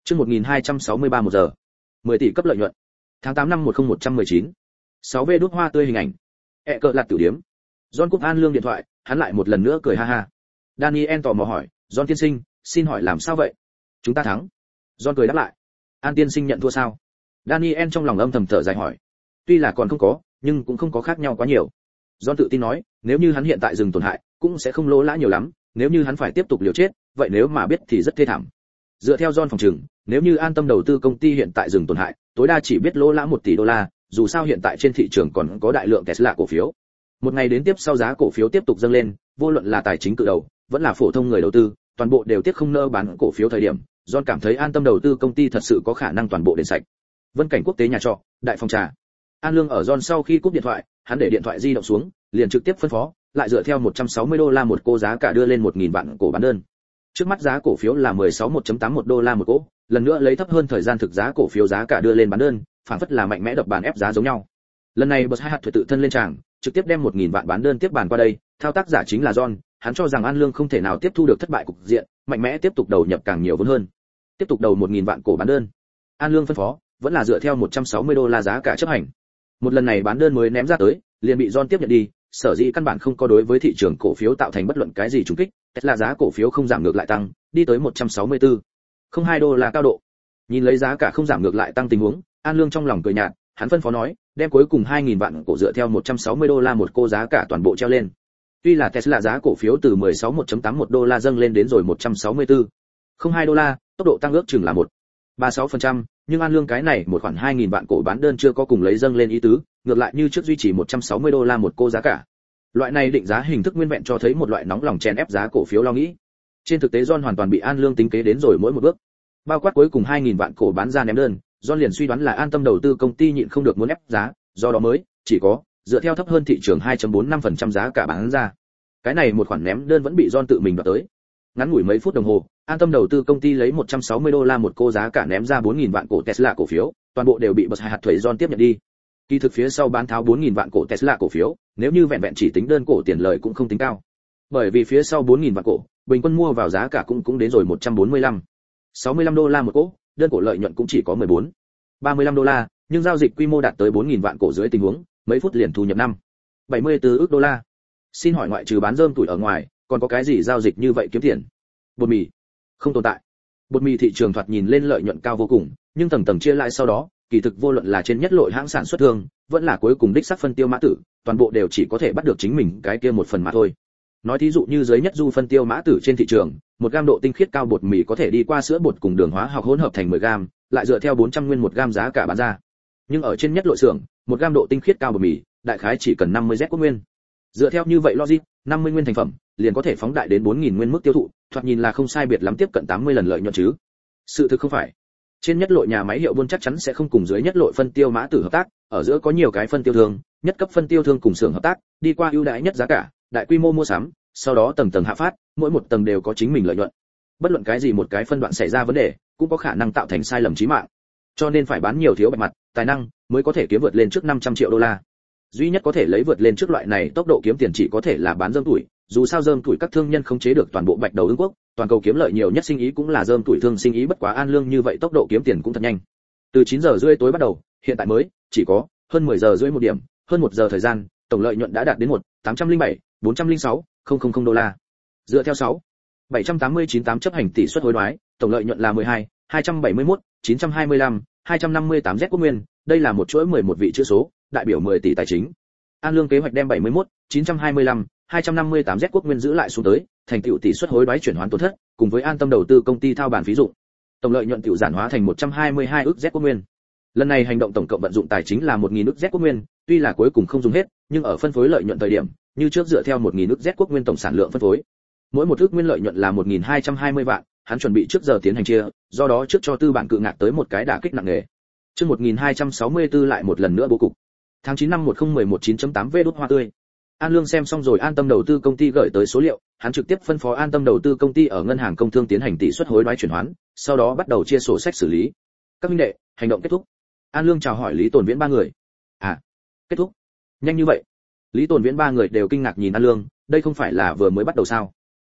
Chương 1263 một giờ. 10 tỷ cấp lợi nhuận. Tháng 8 năm 10119. 6V đút hoa tươi hình ảnh. Cờ lạt tiểu điếm. John cúp An Lương điện thoại, hắn lại một lần nữa cười ha ha. Daniel tò mò hỏi, "John tiên sinh, xin hỏi làm sao vậy?" "Chúng ta thắng." John cười đáp lại. "An tiên sinh nhận thua sao?" Daniel trong lòng âm thầm thở dài hỏi. "Tuy là còn không có, nhưng cũng không có khác nhau quá nhiều." John tự tin nói, nếu như hắn hiện tại dừng tổn hại, cũng sẽ không lỗ lã nhiều lắm, nếu như hắn phải tiếp tục liều chết, vậy nếu mà biết thì rất thê thảm. Dựa theo John phòng trừng, nếu như An Tâm đầu tư công ty hiện tại dừng tổn hại, tối đa chỉ biết lỗ lã 1 tỷ đô la, dù sao hiện tại trên thị trường còn có đại lượng Tesla cổ phiếu. Một ngày đến tiếp sau giá cổ phiếu tiếp tục dâng lên, vô luận là tài chính cự đầu, vẫn là phổ thông người đầu tư, toàn bộ đều tiếc không nỡ bán cổ phiếu thời điểm, John cảm thấy An Tâm đầu tư công ty thật sự có khả năng toàn bộ đền sạch. Vân Cảnh Quốc tế nhà trọ, đại phòng trà. An Lương ở John sau khi cúp điện thoại, hắn để điện thoại di động xuống, liền trực tiếp phân phó, lại dựa theo 160 đô la một cô giá cả đưa lên 1000 vạn cổ bán đơn. Trước mắt giá cổ phiếu là 16.181 đô la một cổ, lần nữa lấy thấp hơn thời gian thực giá cổ phiếu giá cả đưa lên bán đơn, phản phất là mạnh mẽ đập bàn ép giá giống nhau. Lần này bật hai hạt thuế tự thân lên tràng, trực tiếp đem 1000 vạn bán đơn tiếp bàn qua đây, thao tác giả chính là John, hắn cho rằng An Lương không thể nào tiếp thu được thất bại cục diện, mạnh mẽ tiếp tục đầu nhập càng nhiều vốn hơn. Tiếp tục đầu 1000 vạn cổ bán đơn. An Lương phân phó, vẫn là dựa theo 160 đô la giá cả chấp hành. Một lần này bán đơn mới ném ra tới, liền bị John tiếp nhận đi, sở dĩ căn bản không có đối với thị trường cổ phiếu tạo thành bất luận cái gì trùng kích, Tesla giá cổ phiếu không giảm ngược lại tăng, đi tới 164,02 đô la cao độ. Nhìn lấy giá cả không giảm ngược lại tăng tình huống, An Lương trong lòng cười nhạt, hắn phân phó nói, đem cuối cùng 2000 vạn cổ dựa theo 160 đô la một cô giá cả toàn bộ treo lên. Tuy là Tesla giá cổ phiếu từ 161.81 đô la dâng lên đến rồi 164,02 đô la, tốc độ tăng ước chừng là 1,36%, nhưng An Lương cái này một khoản 2000 vạn cổ bán đơn chưa có cùng lấy dâng lên ý tứ, ngược lại như trước duy trì 160 đô la một cô giá cả. Loại này định giá hình thức nguyên vẹn cho thấy một loại nóng lòng chèn ép giá cổ phiếu lo nghĩ. Trên thực tế John hoàn toàn bị An Lương tính kế đến rồi mỗi một bước. Bao quát cuối cùng 2000 vạn cổ bán ra ném đơn, John liền suy đoán là An Tâm đầu tư công ty nhịn không được muốn ép giá, do đó mới chỉ có dựa theo thấp hơn thị trường 2.45% giá cả bán ra. Cái này một khoản ném đơn vẫn bị John tự mình đoạt tới. Ngắn ngủi mấy phút đồng hồ, An Tâm đầu tư công ty lấy 160 đô la một cô giá cả ném ra 4000 vạn cổ Tesla cổ phiếu, toàn bộ đều bị bật hai hạt thuế John tiếp nhận đi. Kỳ thực phía sau bán tháo 4000 vạn cổ Tesla cổ phiếu, nếu như vẹn vẹn chỉ tính đơn cổ tiền lời cũng không tính cao. Bởi vì phía sau 4000 vạn cổ, bình quân mua vào giá cả cũng đến rồi 145,65 đô la một cổ, đơn cổ lợi nhuận cũng chỉ có 14,35 đô la, nhưng giao dịch quy mô đạt tới 4000 vạn cổ dưới tình huống, mấy phút liền thu nhập 5,74 ức đô la. Xin hỏi ngoại trừ bán rơm tuổi ở ngoài, còn có cái gì giao dịch như vậy kiếm tiền? Bột mì không tồn tại. Bột mì thị trường thoạt nhìn lên lợi nhuận cao vô cùng, nhưng tầng tầng chia lại sau đó, kỳ thực vô luận là trên nhất lội hãng sản xuất thương, vẫn là cuối cùng đích sắc phân tiêu mã tử, toàn bộ đều chỉ có thể bắt được chính mình cái kia một phần mà thôi. Nói thí dụ như dưới nhất du phân tiêu mã tử trên thị trường, một gam độ tinh khiết cao bột mì có thể đi qua sữa bột cùng đường hóa học hỗn hợp thành 10 gam, lại dựa theo 400 nguyên một gam giá cả bán ra. Nhưng ở trên nhất lội xưởng, một gam độ tinh khiết cao bột mì, đại khái chỉ cần 50 Z quốc nguyên. Dựa theo như vậy logic, 50 nguyên thành phẩm liền có thể phóng đại đến 4000 nguyên mức tiêu thụ, thoạt nhìn là không sai biệt lắm tiếp cận 80 lần lợi nhuận chứ. Sự thực không phải. Trên nhất lội nhà máy hiệu buôn chắc chắn sẽ không cùng dưới nhất lội phân tiêu mã tử hợp tác, ở giữa có nhiều cái phân tiêu thương, nhất cấp phân tiêu thương cùng xưởng hợp tác, đi qua ưu đãi nhất giá cả, đại quy mô mua sắm, sau đó tầng tầng hạ phát, mỗi một tầng đều có chính mình lợi nhuận. Bất luận cái gì một cái phân đoạn xảy ra vấn đề, cũng có khả năng tạo thành sai lầm chí mạng. Cho nên phải bán nhiều thiếu bạch mặt, tài năng mới có thể kiếm vượt lên trước 500 triệu đô la. Duy nhất có thể lấy vượt lên trước loại này tốc độ kiếm tiền chỉ có thể là bán rơm tuổi, dù sao rơm tuổi các thương nhân không chế được toàn bộ bạch đầu Ưng quốc, toàn cầu kiếm lợi nhiều nhất sinh ý cũng là rơm tuổi thương sinh ý, bất quá An Lương như vậy tốc độ kiếm tiền cũng thật nhanh. Từ 9 giờ rưỡi tối bắt đầu, hiện tại mới chỉ có hơn 10 giờ rưỡi một điểm, hơn 1 giờ thời gian, tổng lợi nhuận đã đạt đến 1.807.406.000 đô la. Dựa theo 789 chấp hành tỷ suất hối đoái, tổng lợi nhuận là 12.271.925.258 Z quốc nguyên, đây là một chuỗi 11 vị chữ số, đại biểu 10 tỷ tài chính. An Lương kế hoạch đem 71.925.258 Z quốc nguyên giữ lại xuống tới, thành tựu tỷ suất hối đoái chuyển hoán tổn thất, cùng với An Tâm đầu tư công ty thao bản phí dụng. Tổng lợi nhuận tiểu giản hóa thành 122 ức Z quốc nguyên. Lần này hành động tổng cộng vận dụng tài chính là 1000 ức Z quốc nguyên, tuy là cuối cùng không dùng hết, nhưng ở phân phối lợi nhuận thời điểm, như trước dựa theo 1000 ức Z quốc nguyên tổng sản lượng phân phối. Mỗi một ức nguyên lợi nhuận là 1220 vạn, hắn chuẩn bị trước giờ tiến hành chia, do đó trước cho tư bản cự ngạc tới một cái đả kích nặng nề. Chương 1264 lại một lần nữa bố cục. Tháng 9 năm 1011 9.8V đốt hoa tươi. An Lương xem xong rồi An Tâm đầu tư công ty gửi tới số liệu, hắn trực tiếp phân phó An Tâm đầu tư công ty ở ngân hàng công thương tiến hành tỷ suất hối đoái chuyển hoán, sau đó bắt đầu chia sổ sách xử lý. Các huynh đệ, hành động kết thúc. An Lương chào hỏi Lý Tồn Viễn ba người. À, kết thúc? Nhanh như vậy? Lý Tồn Viễn ba người đều kinh ngạc nhìn An Lương, đây không phải là vừa mới bắt đầu sao?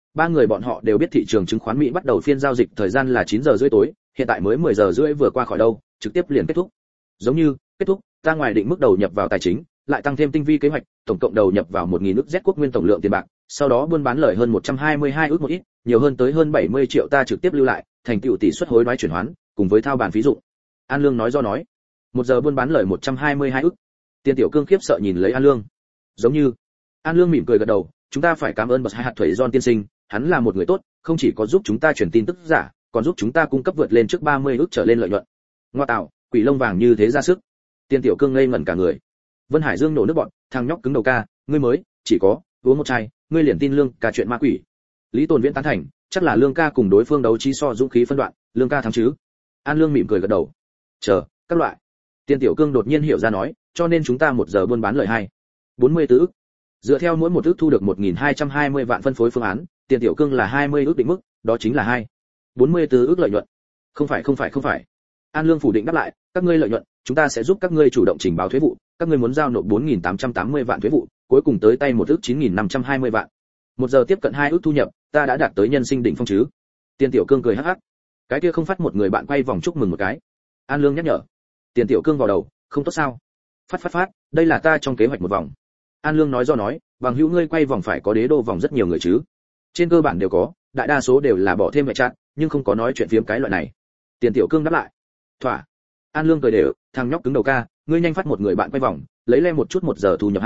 ba người bọn họ đều biết thị trường chứng khoán Mỹ bắt đầu phiên giao dịch thời gian là 9 giờ rưỡi tối, hiện tại mới 10 giờ rưỡi vừa qua khỏi đâu, trực tiếp liền kết thúc. Giống như, kết thúc, ta ngoài định mức đầu nhập vào tài chính, lại tăng thêm tinh vi kế hoạch, tổng cộng đầu nhập vào 1000 ức Z quốc nguyên tổng lượng tiền bạc, sau đó buôn bán lời hơn 122 ức một ít, nhiều hơn tới hơn 70 triệu ta trực tiếp lưu lại, thành tựu tỷ suất hối đoái chuyển hoán, cùng với thao bàn phí dụng. An Lương nói do nói, một giờ buôn bán lời 122 ức. Tiền Tiểu Cương khiếp sợ nhìn lấy An Lương. Giống như, An Lương mỉm cười gật đầu, chúng ta phải cảm ơn bậc hai hạt thủy John tiên sinh, hắn là một người tốt, không chỉ có giúp chúng ta truyền tin tức giả, còn giúp chúng ta cung cấp vượt lên trước 30 ức trở lên lợi nhuận. Ngoa tạo, quỷ lông vàng như thế ra sức. Tiền Tiểu Cương ngây ngẩn cả người. Vân Hải Dương nổ nước bọt, thằng nhóc cứng đầu ca, ngươi mới chỉ có uống một chai, ngươi liền tin Lương ca chuyện ma quỷ. Lý Tồn Viễn tán thành, chắc là Lương ca cùng đối phương đấu trí so dũng khí phân đoạn, Lương ca thắng chứ. An Lương mỉm cười gật đầu. Chờ, các loại. Tiền Tiểu Cương đột nhiên hiểu ra nói, cho nên chúng ta một giờ buôn bán lời 44 ức. Dựa theo mỗi một ức thu được 1220 vạn phân phối phương án, Tiền Tiểu Cương là 20 ức định mức, đó chính là 44 ức lợi nhuận. Không phải. An Lương phủ định đáp lại, các ngươi lợi nhuận, chúng ta sẽ giúp các ngươi chủ động trình báo thuế vụ, các ngươi muốn giao nộp 4880 vạn thuế vụ, cuối cùng tới tay một ức 9520 vạn. Một giờ tiếp cận 2 ức thu nhập, ta đã đạt tới nhân sinh đỉnh phong chứ. Tiền Tiểu Cương cười hắc hắc. Cái kia không phát một người bạn quay vòng chúc mừng một cái. An Lương nhắc nhở. Tiền Tiểu Cương vào đầu, không tốt sao? Phát, đây là ta trong kế hoạch một vòng. An Lương nói do nói, bằng hữu ngươi quay vòng phải có đế đô vòng rất nhiều người chứ. Trên cơ bản đều có, đại đa số đều là bỏ thêm vệ chặn, nhưng không có nói chuyện phiếm cái loại này. Tiền Tiểu Cương đáp lại. Thỏa. An Lương cười đều, thằng nhóc cứng đầu ca, ngươi nhanh phát một người bạn quay vòng, lấy lên một chút một giờ thu nhập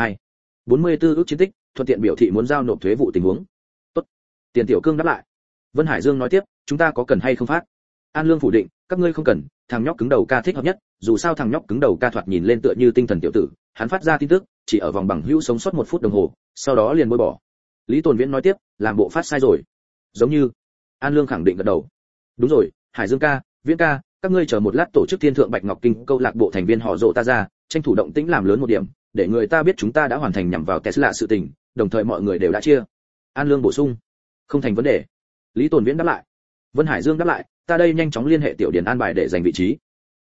44 ức chiến tích, thuận tiện biểu thị muốn giao nộp thuế vụ tình huống. Tốt. Tiền Tiểu Cương đáp lại. Vân Hải Dương nói tiếp, chúng ta có cần hay không phát? An Lương phủ định, các ngươi không cần, thằng nhóc cứng đầu ca thích hợp nhất, dù sao thằng nhóc cứng đầu ca thoạt nhìn lên tựa như tinh thần tiểu tử, hắn phát ra tin tức, chỉ ở vòng bằng hữu sống sót 1 phút đồng hồ, sau đó liền bôi bỏ. Lý Tồn Viễn nói tiếp, làm bộ phát sai rồi. Giống như. An Lương khẳng định gật đầu. Đúng rồi, Hải Dương ca, Viễn ca, các ngươi chờ một lát tổ chức Thiên Thượng Bạch Ngọc Kinh câu lạc bộ thành viên họ rộ ta ra, tranh thủ động tĩnh làm lớn một điểm, để người ta biết chúng ta đã hoàn thành nhằm vào Tesla sự tình, đồng thời mọi người đều đã chia. An Lương bổ sung. Không thành vấn đề. Lý Tồn Viễn đáp lại. Vân Hải Dương đáp lại, ta đây nhanh chóng liên hệ tiểu điển an bài để giành vị trí.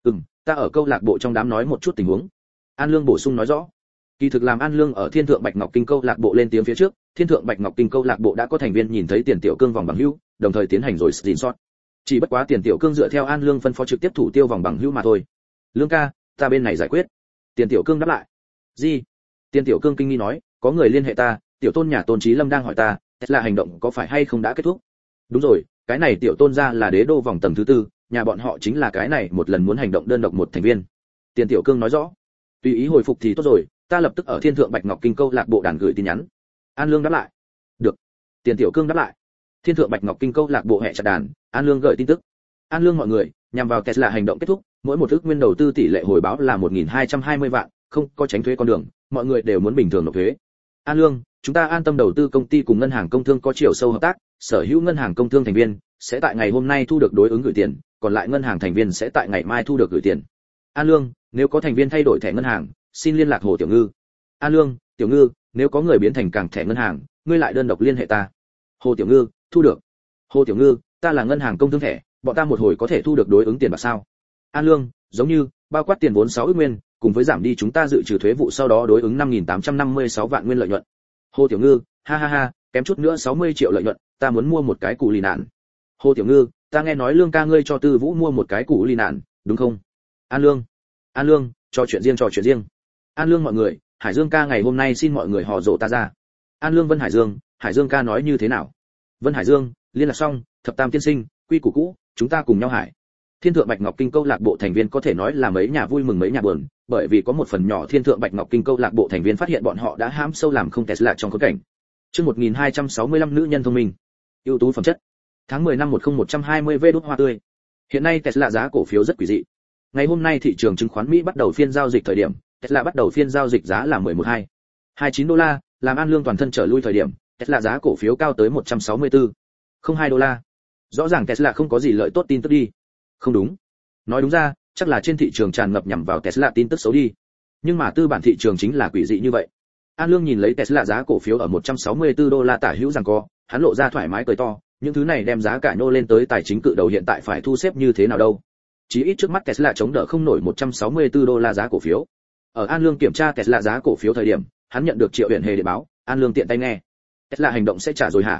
Ta ở câu lạc bộ trong đám nói một chút tình huống. An Lương bổ sung nói rõ. Kỳ thực làm An Lương ở Thiên Thượng Bạch Ngọc Kinh câu lạc bộ lên tiếng phía trước, Thiên Thượng Bạch Ngọc Kinh câu lạc bộ đã có thành viên nhìn thấy Tiền Tiểu Cương vòng bằng hữu, đồng thời tiến hành rồi screenshot. Chỉ bất quá Tiền Tiểu Cương dựa theo An Lương phân phó trực tiếp thủ tiêu vòng bằng hữu mà thôi. Lương ca, ta bên này giải quyết. Tiền Tiểu Cương đáp lại. Gì? Tiền Tiểu Cương kinh nghi nói, có người liên hệ ta, tiểu tôn nhà Tôn Chí Lâm đang hỏi ta, là hành động có phải hay không đã kết thúc? Đúng rồi, cái này tiểu tôn gia là đế đô vòng tầng thứ 4, nhà bọn họ chính là cái này một lần muốn hành động đơn độc một thành viên. Tiền Tiểu Cương nói rõ. Tùy ý hồi phục thì tốt rồi, ta lập tức ở Thiên Thượng Bạch Ngọc Kinh câu lạc bộ đàn gửi tin nhắn. An Lương đáp lại. Được. Tiền Tiểu Cương đáp lại. Thiên Thượng Bạch Ngọc Kinh câu lạc bộ hệ chặt đàn, An Lương gửi tin tức. An Lương mọi người, nhằm vào Tesla hành động kết thúc, mỗi một ức nguyên đầu tư tỷ lệ hồi báo là 1220 vạn, không có tránh thuế con đường, mọi người đều muốn bình thường nộp thuế. An Lương, chúng ta an tâm đầu tư công ty cùng ngân hàng công thương có chiều sâu hợp tác, sở hữu ngân hàng công thương thành viên sẽ tại ngày hôm nay thu được đối ứng gửi tiền, còn lại ngân hàng thành viên sẽ tại ngày mai thu được gửi tiền. An Lương, nếu có thành viên thay đổi thẻ ngân hàng, xin liên lạc Hồ Tiểu Ngư. An Lương, Tiểu Ngư, nếu có người biến thành càng thẻ ngân hàng, ngươi lại đơn độc liên hệ ta. Hồ Tiểu Ngư, thu được. Hồ Tiểu Ngư, ta là ngân hàng công thương thẻ, bọn ta một hồi có thể thu được đối ứng tiền bạc sao? An Lương, giống như, bao quát tiền vốn 6 ức nguyên, cùng với giảm đi chúng ta dự trừ thuế vụ sau đó đối ứng 5856 vạn nguyên lợi nhuận. Hồ Tiểu Ngư, ha ha ha, kém chút nữa 60 triệu lợi nhuận, ta muốn mua một cái củ lì nạn. Hồ Tiểu Ngư, ta nghe nói Lương ca ngươi cho Tư Vũ mua một cái củ lì nạn, đúng không? An Lương, trò chuyện riêng. An Lương mọi người, Hải Dương ca ngày hôm nay xin mọi người họ rộ ta ra. An Lương Vân Hải Dương ca nói như thế nào? Vân Hải Dương, liên lạc xong, thập tam tiên sinh, quy củ cũ, chúng ta cùng nhau hải. Thiên Thượng Bạch Ngọc Kinh câu lạc bộ thành viên có thể nói là mấy nhà vui mừng mấy nhà buồn, bởi vì có một phần nhỏ Thiên Thượng Bạch Ngọc Kinh câu lạc bộ thành viên phát hiện bọn họ đã hãm sâu làm không Tesla trong khốn cảnh. Chương 1265 nữ nhân thông minh, ưu tú phẩm chất. Tháng 10 năm 10120 đốt hoa tươi. Hiện nay Tesla giá cổ phiếu rất quỷ dị. Ngày hôm nay thị trường chứng khoán Mỹ bắt đầu phiên giao dịch thời điểm, Tesla bắt đầu phiên giao dịch giá là 11.229 đô la, làm An Lương toàn thân trở lui thời điểm, Tesla giá cổ phiếu cao tới 164.02 đô la. Rõ ràng Tesla không có gì lợi tốt tin tức đi. Không đúng. Nói đúng ra, chắc là trên thị trường tràn ngập nhằm vào Tesla tin tức xấu đi. Nhưng mà tư bản thị trường chính là quỷ dị như vậy. An Lương nhìn lấy Tesla giá cổ phiếu ở 164 đô la tả hữu rằng co, hắn lộ ra thoải mái cười to, những thứ này đem giá cả nhô lên tới tài chính cự đầu hiện tại phải thu xếp như thế nào đâu. Chí ít trước mắt Tesla chống đỡ không nổi 164 đô la giá cổ phiếu. Ở An Lương kiểm tra Tesla giá cổ phiếu thời điểm, hắn nhận được Triệu Uyển Hề điện báo, An Lương tiện tay nghe. Tesla hành động sẽ trả rồi hả?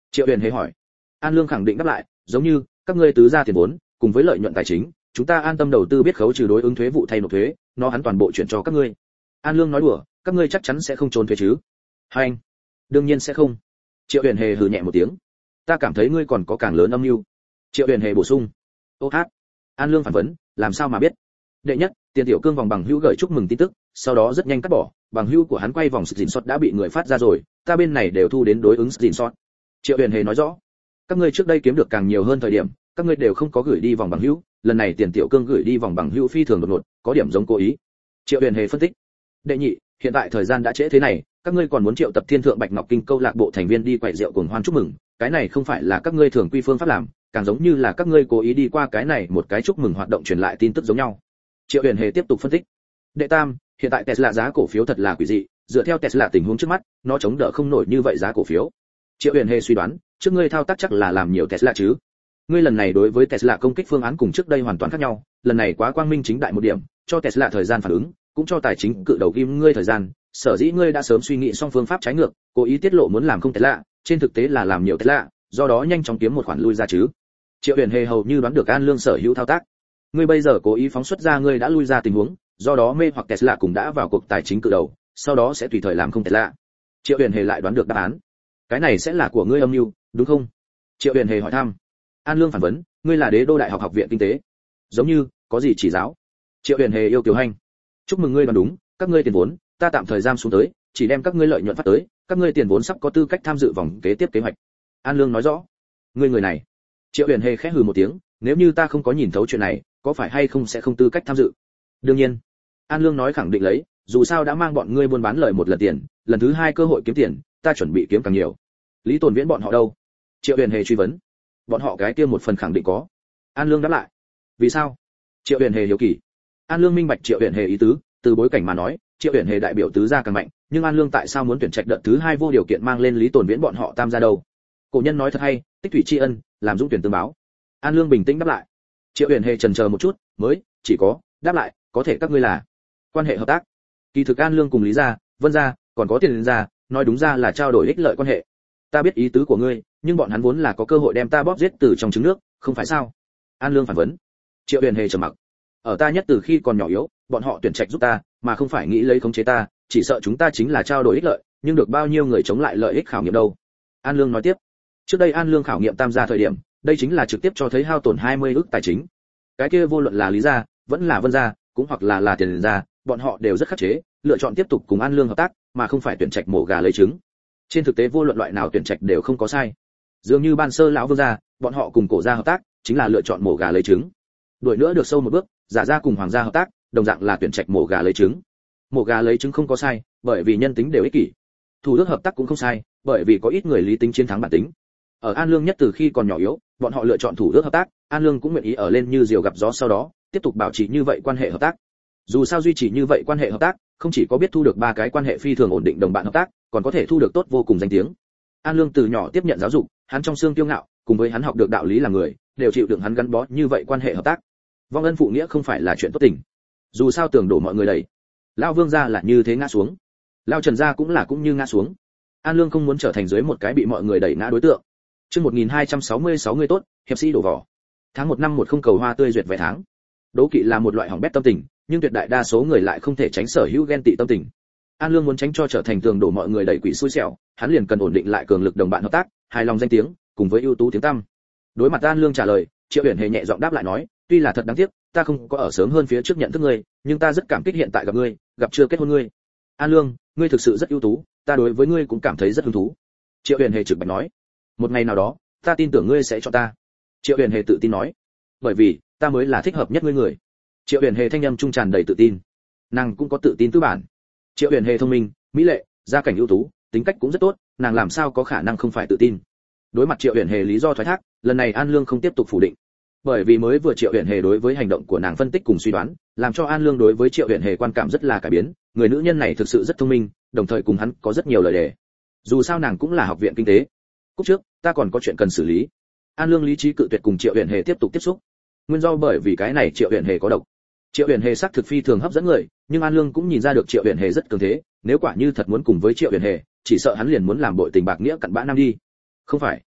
Triệu Huyền Hề hỏi. An Lương khẳng định đáp lại, giống như các ngươi tứ ra tiền vốn cùng với lợi nhuận tài chính, chúng ta an tâm đầu tư biết khấu trừ đối ứng thuế vụ thay nộp thuế, nó hắn toàn bộ chuyển cho các ngươi. An Lương nói đùa, các ngươi chắc chắn sẽ không trốn thuế chứ? Hai anh, đương nhiên sẽ không. Triệu Huyền Hề hừ nhẹ một tiếng. Ta cảm thấy ngươi còn có càng lớn âm mưu. Triệu Huyền Hề bổ sung. Ô hát. An Lương phản vấn, làm sao mà biết? Đệ nhất, Tiền Tiểu Cương vòng bằng hữu gửi chúc mừng tin tức, sau đó rất nhanh cắt bỏ, bằng hữu của hắn quay vòng screenshot đã bị người phát ra rồi, ta bên này đều thu đến đối ứng screenshot. Triệu Huyền Hề nói rõ. Các ngươi trước đây kiếm được càng nhiều hơn thời điểm, các ngươi đều không có gửi đi vòng bằng hữu, lần này Tiền Tiểu Cương gửi đi vòng bằng hữu phi thường đột ngột, có điểm giống cố ý. Triệu Huyền Hề phân tích. Đệ nhị, hiện tại thời gian đã trễ thế này, các ngươi còn muốn triệu tập Thiên Thượng Bạch Ngọc Kinh câu lạc bộ thành viên đi quậy rượu cuồng hoan chúc mừng, cái này không phải là các ngươi thường quy phương pháp làm, càng giống như là các ngươi cố ý đi qua cái này một cái chúc mừng hoạt động truyền lại tin tức giống nhau. Triệu Huyền Hề tiếp tục phân tích. Đệ tam, hiện tại Tesla giá cổ phiếu thật là quỷ dị, dựa theo Tesla tình huống trước mắt, nó chống đỡ không nổi như vậy giá cổ phiếu. Triệu Huyền Hề suy đoán, trước ngươi thao tác chắc là làm nhiều Tesla chứ? Ngươi lần này đối với Tesla công kích phương án cùng trước đây hoàn toàn khác nhau, lần này quá quang minh chính đại một điểm, cho Tesla thời gian phản ứng, cũng cho tài chính cự đầu kim ngươi thời gian, sở dĩ ngươi đã sớm suy nghĩ xong phương pháp trái ngược, cố ý tiết lộ muốn làm không Tesla, trên thực tế là làm nhiều Tesla, do đó nhanh chóng kiếm một khoản lui ra chứ. Triệu Huyền Hề hầu như đoán được An Lương sở hữu thao tác. Ngươi bây giờ cố ý phóng xuất ra ngươi đã lui ra tình huống, do đó mê hoặc Tesla cũng đã vào cuộc tài chính cự đầu, sau đó sẽ tùy thời làm không Tesla. Triệu Huyền Hề lại đoán được đáp án. Cái này sẽ là của ngươi âm mưu, đúng không? Triệu Huyền Hề hỏi thăm. An Lương phản vấn, ngươi là Đế Đô Đại học học viện kinh tế. Giống như, có gì chỉ giáo? Triệu Huyền Hề yêu kiều hành. Chúc mừng ngươi đoán đúng, các ngươi tiền vốn, ta tạm thời giam xuống tới, chỉ đem các ngươi lợi nhuận phát tới, các ngươi tiền vốn sắp có tư cách tham dự vòng kế tiếp kế hoạch. An Lương nói rõ. Ngươi người này. Triệu Huyền Hề khẽ hừ một tiếng, nếu như ta không có nhìn thấu chuyện này, có phải hay không sẽ không tư cách tham dự? Đương nhiên. An Lương nói khẳng định lấy, dù sao đã mang bọn ngươi buôn bán lời một lần tiền, lần thứ hai cơ hội kiếm tiền, ta chuẩn bị kiếm càng nhiều. Lý Tồn Viễn bọn họ đâu? Triệu Huyền Hề truy vấn. Bọn họ cái kia một phần khẳng định có. An Lương đáp lại. Vì sao? Triệu Huyền Hề hiếu kỳ. An Lương minh bạch Triệu Huyền Hề ý tứ, từ bối cảnh mà nói, Triệu Huyền Hề đại biểu tứ gia càng mạnh, nhưng An Lương tại sao muốn tuyển trạch đợt thứ hai vô điều kiện mang lên Lý Tồn Viễn bọn họ tam gia đâu? Cổ nhân nói thật hay, tích thủy tri ân, làm dũng tuyển tương báo. An Lương bình tĩnh đáp lại. Triệu Huyền Hề chần chờ một chút, mới chỉ có đáp lại, có thể các ngươi là quan hệ hợp tác. Kỳ thực An Lương cùng Lý gia, Vân gia, còn có Tiền gia, nói đúng ra là trao đổi ích lợi quan hệ. Ta biết ý tứ của ngươi, nhưng bọn hắn vốn là có cơ hội đem ta bóp giết từ trong trứng nước, không phải sao? An Lương phản vấn. Triệu Huyền Hề trầm mặc. Ở ta nhất từ khi còn nhỏ yếu, bọn họ tuyển trạch giúp ta, mà không phải nghĩ lấy khống chế ta, chỉ sợ chúng ta chính là trao đổi ích lợi, nhưng được bao nhiêu người chống lại lợi ích khảo nghiệm đâu? An Lương nói tiếp. Trước đây An Lương khảo nghiệm tam gia thời điểm, đây chính là trực tiếp cho thấy hao tổn 20 ức tài chính. Cái kia vô luận là Lý gia, vẫn là Vân gia, cũng hoặc là Tiền gia, bọn họ đều rất khắc chế, lựa chọn tiếp tục cùng An Lương hợp tác, mà không phải tuyển trạch mổ gà lấy trứng. Trên thực tế vô luận loại nào tuyển trạch đều không có sai. Dường như ban sơ lão Vương gia, bọn họ cùng Cổ gia hợp tác, chính là lựa chọn mổ gà lấy trứng. Đuổi nữa được sâu một bước, Giả gia cùng Hoàng gia hợp tác, đồng dạng là tuyển trạch mổ gà lấy trứng. Mổ gà lấy trứng không có sai, bởi vì nhân tính đều ích kỷ. Thủ đức hợp tác cũng không sai, bởi vì có ít người lý tính chiến thắng bản tính. Ở An Lương nhất từ khi còn nhỏ yếu, bọn họ lựa chọn thủ đức hợp tác, An Lương cũng nguyện ý ở lên như diều gặp gió sau đó, tiếp tục bảo trì như vậy quan hệ hợp tác. Dù sao duy trì như vậy quan hệ hợp tác, không chỉ có biết thu được ba cái quan hệ phi thường ổn định đồng bạn hợp tác, còn có thể thu được tốt vô cùng danh tiếng. An Lương từ nhỏ tiếp nhận giáo dục, hắn trong xương kiêu ngạo, cùng với hắn học được đạo lý làm người, đều chịu đựng hắn gắn bó như vậy quan hệ hợp tác. Vong ân phụ nghĩa không phải là chuyện tốt tình. Dù sao tưởng đổ mọi người đầy. Lão Vương gia là như thế ngã xuống, Lão Trần gia cũng là cũng như ngã xuống. An Lương không muốn trở thành dưới một cái bị mọi người đẩy ngã đối tượng. Chương 1266 người tốt, hiệp sĩ đổ vỏ. Tháng 1 năm 10 cầu hoa tươi duyệt vài tháng. Đố kỵ là một loại hỏng bét tâm tình, nhưng tuyệt đại đa số người lại không thể tránh sở hữu ghen tị tâm tình. An Lương muốn tránh cho trở thành tường đổ mọi người đẩy quỷ xui xẻo, hắn liền cần ổn định lại cường lực đồng bạn hợp tác, hài lòng danh tiếng, cùng với ưu tú tiếng tăm. Đối mặt An Lương trả lời, Triệu Huyền Hề nhẹ giọng đáp lại nói, tuy là thật đáng tiếc, ta không có ở sớm hơn phía trước nhận thức ngươi, nhưng ta rất cảm kích hiện tại gặp ngươi, gặp chưa kết hôn ngươi. An Lương, ngươi thực sự rất ưu tú, ta đối với ngươi cũng cảm thấy rất hứng thú. Triệu Huyền Hề trực bạch nói, một ngày nào đó, ta tin tưởng ngươi sẽ cho ta. Triệu Huyền Hề tự tin nói, bởi vì ta mới là thích hợp nhất ngươi người. Triệu Huyền Hề thanh âm trung tràn đầy tự tin, nàng cũng có tự tin tư bản. Triệu Huyền Hề thông minh, mỹ lệ, gia cảnh ưu tú, tính cách cũng rất tốt, nàng làm sao có khả năng không phải tự tin. Đối mặt Triệu Huyền Hề lý do thoái thác, lần này An Lương không tiếp tục phủ định, bởi vì mới vừa Triệu Huyền Hề đối với hành động của nàng phân tích cùng suy đoán, làm cho An Lương đối với Triệu Huyền Hề quan cảm rất là cải biến. Người nữ nhân này thực sự rất thông minh, đồng thời cùng hắn có rất nhiều lợi đề. Dù sao nàng cũng là học viện kinh tế. Cúc trước, ta còn có chuyện cần xử lý. An Lương lý trí cự tuyệt cùng Triệu Huyền Hề tiếp tục tiếp xúc. Nguyên do bởi vì cái này Triệu Huyền Hề có độc. Triệu Huyền Hề sắc thực phi thường hấp dẫn người, nhưng An Lương cũng nhìn ra được Triệu Huyền Hề rất cường thế, nếu quả như thật muốn cùng với Triệu Huyền Hề, chỉ sợ hắn liền muốn làm bội tình bạc nghĩa cặn bã nam đi. Không phải,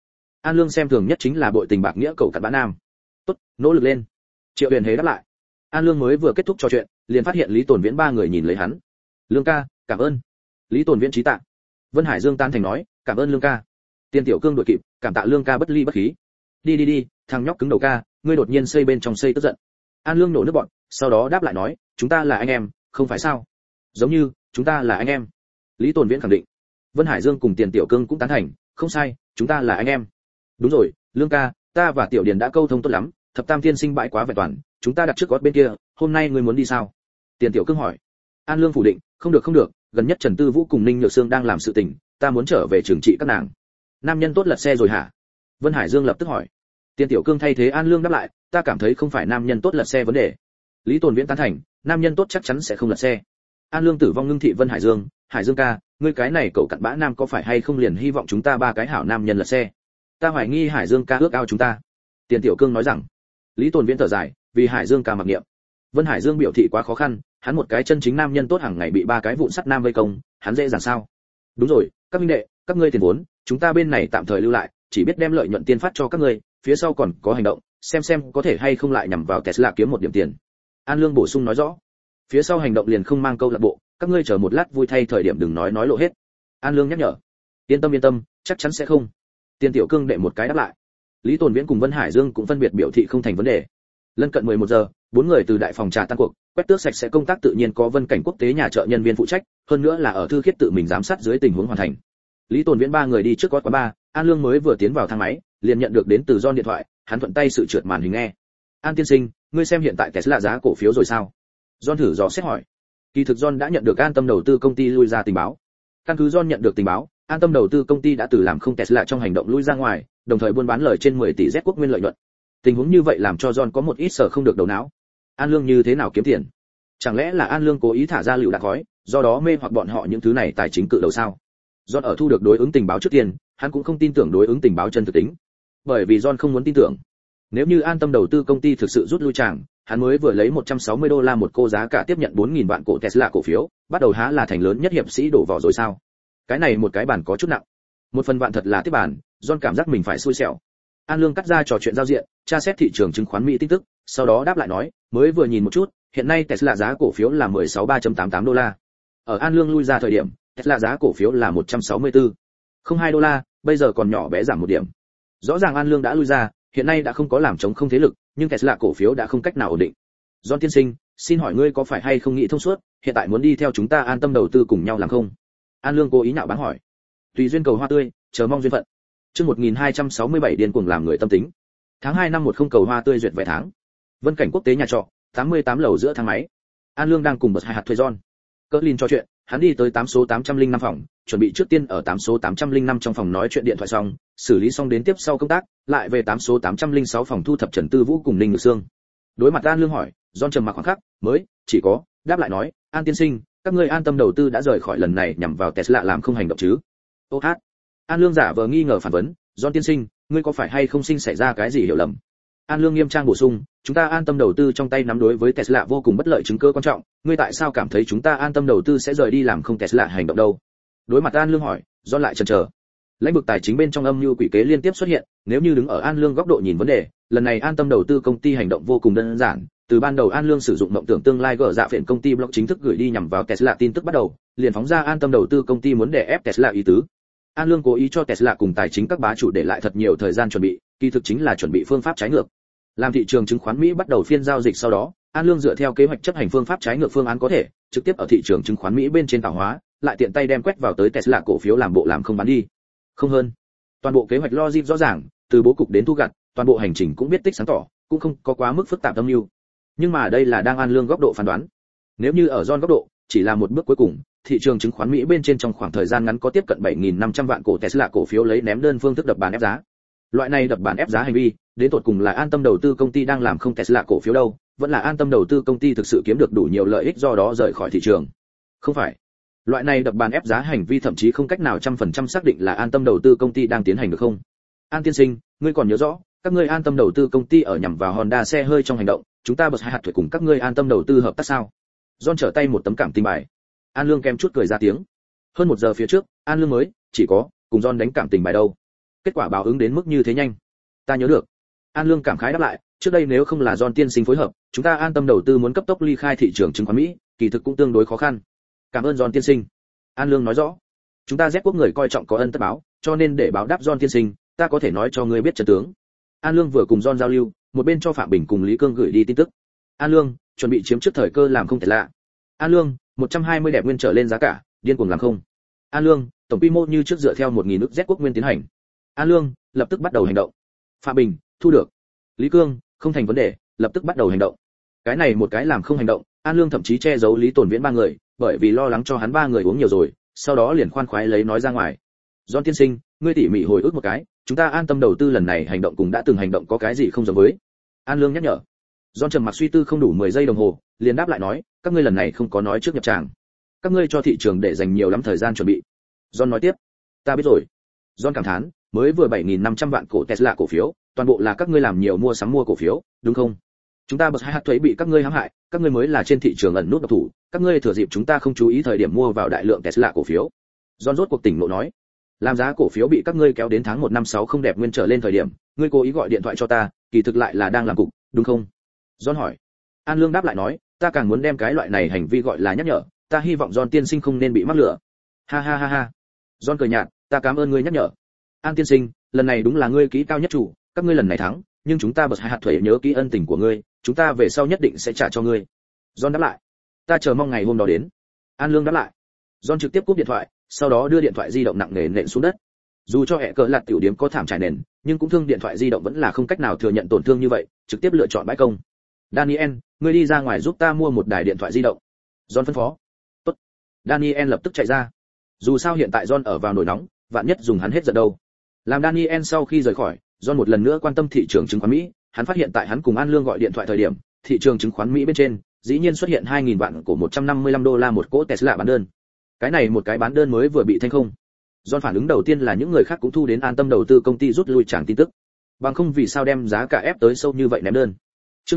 An Lương xem thường nhất chính là bội tình bạc nghĩa cậu cặn bã nam. Tốt, nỗ lực lên. Triệu Huyền Hế đáp lại. An Lương mới vừa kết thúc trò chuyện, liền phát hiện Lý Tồn Viễn ba người nhìn lấy hắn. Lương ca, cảm ơn. Lý Tồn Viễn trí tạ. Vân Hải Dương tan thành nói, cảm ơn Lương ca. Tiên Tiểu Cương đội kịp, cảm tạ Lương ca bất ly bất khí. Đi, thằng nhóc cứng đầu ca, ngươi đột nhiên xây bên trong xây tức giận. An Lương nổ nước bọn, sau đó đáp lại nói, chúng ta là anh em, không phải sao? Giống như, chúng ta là anh em. Lý Tồn Viễn khẳng định. Vân Hải Dương cùng Tiền Tiểu Cương cũng tán thành, không sai, chúng ta là anh em. Đúng rồi, Lương ca, ta và Tiểu Điền đã câu thông tốt lắm, thập tam thiên sinh bãi quá vẹn toàn, chúng ta đặt trước gót bên kia, hôm nay ngươi muốn đi sao? Tiền Tiểu Cương hỏi. An Lương phủ định, không được, gần nhất Trần Tư Vũ cùng Ninh Nhược Sương đang làm sự tình, ta muốn trở về trường trị các nàng. Nam nhân tốt lật xe rồi hả? Vân Hải Dương lập tức hỏi. Tiền Tiểu Cương thay thế An Lương đáp lại, ta cảm thấy không phải nam nhân tốt lật xe vấn đề. Lý Tồn Viễn tán thành, nam nhân tốt chắc chắn sẽ không lật xe. An Lương tử vong ngưng thị Vân Hải Dương ca, ngươi cái này cậu cặn bã nam có phải hay không liền hy vọng chúng ta ba cái hảo nam nhân lật xe? Ta hoài nghi Hải Dương ca ước ao chúng ta. Tiền Tiểu Cương nói rằng. Lý Tồn Viễn thở dài, vì Hải Dương ca mặc niệm. Vân Hải Dương biểu thị quá khó khăn, hắn một cái chân chính nam nhân tốt hàng ngày bị ba cái vụn sắt nam vây công, hắn dễ dàng sao? Đúng rồi, các minh đệ, các ngươi tiền vốn, chúng ta bên này tạm thời lưu lại, chỉ biết đem lợi nhuận tiên phát cho các ngươi, phía sau còn có hành động, xem có thể hay không lại nhằm vào Tesla kiếm một điểm tiền. An Lương bổ sung nói rõ. Phía sau hành động liền không mang câu lạc bộ, các ngươi chờ một lát vui thay thời điểm đừng nói lộ hết. An Lương nhắc nhở. Yên tâm, chắc chắn sẽ không. Tiền Tiểu Cương đệ một cái đáp lại. Lý Tồn Viễn cùng Vân Hải Dương cũng phân biệt biểu thị không thành vấn đề. Lân cận 11 giờ, bốn người từ đại phòng trà tan cuộc, quét tước sạch sẽ công tác tự nhiên có Vân Cảnh Quốc tế nhà chợ nhân viên phụ trách, hơn nữa là ở Thư Khiết tự mình giám sát dưới tình huống hoàn thành. Lý Tồn Viễn ba người đi trước quán bar, An Lương mới vừa tiến vào thang máy, liền nhận được đến từ John điện thoại, hắn thuận tay sự trượt màn hình nghe. An tiên sinh, ngươi xem hiện tại Tesla giá cổ phiếu rồi sao? John thử dò xét hỏi. Kỳ thực John đã nhận được An Tâm đầu tư công ty lui ra tình báo. Căn cứ John nhận được tình báo, An Tâm đầu tư công ty đã từ làm không Tesla trong hành động lui ra ngoài, đồng thời buôn bán lời trên 10 tỷ Z quốc nguyên lợi nhuận. Tình huống như vậy làm cho John có một ít sở không được đầu não. An Lương như thế nào kiếm tiền? Chẳng lẽ là An Lương cố ý thả ra lựu đạn khói, do đó mê hoặc bọn họ những thứ này tài chính cự đầu sao? John ở thu được đối ứng tình báo trước tiên, hắn cũng không tin tưởng đối ứng tình báo chân thực tính. Bởi vì John không muốn tin tưởng. Nếu như An Tâm đầu tư công ty thực sự rút lui tràng, hắn mới vừa lấy 160 đô la một cô giá cả tiếp nhận 4.000 vạn cổ Tesla cổ phiếu, bắt đầu há là thành lớn nhất hiệp sĩ đổ vỏ rồi sao? Cái này một cái bản có chút nặng. Một phần vạn thật là tiếp bản, John cảm giác mình phải xui xẻo. An Lương cắt ra trò chuyện giao diện, tra xét thị trường chứng khoán Mỹ tin tức, sau đó đáp lại nói, mới vừa nhìn một chút, hiện nay Tesla giá cổ phiếu là 163.88 đô la. Ở An Lương lui ra thời điểm, Tesla giá cổ phiếu là 164.02 đô la, bây giờ còn nhỏ bé giảm một điểm. Rõ ràng An Lương đã lui ra, hiện nay đã không có làm chống không thế lực, nhưng Tesla cổ phiếu đã không cách nào ổn định. John tiên sinh, xin hỏi ngươi có phải hay không nghĩ thông suốt, hiện tại muốn đi theo chúng ta An Tâm đầu tư cùng nhau làm không? An Lương cố ý nhạo báng hỏi. Tùy duyên cầu hoa tươi, chờ mong duyên phận. Chương 1267 điên cuồng làm người tâm tính. Tháng 2 năm 10 cầu hoa tươi duyệt vài tháng. Vân Cảnh Quốc tế nhà trọ, 88 lầu giữa thang máy. An Lương đang cùng bật hai hạt thuê John. Cỡ trò chuyện, hắn đi tới 8 số 805 phòng, chuẩn bị trước tiên ở 8 số 805 trong phòng nói chuyện điện thoại xong, xử lý xong đến tiếp sau công tác, lại về 8 số 806 phòng thu thập Trần Tư Vũ cùng Ninh Nhược Sương. Đối mặt An Lương hỏi, John trầm mặc khoảng khắc, mới chỉ có đáp lại nói, An tiên sinh, các ngươi An Tâm đầu tư đã rời khỏi lần này nhằm vào Tesla làm không hành động chứ? Ô hát. An Lương giả vờ nghi ngờ phản vấn, John tiên sinh, ngươi có phải hay không sinh xảy ra cái gì hiểu lầm? An Lương nghiêm trang bổ sung, chúng ta An Tâm đầu tư trong tay nắm đối với Tesla vô cùng bất lợi chứng cứ quan trọng, ngươi tại sao cảm thấy chúng ta An Tâm đầu tư sẽ rời đi làm không Tesla hành động đâu? Đối mặt An Lương hỏi, John lại chần chờ. Lãnh vực tài chính bên trong âm mưu quỷ kế liên tiếp xuất hiện, nếu như đứng ở An Lương góc độ nhìn vấn đề, lần này An Tâm đầu tư công ty hành động vô cùng đơn giản, từ ban đầu An Lương sử dụng mộng tưởng tương lai gỡ dạ phiện công ty block chính thức gửi đi nhằm vào Tesla tin tức bắt đầu, liền phóng ra An Tâm đầu tư công ty muốn đè ép Tesla ý tứ. An Lương cố ý cho Tesla cùng tài chính các bá chủ để lại thật nhiều thời gian chuẩn bị, kỳ thực chính là chuẩn bị phương pháp trái ngược. Làm thị trường chứng khoán Mỹ bắt đầu phiên giao dịch sau đó, An Lương dựa theo kế hoạch chấp hành phương pháp trái ngược phương án có thể trực tiếp ở thị trường chứng khoán Mỹ bên trên tạo hóa, lại tiện tay đem quét vào tới Tesla cổ phiếu làm bộ làm không bán đi. Không hơn. Toàn bộ kế hoạch logic rõ ràng, từ bố cục đến thu gặt, toàn bộ hành trình cũng biết tích sáng tỏ, cũng không có quá mức phức tạp âm mưu. Nhưng mà đây là đang An Lương góc độ phán đoán. Nếu như ở John góc độ, chỉ là một bước cuối cùng, thị trường chứng khoán Mỹ bên trên trong khoảng thời gian ngắn có tiếp cận 7.500 vạn cổ Tesla cổ phiếu lấy ném đơn phương thức đập bàn ép giá. Loại này đập bàn ép giá hành vi, đến tột cùng là An Tâm đầu tư công ty đang làm không Tesla cổ phiếu đâu, vẫn là An Tâm đầu tư công ty thực sự kiếm được đủ nhiều lợi ích do đó rời khỏi thị trường. Không phải. Loại này đập bàn ép giá hành vi thậm chí không cách nào 100% xác định là An Tâm đầu tư công ty đang tiến hành được không? An tiên sinh, ngươi còn nhớ rõ, các ngươi An Tâm đầu tư công ty ở nhằm vào Honda xe hơi trong hành động, chúng ta bật hai hạt thuế cùng các ngươi An Tâm đầu tư hợp tác sao? John trở tay một tấm cảm tình bài. An Lương kem chút cười ra tiếng. Hơn 1 giờ phía trước, An Lương mới chỉ có cùng John đánh cảm tình bài đâu. Kết quả báo ứng đến mức như thế nhanh. Ta nhớ được. An Lương cảm khái đáp lại, trước đây nếu không là John tiên sinh phối hợp, chúng ta an tâm đầu tư muốn cấp tốc ly khai thị trường chứng khoán Mỹ, kỳ thực cũng tương đối khó khăn. Cảm ơn John tiên sinh. An Lương nói rõ. Chúng ta Z quốc người coi trọng có ân tất báo, cho nên để báo đáp John tiên sinh, ta có thể nói cho ngươi biết trận tướng. An Lương vừa cùng John giao lưu, một bên cho Phạm Bình cùng Lý Cương gửi đi tin tức. An Lương, chuẩn bị chiếm trước thời cơ làm không thể lạ. An Lương, 120 đẹp nguyên trở lên giá cả, điên cuồng làm không. An Lương, tổng quy mô như trước dựa theo 1000 nước Z quốc nguyên tiến hành. An Lương, lập tức bắt đầu hành động. Phạm Bình, thu được. Lý Cương, không thành vấn đề, lập tức bắt đầu hành động. Cái này một cái làm không hành động, An Lương thậm chí che giấu Lý Tồn Viễn ba người, bởi vì lo lắng cho hắn ba người uống nhiều rồi, sau đó liền khoan khoái lấy nói ra ngoài. John tiên sinh, ngươi tỉ mỉ hồi ức một cái, chúng ta an tâm đầu tư lần này hành động cùng đã từng hành động có cái gì không giống với? An Lương nhắc nhở. John trầm mặc suy tư không đủ 10 giây đồng hồ, liền đáp lại nói, các ngươi lần này không có nói trước nhập tràng. Các ngươi cho thị trường để dành nhiều lắm thời gian chuẩn bị. John nói tiếp. Ta biết rồi. John cảm thán, mới vừa 7.500 vạn cổ Tesla cổ phiếu, toàn bộ là các ngươi làm nhiều mua sắm mua cổ phiếu, đúng không? Chúng ta bật hai hạt thuế bị các ngươi hãm hại, các ngươi mới là trên thị trường ẩn nút độc thủ, các ngươi thừa dịp chúng ta không chú ý thời điểm mua vào đại lượng Tesla cổ phiếu. John rốt cuộc tỉnh ngộ nói, làm giá cổ phiếu bị các ngươi kéo đến tháng 1 năm 6 không đẹp nguyên trở lên thời điểm, ngươi cố ý gọi điện thoại cho ta, kỳ thực lại là đang làm cục, đúng không? John hỏi. An Lương đáp lại nói, ta càng muốn đem cái loại này hành vi gọi là nhắc nhở, ta hy vọng John tiên sinh không nên bị mắc lừa. Ha ha ha ha. John cười nhạt, ta cảm ơn ngươi nhắc nhở. An tiên sinh, lần này đúng là ngươi kỹ cao nhất chủ, các ngươi lần này thắng, nhưng chúng ta bật hai hạt thuế nhớ kỹ ân tình của ngươi, chúng ta về sau nhất định sẽ trả cho ngươi. John đáp lại. Ta chờ mong ngày hôm đó đến. An Lương đáp lại. John trực tiếp cúp điện thoại, sau đó đưa điện thoại di động nặng nề nện xuống đất. Dù cho hệ cỡ lạt tiểu điểm có thảm trải nền, nhưng cũng thương điện thoại di động vẫn là không cách nào thừa nhận tổn thương như vậy, trực tiếp lựa chọn bãi công. Daniel, ngươi đi ra ngoài giúp ta mua một đài điện thoại di động. John phân phó. Tốt. Daniel lập tức chạy ra. Dù sao hiện tại John ở vào nổi nóng, vạn nhất dùng hắn hết giận đâu. Làm Daniel sau khi rời khỏi, John một lần nữa quan tâm thị trường chứng khoán Mỹ, hắn phát hiện tại hắn cùng An Lương gọi điện thoại thời điểm, thị trường chứng khoán Mỹ bên trên, dĩ nhiên xuất hiện 2.000 vạn cổ 155 đô la một cỗ Tesla bán đơn. Cái này một cái bán đơn mới vừa bị thanh không. John phản ứng đầu tiên là những người khác cũng thu đến an tâm đầu tư công ty rút lui tràng tin tức. Bằng không vì sao đem giá cả ép tới sâu như vậy ném đơn. Chương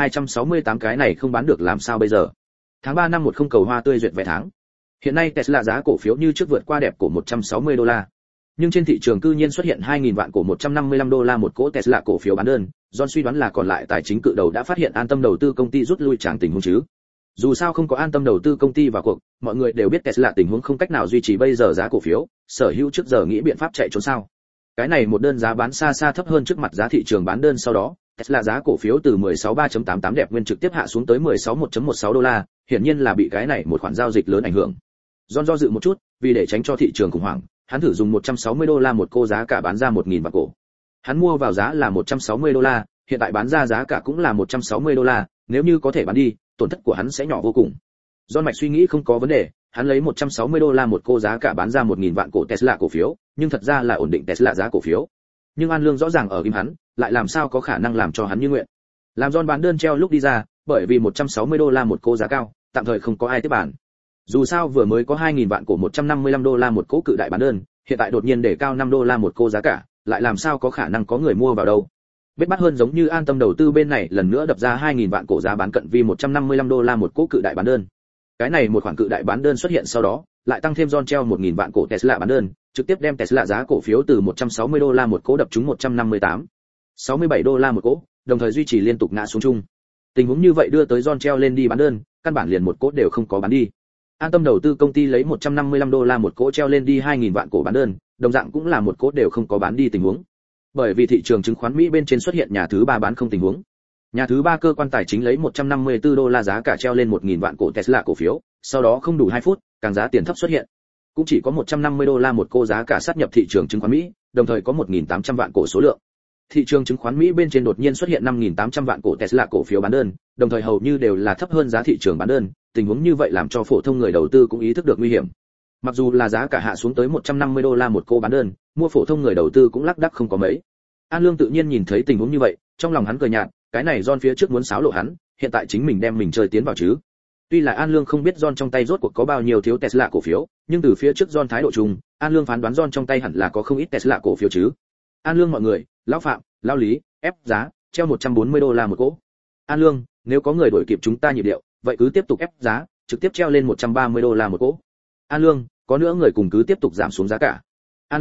1268 cái này không bán được làm sao bây giờ? Tháng 3 năm 10 cầu hoa tươi duyệt vé tháng. Hiện nay Tesla giá cổ phiếu như trước vượt qua đẹp cổ 160 đô la. Nhưng trên thị trường cư nhiên xuất hiện 2.000 vạn cổ 155 đô la một cỗ Tesla cổ phiếu bán đơn, John suy đoán là còn lại tài chính cự đầu đã phát hiện an tâm đầu tư công ty rút lui tràng tình huống chứ. Dù sao không có an tâm đầu tư công ty vào cuộc, mọi người đều biết Tesla tình huống không cách nào duy trì bây giờ giá cổ phiếu, sở hữu trước giờ nghĩ biện pháp chạy trốn sao. Cái này một đơn giá bán xa xa thấp hơn trước mặt giá thị trường bán đơn sau đó, Tesla giá cổ phiếu từ 16.3.88 đẹp nguyên trực tiếp hạ xuống tới 16.1.16 đô la, hiển nhiên là bị cái này một khoản giao dịch lớn ảnh hưởng. John do dự một chút, vì để tránh cho thị trường khủng hoảng, hắn thử dùng 160 đô la một cô giá cả bán ra 1.000 vạn cổ. Hắn mua vào giá là 160 đô la, hiện tại bán ra giá cả cũng là 160 đô la, nếu như có thể bán đi, tổn thất của hắn sẽ nhỏ vô cùng. John mạch suy nghĩ không có vấn đề, hắn lấy 160 đô la một cô giá cả bán ra 1.000 vạn cổ Tesla cổ phiếu, nhưng thật ra là ổn định Tesla giá cổ phiếu. Nhưng An Lương rõ ràng ở im hắn, lại làm sao có khả năng làm cho hắn như nguyện. Làm John bán đơn treo lúc đi ra, bởi vì 160 đô la một cô giá cao, tạm thời không có ai tiếp bàn. Dù sao vừa mới có 2.000 vạn cổ 155 đô la một cỗ cự đại bán đơn, hiện tại đột nhiên để cao 5 đô la một cô giá cả, lại làm sao có khả năng có người mua vào đâu. Bết bắt hơn giống như an tâm đầu tư bên này lần nữa đập ra 2.000 vạn cổ giá bán cận vi 155 đô la một cỗ cự đại bán đơn. Cái này một khoản cự đại bán đơn xuất hiện sau đó, lại tăng thêm John treo 1.000 vạn cổ Tesla bán đơn, trực tiếp đem Tesla giá cổ phiếu từ 160 đô la một cỗ đập trúng 158, 67 đô la một cỗ, đồng thời duy trì liên tục ngã xuống chung. Tình huống như vậy đưa tới John treo lên đi bán đơn, căn bản liền một cỗ đều không có bán đi. An tâm đầu tư công ty lấy 155 đô la một cỗ treo lên đi 2.000 vạn cổ bán đơn, đồng dạng cũng là một cỗ đều không có bán đi tình huống. Bởi vì thị trường chứng khoán Mỹ bên trên xuất hiện nhà thứ ba bán không tình huống. Nhà thứ ba cơ quan tài chính lấy 154 đô la giá cả treo lên 1.000 vạn cổ Tesla cổ phiếu, sau đó không đủ 2 phút, càng giá tiền thấp xuất hiện. Cũng chỉ có 150 đô la một cô giá cả sát nhập thị trường chứng khoán Mỹ, đồng thời có 1.800 vạn cổ số lượng. Thị trường chứng khoán Mỹ bên trên đột nhiên xuất hiện 5.800 vạn cổ Tesla cổ phiếu bán đơn, đồng thời hầu như đều là thấp hơn giá thị trường bán đơn, tình huống như vậy làm cho phổ thông người đầu tư cũng ý thức được nguy hiểm. Mặc dù là giá cả hạ xuống tới 150 đô la một cô bán đơn, mua phổ thông người đầu tư cũng lác đác không có mấy. An Lương tự nhiên nhìn thấy tình huống như vậy, trong lòng hắn cười nhạt, cái này John phía trước muốn xáo lộ hắn, hiện tại chính mình đem mình chơi tiến vào chứ. Tuy là An Lương không biết John trong tay rốt cuộc có bao nhiêu thiếu Tesla cổ phiếu, nhưng từ phía trước John thái độ chung, An Lương phán đoán John trong tay hẳn là có không ít Tesla cổ phiếu chứ. An Lương mọi người, lão Phạm, lão Lý, ép giá, treo 140 đô la một cỗ. An Lương, nếu có người đuổi kịp chúng ta nhịp điệu, vậy cứ tiếp tục ép giá, trực tiếp treo lên 130 đô la một cỗ. An Lương, có nữa người cùng cứ tiếp tục giảm xuống giá cả. An Lương,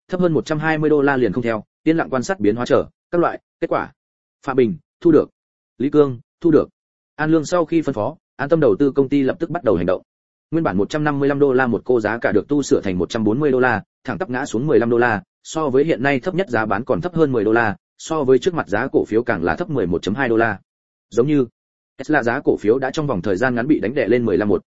thấp hơn $120 liền không theo, yên lặng quan sát biến hóa chờ các loại kết quả. Phạm Bình, thu được. Lý Cương, thu được. An Lương sau khi phân phó, An Tâm đầu tư công ty lập tức bắt đầu hành động. Nguyên bản $155 một cô giá cả được tu sửa thành $140, thẳng tắp ngã xuống $15, so với hiện nay thấp nhất giá bán còn thấp hơn $10, so với trước mặt giá cổ phiếu càng là thấp $11.2. Giống như Tesla giá cổ phiếu đã trong vòng thời gian ngắn bị đánh đè lên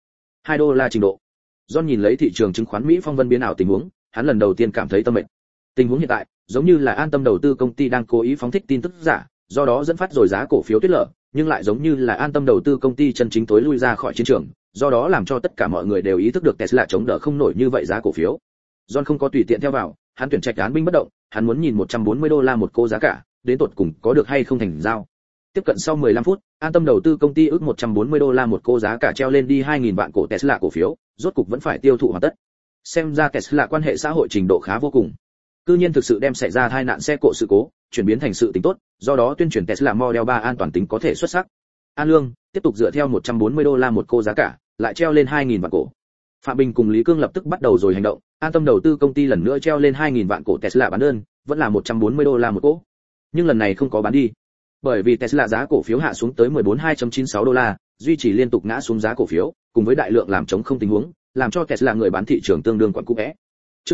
$15.2 trình độ. John nhìn lấy thị trường chứng khoán Mỹ phong vân biến ảo tình huống, hắn lần đầu tiên cảm thấy tâm mệt. Tình huống hiện tại, giống như là An Tâm đầu tư công ty đang cố ý phóng thích tin tức giả, do đó dẫn phát rồi giá cổ phiếu tuyết lở, nhưng lại giống như là An Tâm đầu tư công ty chân chính tối lui ra khỏi chiến trường, do đó làm cho tất cả mọi người đều ý thức được Tesla chống đỡ không nổi như vậy giá cổ phiếu. John không có tùy tiện theo vào, hắn tuyển trạch án binh bất động, hắn muốn nhìn $140 một cô giá cả, đến tột cùng có được hay không thành giao. Tiếp cận sau 15 phút, An Tâm đầu tư công ty ước $140 một cô giá cả treo lên đi 2.000 vạn cổ Tesla cổ phiếu, rốt cục vẫn phải tiêu thụ hoàn tất. Xem ra Tesla quan hệ xã hội trình độ khá vô cùng. Cư nhiên thực sự đem xảy ra tai nạn xe cộ sự cố, chuyển biến thành sự tính tốt, do đó tuyên truyền Tesla Model 3 an toàn tính có thể xuất sắc. An Lương tiếp tục dựa theo $140 một cô giá cả, lại treo lên 2.000 vạn cổ. Phạm Bình cùng Lý Cương lập tức bắt đầu rồi hành động, An Tâm đầu tư công ty lần nữa treo lên 2.000 vạn cổ Tesla bán đơn, vẫn là $140 một cổ. Nhưng lần này không có bán đi, bởi vì Tesla giá cổ phiếu hạ xuống tới $14.296, duy trì liên tục ngã xuống giá cổ phiếu, cùng với đại lượng làm chống không tình huống, làm cho Tesla người bán thị trường tương đương quặn cũ é. Chương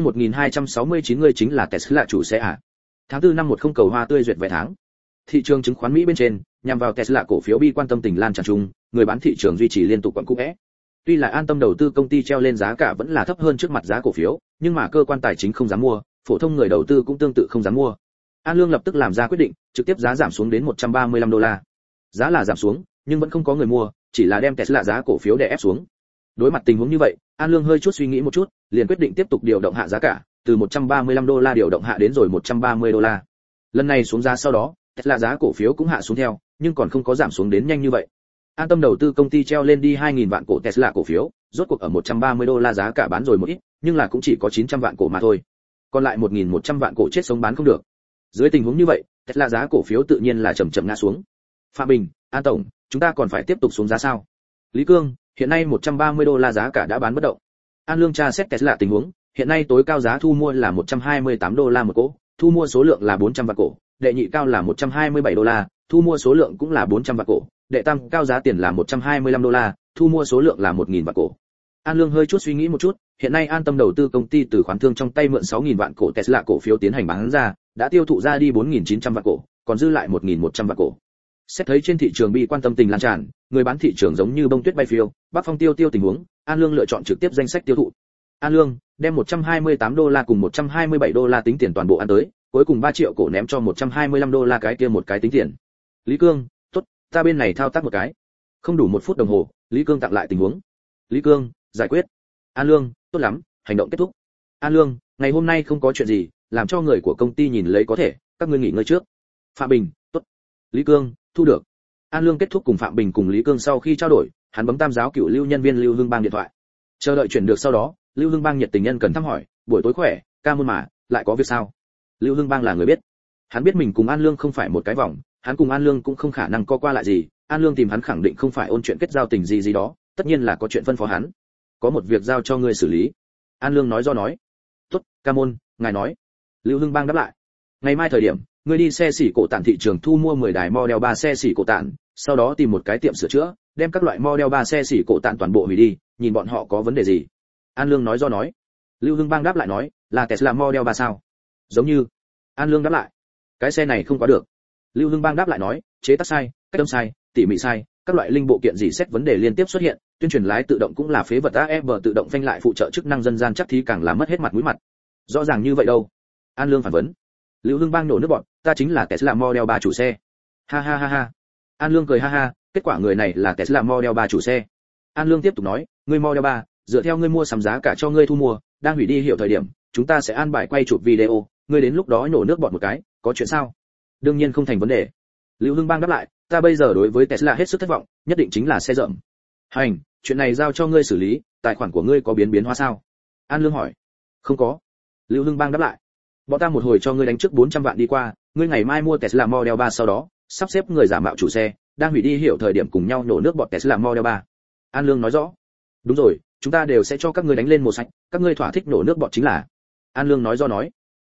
1269 người chính là Tesla chủ xe à? Tháng 4 năm 10 cầu hoa tươi duyệt vài tháng. Thị trường chứng khoán Mỹ bên trên, nhằm vào Tesla cổ phiếu bi quan tâm tình lan tràn chung, người bán thị trường duy trì liên tục quặn cũ é. Tuy là An Tâm đầu tư công ty treo lên giá cả vẫn là thấp hơn trước mặt giá cổ phiếu, nhưng mà cơ quan tài chính không dám mua, phổ thông người đầu tư cũng tương tự không dám mua. An Lương lập tức làm ra quyết định, trực tiếp giá giảm xuống đến $135. Giá là giảm xuống, nhưng vẫn không có người mua, chỉ là đem Tesla giá cổ phiếu đè ép xuống. Đối mặt tình huống như vậy, An Lương hơi chút suy nghĩ một chút, liền quyết định tiếp tục điều động hạ giá cả, từ $135 điều động hạ đến rồi $130. Lần này xuống giá sau đó, Tesla giá cổ phiếu cũng hạ xuống theo, nhưng còn không có giảm xuống đến nhanh như vậy. An Tâm đầu tư công ty treo lên đi 2.000 vạn cổ Tesla cổ phiếu, rốt cuộc ở $130 giá cả bán rồi một ít, nhưng là cũng chỉ có 900 vạn cổ mà thôi. Còn lại 1.100 vạn cổ chết sống bán không được. Dưới tình huống như vậy, Tesla giá cổ phiếu tự nhiên là chậm chậm ngã xuống. Phạm Bình, An tổng, chúng ta còn phải tiếp tục xuống giá sao? Lý Cương, hiện nay $130 giá cả đã bán bất động. An Lương tra xét Tesla tình huống, hiện nay tối cao giá thu mua là $128 một cổ, thu mua số lượng là 400 vạn cổ, đệ nhị cao là $127, thu mua số lượng cũng là 400 vạn cổ, đệ tam cao giá tiền là $125, thu mua số lượng là 1.000 vạn cổ. An Lương hơi chút suy nghĩ một chút, hiện nay An Tâm đầu tư công ty từ khoán thương trong tay mượn 6.000 vạn cổ Tesla cổ phiếu tiến hành bán ra, đã tiêu thụ ra đi 4.900 vạn cổ, còn dư lại 1.100 vạn cổ. Xét thấy trên thị trường bị quan tâm tình lan tràn, người bán thị trường giống như bông tuyết bay phiêu, Bắc Phong tiêu tình huống, An Lương lựa chọn trực tiếp danh sách tiêu thụ. An Lương đem $128 cùng $127 tính tiền toàn bộ ăn tới, cuối cùng 3 triệu cổ ném cho $125 cái kia một cái tính tiền. Lý Cương, tốt, ta bên này thao tác một cái. Không đủ 1 phút đồng hồ, Lý Cương tặng lại tình huống. Lý Cương, giải quyết. An Lương, tốt lắm, hành động kết thúc. An Lương, ngày hôm nay không có chuyện gì, làm cho người của công ty nhìn lấy có thể, các ngươi nghỉ ngơi trước. Phạm Bình, tốt. Lý Cương, thu được. An Lương kết thúc cùng Phạm Bình cùng Lý Cương sau khi trao đổi, hắn bấm tam giáo cựu lưu nhân viên Lưu Hưng Bang điện thoại. Chờ đợi chuyển được sau đó, Lưu Hưng Bang nhiệt tình nhân cần thăm hỏi, buổi tối khỏe, ca môn mà, lại có việc sao? Lưu Hưng Bang là người biết. Hắn biết mình cùng An Lương không phải một cái vòng, hắn cùng An Lương cũng không khả năng co qua lại gì, An Lương tìm hắn khẳng định không phải ôn chuyện kết giao tình gì đó, tất nhiên là có chuyện phân phó hắn. Có một việc giao cho ngươi xử lý. An Lương nói do nói. Tốt, ca môn, ngài nói. Lưu Hưng Bang đáp lại. Ngày mai thời điểm, ngươi đi xe xỉ cổ tản thị trường thu mua 10 đài Model 3 xe xỉ cổ tản, sau đó tìm một cái tiệm sửa chữa, đem các loại Model 3 xe xỉ cổ tản toàn bộ hủy đi, nhìn bọn họ có vấn đề gì. An Lương nói do nói. Lưu Hưng Bang đáp lại nói, là Tesla Model 3 sao? Giống như. An Lương đáp lại. Cái xe này không có được. Lưu Hưng Bang đáp lại nói, chế tác sai, cách âm sai, tỉ mỉ sai, các loại linh bộ kiện gì xét vấn đề liên tiếp xuất hiện, tuyên truyền lái tự động cũng là phế vật, AFB tự động phanh lại phụ trợ chức năng dân gian chắc thì càng làm mất hết mặt mũi mặt. Rõ ràng như vậy đâu? An Lương phản vấn. Lưu Hưng Bang nổ nước bọt, ta chính là Tesla Model 3 chủ xe. Ha ha ha ha. An Lương cười ha ha, kết quả người này là Tesla Model 3 chủ xe. An Lương tiếp tục nói, ngươi Model 3, dựa theo ngươi mua sắm giá cả cho ngươi thu mua, đang hủy đi hiệu thời điểm, chúng ta sẽ an bài quay chụp video, ngươi đến lúc đó nổ nước bọt một cái, có chuyện sao? Đương nhiên không thành vấn đề. Lưu Hưng Bang đáp lại, ta bây giờ đối với Tesla hết sức thất vọng, nhất định chính là xe rợm. Hành, chuyện này giao cho ngươi xử lý, tài khoản của ngươi có biến hóa sao? An Lương hỏi. Không có. Lưu Hưng Bang đáp lại. Bọn ta một hồi cho ngươi đánh trước 400 vạn đi qua, ngươi ngày mai mua Tesla Model 3 sau đó, sắp xếp người giả mạo chủ xe, đang hủy đi hiệu thời điểm cùng nhau nổ nước bọt Tesla Model 3. An Lương nói rõ. Đúng rồi, chúng ta đều sẽ cho các ngươi đánh lên một sạch, các ngươi thỏa thích nổ nước bọt chính là. An Lương nói do nói.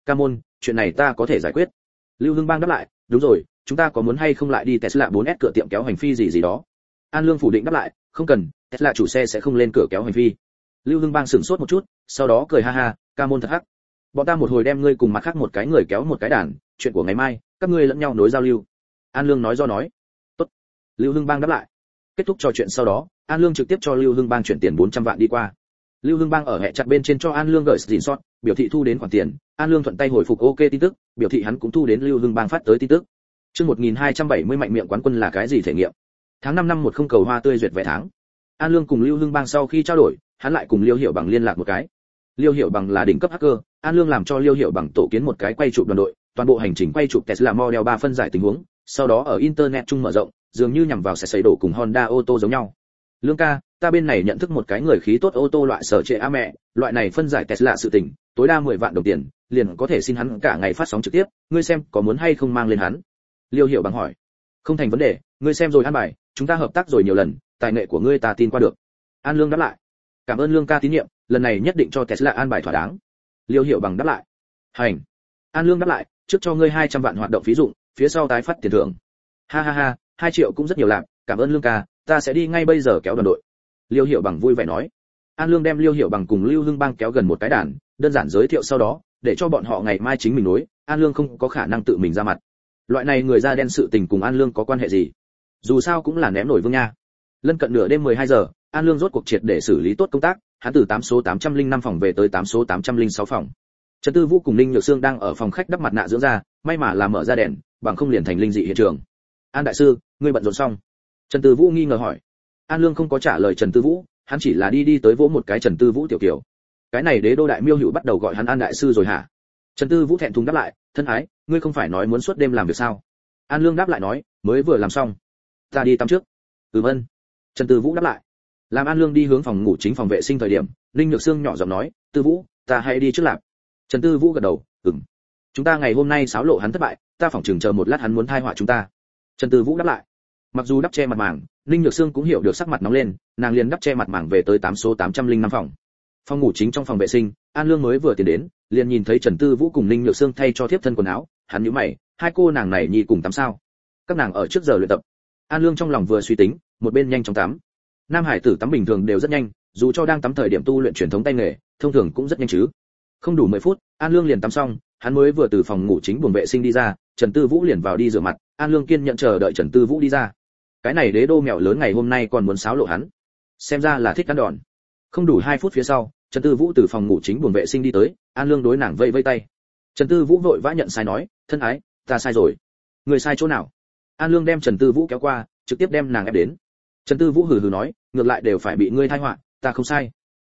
Ca môn, chuyện này ta có thể giải quyết. Lưu Hưng Bang đáp lại, đúng rồi, chúng ta có muốn hay không lại đi Tesla 4S cửa tiệm kéo hành phi gì đó. An Lương phủ định đáp lại, không cần, Tesla chủ xe sẽ không lên cửa kéo hành phi. Lưu Hưng Bang sửng sốt một chút, sau đó cười ha ha, Ca môn thật hắc. Bọn ta một hồi đem ngươi cùng mặt khác một cái người kéo một cái đàn, chuyện của ngày mai, các ngươi lẫn nhau nối giao lưu. An Lương nói do nói. Tốt. Lưu Hưng Bang đáp lại. Kết thúc trò chuyện sau đó, An Lương trực tiếp cho Lưu Hưng Bang chuyển tiền 400 vạn đi qua. Lưu Hưng Bang ở hệ chặt bên trên cho An Lương gửi screenshot, biểu thị thu đến khoản tiền, An Lương thuận tay hồi phục ok tin tức, biểu thị hắn cũng thu đến Lưu Hưng Bang phát tới tin tức. Chương 1270 mạnh miệng quán quân là cái gì thể nghiệm? Tháng 5 năm 10 cầu hoa tươi duyệt vé tháng. An Lương cùng Lưu Hưng Bang sau khi trao đổi, hắn lại cùng Liêu Hiểu Bằng liên lạc một cái. Liêu Hiểu Bằng là đỉnh cấp hacker, An Lương làm cho Liêu Hiểu Bằng tổ kiến một cái quay chụp đoàn đội, toàn bộ hành trình quay chụp Tesla Model 3 phân giải tình huống, sau đó ở internet chung mở rộng, dường như nhằm vào sẽ xây đổ cùng Honda ô tô giống nhau. Lương ca, ta bên này nhận thức một cái người khí tốt ô tô loại sở trệ a mẹ, loại này phân giải Tesla sự tình, tối đa 10 vạn đồng tiền, liền có thể xin hắn cả ngày phát sóng trực tiếp, ngươi xem có muốn hay không mang lên hắn. Liêu Hiểu Bằng hỏi. Không thành vấn đề, ngươi xem rồi an bài, chúng ta hợp tác rồi nhiều lần, tài nghệ của ngươi ta tin qua được. An Lương đáp lại. Cảm ơn Lương ca tín nhiệm, lần này nhất định cho Tesla an bài thỏa đáng. Liêu Hiểu Bằng đáp lại. Hành. An Lương đáp lại, trước cho ngươi 200 vạn hoạt động phí dụng, phía sau tái phát tiền thưởng. Ha ha ha, 2 triệu cũng rất nhiều lạc, cảm ơn Lương ca, ta sẽ đi ngay bây giờ kéo đoàn đội. Liêu Hiểu Bằng vui vẻ nói. An Lương đem Liêu Hiểu Bằng cùng Lưu Hưng Bang kéo gần một cái đàn, đơn giản giới thiệu sau đó, để cho bọn họ ngày mai chính mình nối, An Lương không có khả năng tự mình ra mặt. Loại này người da đen sự tình cùng An Lương có quan hệ gì? Dù sao cũng là ném nổi vương nha. Lân cận nửa đêm 12 giờ, An Lương rốt cuộc triệt để xử lý tốt công tác, hắn từ 8 số 805 phòng về tới 8 số 806 phòng. Trần Tư Vũ cùng Ninh Nhược Sương đang ở phòng khách đắp mặt nạ dưỡng da, may mà là mở ra đèn, bằng không liền thành linh dị hiện trường. An đại sư, ngươi bận rộn xong? Trần Tư Vũ nghi ngờ hỏi. An Lương không có trả lời Trần Tư Vũ, hắn chỉ là đi tới vỗ một cái Trần Tư Vũ tiểu kiều. Cái này Đế Đô đại miêu hữu bắt đầu gọi hắn An đại sư rồi hả? Trần Tư Vũ thẹn thùng đáp lại, thân ái, ngươi không phải nói muốn suốt đêm làm việc sao? An Lương đáp lại nói, mới vừa làm xong, ta đi tắm trước. Ân. Trần Tư Vũ đáp lại. Làm An Lương đi hướng phòng ngủ chính phòng vệ sinh thời điểm, Ninh Nhược Sương nhỏ giọng nói, Tư Vũ, ta hãy đi trước lạp. Trần Tư Vũ gật đầu, Chúng ta ngày hôm nay xáo lộ hắn thất bại, ta phỏng chừng chờ một lát hắn muốn thai họa chúng ta. Trần Tư Vũ đáp lại. Mặc dù đắp che mặt màng, Ninh Nhược Sương cũng hiểu được sắc mặt nóng lên, nàng liền đắp che mặt màng về tới 8 số 805 phòng. Phòng ngủ chính trong phòng vệ sinh, An Lương mới vừa tiến đến, liền nhìn thấy Trần Tư Vũ cùng Ninh Nhược Sương thay cho thiếp thân quần áo, hắn nhíu mày, hai cô nàng này nhi cùng tắm sao? Các nàng ở trước giờ luyện tập. An Lương trong lòng vừa suy tính, một bên nhanh chóng tắm. Nam hải tử tắm bình thường đều rất nhanh, dù cho đang tắm thời điểm tu luyện truyền thống tay nghề, thông thường cũng rất nhanh chứ. Không đủ 10 phút, An Lương liền tắm xong, hắn mới vừa từ phòng ngủ chính buồng vệ sinh đi ra, Trần Tư Vũ liền vào đi rửa mặt, An Lương kiên nhẫn chờ đợi Trần Tư Vũ đi ra. Cái này Đế Đô mèo lớn ngày hôm nay còn muốn xáo lộ hắn, xem ra là thích ăn đòn. Không đủ 2 phút phía sau, Trần Tư Vũ từ phòng ngủ chính buồng vệ sinh đi tới, An Lương đối nàng vẫy vẫy tay. Trần Tư Vũ vội vã nhận sai nói, thân ái, ta sai rồi. Người sai chỗ nào? An Lương đem Trần Tư Vũ kéo qua, trực tiếp đem nàng ép đến. Trần Tư Vũ hừ hừ nói, ngược lại đều phải bị ngươi tai họa, ta không sai.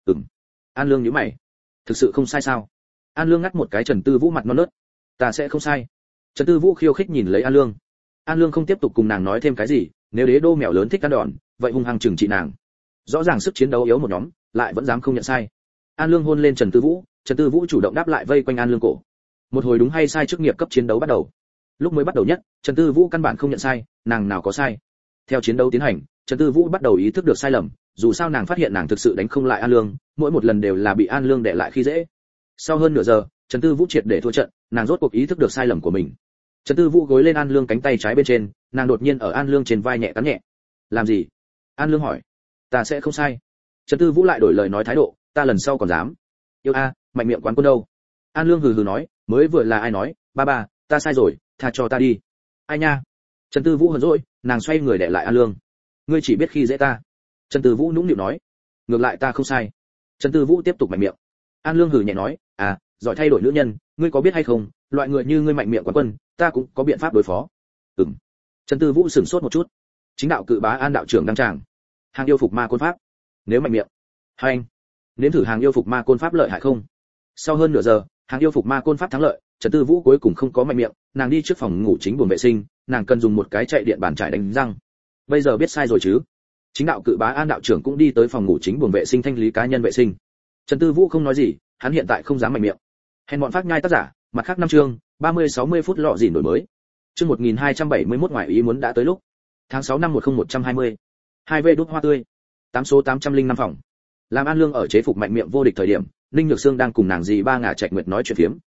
An Lương nhíu mày, thực sự không sai sao? An Lương ngắt một cái Trần Tư Vũ mặt non nớt, ta sẽ không sai. Trần Tư Vũ khiêu khích nhìn lấy An Lương. An Lương không tiếp tục cùng nàng nói thêm cái gì, nếu Đế Đô mèo lớn thích ăn đòn, vậy hung hăng trừng trị nàng. Rõ ràng sức chiến đấu yếu một nhóm, lại vẫn dám không nhận sai. An Lương hôn lên Trần Tư Vũ, Trần Tư Vũ chủ động đáp lại vây quanh An Lương cổ. Một hồi đúng hay sai chức nghiệp cấp chiến đấu bắt đầu. Lúc mới bắt đầu nhất, Trần Tư Vũ căn bản không nhận sai, nàng nào có sai. Theo chiến đấu tiến hành, Trần Tư Vũ bắt đầu ý thức được sai lầm, dù sao nàng phát hiện nàng thực sự đánh không lại An Lương, mỗi một lần đều là bị An Lương đè lại khi dễ. Sau hơn nửa giờ, Trần Tư Vũ triệt để thua trận, nàng rốt cuộc ý thức được sai lầm của mình. Trần Tư Vũ gối lên An Lương cánh tay trái bên trên, nàng đột nhiên ở An Lương trên vai nhẹ cắn nhẹ. Làm gì? An Lương hỏi. Ta sẽ không sai. Trần Tư Vũ lại đổi lời nói thái độ, ta lần sau còn dám. Yêu a, mạnh miệng quán quân đâu? An Lương hừ hừ nói, mới vừa là ai nói, ba, ta sai rồi, tha cho ta đi. Ai nha? Trần Tư Vũ hờn dỗi, nàng xoay người đè lại An Lương. Ngươi chỉ biết khi dễ ta. Trần Tư Vũ nũng nịu nói. Ngược lại ta không sai. Trần Tư Vũ tiếp tục mạnh miệng. An Lương hừ nhẹ nói, giỏi thay đổi nữ nhân, ngươi có biết hay không, loại người như ngươi mạnh miệng quán quân, ta cũng có biện pháp đối phó. Trần Tư Vũ sửng sốt một chút. Chính đạo cự bá An đạo trưởng đăng tràng. Hàng yêu phục ma côn pháp. Nếu mạnh miệng. Hành. Nếm thử hàng yêu phục ma côn pháp lợi hại không? Sau hơn nửa giờ, hàng yêu phục ma côn pháp thắng lợi, Trần Tư Vũ cuối cùng không có mạnh miệng, nàng đi trước phòng ngủ chính buồng vệ sinh, nàng cần dùng một cái chạy điện bàn trải đánh răng. Bây giờ biết sai rồi chứ? Chính đạo cự bá An đạo trưởng cũng đi tới phòng ngủ chính buồng vệ sinh thanh lý cá nhân vệ sinh. Trần Tư Vũ không nói gì, hắn hiện tại không dám mạnh miệng. Hèn bọn phát nhai tác giả, mặt khác 5 chương, 30-60 phút lọ dỉn đổi mới. Chương 1271 ngoại ý muốn đã tới lúc. Tháng 6 năm 10120. 2V đút hoa tươi. 8 số 805 phòng. Làm An Lương ở chế phục mạnh miệng vô địch thời điểm, Ninh Nhược Sương đang cùng nàng dì ba ngả Trạch Nguyệt nói chuyện phiếm.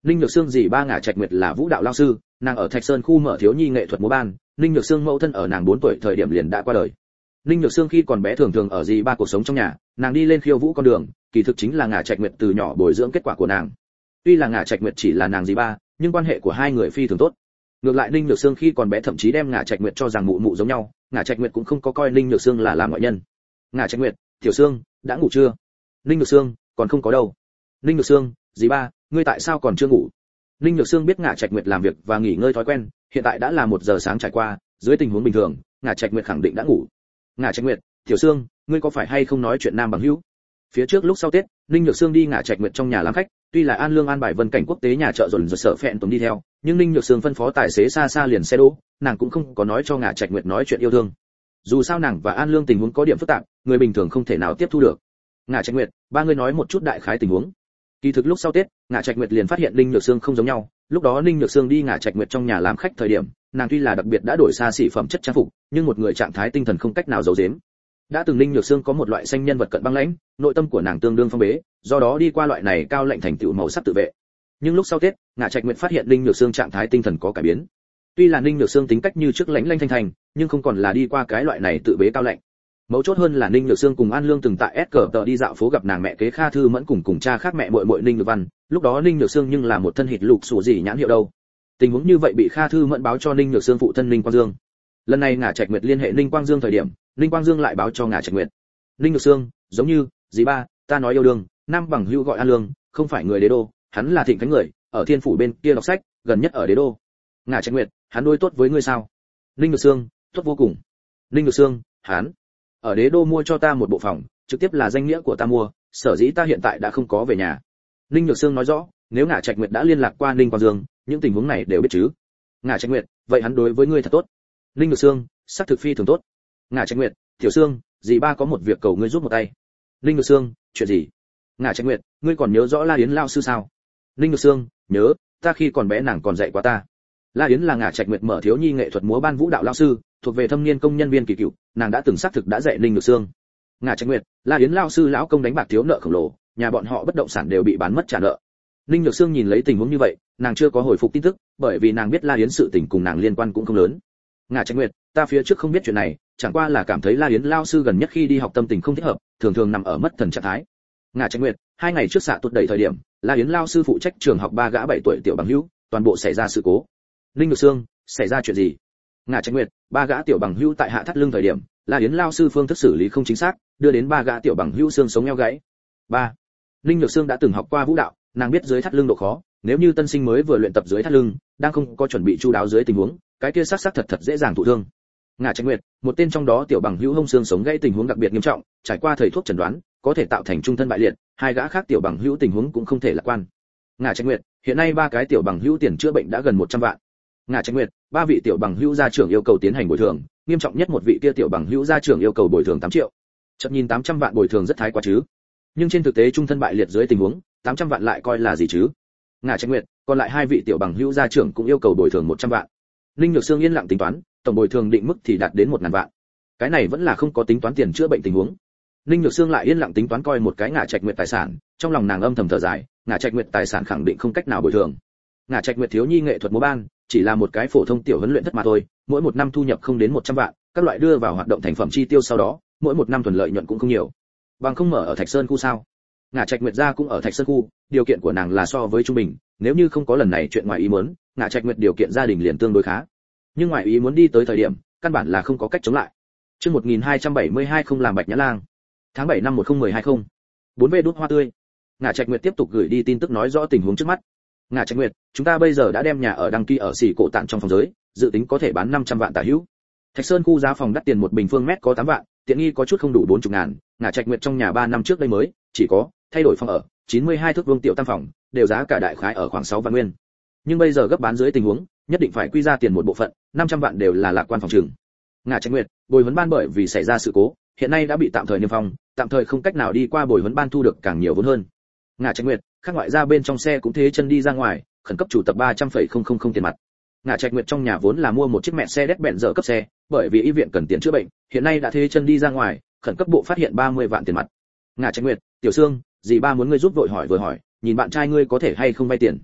Ninh Nhược Sương dì ba Ngả Trạch Nguyệt là vũ đạo lao sư, nàng ở Thạch Sơn khu mở thiếu nhi nghệ thuật múa ban, Ninh Nhược Sương mẫu thân ở nàng 4 tuổi thời điểm liền đã qua đời. Ninh Nhược Sương khi còn bé thường thường ở dì ba cuộc sống trong nhà, nàng đi lên khiêu vũ con đường, kỳ thực chính là Ngả Trạch Nguyệt từ nhỏ bồi dưỡng kết quả của nàng. Tuy là Ngả Trạch Nguyệt chỉ là nàng dì ba, nhưng quan hệ của hai người phi thường tốt. Ngược lại Ninh Nhược Sương khi còn bé thậm chí đem Ngả Trạch Nguyệt cho rằng mụ mụ giống nhau, Ngả Trạch Nguyệt cũng không có coi Ninh Nhược Sương là làm ngoại nhân. Ngả Trạch Nguyệt, Tiểu Sương, đã ngủ chưa? Ninh Nhược Sương, còn không có đâu. Ninh Nhược Sương, dì ba, ngươi tại sao còn chưa ngủ? Ninh Nhược Sương biết Ngả Trạch Nguyệt làm việc và nghỉ ngơi thói quen, hiện tại đã là 1 giờ sáng trải qua, dưới tình huống bình thường, Ngả Trạch Nguyệt khẳng định đã ngủ. Ngả Trạch Nguyệt, Tiểu Sương, ngươi có phải hay không nói chuyện nam bằng hữu? Phía trước lúc sau Tết, Ninh Nhược Sương đi Ngả Trạch Nguyệt trong nhà làm khách, tuy là An Lương an bài Vân Cảnh quốc tế nhà chợ dồn dập sợ phẹn tùng đi theo, nhưng Ninh Nhược Sương phân phó tài xế xa xa liền xe đỗ, nàng cũng không có nói cho Ngả Trạch Nguyệt nói chuyện yêu thương. Dù sao nàng và An Lương tình huống có điểm phức tạp, người bình thường không thể nào tiếp thu được. Ngả Trạch Nguyệt, ba người nói một chút đại khái tình huống. Kỳ thực lúc sau Tết, Ngả Trạch Nguyệt liền phát hiện Ninh Nhược Sương không giống nhau, lúc đó Ninh Nhược Sương đi Ngả Trạch Nguyệt trong nhà làm khách thời điểm, nàng tuy là đặc biệt đã đổi xa xỉ phẩm chất trang phục, nhưng một người trạng thái tinh thần không cách nào giấu giếm. Đã từng Ninh Nhược Sương có một loại xanh nhân vật cận băng lãnh, nội tâm của nàng tương đương phong bế, do đó đi qua loại này cao lạnh thành tựu màu sắc tự vệ. Nhưng lúc sau Tết, Ngả Trạch Nguyệt phát hiện Ninh Nhược Sương trạng thái tinh thần có cải biến. Tuy là Ninh Nhược Sương tính cách như trước lãnh lanh thanh thành, nhưng không còn là đi qua cái loại này tự bế cao lạnh. Mấu chốt hơn là Ninh Nhược Sương cùng An Lương từng tại SCT đi dạo phố gặp nàng mẹ kế Kha Thư Mẫn cùng cha khác mẹ muội muội Ninh Nhược Văn, lúc đó Ninh Nhược Sương nhưng là một thân hịt lục sủ gì nhãn hiệu đâu. Tình huống như vậy bị Kha Thư Mẫn báo cho Ninh Nhược Sương phụ thân Ninh Quang Dương. Lần này Ngả Trạch Nguyệt liên hệ Ninh Quang Dương thời điểm, Ninh Quang Dương lại báo cho Ngả Trạch Nguyệt. Ninh Nhược Sương, giống như, dì ba, ta nói yêu đương, nam bằng hữu gọi An Lương, không phải người Đế Đô, hắn là Thịnh Khánh người, ở Thiên phủ bên kia đọc sách, gần nhất ở Đế Đô. Ngả Trạch Nguyệt, hắn đối tốt với ngươi sao? Ninh Nhược Sương, tốt vô cùng. Ninh Nhược Sương, hắn ở Đế Đô mua cho ta một bộ phòng, trực tiếp là danh nghĩa của ta mua, sở dĩ ta hiện tại đã không có về nhà. Ninh Nhược Sương nói rõ, nếu Ngả Trạch Nguyệt đã liên lạc qua Ninh Quang Dương, những tình huống này đều biết chứ. Ngả Trạch Nguyệt, vậy hắn đối với ngươi thật tốt. Ninh Nhược Sương, sắc thực phi thường tốt. Ngả Trạch Nguyệt, Tiểu Sương, dì ba có một việc cầu ngươi giúp một tay. Ninh Nhược Sương, chuyện gì? Ngả Trạch Nguyệt, ngươi còn nhớ rõ La Yến lao sư sao? Ninh Nhược Sương, nhớ, ta khi còn bé nàng còn dạy qua ta. La Yến là Ngả Trạch Nguyệt mở thiếu nhi nghệ thuật múa ban vũ đạo lao sư, thuộc về thâm niên công nhân viên kỳ cựu, nàng đã từng xác thực đã dạy Ninh Nhược Sương. Ngả Trạch Nguyệt, La Yến lao sư lão công đánh bạc thiếu nợ khổng lồ, nhà bọn họ bất động sản đều bị bán mất trả nợ. Ninh Nhược Sương nhìn lấy tình huống như vậy, nàng chưa có hồi phục tin tức, bởi vì nàng biết La Yến sự tình cùng nàng liên quan cũng không lớn. Ngả Trạch Nguyệt, ta phía trước không biết chuyện này, chẳng qua là cảm thấy La Yến lao sư gần nhất khi đi học tâm tình không thích hợp, thường thường nằm ở mất thần trạng thái. Ngả Trạch Nguyệt, 2 ngày trước xạ tụt đầy thời điểm, La Yến lao sư phụ trách trường học 3 gã 7 tuổi tiểu bằng hữu, toàn bộ xảy ra sự cố. Ninh Nhược Sương, xảy ra chuyện gì? Ngả Trạch Nguyệt, 3 gã tiểu bằng hữu tại hạ thắt lưng thời điểm, La Yến lao sư phương thức xử lý không chính xác, đưa đến 3 gã tiểu bằng hữu xương sống eo gãy. 3. Ninh Nhược Sương đã từng học qua vũ đạo, nàng biết dưới thắt lưng độ khó, nếu như tân sinh mới vừa luyện tập dưới thắt lưng, đang không có chuẩn bị chu đáo dưới tình huống, cái kia xác thật dễ dàng thụ thương. Ngả Trạch Nguyệt, một tên trong đó tiểu bằng hữu hông xương sống gãy tình huống đặc biệt nghiêm trọng, trải qua thầy thuốc chẩn đoán, có thể tạo thành trung thân bại liệt, 2 gã khác tiểu bằng hữu tình huống cũng không thể lạc quan. Ngả Trạch Nguyệt, hiện nay 3 cái tiểu bằng hữu tiền chữa bệnh đã gần 100 vạn. Ngả Trạch Nguyệt, 3 vị tiểu bằng hữu gia trưởng yêu cầu tiến hành bồi thường, nghiêm trọng nhất một vị kia tiểu bằng hữu gia trưởng yêu cầu bồi thường 8 triệu. Chợt nhìn 800 vạn bồi thường rất thái quá chứ. Nhưng trên thực tế trung thân bại liệt dưới tình huống, 800 vạn lại coi là gì chứ? Ngả Trạch Nguyệt, còn lại 2 vị tiểu bằng hữu gia trưởng cũng yêu cầu bồi thường 100 vạn. Ninh Nhược Sương yên lặng tính toán, tổng bồi thường định mức thì đạt đến 1000 vạn. Cái này vẫn là không có tính toán tiền chữa bệnh tình huống. Ninh Nhược Sương lại yên lặng tính toán coi một cái Ngả Trạch Nguyệt tài sản, trong lòng nàng âm thầm thở dài, Ngả Trạch Nguyệt tài sản khẳng định không cách nào bồi thường. Ngả Trạch Nguyệt thiếu nhi nghệ thuật múa ban, chỉ là một cái phổ thông tiểu huấn luyện thất mà thôi, mỗi một năm thu nhập không đến 100 vạn, các loại đưa vào hoạt động thành phẩm chi tiêu sau đó, mỗi một năm thuần lợi nhuận cũng không nhiều. Bằng không mở ở Thạch Sơn khu sao? Ngả Trạch Nguyệt gia cũng ở Thạch Sơn khu, điều kiện của nàng là so với trung bình, nếu như không có lần này chuyện ngoài ý muốn, Ngả Trạch Nguyệt điều kiện gia đình liền tương đối khá. Nhưng ngoài ý muốn đi tới thời điểm, căn bản là không có cách chống lại. Chương 1272 không làm Bạch Nhã Lang. Tháng 7 năm 10120. 4V đốt hoa tươi. Ngả Trạch Nguyệt tiếp tục gửi đi tin tức nói rõ tình huống trước mắt. Ngả Trạch Nguyệt, chúng ta bây giờ đã đem nhà ở đăng ký ở xỉ cổ tạn trong phòng giới, dự tính có thể bán 500 vạn tả hữu. Thạch Sơn khu giá phòng đắt tiền 1 bình phương mét có 8 vạn, tiện nghi có chút không đủ 40 ngàn. Ngả Trạch Nguyệt trong nhà 3 năm trước đây mới chỉ có thay đổi phòng ở, 92 thước vuông tiểu tam phòng, đều giá cả đại khái ở khoảng 6 vạn nguyên. Nhưng bây giờ gấp bán dưới tình huống, nhất định phải quy ra tiền một bộ phận, 500 vạn đều là lạc quan phòng trường. Ngả Trạch Nguyệt, bồi huấn ban bởi vì xảy ra sự cố, hiện nay đã bị tạm thời niêm phong, tạm thời không cách nào đi qua bồi huấn ban thu được càng nhiều vốn hơn. Ngả Trạch Nguyệt, khác ngoại ra bên trong xe cũng thế chân đi ra ngoài, khẩn cấp chủ tập 300,000 tiền mặt. Ngả Trạch Nguyệt trong nhà vốn là mua một chiếc mẹ xe đét bẹn dở cấp xe, bởi vì y viện cần tiền chữa bệnh, hiện nay đã thế chân đi ra ngoài, khẩn cấp bộ phát hiện 30 vạn tiền mặt. Ngả Trạch Nguyệt, Tiểu Sương, dì ba muốn ngươi giúp vội hỏi vừa hỏi, nhìn bạn trai ngươi có thể hay không vay tiền.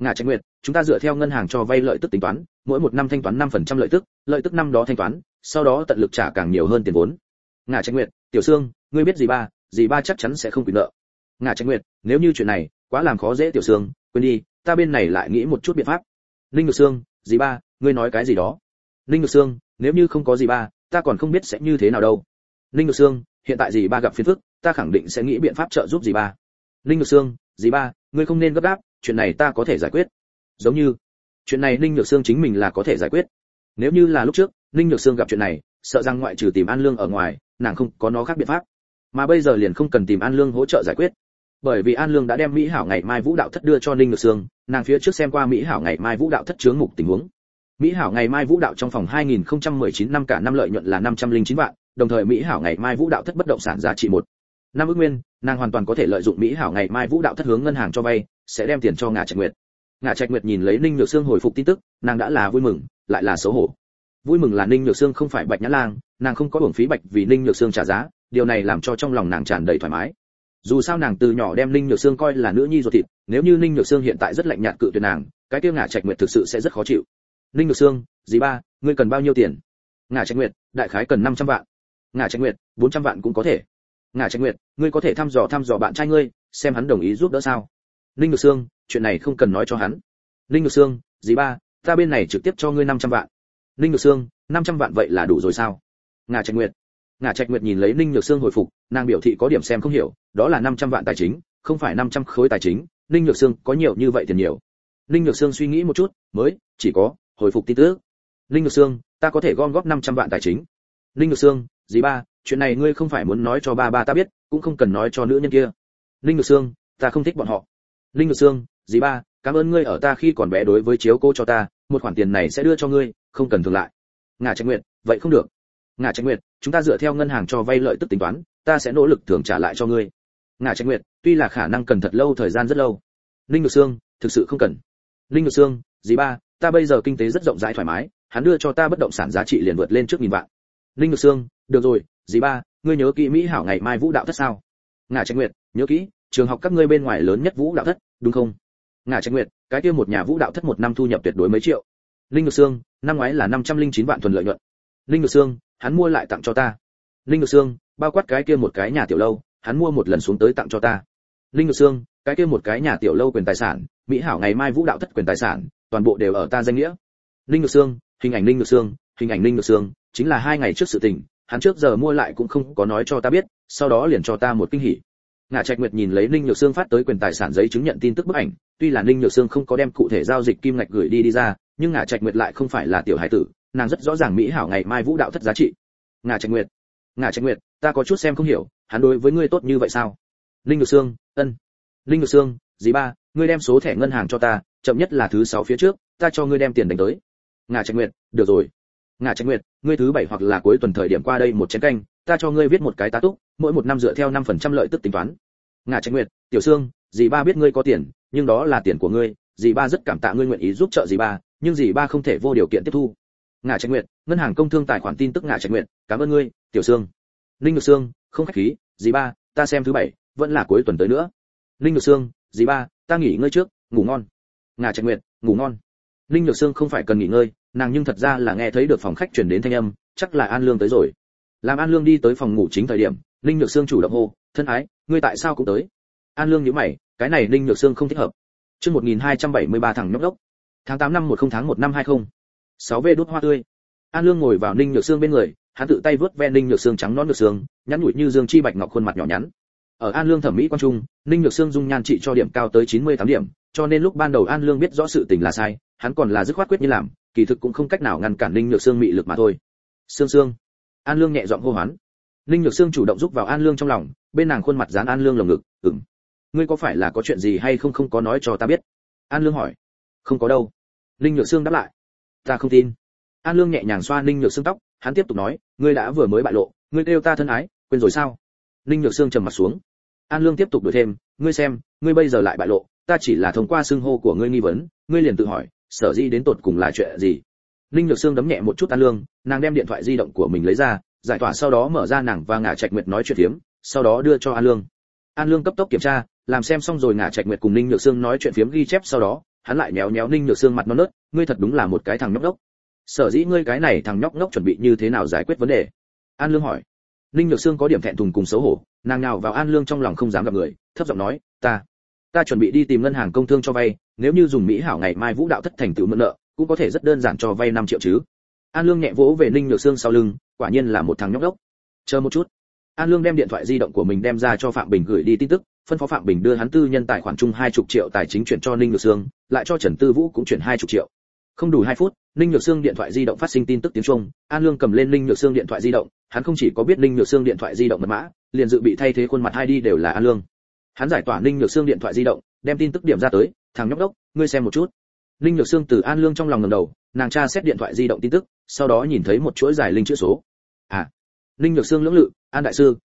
Ngạ Trạch Nguyệt, chúng ta dựa theo ngân hàng cho vay lợi tức tính toán, mỗi một năm thanh toán 5% lợi tức năm đó thanh toán, sau đó tận lực trả càng nhiều hơn tiền vốn. Ngạ Trạch Nguyệt, Tiểu Sương, ngươi biết dì ba chắc chắn sẽ không quyền nợ. Ngạ Trạch Nguyệt, nếu như chuyện này quá làm khó dễ Tiểu Sương, quên đi, ta bên này lại nghĩ một chút biện pháp. Ninh Nhược Sương, dì ba, ngươi nói cái gì đó? Ninh Nhược Sương, nếu như không có dì ba, ta còn không biết sẽ như thế nào đâu. Ninh Nhược Sương, hiện tại dì ba gặp phiền phức, ta khẳng định sẽ nghĩ biện pháp trợ giúp dì ba. Ninh Nhược Sương, dì ba, ngươi không nên gấp gáp, chuyện này ta có thể giải quyết. Giống như chuyện này Ninh Nhược Sương chính mình là có thể giải quyết. Nếu như là lúc trước, Ninh Nhược Sương gặp chuyện này, sợ rằng ngoại trừ tìm An Lương ở ngoài, nàng không có nó khác biện pháp. Mà bây giờ liền không cần tìm An Lương hỗ trợ giải quyết, bởi vì An Lương đã đem Mỹ Hảo ngày mai vũ đạo thất đưa cho Ninh Nhược Sương, nàng phía trước xem qua Mỹ Hảo ngày mai vũ đạo thất chướng mục tình huống. Mỹ Hảo ngày mai vũ đạo trong phòng 2019 năm cả năm lợi nhuận là 509 vạn, đồng thời Mỹ Hảo ngày mai vũ đạo thất bất động sản giá trị 1 ức nguyên, nàng hoàn toàn có thể lợi dụng Mỹ Hảo ngày mai vũ đạo thất hướng ngân hàng cho vay, sẽ đem tiền cho Ngạ Trạch Nguyệt. Ngạ Trạch Nguyệt nhìn lấy Ninh Nhược Sương hồi phục tin tức, nàng đã là vui mừng, lại là xấu hổ. Vui mừng là Ninh Nhược Sương không phải Bạch Nhã Lang, nàng không có uổng phí Bạch vì Ninh Nhược Sương trả giá, điều này làm cho trong lòng nàng tràn đầy thoải mái. Dù sao nàng từ nhỏ đem Ninh Nhược Sương coi là nữ nhi ruột thịt, nếu như Ninh Nhược Sương hiện tại rất lạnh nhạt cự tuyệt nàng, cái kia Ngạ Trạch Nguyệt thực sự sẽ rất khó chịu. Ninh Nhược Sương, dì ba, ngươi cần bao nhiêu tiền? Ngạ Trạch Nguyệt, đại khái cần 500 vạn. Ngạ Trạch Nguyệt, 400 vạn cũng có thể. Ngạ Trạch Nguyệt, ngươi có thể thăm dò bạn trai ngươi, xem hắn đồng ý giúp đỡ sao? Ninh Nhược Sương, chuyện này không cần nói cho hắn. Ninh Nhược Sương, dì ba, ta bên này trực tiếp cho ngươi 500 vạn. Ninh Nhược Sương, 500 vạn vậy là đủ rồi sao? Ngạ Trạch Nguyệt nhìn lấy Ninh Nhược Sương hồi phục, nàng biểu thị có điểm xem không hiểu, đó là 500 vạn tài chính, không phải 500 khối tài chính, Ninh Nhược Sương có nhiều như vậy tiền nhiều. Ninh Nhược Sương suy nghĩ một chút, mới chỉ có hồi phục tin tức. Ninh Nhược Sương, ta có thể gom góp 500 vạn tài chính. Ninh Nhược Sương, dì ba, chuyện này ngươi không phải muốn nói cho ba ta biết, cũng không cần nói cho nữ nhân kia. Ninh Nhược Sương, ta không thích bọn họ. Ninh Nhược Sương, dì ba, cảm ơn ngươi ở ta khi còn bé đối với chiếu cố cho ta, một khoản tiền này sẽ đưa cho ngươi, không cần thường lại. Ngạ Trạch Nguyệt, vậy không được. Ngạ Trạch Nguyệt, chúng ta dựa theo ngân hàng cho vay lợi tức tính toán, ta sẽ nỗ lực thưởng trả lại cho ngươi. Ngạ Trạch Nguyệt, tuy là khả năng cần thật lâu thời gian rất lâu. Ninh Nhược Sương, thực sự không cần. Ninh Nhược Sương, dì ba, ta bây giờ kinh tế rất rộng rãi thoải mái, hắn đưa cho ta bất động sản giá trị liền vượt lên trước 1000 vạn. Ninh Nhược Sương, được rồi, dì ba, ngươi nhớ kỹ Mỹ Hảo ngày mai vũ đạo thất sao? Ngạ Trạch Nguyệt, nhớ kỹ, trường học các ngươi bên ngoài lớn nhất vũ đạo thất, đúng không? Ngạ Trạch Nguyệt, cái kia một nhà vũ đạo thất một năm thu nhập tuyệt đối mấy triệu. Ninh Nhược Sương, năm ngoái là 509 vạn thuần lợi nhuận. Ninh Nhược Sương, hắn mua lại tặng cho ta. Ninh Nhược Sương, bao quát cái kia một cái nhà tiểu lâu, hắn mua một lần xuống tới tặng cho ta. Ninh Nhược Sương, cái kia một cái nhà tiểu lâu quyền tài sản, Mỹ Hảo ngày mai vũ đạo thất quyền tài sản, toàn bộ đều ở ta danh nghĩa. Ninh Nhược Sương, hình ảnh Ninh Nhược Sương, chính là 2 ngày trước sự tình, hắn trước giờ mua lại cũng không có nói cho ta biết, sau đó liền cho ta một kinh hỉ. Ngạ Trạch Nguyệt nhìn lấy Ninh Nhược Sương phát tới quyền tài sản giấy chứng nhận tin tức bức ảnh, tuy là Ninh Nhược Sương không có đem cụ thể giao dịch kim ngạch gửi đi ra, nhưng Ngạ Trạch Nguyệt lại không phải là tiểu hải tử, nàng rất rõ ràng Mỹ Hảo ngày mai vũ đạo thất giá trị. Ngạ Trạch Nguyệt, ta có chút xem không hiểu, hắn đối với ngươi tốt như vậy sao? Ninh Nhược Sương, ân. Ninh Nhược Sương, dì ba, ngươi đem số thẻ ngân hàng cho ta, chậm nhất là thứ 6 phía trước, ta cho ngươi đem tiền đánh tới. Ngạ Trạch Nguyệt, được rồi. Ngạ Trạch Nguyệt, ngươi thứ 7 hoặc là cuối tuần thời điểm qua đây một chén canh, ta cho ngươi viết một cái tá túc, mỗi một năm dựa theo 5% lợi tức tính toán. Ngạ Trạch Nguyệt, Tiểu Sương, dì ba biết ngươi có tiền, nhưng đó là tiền của ngươi, dì ba rất cảm tạ ngươi nguyện ý giúp trợ dì ba, nhưng dì ba không thể vô điều kiện tiếp thu. Ngạ Trạch Nguyệt, ngân hàng công thương tài khoản tin tức Ngạ Trạch Nguyệt, cảm ơn ngươi, Tiểu Sương. Ninh Nhược Sương, không khách khí, dì ba, ta xem thứ 7, vẫn là cuối tuần tới nữa. Ninh Nhược Sương, dì ba, ta nghỉ ngơi trước, ngủ ngon. Ngạ Trạch Nguyệt, ngủ ngon. Ninh Nhược Sương không phải cần nghỉ ngơi, nàng nhưng thật ra là nghe thấy được phòng khách truyền đến thanh âm, chắc là An Lương tới rồi. Làm An Lương đi tới phòng ngủ chính thời điểm, Ninh Nhược Sương chủ động hô, thân ái, ngươi tại sao cũng tới? An Lương nhíu mày, cái này Ninh Nhược Sương không thích hợp. Chương 1273 thằng nhóc đốc. Tháng 8 năm 10 tháng 1 năm 20. 6V đốt hoa tươi. An Lương ngồi vào Ninh Nhược Sương bên người, hắn tự tay vớt ve Ninh Nhược Sương trắng nõn nhược xương, nhắn nhủi như dương chi bạch ngọc khuôn mặt nhỏ nhắn. Ở An Lương thẩm mỹ quan trung, Ninh Nhược Sương dung nhan trị cho điểm cao tới 98 điểm, cho nên lúc ban đầu An Lương biết rõ sự tình là sai, hắn còn là dứt khoát quyết như làm, kỳ thực cũng không cách nào ngăn cản Ninh Nhược Sương mị lực mà thôi. Sương Sương. An Lương nhẹ giọng hô hoán. Ninh Nhược Sương chủ động giúp vào An Lương trong lòng, bên nàng khuôn mặt dán An Lương lồng ngực, ngươi có phải là có chuyện gì hay không có nói cho ta biết? An Lương hỏi. Không có đâu. Ninh Nhược Sương đáp lại. Ta không tin. An Lương nhẹ nhàng xoa Ninh Nhược Sương tóc, hắn tiếp tục nói, ngươi đã vừa mới bại lộ, ngươi kêu ta thân ái, quên rồi sao? Ninh Nhược Sương trầm mặt xuống. An Lương tiếp tục đuổi thêm, ngươi xem, ngươi bây giờ lại bại lộ, ta chỉ là thông qua xưng hô của ngươi nghi vấn, ngươi liền tự hỏi, sở dĩ đến tột cùng là chuyện gì? Ninh Nhược Sương đấm nhẹ một chút An Lương, nàng đem điện thoại di động của mình lấy ra, giải tỏa sau đó mở ra nàng và Ngả Trạch Nguyệt nói chuyện phiếm, sau đó đưa cho An Lương. An Lương cấp tốc kiểm tra, làm xem xong rồi Ngả Trạch Nguyệt cùng Ninh Nhược Sương nói chuyện phiếm ghi chép sau đó, hắn lại nhéo nhéo Ninh Nhược Sương mặt non nớt, ngươi thật đúng là một cái thằng nhóc nhóc. Sở dĩ ngươi cái này thằng nhóc nhóc chuẩn bị như thế nào giải quyết vấn đề? An Lương hỏi. Ninh Nhược Sương có điểm thẹn thùng cùng xấu hổ, nàng nào vào An Lương trong lòng không dám gặp người, thấp giọng nói, ta chuẩn bị đi tìm ngân hàng công thương cho vay, nếu như dùng mỹ hảo ngày mai vũ đạo thất thành tựu mượn nợ, cũng có thể rất đơn giản cho vay 5 triệu chứ. An Lương nhẹ vỗ về Ninh Nhược Sương sau lưng, quả nhiên là một thằng nhóc đốc. Chờ một chút. An Lương đem điện thoại di động của mình đem ra cho Phạm Bình gửi đi tin tức, phân phó Phạm Bình đưa hắn tư nhân tài khoản chung 20 triệu tài chính chuyển cho Ninh Nhược Sương, lại cho Trần Tư Vũ cũng chuyển 20 triệu. Không đủ 2 phút, Ninh Nhược Sương điện thoại di động phát sinh tin tức tiếng chuông, An Lương cầm lên Ninh Nhược Sương điện thoại di động, hắn không chỉ có biết Ninh Nhược Sương điện thoại di động mật mã, liền dự bị thay thế khuôn mặt ID đều là An Lương. Hắn giải tỏa Ninh Nhược Sương điện thoại di động, đem tin tức điểm ra tới, thằng nhóc đốc, ngươi xem một chút. Ninh Nhược Sương từ An Lương trong lòng ngẩng đầu, nàng tra xét điện thoại di động tin tức, sau đó nhìn thấy một chuỗi dài linh chữ số. Ninh Nhược Sương lưỡng lự, An đại sư,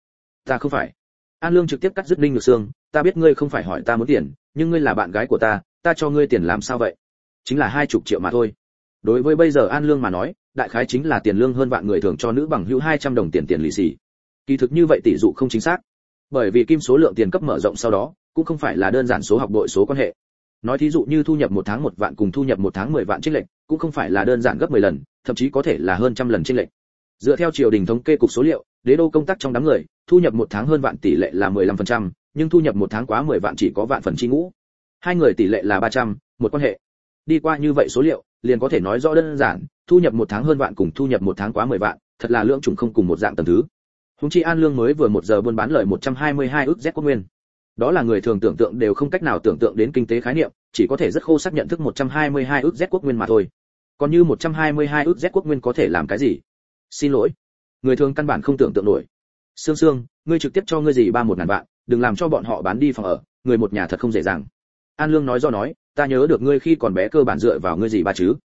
ta không phải. An Lương trực tiếp cắt dứt Ninh Nhược Sương, ta biết ngươi không phải hỏi ta muốn tiền, nhưng ngươi là bạn gái của ta cho ngươi tiền làm sao vậy? Chính là 20 triệu mà thôi. Đối với bây giờ An Lương mà nói, đại khái chính là tiền lương hơn vạn người thường cho nữ bằng hữu 200 đồng tiền lì xì. Kỳ thực như vậy tỷ dụ không chính xác, bởi vì kim số lượng tiền cấp mở rộng sau đó, cũng không phải là đơn giản số học đội số quan hệ. Nói thí dụ như thu nhập một tháng 1 vạn cùng thu nhập một tháng 10 vạn chênh lệch, cũng không phải là đơn giản gấp 10 lần, thậm chí có thể là hơn trăm lần chênh lệch. Dựa theo triều đình thống kê cục số liệu, đế đô công tác trong đám người, thu nhập một tháng hơn vạn tỷ lệ là 15%, nhưng thu nhập một tháng quá 10 vạn chỉ có vạn phần chi ngũ. Hai người tỷ lệ là 300, một quan hệ. Đi qua như vậy số liệu, liền có thể nói rõ đơn giản, thu nhập một tháng hơn vạn cùng thu nhập một tháng quá 10 vạn, thật là lưỡng chủng không cùng một dạng tầng thứ. Huống chi An Lương mới vừa 1 giờ buôn bán lời 122 ức Z quốc nguyên. Đó là người thường tưởng tượng đều không cách nào tưởng tượng đến kinh tế khái niệm, chỉ có thể rất khô xác nhận thức 122 ức Z quốc nguyên mà thôi. Còn như 122 ức Z quốc nguyên có thể làm cái gì? Xin lỗi, người thường căn bản không tưởng tượng nổi. Sương Sương, ngươi trực tiếp cho ngươi gì 31.000 vạn, đừng làm cho bọn họ bán đi phòng ở, người một nhà thật không dễ dàng. An Lương nói, ta nhớ được ngươi khi còn bé cơ bản dựa vào ngươi gì ba chứ?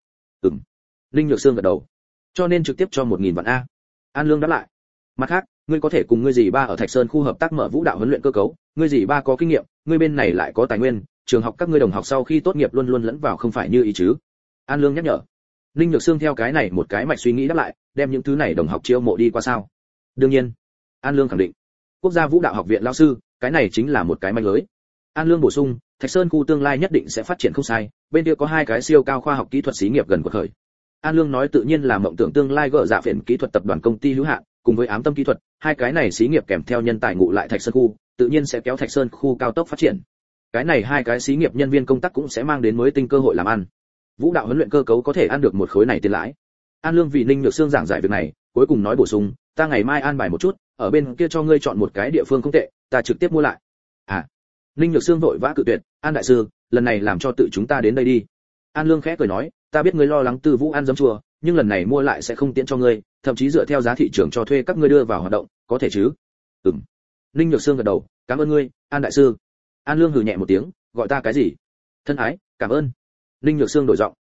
Linh Nhược Sương gật đầu. Cho nên trực tiếp cho 1.000 vạn a. An Lương đáp lại. Mặt khác, ngươi có thể cùng ngươi dì ba ở Thạch Sơn khu hợp tác mở vũ đạo huấn luyện cơ cấu, ngươi dì ba có kinh nghiệm, ngươi bên này lại có tài nguyên, trường học các ngươi đồng học sau khi tốt nghiệp luôn luôn lẫn vào không phải như ý chứ? An Lương nhắc nhở. Linh Nhược Sương theo cái này một cái mạch suy nghĩ đáp lại, đem những thứ này đồng học chiêu mộ đi qua sao? Đương nhiên. An Lương khẳng định. Quốc gia vũ đạo học viện lão sư, cái này chính là một cái manh lưới. An Lương bổ sung, Thạch Sơn khu tương lai nhất định sẽ phát triển không sai, bên kia có 2 cái siêu cao khoa học kỹ thuật xí nghiệp gần của khởi. An Lương nói tự nhiên là mộng tưởng tương lai gỡ dạ phiền kỹ thuật tập đoàn công ty hữu hạn, cùng với Ám Tâm kỹ thuật, 2 cái này xí nghiệp kèm theo nhân tài ngụ lại Thạch Sơn khu, tự nhiên sẽ kéo Thạch Sơn khu cao tốc phát triển. Cái này 2 cái xí nghiệp nhân viên công tác cũng sẽ mang đến mới tinh cơ hội làm ăn. Vũ đạo huấn luyện cơ cấu có thể ăn được một khối này tiền lãi. An Lương vì Ninh Nhược Sương giảng giải việc này, cuối cùng nói bổ sung, ta ngày mai an bài một chút, ở bên kia cho ngươi chọn một cái địa phương không tệ, ta trực tiếp mua lại. Ninh Nhược Sương vội vã cự tuyệt, An đại sư, lần này làm cho tự chúng ta đến đây đi. An Lương khẽ cười nói, ta biết ngươi lo lắng Tư Vũ ăn dấm chùa, nhưng lần này mua lại sẽ không tiện cho ngươi, thậm chí dựa theo giá thị trường cho thuê các ngươi đưa vào hoạt động, có thể chứ? Ninh Nhược Sương gật đầu, cảm ơn ngươi, An đại sư. An Lương hừ nhẹ một tiếng, gọi ta cái gì? Thân ái, cảm ơn. Ninh Nhược Sương đổi giọng.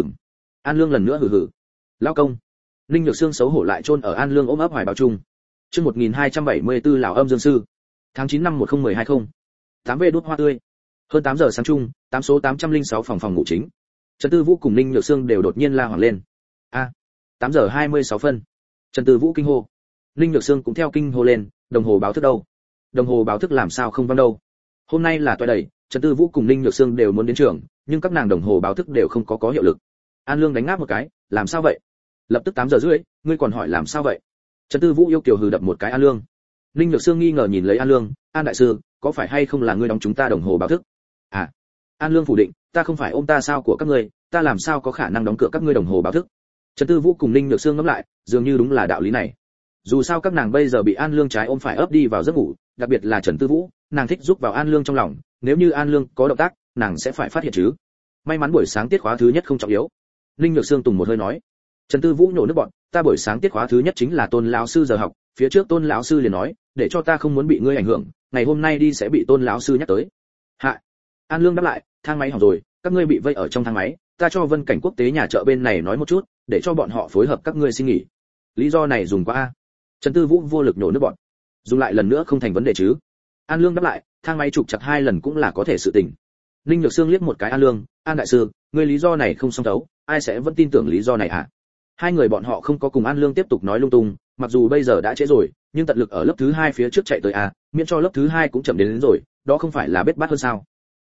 An Lương lần nữa hừ. Lão công. Ninh Nhược Sương xấu hổ lại chôn ở An Lương ôm ấp hoài báo chung. Chương 1274 lão âm dương sư. Tháng 9 năm 10220. 8V đốt hoa tươi. Hơn 8 giờ sáng chung, 8 số 806 phòng ngủ chính. Trần Tư Vũ cùng Ninh Nhược Sương đều đột nhiên la hoảng lên. 8 giờ 26 phân. Trần Tư Vũ kinh hô. Ninh Nhược Sương cũng theo kinh hô lên, đồng hồ báo thức đâu? Đồng hồ báo thức làm sao không vang đâu? Hôm nay là toại đầy, Trần Tư Vũ cùng Ninh Nhược Sương đều muốn đến trường, nhưng các nàng đồng hồ báo thức đều không có hiệu lực. An Lương đánh ngáp một cái, làm sao vậy? Lập tức 8 giờ rưỡi, ngươi còn hỏi làm sao vậy? Trần Tư Vũ yêu kiều hừ đập một cái An Lương. Ninh Nhược Sương nghi ngờ nhìn lấy An Lương, An đại sư, có phải hay không là ngươi đóng chúng ta đồng hồ báo thức? An Lương phủ định, ta không phải ôm ta sao của các ngươi, ta làm sao có khả năng đóng cửa các ngươi đồng hồ báo thức? Trần Tư Vũ cùng Ninh Nhược Sương ngẫm lại, dường như đúng là đạo lý này. Dù sao các nàng bây giờ bị An Lương trái ôm phải ấp đi vào giấc ngủ, đặc biệt là Trần Tư Vũ, nàng thích giúp vào An Lương trong lòng, nếu như An Lương có động tác, nàng sẽ phải phát hiện chứ. May mắn buổi sáng tiết khóa thứ nhất không trọng yếu. Ninh Nhược Sương tùng một hơi nói. Trần Tư Vũ nhổ nước bọt, ta buổi sáng tiết khóa thứ nhất chính là Tôn lão sư giờ học, phía trước Tôn lão sư liền nói, để cho ta không muốn bị ngươi ảnh hưởng, ngày hôm nay đi sẽ bị Tôn lão sư nhắc tới. Hạ. An Lương đáp lại, thang máy hỏng rồi, các ngươi bị vây ở trong thang máy, ta cho Vân Cảnh Quốc tế nhà chợ bên này nói một chút, để cho bọn họ phối hợp các ngươi xin nghỉ. Lý do này dùng quá a. Trần Tư Vũ vô lực nhổ nước bọt. Dùng lại lần nữa không thành vấn đề chứ? An Lương đáp lại, thang máy trục chặt 2 lần cũng là có thể sự tình. Ninh Nhược Sương liếc một cái An Lương, An đại sư, ngươi lý do này không song thấu, ai sẽ vẫn tin tưởng lý do này hả? Hai người bọn họ không có cùng An Lương tiếp tục nói lung tung, mặc dù bây giờ đã trễ rồi, nhưng tận lực ở lớp thứ 2 phía trước chạy tới a, miễn cho lớp thứ 2 cũng chậm đến rồi, đó không phải là bết bát hơn sao?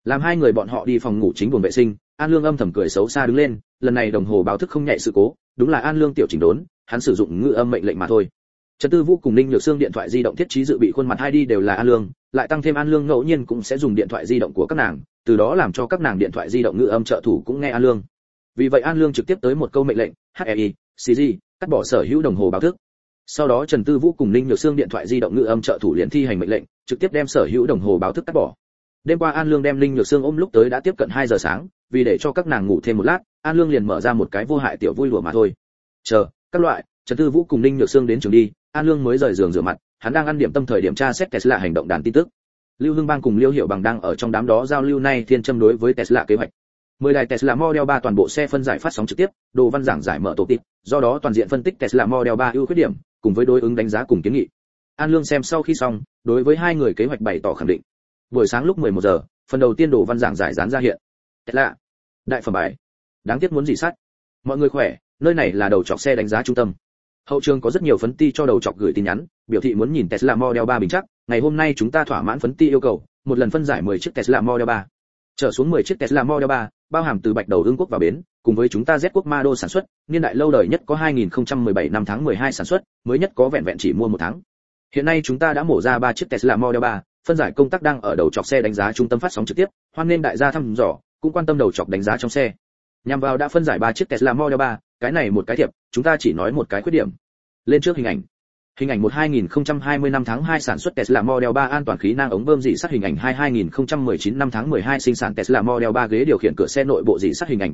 Làm hai người bọn họ đi phòng ngủ chính buồng vệ sinh, An Lương âm thầm cười xấu xa đứng lên, lần này đồng hồ báo thức không nhạy sự cố, đúng là An Lương tiểu chỉnh đốn, hắn sử dụng ngữ âm mệnh lệnh mà thôi. Trần Tư Vũ cùng Ninh Nhược Xương điện thoại di động thiết trí dự bị khuôn mặt ID đều là An Lương, lại tăng thêm An Lương ngẫu nhiên cũng sẽ dùng điện thoại di động của các nàng, từ đó làm cho các nàng điện thoại di động ngữ âm trợ thủ cũng nghe An Lương. Vì vậy An Lương trực tiếp tới một câu mệnh lệnh, HEI, CG, cắt bỏ sở hữu đồng hồ báo thức. Sau đó Trần Tư Vũ cùng Ninh Nhược Xương điện thoại di động ngữ âm trợ thủ liền thi hành mệnh lệnh, trực tiếp đem sở hữu đồng hồ báo thức cắt bỏ. Đêm qua An Lương đem Ninh Nhược Xương ôm lúc tới đã tiếp cận 2 giờ sáng, vì để cho các nàng ngủ thêm một lát, An Lương liền mở ra một cái vô hại tiểu vui lùa mà thôi. Chờ, các loại, Trần Tư Vũ cùng Ninh Nhược Xương đến trường đi, An Lương mới rời giường rửa mặt, hắn đang ăn điểm tâm thời điểm tra xét Tesla hành động đàn tin tức. Lưu Hưng Bang cùng Liêu Hiểu Bằng đang ở trong đám đó giao lưu nay thiên châm đối với Tesla kế hoạch. 10 đài Tesla Model 3 toàn bộ xe phân giải phát sóng trực tiếp, đồ văn giảng giải mở tổ tip, do đó toàn diện phân tích Tesla Model 3 ưu khuyết điểm, cùng với đối ứng đánh giá cùng kiến nghị. An Lương xem sau khi xong, đối với hai người kế hoạch bày tỏ khẳng định. Buổi sáng lúc 11 giờ, phần đầu tiên đồ văn giảng giải dán ra hiện. Tesla, đại phẩm bài. Đáng tiếc muốn gì sát. Mọi người khỏe, nơi này là đầu chọc xe đánh giá trung tâm. Hậu trường có rất nhiều phấn ti cho đầu chọc gửi tin nhắn, biểu thị muốn nhìn Tesla Model 3 bình chắc, ngày hôm nay chúng ta thỏa mãn phấn ti yêu cầu, một lần phân giải 10 chiếc Tesla Model 3. Trở xuống 10 chiếc Tesla Model 3, bao hàm từ Bạch Đầu Ương quốc vào bến, cùng với chúng ta Z quốc Ma Đô sản xuất, niên đại lâu đời nhất có 2017 năm tháng 12 sản xuất, mới nhất có vẹn vẹn chỉ mua 1 tháng. Hiện nay chúng ta đã mổ ra 3 chiếc Tesla Model 3, phân giải công tác đang ở đầu chọc xe đánh giá trung tâm phát sóng trực tiếp, hoan nên đại gia thăm dò, cũng quan tâm đầu chọc đánh giá trong xe. Nhằm vào đã phân giải 3 chiếc Tesla Model 3, cái này một cái thiệp, chúng ta chỉ nói một cái khuyết điểm. Lên trước hình ảnh. Hình ảnh 2020 năm tháng 2 sản xuất Tesla Model 3 an toàn khí nang ống bơm rỉ sắt hình ảnh 2019 năm tháng 12 sinh sản Tesla Model 3 ghế điều khiển cửa xe nội bộ rỉ sắt hình ảnh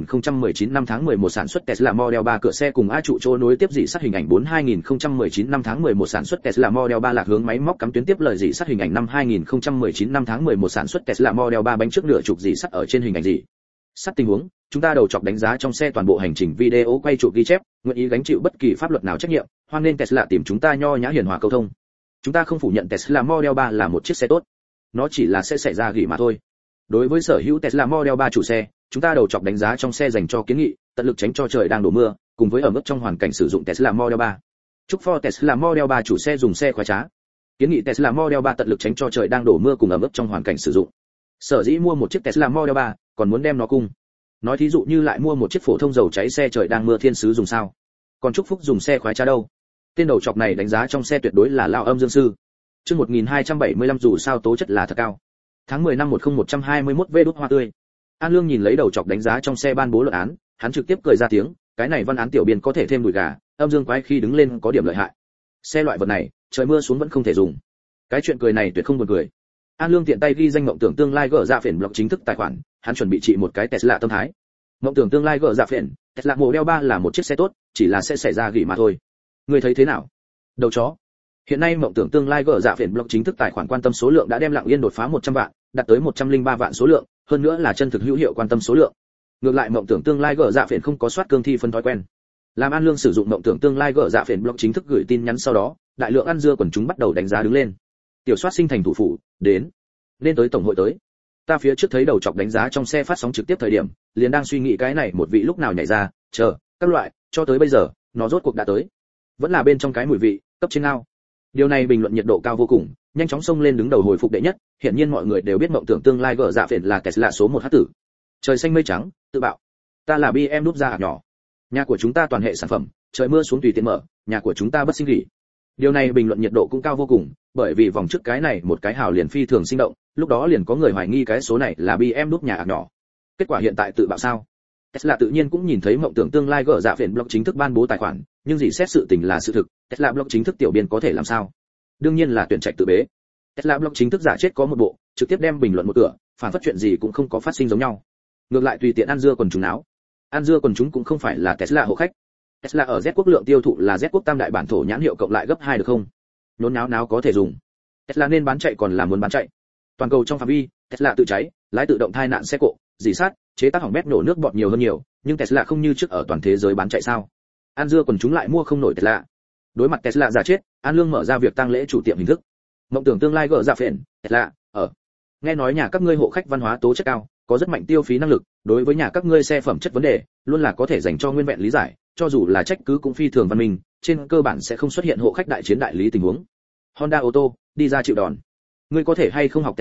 2019 năm tháng 11 sản xuất Tesla Model 3 cửa xe cùng A trụ chỗ nối tiếp rỉ sắt hình ảnh 2019 năm tháng 11 sản xuất Tesla Model 3 lạc hướng máy móc cắm tuyến tiếp lời rỉ sắt hình ảnh 2019 năm tháng 11 sản xuất Tesla Model 3 bánh trước nửa trục rỉ sắt ở trên hình ảnh rỉ sắt tình huống, chúng ta đầu chọc đánh giá trong xe toàn bộ hành trình video quay chụp ghi chép, nguyện ý gánh chịu bất kỳ pháp luật nào trách nhiệm, hoan nên Tesla tìm chúng ta nho nhã hiền hòa câu thông. Chúng ta không phủ nhận Tesla Model 3 là một chiếc xe tốt, nó chỉ là sẽ xảy ra gỉ mà thôi. Đối với sở hữu Tesla Model 3 chủ xe, chúng ta đầu chọc đánh giá trong xe dành cho kiến nghị, tận lực tránh cho trời đang đổ mưa, cùng với ở mức trong hoàn cảnh sử dụng Tesla Model 3. Chúc for Tesla Model 3 chủ xe dùng xe khoái trá. Kiến nghị Tesla Model 3 tận lực tránh cho trời đang đổ mưa cùng ở mức trong hoàn cảnh sử dụng. Sở dĩ mua một chiếc Tesla Model 3, còn muốn đem nó cung. Nói thí dụ như lại mua một chiếc phổ thông dầu cháy xe trời đang mưa thiên sứ dùng sao? Còn chúc phúc dùng xe khoái trá đâu? Tên đầu chọc này đánh giá trong xe tuyệt đối là lao âm dương sư. Chương 1275 dù sao tố chất là thật cao. Tháng 10 năm 10121 V đút hoa tươi. An Lương nhìn lấy đầu chọc đánh giá trong xe ban bố luận án, hắn trực tiếp cười ra tiếng, cái này văn án tiểu biên có thể thêm đùi gà, âm dương quái khi đứng lên có điểm lợi hại. Xe loại vật này, trời mưa xuống vẫn không thể dùng. Cái chuyện cười này tuyệt không buồn cười. An Lương tiện tay ghi danh mộng tưởng tương lai gỡ ra phiền blog chính thức tài khoản, hắn chuẩn bị trị một cái Tesla tâm thái. Mộng tưởng tương lai gỡ ra phiền, Tesla Model 3 là một chiếc xe tốt, chỉ là sẽ xảy ra gỉ mà thôi. Ngươi thấy thế nào? Đầu chó. Hiện nay mộng tưởng tương lai gỡ dạ phiền blog chính thức tài khoản quan tâm số lượng đã đem lặng yên đột phá 100 vạn, đạt tới 103 vạn số lượng, hơn nữa là chân thực hữu hiệu quan tâm số lượng. Ngược lại mộng tưởng tương lai gỡ dạ phiền không có soát cương thi phân thói quen. Làm An Lương sử dụng mộng tưởng tương lai gỡ dạ phiền blog chính thức gửi tin nhắn sau đó, đại lượng ăn dưa quần chúng bắt đầu đánh giá đứng lên. Tiểu soát sinh thành thủ phủ, đến. Nên tới tổng hội tới. Ta phía trước thấy đầu chọc đánh giá trong xe phát sóng trực tiếp thời điểm, liền đang suy nghĩ cái này một vị lúc nào nhảy ra, chờ, các loại, cho tới bây giờ, nó rốt cuộc đã tới. Vẫn là bên trong cái mùi vị, cấp trên ao. Điều này bình luận nhiệt độ cao vô cùng, nhanh chóng xông lên đứng đầu hồi phục đệ nhất, hiển nhiên mọi người đều biết mộng tưởng tương lai gỡ dạ phiền là Tesla số 1 hắc tử. Trời xanh mây trắng, tự bạo. Ta là BM đúp ra nhỏ. Nhà của chúng ta toàn hệ sản phẩm, trời mưa xuống tùy tiện mở, nhà của chúng ta bất sinh gỉ. Điều này bình luận nhiệt độ cũng cao vô cùng, bởi vì vòng trước cái này một cái hào liền phi thường sinh động, lúc đó liền có người hoài nghi cái số này là BM đúp nhà ạc nhỏ. Kết quả hiện tại tự bạo sao? Tesla tự nhiên cũng nhìn thấy mộng tưởng tương lai gỡ dạ phiền blog chính thức ban bố tài khoản, nhưng gì xét sự tình là sự thực, Tesla blog chính thức tiểu biên có thể làm sao? Đương nhiên là tuyển trạch tự bế. Tesla blog chính thức giả chết có một bộ, trực tiếp đem bình luận một cửa, phản phất chuyện gì cũng không có phát sinh giống nhau. Ngược lại tùy tiện ăn dưa quần chúng áo. Ăn dưa quần chúng cũng không phải là Tesla hộ khách. Tesla ở Z quốc lượng tiêu thụ là Z quốc tam đại bản thổ nhãn hiệu cộng lại gấp 2 được không? Nhốn náo có thể dùng. Tesla nên bán chạy còn là muốn bán chạy. Toàn cầu trong phạm vi, Tesla tự cháy, lái tự động thai nạn xe cộ, dỉ sát, chế tác hỏng bét nổ nước bọt nhiều hơn nhiều, nhưng Tesla không như trước ở toàn thế giới bán chạy sao? An dưa quần chúng lại mua không nổi Tesla. Đối mặt Tesla giả chết, An Lương mở ra việc tang lễ chủ tiệm hình thức. Mộng tưởng tương lai gỡ dạ phiền, Tesla, ở. Nghe nói nhà các ngươi hộ khách văn hóa tố chất cao, có rất mạnh tiêu phí năng lực, đối với nhà các ngươi xe phẩm chất vấn đề, luôn là có thể dành cho nguyên vẹn lý giải, cho dù là trách cứ cũng phi thường văn minh, trên cơ bản sẽ không xuất hiện hộ khách đại chiến đại lý tình huống. Honda ô tô, đi ra chịu đòn. Ngươi có thể hay không học Tesla,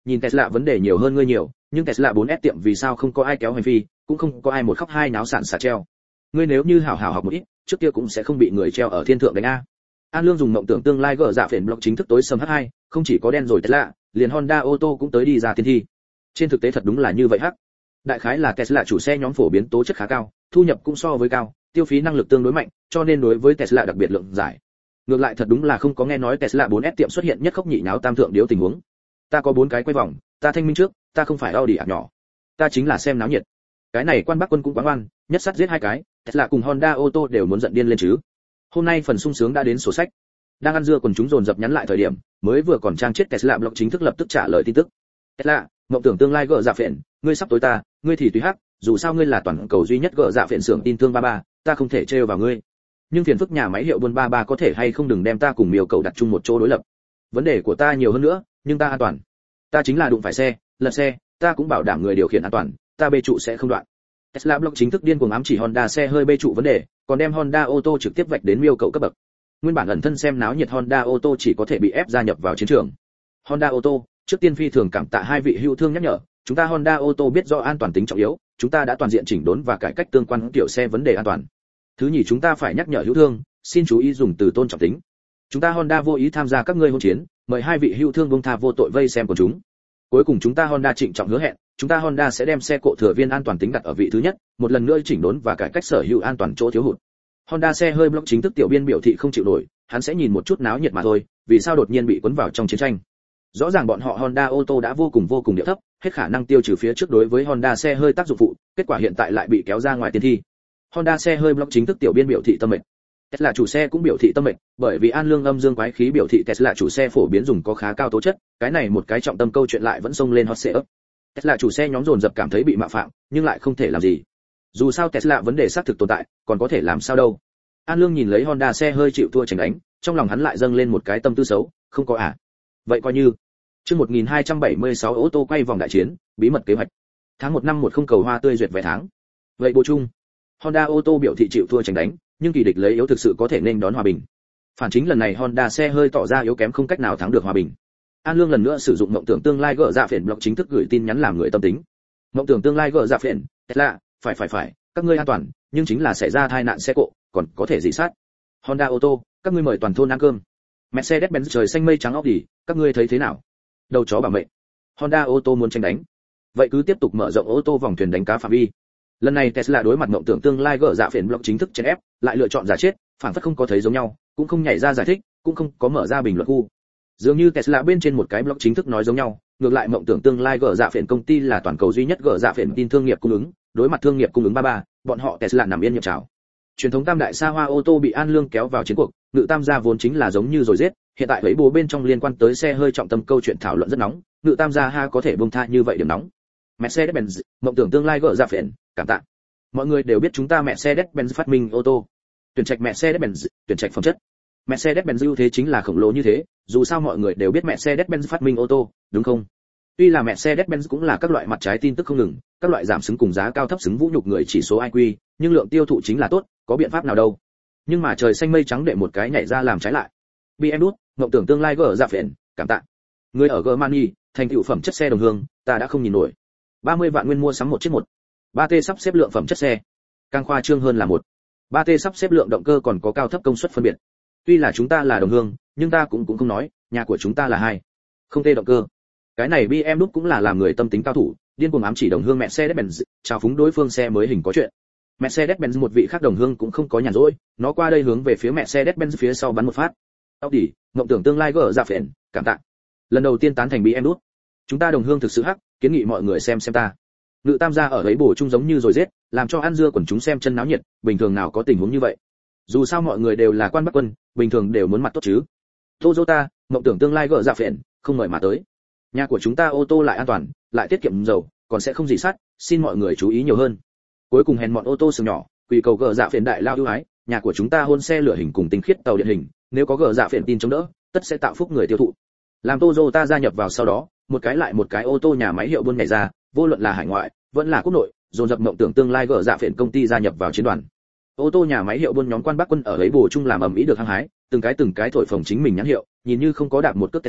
nhìn Tesla vấn đề nhiều hơn ngươi nhiều, nhưng Tesla 4S tiệm vì sao không có ai kéo hành phi, cũng không có ai một khóc hai náo sản xả treo. Ngươi nếu như hảo hảo học một ít, trước kia cũng sẽ không bị người treo ở thiên thượng đánh a. An Lương dùng mộng tưởng tương lai gỡ dạ phiền blog chính thức tối sầm H2, không chỉ có đen rồi Tesla, liền Honda ô tô cũng tới đi ra tiên thi. Trên thực tế thật đúng là như vậy hắc. Đại khái là Tesla chủ xe nhóm phổ biến tố chất khá cao, thu nhập cũng so với cao, tiêu phí năng lực tương đối mạnh, cho nên đối với Tesla đặc biệt lượng giải. Ngược lại thật đúng là không có nghe nói Tesla 4S tiệm xuất hiện nhất khốc nhị náo tam thượng điếu tình huống. Ta có 4 cái quay vòng, ta thanh minh trước, ta không phải Audi ạc nhỏ. Ta chính là xem náo nhiệt. Cái này quan Bắc quân cũng quá ngoan, nhất sát giết 2 cái, Tesla cùng Honda ô tô đều muốn giận điên lên chứ. Hôm nay phần sung sướng đã đến sổ sách. Đang ăn dưa quần chúng dồn dập nhắn lại thời điểm, mới vừa còn trang chết Tesla blog chính thức lập tức trả lời tin tức. Tesla, mộng tưởng tương lai gỡ dạ phiền, ngươi sắp tối ta, ngươi thì tùy hắc, dù sao ngươi là toàn cầu duy nhất gỡ dạ phiền xưởng tin thương 33, ta không thể trêu vào ngươi. Nhưng phiền phức nhà máy hiệu buôn 33 có thể hay không đừng đem ta cùng Miêu Cầu đặt chung một chỗ đối lập. Vấn đề của ta nhiều hơn nữa, nhưng ta an toàn. Ta chính là đụng phải xe, lật xe, ta cũng bảo đảm người điều khiển an toàn, ta bê trụ sẽ không đoạn. Tesla blog chính thức điên cuồng ám chỉ Honda xe hơi bê trụ vấn đề, còn đem Honda ô tô trực tiếp vạch đến Miêu Cầu cấp bậc. Nguyên bản ẩn thân xem náo nhiệt Honda ô tô chỉ có thể bị ép gia nhập vào chiến trường. Honda ô tô, trước tiên phi thường cảm tạ hai vị hữu thương nhắc nhở, chúng ta Honda ô tô biết rõ an toàn tính trọng yếu, chúng ta đã toàn diện chỉnh đốn và cải cách tương quan tiểu xe vấn đề an toàn. Thứ nhì chúng ta phải nhắc nhở hữu thương, xin chú ý dùng từ tôn trọng tính. Chúng ta Honda vô ý tham gia các ngươi hôn chiến, mời hai vị hữu thương buông tha vô tội vây xem của chúng. Cuối cùng chúng ta Honda trịnh trọng hứa hẹn, chúng ta Honda sẽ đem xe cộ thừa viên an toàn tính đặt ở vị thứ nhất, một lần nữa chỉnh đốn và cải cách sở hữu an toàn chỗ thiếu hụt. Honda xe hơi blog chính thức tiểu biên biểu thị không chịu nổi, hắn sẽ nhìn một chút náo nhiệt mà thôi, vì sao đột nhiên bị cuốn vào trong chiến tranh. Rõ ràng bọn họ Honda ô tô đã vô cùng địa thấp, hết khả năng tiêu trừ phía trước đối với Honda xe hơi tác dụng phụ, kết quả hiện tại lại bị kéo ra ngoài tiên thi. Honda xe hơi blog chính thức tiểu biên biểu thị tâm mệnh. Tesla chủ xe cũng biểu thị tâm mệnh, bởi vì An Lương âm dương quái khí biểu thị Tesla chủ xe phổ biến dùng có khá cao tố chất, cái này một cái trọng tâm câu chuyện lại vẫn xông lên hot search. Tesla chủ xe nhóm dồn dập cảm thấy bị mạo phạm, nhưng lại không thể làm gì. Dù sao Tesla vấn đề xác thực tồn tại, còn có thể làm sao đâu. An Lương nhìn lấy Honda xe hơi chịu thua tránh đánh, trong lòng hắn lại dâng lên một cái tâm tư xấu, không có à? Vậy coi như. Chương 1276 ô tô quay vòng đại chiến, bí mật kế hoạch. Tháng 1 năm 10 cầu hoa tươi duyệt vé tháng. Vậy bổ chung. Honda ô tô biểu thị chịu thua tránh đánh, nhưng kỳ địch lấy yếu thực sự có thể nên đón hòa bình. Phản chính lần này Honda xe hơi tỏ ra yếu kém không cách nào thắng được hòa bình. An Lương lần nữa sử dụng mộng tưởng tương lai gỡ dạ phiền blog chính thức gửi tin nhắn làm người tâm tính. Mộng tưởng tương lai gỡ dạ phiền, Tesla, phải, các ngươi an toàn, nhưng chính là xảy ra tai nạn xe cộ, còn có thể gì sát. Honda ô tô, các ngươi mời toàn thôn ăn cơm. Mercedes-Benz trời xanh mây trắng Audi, các ngươi thấy thế nào? Đầu chó bảo mệnh. Honda ô tô muốn tranh đánh. Vậy cứ tiếp tục mở rộng ô tô vòng thuyền đánh cá phạm vi. Lần này Tesla đối mặt mộng tưởng tương lai gỡ dạ phiền blog chính thức chèn ép, lại lựa chọn giả chết, phản phất không có thấy giống nhau, cũng không nhảy ra giải thích, cũng không có mở ra bình luận khu. Dường như Tesla bên trên một cái blog chính thức nói giống nhau, ngược lại mộng tưởng tương lai gỡ dạ phiền công ty là toàn cầu duy nhất gỡ dạ phiền tin thương nghiệp cung ứng, đối mặt thương nghiệp cung ứng 33, bọn họ Tesla nằm yên nhậm chào. Truyền thống tam đại xa hoa ô tô bị An Lương kéo vào chiến cuộc, Ngự Tam gia vốn chính là giống như rồi giết, hiện tại lấy bố bên trong liên quan tới xe hơi trọng tâm câu chuyện thảo luận rất nóng, Ngự Tam gia ha có thể buông tha như vậy điểm nóng. Mercedes-Benz, mộng tưởng tương lai gỡ dạ phiền, cảm tạ. Mọi người đều biết chúng ta Mercedes-Benz phát minh ô tô. Tuyển trạch Mercedes-Benz, tuyển trạch phẩm chất. Mercedes-Benz ưu thế chính là khổng lồ như thế, dù sao mọi người đều biết Mercedes-Benz phát minh ô tô, đúng không? Tuy là Mercedes-Benz cũng là các loại mặt trái tin tức không ngừng, các loại giảm xứng cùng giá cao thấp xứng vũ nhục người chỉ số IQ, nhưng lượng tiêu thụ chính là tốt, có biện pháp nào đâu. Nhưng mà trời xanh mây trắng để một cái nhảy ra làm trái lại. BMW, ngộng tưởng tương lai gỡ dạ phiền, cảm tạ. Người ở Germany, thành tựu phẩm chất xe đồng hương, ta đã không nhìn nổi. 30 vạn nguyên mua sắm một chiếc 3T sắp xếp lượng phẩm chất xe. Càng khoa trương hơn là 3T sắp xếp lượng động cơ còn có cao thấp công suất phân biệt. Tuy là chúng ta là đồng hương, nhưng ta cũng không nói, nhà của chúng ta là 2. Không T động cơ. Cái này BMW cũng là làm người tâm tính cao thủ, điên cuồng ám chỉ đồng hương Mercedes-Benz, chào phúng đối phương xe mới hình có chuyện. Mercedes-Benz một vị khác đồng hương cũng không có nhàn rỗi, nó qua đây hướng về phía Mercedes-Benz phía sau bắn một phát. Audi, ngộng tưởng tương lai gỡ dạ phiền, cảm tạ. Lần đầu tiên tán thành BMW. Chúng ta đồng hương thực sự hắc, kiến nghị mọi người xem ta. Ngự Tam gia ở đấy bổ chung giống như rồi giết, làm cho ăn dưa quần chúng xem chân náo nhiệt, bình thường nào có tình huống như vậy. Dù sao mọi người đều là quan Bắc quân, bình thường đều muốn mặt tốt chứ. Toyota, mộng tưởng tương lai gỡ dạ phiền, không mời mà tới. Nhà của chúng ta ô tô lại an toàn, lại tiết kiệm dầu, còn sẽ không dị sát, xin mọi người chú ý nhiều hơn. Cuối cùng hèn mọn ô tô sừng nhỏ, quỳ cầu gỡ dạ phiền đại lao ưu ái, nhà của chúng ta hôn xe lửa hình cùng tinh khiết tàu điện hình, nếu có gỡ dạ phiền tin chống đỡ, tất sẽ tạo phúc người tiêu thụ. Làm Toyota gia nhập vào sau đó, một cái lại một cái ô tô nhà máy hiệu buôn nhảy ra, vô luận là hải ngoại, vẫn là quốc nội, dồn dập mộng tưởng tương lai gỡ dạ phiền công ty gia nhập vào chiến đoàn. Ô tô nhà máy hiệu buôn nhóm quan Bắc quân ở ấy bổ chung làm ầm ĩ được hăng hái, từng cái thổi phồng chính mình nhãn hiệu, nhìn như không có đạp một cước Tesla,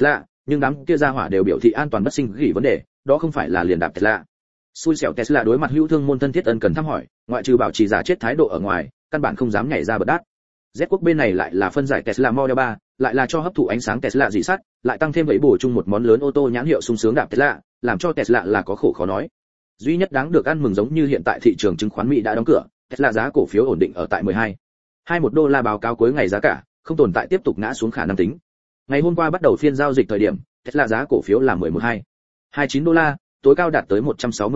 nhưng đám kia ra hỏa đều biểu thị an toàn bất sinh gỉ vấn đề, đó không phải là liền đạp Tesla. Xui xẻo Tesla đối mặt hữu thương môn thân thiết ân cần thăm hỏi, ngoại trừ bảo trì giả chết thái độ ở ngoài, căn bản không dám nhảy ra bật đát. Z quốc bên này lại là phân giải Tesla Model 3, lại là cho hấp thụ ánh sáng Tesla dị sắt, lại tăng thêm vẫy bổ chung một món lớn ô tô nhãn hiệu sung sướng đạp Tesla, làm cho Tesla là có khổ khó nói. Duy nhất đáng được ăn mừng giống như hiện tại thị trường chứng khoán Mỹ đã đóng cửa, Tesla giá cổ phiếu ổn định ở tại 12.21 đô la báo cáo cuối ngày giá cả, không tồn tại tiếp tục ngã xuống khả năng tính. Ngày hôm qua bắt đầu phiên giao dịch thời điểm, Tesla giá cổ phiếu là 11.29 đô la, tối cao đạt tới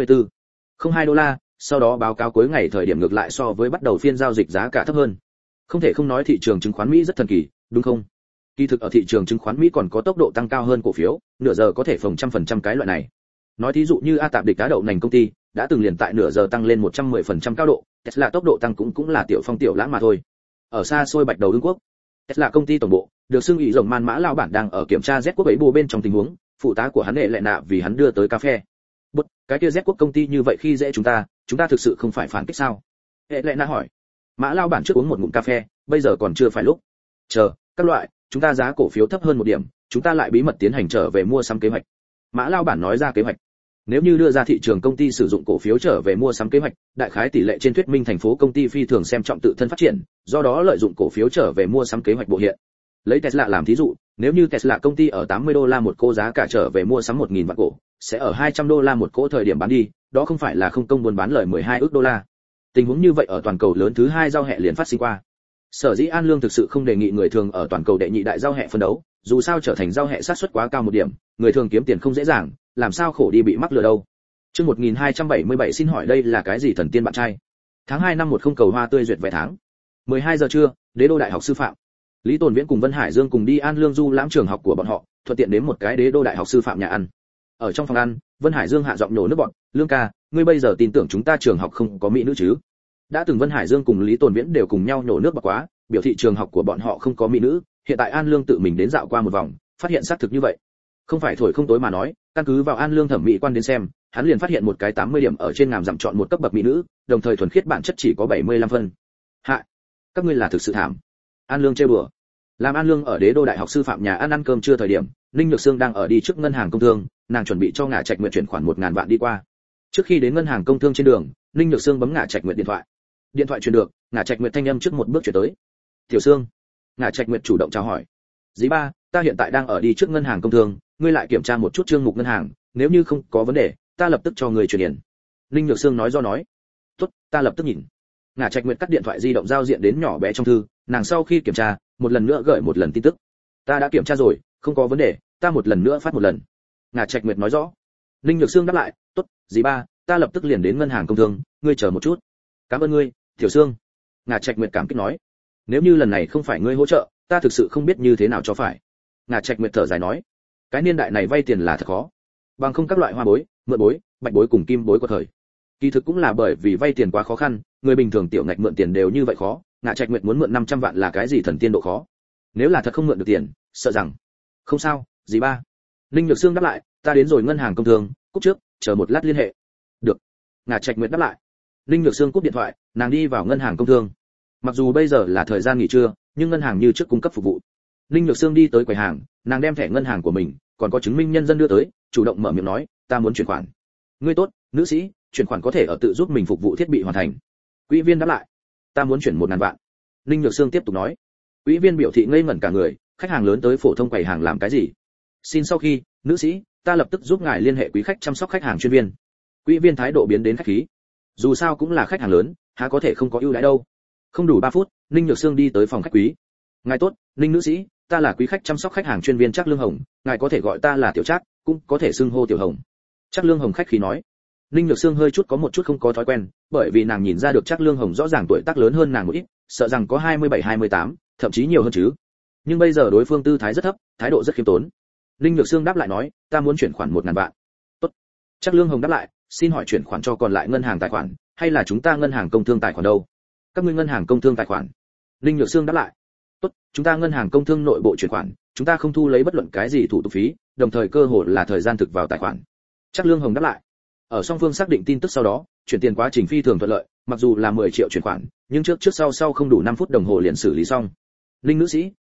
164.02 đô la, sau đó báo cáo cuối ngày thời điểm ngược lại so với bắt đầu phiên giao dịch giá cả thấp hơn. Không thể không nói thị trường chứng khoán Mỹ rất thần kỳ, đúng không? Kỳ thực ở thị trường chứng khoán Mỹ còn có tốc độ tăng cao hơn cổ phiếu, nửa giờ có thể phồng 100% cái loại này. Nói thí dụ như A Tạp địch cá đậu nành công ty, đã từng liền tại nửa giờ tăng lên 110% cao độ, Tesla tốc độ tăng cũng là tiểu phong tiểu lãng mà thôi. Ở xa xôi Bạch Đầu Ưng quốc, Tesla công ty tổng bộ, được xưng ủy rồng man mã lao bản đang ở kiểm tra Z quốc ấy bù bên trong tình huống, phụ tá của hắn hệ lệ nạ vì hắn đưa tới cà phê. Bút, cái kia Z quốc công ty như vậy khi dễ chúng ta thực sự không phải phản kích sao? Hệ lệ nạ hỏi. Mã lao bản trước uống một ngụm cà phê, bây giờ còn chưa phải lúc. Chờ, các loại, chúng ta giá cổ phiếu thấp hơn một điểm, chúng ta lại bí mật tiến hành trở về mua sắm kế hoạch. Mã lao bản nói ra kế hoạch. Nếu như đưa ra thị trường công ty sử dụng cổ phiếu trở về mua sắm kế hoạch, đại khái tỷ lệ trên thuyết minh thành phố công ty phi thường xem trọng tự thân phát triển, do đó lợi dụng cổ phiếu trở về mua sắm kế hoạch bộ hiện. Lấy Tesla làm thí dụ, nếu như Tesla công ty ở 80 đô la một cô giá cả trở về mua sắm 1.000 vạn cổ, sẽ ở 200 đô la một cổ thời điểm bán đi, đó không phải là không công buôn bán lời 12 ức đô la. Tình huống như vậy ở toàn cầu lớn thứ hai giao hẹ liền phát sinh qua. Sở dĩ An Lương thực sự không đề nghị người thường ở toàn cầu đệ nhị đại giao hẹ phân đấu, dù sao trở thành giao hẹ sát suất quá cao một điểm, người thường kiếm tiền không dễ dàng, làm sao khổ đi bị mắc lừa đâu. Chương 1277 xin hỏi đây là cái gì thần tiên bạn trai? Tháng 2 năm 10 cầu hoa tươi duyệt vài tháng. 12 giờ trưa, Đế Đô Đại học Sư phạm. Lý Tồn Viễn cùng Vân Hải Dương cùng đi An Lương du lãm trường học của bọn họ, thuận tiện đến một cái Đế Đô Đại học Sư phạm nhà ăn. Ở trong phòng ăn, Vân Hải Dương hạ giọng nhổ nước bọt, "Lương ca, ngươi bây giờ tin tưởng chúng ta trường học không có mỹ nữ chứ?" Đã từng Vân Hải Dương cùng Lý Tồn Viễn đều cùng nhau nhổ nước bọt quá, biểu thị trường học của bọn họ không có mỹ nữ, hiện tại An Lương tự mình đến dạo qua một vòng, phát hiện xác thực như vậy. Không phải thổi không tối mà nói, căn cứ vào An Lương thẩm mỹ quan đến xem, hắn liền phát hiện một cái 80 điểm ở trên ngàm dặm chọn một cấp bậc mỹ nữ, đồng thời thuần khiết bản chất chỉ có 75 phân. Hạ, các ngươi là thực sự thảm. An Lương trêu đùa. Làm An Lương ở Đế Đô Đại học Sư phạm nhà ăn cơm trưa thời điểm, Ninh Nhược Sương đang ở đi trước ngân hàng công thương, nàng chuẩn bị cho Ngạ Trạch Nguyệt chuyển khoản 1000 vạn đi qua. Trước khi đến ngân hàng công thương trên đường, Ninh Nhược Sương bấm Ngạ Trạch Nguyệt điện thoại. Điện thoại truyền được, Ngạ Trạch Nguyệt thanh âm trước một bước chuyển tới. "Tiểu Sương." Ngạ Trạch Nguyệt chủ động chào hỏi. "Dĩ ba, ta hiện tại đang ở đi trước ngân hàng công thương, ngươi lại kiểm tra một chút chương mục ngân hàng, nếu như không có vấn đề, ta lập tức cho người chuyển tiền." Ninh Nhược Sương nói do nói. "Tốt, ta lập tức nhìn." Ngạ Trạch Nguyệt cắt điện thoại di động giao diện đến nhỏ bé trong thư, nàng sau khi kiểm tra, một lần nữa gửi một lần tin tức. "Ta đã kiểm tra rồi, không có vấn đề, ta một lần nữa phát một lần." Ngạ Trạch Nguyệt nói rõ. Ninh Nhược Sương đáp lại, "Tốt, dì ba, ta lập tức liền đến ngân hàng công thương, ngươi chờ một chút." "Cảm ơn ngươi, Tiểu Sương." Ngạ Trạch Nguyệt cảm kích nói. "Nếu như lần này không phải ngươi hỗ trợ, ta thực sự không biết như thế nào cho phải." Ngạ Trạch Nguyệt thở dài nói. Cái niên đại này vay tiền là thật khó. Bằng không các loại hoa bối, mượn bối, bạch bối cùng kim bối của thời. Kỳ thực cũng là bởi vì vay tiền quá khó khăn, người bình thường tiểu ngạch mượn tiền đều như vậy khó, Ngạ Trạch Nguyệt muốn mượn 500 vạn là cái gì thần tiên độ khó. Nếu là thật không mượn được tiền, sợ rằng. "Không sao, dì ba." Ninh Nhược Sương đáp lại, "Ta đến rồi ngân hàng công thương, cúp trước, chờ một lát liên hệ." "Được." Ngạ Trạch Nguyệt đáp lại. Ninh Nhược Sương cúp điện thoại, nàng đi vào ngân hàng công thương. Mặc dù bây giờ là thời gian nghỉ trưa, nhưng ngân hàng như trước cung cấp phục vụ. Ninh Nhược Sương đi tới quầy hàng, nàng đem thẻ ngân hàng của mình, còn có chứng minh nhân dân đưa tới, chủ động mở miệng nói, "Ta muốn chuyển khoản." "Ngươi tốt, nữ sĩ, chuyển khoản có thể ở tự giúp mình phục vụ thiết bị hoàn thành." Quỹ viên đáp lại. "Ta muốn chuyển 1000 vạn." Ninh Nhược Sương tiếp tục nói. Quỹ viên biểu thị ngây ngẩn cả người, khách hàng lớn tới phổ thông quầy hàng làm cái gì? "Xin sau khi, nữ sĩ, ta lập tức giúp ngài liên hệ quý khách chăm sóc khách hàng chuyên viên." Quỹ viên thái độ biến đến khách khí. Dù sao cũng là khách hàng lớn, há có thể không có ưu đãi đâu. Không đủ 3 phút, Ninh Nhược Sương đi tới phòng khách quý. "Ngài tốt, Ninh nữ sĩ, ta là quý khách chăm sóc khách hàng chuyên viên Trác Lương Hồng, ngài có thể gọi ta là Tiểu Trác, cũng có thể xưng hô Tiểu Hồng." Trác Lương Hồng khách khí nói. Ninh Nhược Sương hơi chút có một chút không có thói quen, bởi vì nàng nhìn ra được Trác Lương Hồng rõ ràng tuổi tác lớn hơn nàng một ít, sợ rằng có 27-28, thậm chí nhiều hơn chứ. Nhưng bây giờ đối phương tư thái rất thấp, thái độ rất khiêm tốn. Ninh Nhược Sương đáp lại nói, "Ta muốn chuyển khoản 1000 vạn." "Tốt." Trác Lương Hồng đáp lại, "Xin hỏi chuyển khoản cho còn lại ngân hàng tài khoản, hay là chúng ta ngân hàng công thương tài khoản đâu?" "Các ngươi ngân hàng công thương tài khoản." Ninh Nhược Sương đáp lại. "Tốt, chúng ta ngân hàng công thương nội bộ chuyển khoản, chúng ta không thu lấy bất luận cái gì thủ tục phí, đồng thời cơ hội là thời gian thực vào tài khoản." Trác Lương Hồng đáp lại. Ở song phương xác định tin tức sau đó, chuyển tiền quá trình phi thường thuận lợi, mặc dù là 10 triệu chuyển khoản, nhưng trước sau không đủ 5 phút đồng hồ liền xử lý xong. "Ninh nữ sĩ,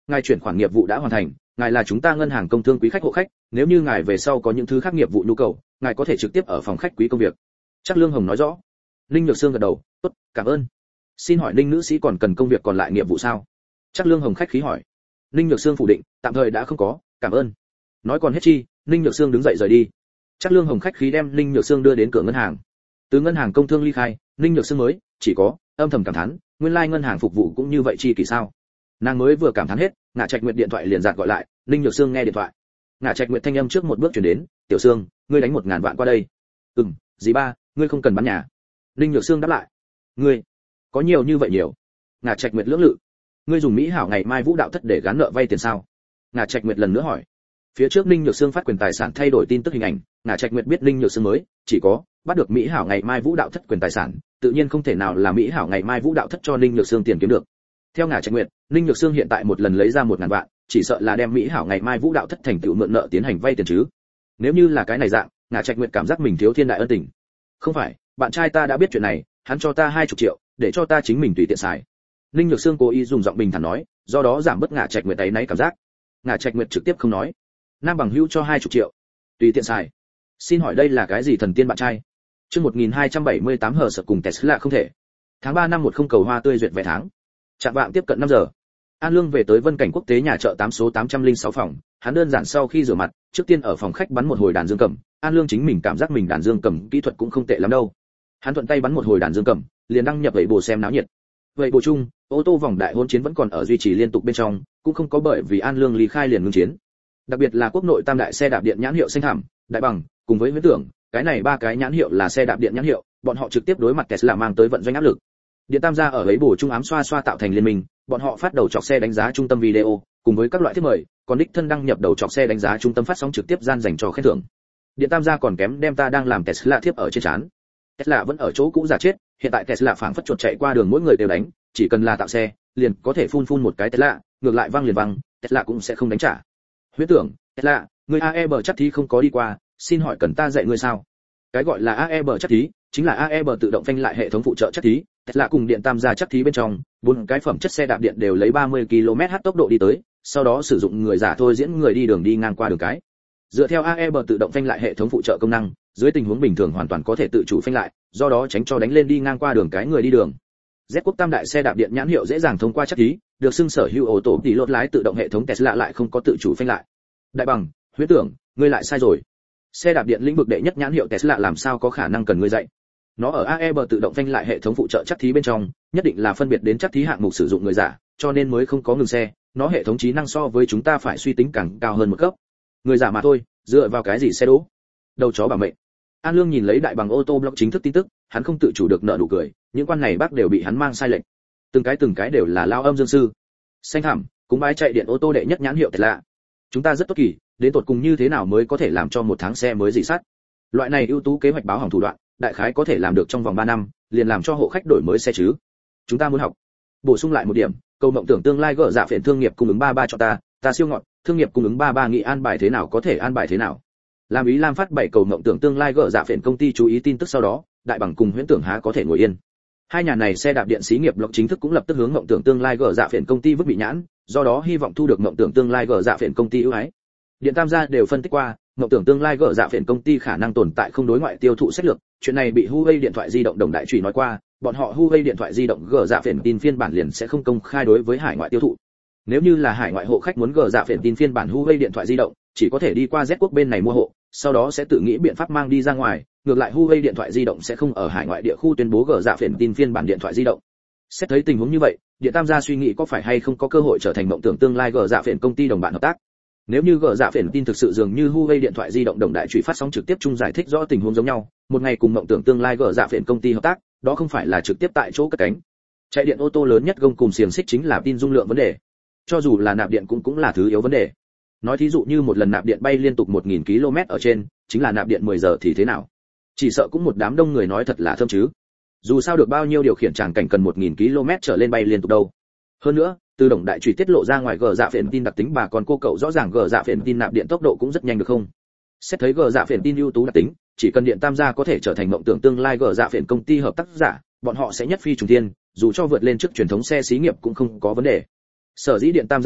ngài chuyển khoản nghiệp vụ đã hoàn thành, ngài là chúng ta ngân hàng công thương quý khách hộ khách, nếu như ngài về sau có những thứ khác nghiệp vụ nhu cầu, ngài có thể trực tiếp ở phòng khách quý công việc. Trác Lương Hồng nói rõ. Ninh Nhược Sương gật đầu, tốt, cảm ơn. Xin hỏi Ninh nữ sĩ còn cần công việc còn lại nghiệp vụ sao? Trác Lương Hồng khách khí hỏi. Ninh Nhược Sương phủ định, tạm thời đã không có, cảm ơn. Nói còn hết chi, Ninh Nhược Sương đứng dậy rời đi. Trác Lương Hồng khách khí đem Ninh Nhược Sương đưa đến cửa ngân hàng. Từ ngân hàng công thương ly khai, Ninh Nhược Sương mới chỉ có âm thầm cảm thán, nguyên lai ngân hàng phục vụ cũng như vậy chi kỳ sao? Nàng mới vừa cảm thán hết, Ngạ Trạch Nguyệt điện thoại liền giạt gọi lại, Ninh Nhược Sương nghe điện thoại. Ngạ Trạch Nguyệt thanh âm trước một bước truyền đến, "Tiểu Sương, ngươi đánh 1000 vạn qua đây." Dì ba, ngươi không cần bán nhà." Ninh Nhược Sương đáp lại. "Ngươi có nhiều như vậy nhiều?" Ngạ Trạch Nguyệt lưỡng lự. "Ngươi dùng Mỹ hảo ngày mai vũ đạo thất để gán nợ vay tiền sao?" Ngạ Trạch Nguyệt lần nữa hỏi. Phía trước Ninh Nhược Sương phát quyền tài sản thay đổi tin tức hình ảnh, Ngạ Trạch Nguyệt biết Ninh Nhược Sương mới chỉ có bắt được Mỹ hảo ngày mai vũ đạo thất quyền tài sản, tự nhiên không thể nào là Mỹ hảo ngày mai vũ đạo thất cho Ninh Nhược Sương tiền kiếm được. Theo Ngạ Trạch Nguyệt, Ninh Nhược Sương hiện tại một lần lấy ra 1000 vạn, chỉ sợ là đem Mỹ hảo ngày mai vũ đạo thất thành tựu mượn nợ tiến hành vay tiền chứ. Nếu như là cái này dạng, Ngạ Trạch Nguyệt cảm giác mình thiếu thiên đại ân tình. "Không phải, bạn trai ta đã biết chuyện này, hắn cho ta 20 triệu, để cho ta chính mình tùy tiện xài." Ninh Nhược Sương cố ý dùng giọng bình thản nói, do đó giảm bớt Ngạ Trạch Nguyệt ấy náy cảm giác. Ngạ Trạch Nguyệt trực tiếp không nói. Nam bằng hữu cho 20 triệu, tùy tiện xài. Xin hỏi đây là cái gì thần tiên bạn trai? Chương 1278 hờ sợ cùng Tesla không thể. Tháng 3 năm 10 cầu hoa tươi duyệt vé tháng. Trạm vạng tiếp cận 5 giờ. An Lương về tới Vân Cảnh Quốc tế nhà chợ 8 số 806 phòng, hắn đơn giản sau khi rửa mặt, trước tiên ở phòng khách bắn một hồi đàn dương cầm. An Lương chính mình cảm giác mình đàn dương cầm kỹ thuật cũng không tệ lắm đâu. Hắn thuận tay bắn một hồi đàn dương cầm, liền đăng nhập vậy bộ xem náo nhiệt. Vậy bộ chung, ô tô vòng đại hôn chiến vẫn còn ở duy trì liên tục bên trong, cũng không có bởi vì An Lương ly khai liền ngưng chiến. Đặc biệt là quốc nội tam đại xe đạp điện nhãn hiệu Xanh Thảm, Đại Bằng, cùng với Huyễn Tưởng, cái này ba cái nhãn hiệu là xe đạp điện nhãn hiệu, bọn họ trực tiếp đối mặt Tesla mang tới vận doanh áp lực. Điện tam gia ở ấy bổ trung ám xoa xoa tạo thành liên minh, bọn họ phát đầu chọc xe đánh giá trung tâm video, cùng với các loại thiết mời, còn đích thân đăng nhập đầu chọc xe đánh giá trung tâm phát sóng trực tiếp gian dành cho khen thưởng. Điện tam gia còn kém đem ta đang làm Tesla thiếp ở trên trán. Tesla vẫn ở chỗ cũ giả chết, hiện tại Tesla phảng phất chuột chạy qua đường mỗi người đều đánh, chỉ cần là tạo xe, liền có thể phun một cái Tesla, ngược lại văng liền văng, Tesla cũng sẽ không đánh trả. Huyễn Tưởng, Tesla, người AEB chắc thí không có đi qua, xin hỏi cần ta dạy ngươi sao? Cái gọi là AEB chắc thí, chính là AEB tự động phanh lại hệ thống phụ trợ chắc thí, Tesla cùng điện tam gia chắc thí bên trong, bốn cái phẩm chất xe đạp điện đều lấy 30 km/h tốc độ đi tới, sau đó sử dụng người giả thôi diễn người đi đường đi ngang qua đường cái. Dựa theo AEB tự động phanh lại hệ thống phụ trợ công năng, dưới tình huống bình thường hoàn toàn có thể tự chủ phanh lại, do đó tránh cho đánh lên đi ngang qua đường cái người đi đường. Z quốc tam đại xe đạp điện nhãn hiệu dễ dàng thông qua chắc thí, được xưng sở hữu ô tô tỷ lốt lái tự động hệ thống Tesla lại không có tự chủ phanh lại. Đại Bằng, Huyễn Tưởng, ngươi lại sai rồi. Xe đạp điện lĩnh vực đệ nhất nhãn hiệu Tesla làm sao có khả năng cần ngươi dạy? Nó ở AEB tự động phanh lại hệ thống phụ trợ chắc thí bên trong, nhất định là phân biệt đến chắc thí hạng mục sử dụng người giả, cho nên mới không có ngừng xe, nó hệ thống trí năng so với chúng ta phải suy tính càng cao hơn một cấp. Người giả mà thôi, dựa vào cái gì xe đỗ? Đầu chó bảo mệnh. An Lương nhìn lấy Đại Bằng ô tô blog chính thức tin tức, hắn không tự chủ được nở nụ cười, những quan này bác đều bị hắn mang sai lệch. Từng cái đều là lao âm dương sư. Xanh Thảm, cũng bái chạy điện ô tô đệ nhất nhãn hiệu Tesla. Chúng ta rất tốt kỳ, đến tột cùng như thế nào mới có thể làm cho một tháng xe mới dị sắt. Loại này ưu tú kế hoạch báo hỏng thủ đoạn, đại khái có thể làm được trong vòng 3 năm, liền làm cho hộ khách đổi mới xe chứ. Chúng ta muốn học. Bổ sung lại một điểm, cầu mộng tưởng tương lai gỡ dạ phiền thương nghiệp cung ứng 33 cho ta siêu ngọn, thương nghiệp cung ứng 33 nghị an bài thế nào có thể an bài thế nào. Làm Ý Lam phát 7 cầu mộng tưởng tương lai gỡ dạ phiền công ty chú ý tin tức sau đó, Đại Bằng cùng Huyễn Tưởng há có thể ngồi yên. Hai nhà này xe đạp điện xí nghiệp blog chính thức cũng lập tức hướng mộng tưởng tương lai gỡ dạ phiền công ty vứt bị nhãn, do đó hy vọng thu được mộng tưởng tương lai gỡ dạ phiền công ty ưu ái. Điện tam gia đều phân tích qua, mộng tưởng tương lai gỡ dạ phiền công ty khả năng tồn tại không đối ngoại tiêu thụ sách lược, chuyện này bị Huawei điện thoại di động đồng đại trùy nói qua, bọn họ Huawei điện thoại di động gỡ dạ phiền tin phiên bản liền sẽ không công khai đối với hải ngoại tiêu thụ. Nếu như là hải ngoại hộ khách muốn gỡ dạ phiền tin phiên bản Huawei điện thoại di động, chỉ có thể đi qua Z quốc bên này mua hộ, sau đó sẽ tự nghĩ biện pháp mang đi ra ngoài, ngược lại Huawei điện thoại di động sẽ không ở hải ngoại địa khu tuyên bố gỡ dạ phiền tin phiên bản điện thoại di động. Xét thấy tình huống như vậy, Điện tam gia suy nghĩ có phải hay không có cơ hội trở thành mộng tưởng tương lai gỡ dạ phiền công ty đồng bạn hợp tác. Nếu như gỡ dạ phiền tin thực sự dường như Huawei điện thoại di động đồng đại trụy phát sóng trực tiếp chung giải thích rõ tình huống giống nhau, một ngày cùng mộng tưởng tương lai gỡ dạ phiền công ty hợp tác, đó không phải là trực tiếp tại chỗ cất cánh. Chạy điện ô tô lớn nhất gông cùng xiềng xích chính là pin dung lượng vấn đề. Cho dù là nạp điện cũng là thứ yếu vấn đề. Nói thí dụ như một lần nạp điện bay liên tục 1000 km ở trên, chính là nạp điện 10 giờ thì thế nào? Chỉ sợ cũng một đám đông người nói thật là thơm chứ. Dù sao được bao nhiêu điều khiển tràng cảnh cần 1000 km trở lên bay liên tục đâu. Hơn nữa, từ đồng đại trụy tiết lộ ra ngoài gờ dạ phiền tin đặc tính bà còn cô cậu rõ ràng gờ dạ phiền tin nạp điện tốc độ cũng rất nhanh được không? Xét thấy gờ dạ phiền tin ưu tú đặc tính, chỉ cần điện tam gia có thể trở thành mộng tưởng tương lai gờ dạ phiền công ty hợp tác giả, bọn họ sẽ nhất phi trùng thiên, dù cho vượt lên trước truyền thống xe xí nghiệp cũng không có vấn đề. Sở dĩ điện tam gia mới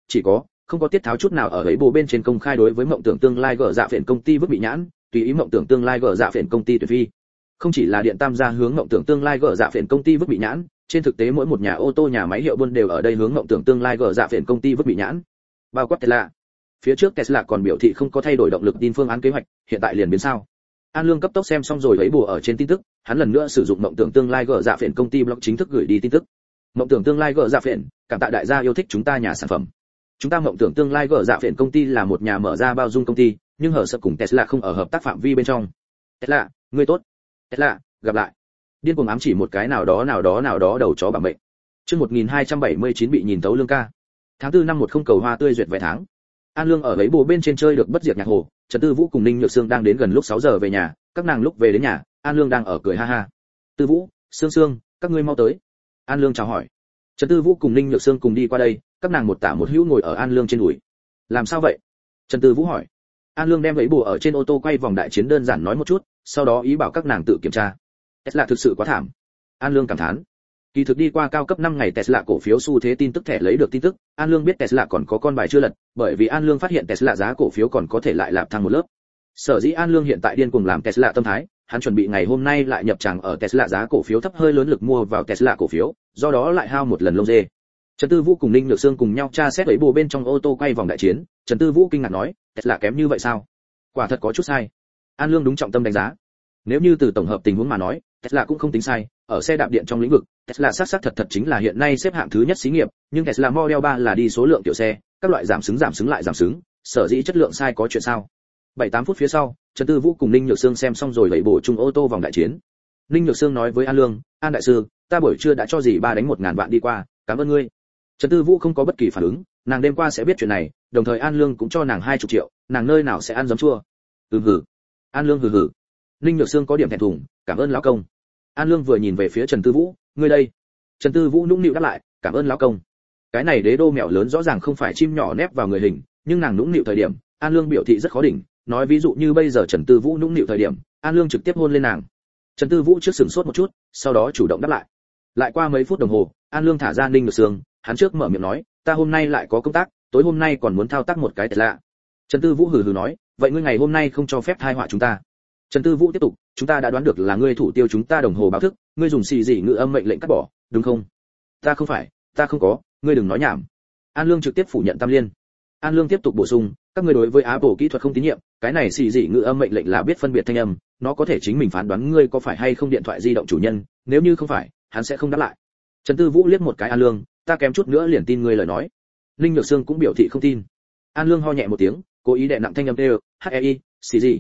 chỉ có không có tiết tháo chút nào ở ấy bộ bên trên công khai đối với mộng tưởng tương lai gỡ dạ phiền công ty vứt bị nhãn, tùy ý mộng tưởng tương lai gỡ dạ phiền công ty tuyệt phi. Không chỉ là điện tam gia hướng mộng tưởng tương lai gỡ dạ phiền công ty vứt bị nhãn, trên thực tế mỗi một nhà ô tô nhà máy hiệu buôn đều ở đây hướng mộng tưởng tương lai gỡ dạ phiền công ty vứt bị nhãn, bao quát Tesla. Phía trước Tesla còn biểu thị không có thay đổi động lực tin phương án kế hoạch, hiện tại liền biến sao? An Lương cấp tốc xem xong rồi lấy bùa ở trên tin tức, hắn lần nữa sử dụng mộng tưởng tương lai gỡ dạ phiền công ty blog chính thức gửi đi tin tức. Mộng tưởng tương lai gỡ dạ phiền, cảm tạ đại gia yêu thích chúng ta nhà sản phẩm. Chúng ta mộng tưởng tương lai gỡ dạ phiền công ty là một nhà mở ra bao dung công ty, nhưng hở sợ cùng Tesla không ở hợp tác phạm vi bên trong. Tesla, ngươi tốt. Tesla, gặp lại. Điên cuồng ám chỉ một cái nào đó đầu chó bằng bệnh. Chương 1279 bị nhìn tấu Lương ca. Tháng 4 năm 10 cầu hoa tươi duyệt vé tháng. An Lương ở lấy bồ bên trên chơi được bất diệt nhạc hồ, Trần Tư Vũ cùng Ninh Nhược Sương đang đến gần lúc 6 giờ về nhà, các nàng lúc về đến nhà, An Lương đang ở cười ha ha. Tư Vũ, Sương Sương, các ngươi mau tới. An Lương chào hỏi. Trần Tư Vũ cùng Ninh Nhược Sương cùng đi qua đây, các nàng một tả một hữu ngồi ở An Lương trên đùi. Làm sao vậy? Trần Tư Vũ hỏi. An Lương đem lấy bùa ở trên ô tô quay vòng đại chiến đơn giản nói một chút, sau đó ý bảo các nàng tự kiểm tra. Tesla thực sự quá thảm. An Lương cảm thán. Kỳ thực đi qua cao cấp 5 ngày Tesla cổ phiếu xu thế tin tức thẻ lấy được tin tức, An Lương biết Tesla còn có con bài chưa lật, bởi vì An Lương phát hiện Tesla giá cổ phiếu còn có thể lại lạp thăng một lớp. Sở dĩ An Lương hiện tại điên cuồng làm Tesla tâm thái, hắn chuẩn bị ngày hôm nay lại nhập tràng ở Tesla giá cổ phiếu thấp hơi lớn lực mua vào Tesla cổ phiếu, do đó lại hao một lần lông dê. Trần Tư Vũ cùng Ninh Nhược Sương cùng nhau tra xét ấy bồ bên trong ô tô quay vòng đại chiến, Trần Tư Vũ kinh ngạc nói, Tesla kém như vậy sao? Quả thật có chút sai. An Lương đúng trọng tâm đánh giá. Nếu như từ tổng hợp tình huống mà nói, Tesla cũng không tính sai, ở xe đạp điện trong lĩnh vực, Tesla xác thật chính là hiện nay xếp hạng thứ nhất xí nghiệp, nhưng Tesla Model 3 là đi số lượng tiểu xe, các loại giảm xứng lại giảm xứng, sở dĩ chất lượng sai có chuyện sao? 7-8 phút phía sau, Trần Tư Vũ cùng Ninh Nhược Sương xem xong rồi vậy bộ chung ô tô vòng đại chiến. Ninh Nhược Sương nói với An Lương, An đại sư, ta buổi trưa đã cho dì ba đánh 1000 vạn đi qua, cảm ơn ngươi. Trần Tư Vũ không có bất kỳ phản ứng, nàng đêm qua sẽ biết chuyện này, đồng thời An Lương cũng cho nàng 20 triệu, nàng nơi nào sẽ ăn giấm chua. Hừ. An Lương hừ. Ninh Nhược Sương có điểm thẹn thùng, cảm ơn lão công. An Lương vừa nhìn về phía Trần Tư Vũ, ngươi đây. Trần Tư Vũ nũng nịu đáp lại, cảm ơn lão công. Cái này đế đô mèo lớn rõ ràng không phải chim nhỏ nép vào người hình, nhưng nàng nũng nịu thời điểm, An Lương biểu thị rất khó đỉnh, nói ví dụ như bây giờ Trần Tư Vũ nũng nịu thời điểm, An Lương trực tiếp hôn lên nàng. Trần Tư Vũ trước sửng sốt một chút, sau đó chủ động đáp lại. Lại qua mấy phút đồng hồ, An Lương thả ra Ninh Nhược Sương, hắn trước mở miệng nói, ta hôm nay lại có công tác, tối hôm nay còn muốn thao tác một cái lạ. Trần Tư Vũ hừ nói, vậy ngươi ngày hôm nay không cho phép thai họa chúng ta. Trần Tư Vũ tiếp tục, chúng ta đã đoán được là ngươi thủ tiêu chúng ta đồng hồ báo thức, ngươi dùng xì gì ngữ âm mệnh lệnh cắt bỏ, đúng không? Ta không phải, ta không có, ngươi đừng nói nhảm. An Lương trực tiếp phủ nhận tam liên. An Lương tiếp tục bổ sung, các ngươi đối với Apple kỹ thuật không tín nhiệm, cái này xì gì ngữ âm mệnh lệnh là biết phân biệt thanh âm, nó có thể chính mình phán đoán ngươi có phải hay không điện thoại di động chủ nhân, nếu như không phải, hắn sẽ không đáp lại. Trần Tư Vũ liếc một cái An Lương, ta kém chút nữa liền tin ngươi lời nói. Ninh Nhược Sương cũng biểu thị không tin. An Lương ho nhẹ một tiếng, cố ý đè nặng thanh âm đều, "Hei, xì gì?"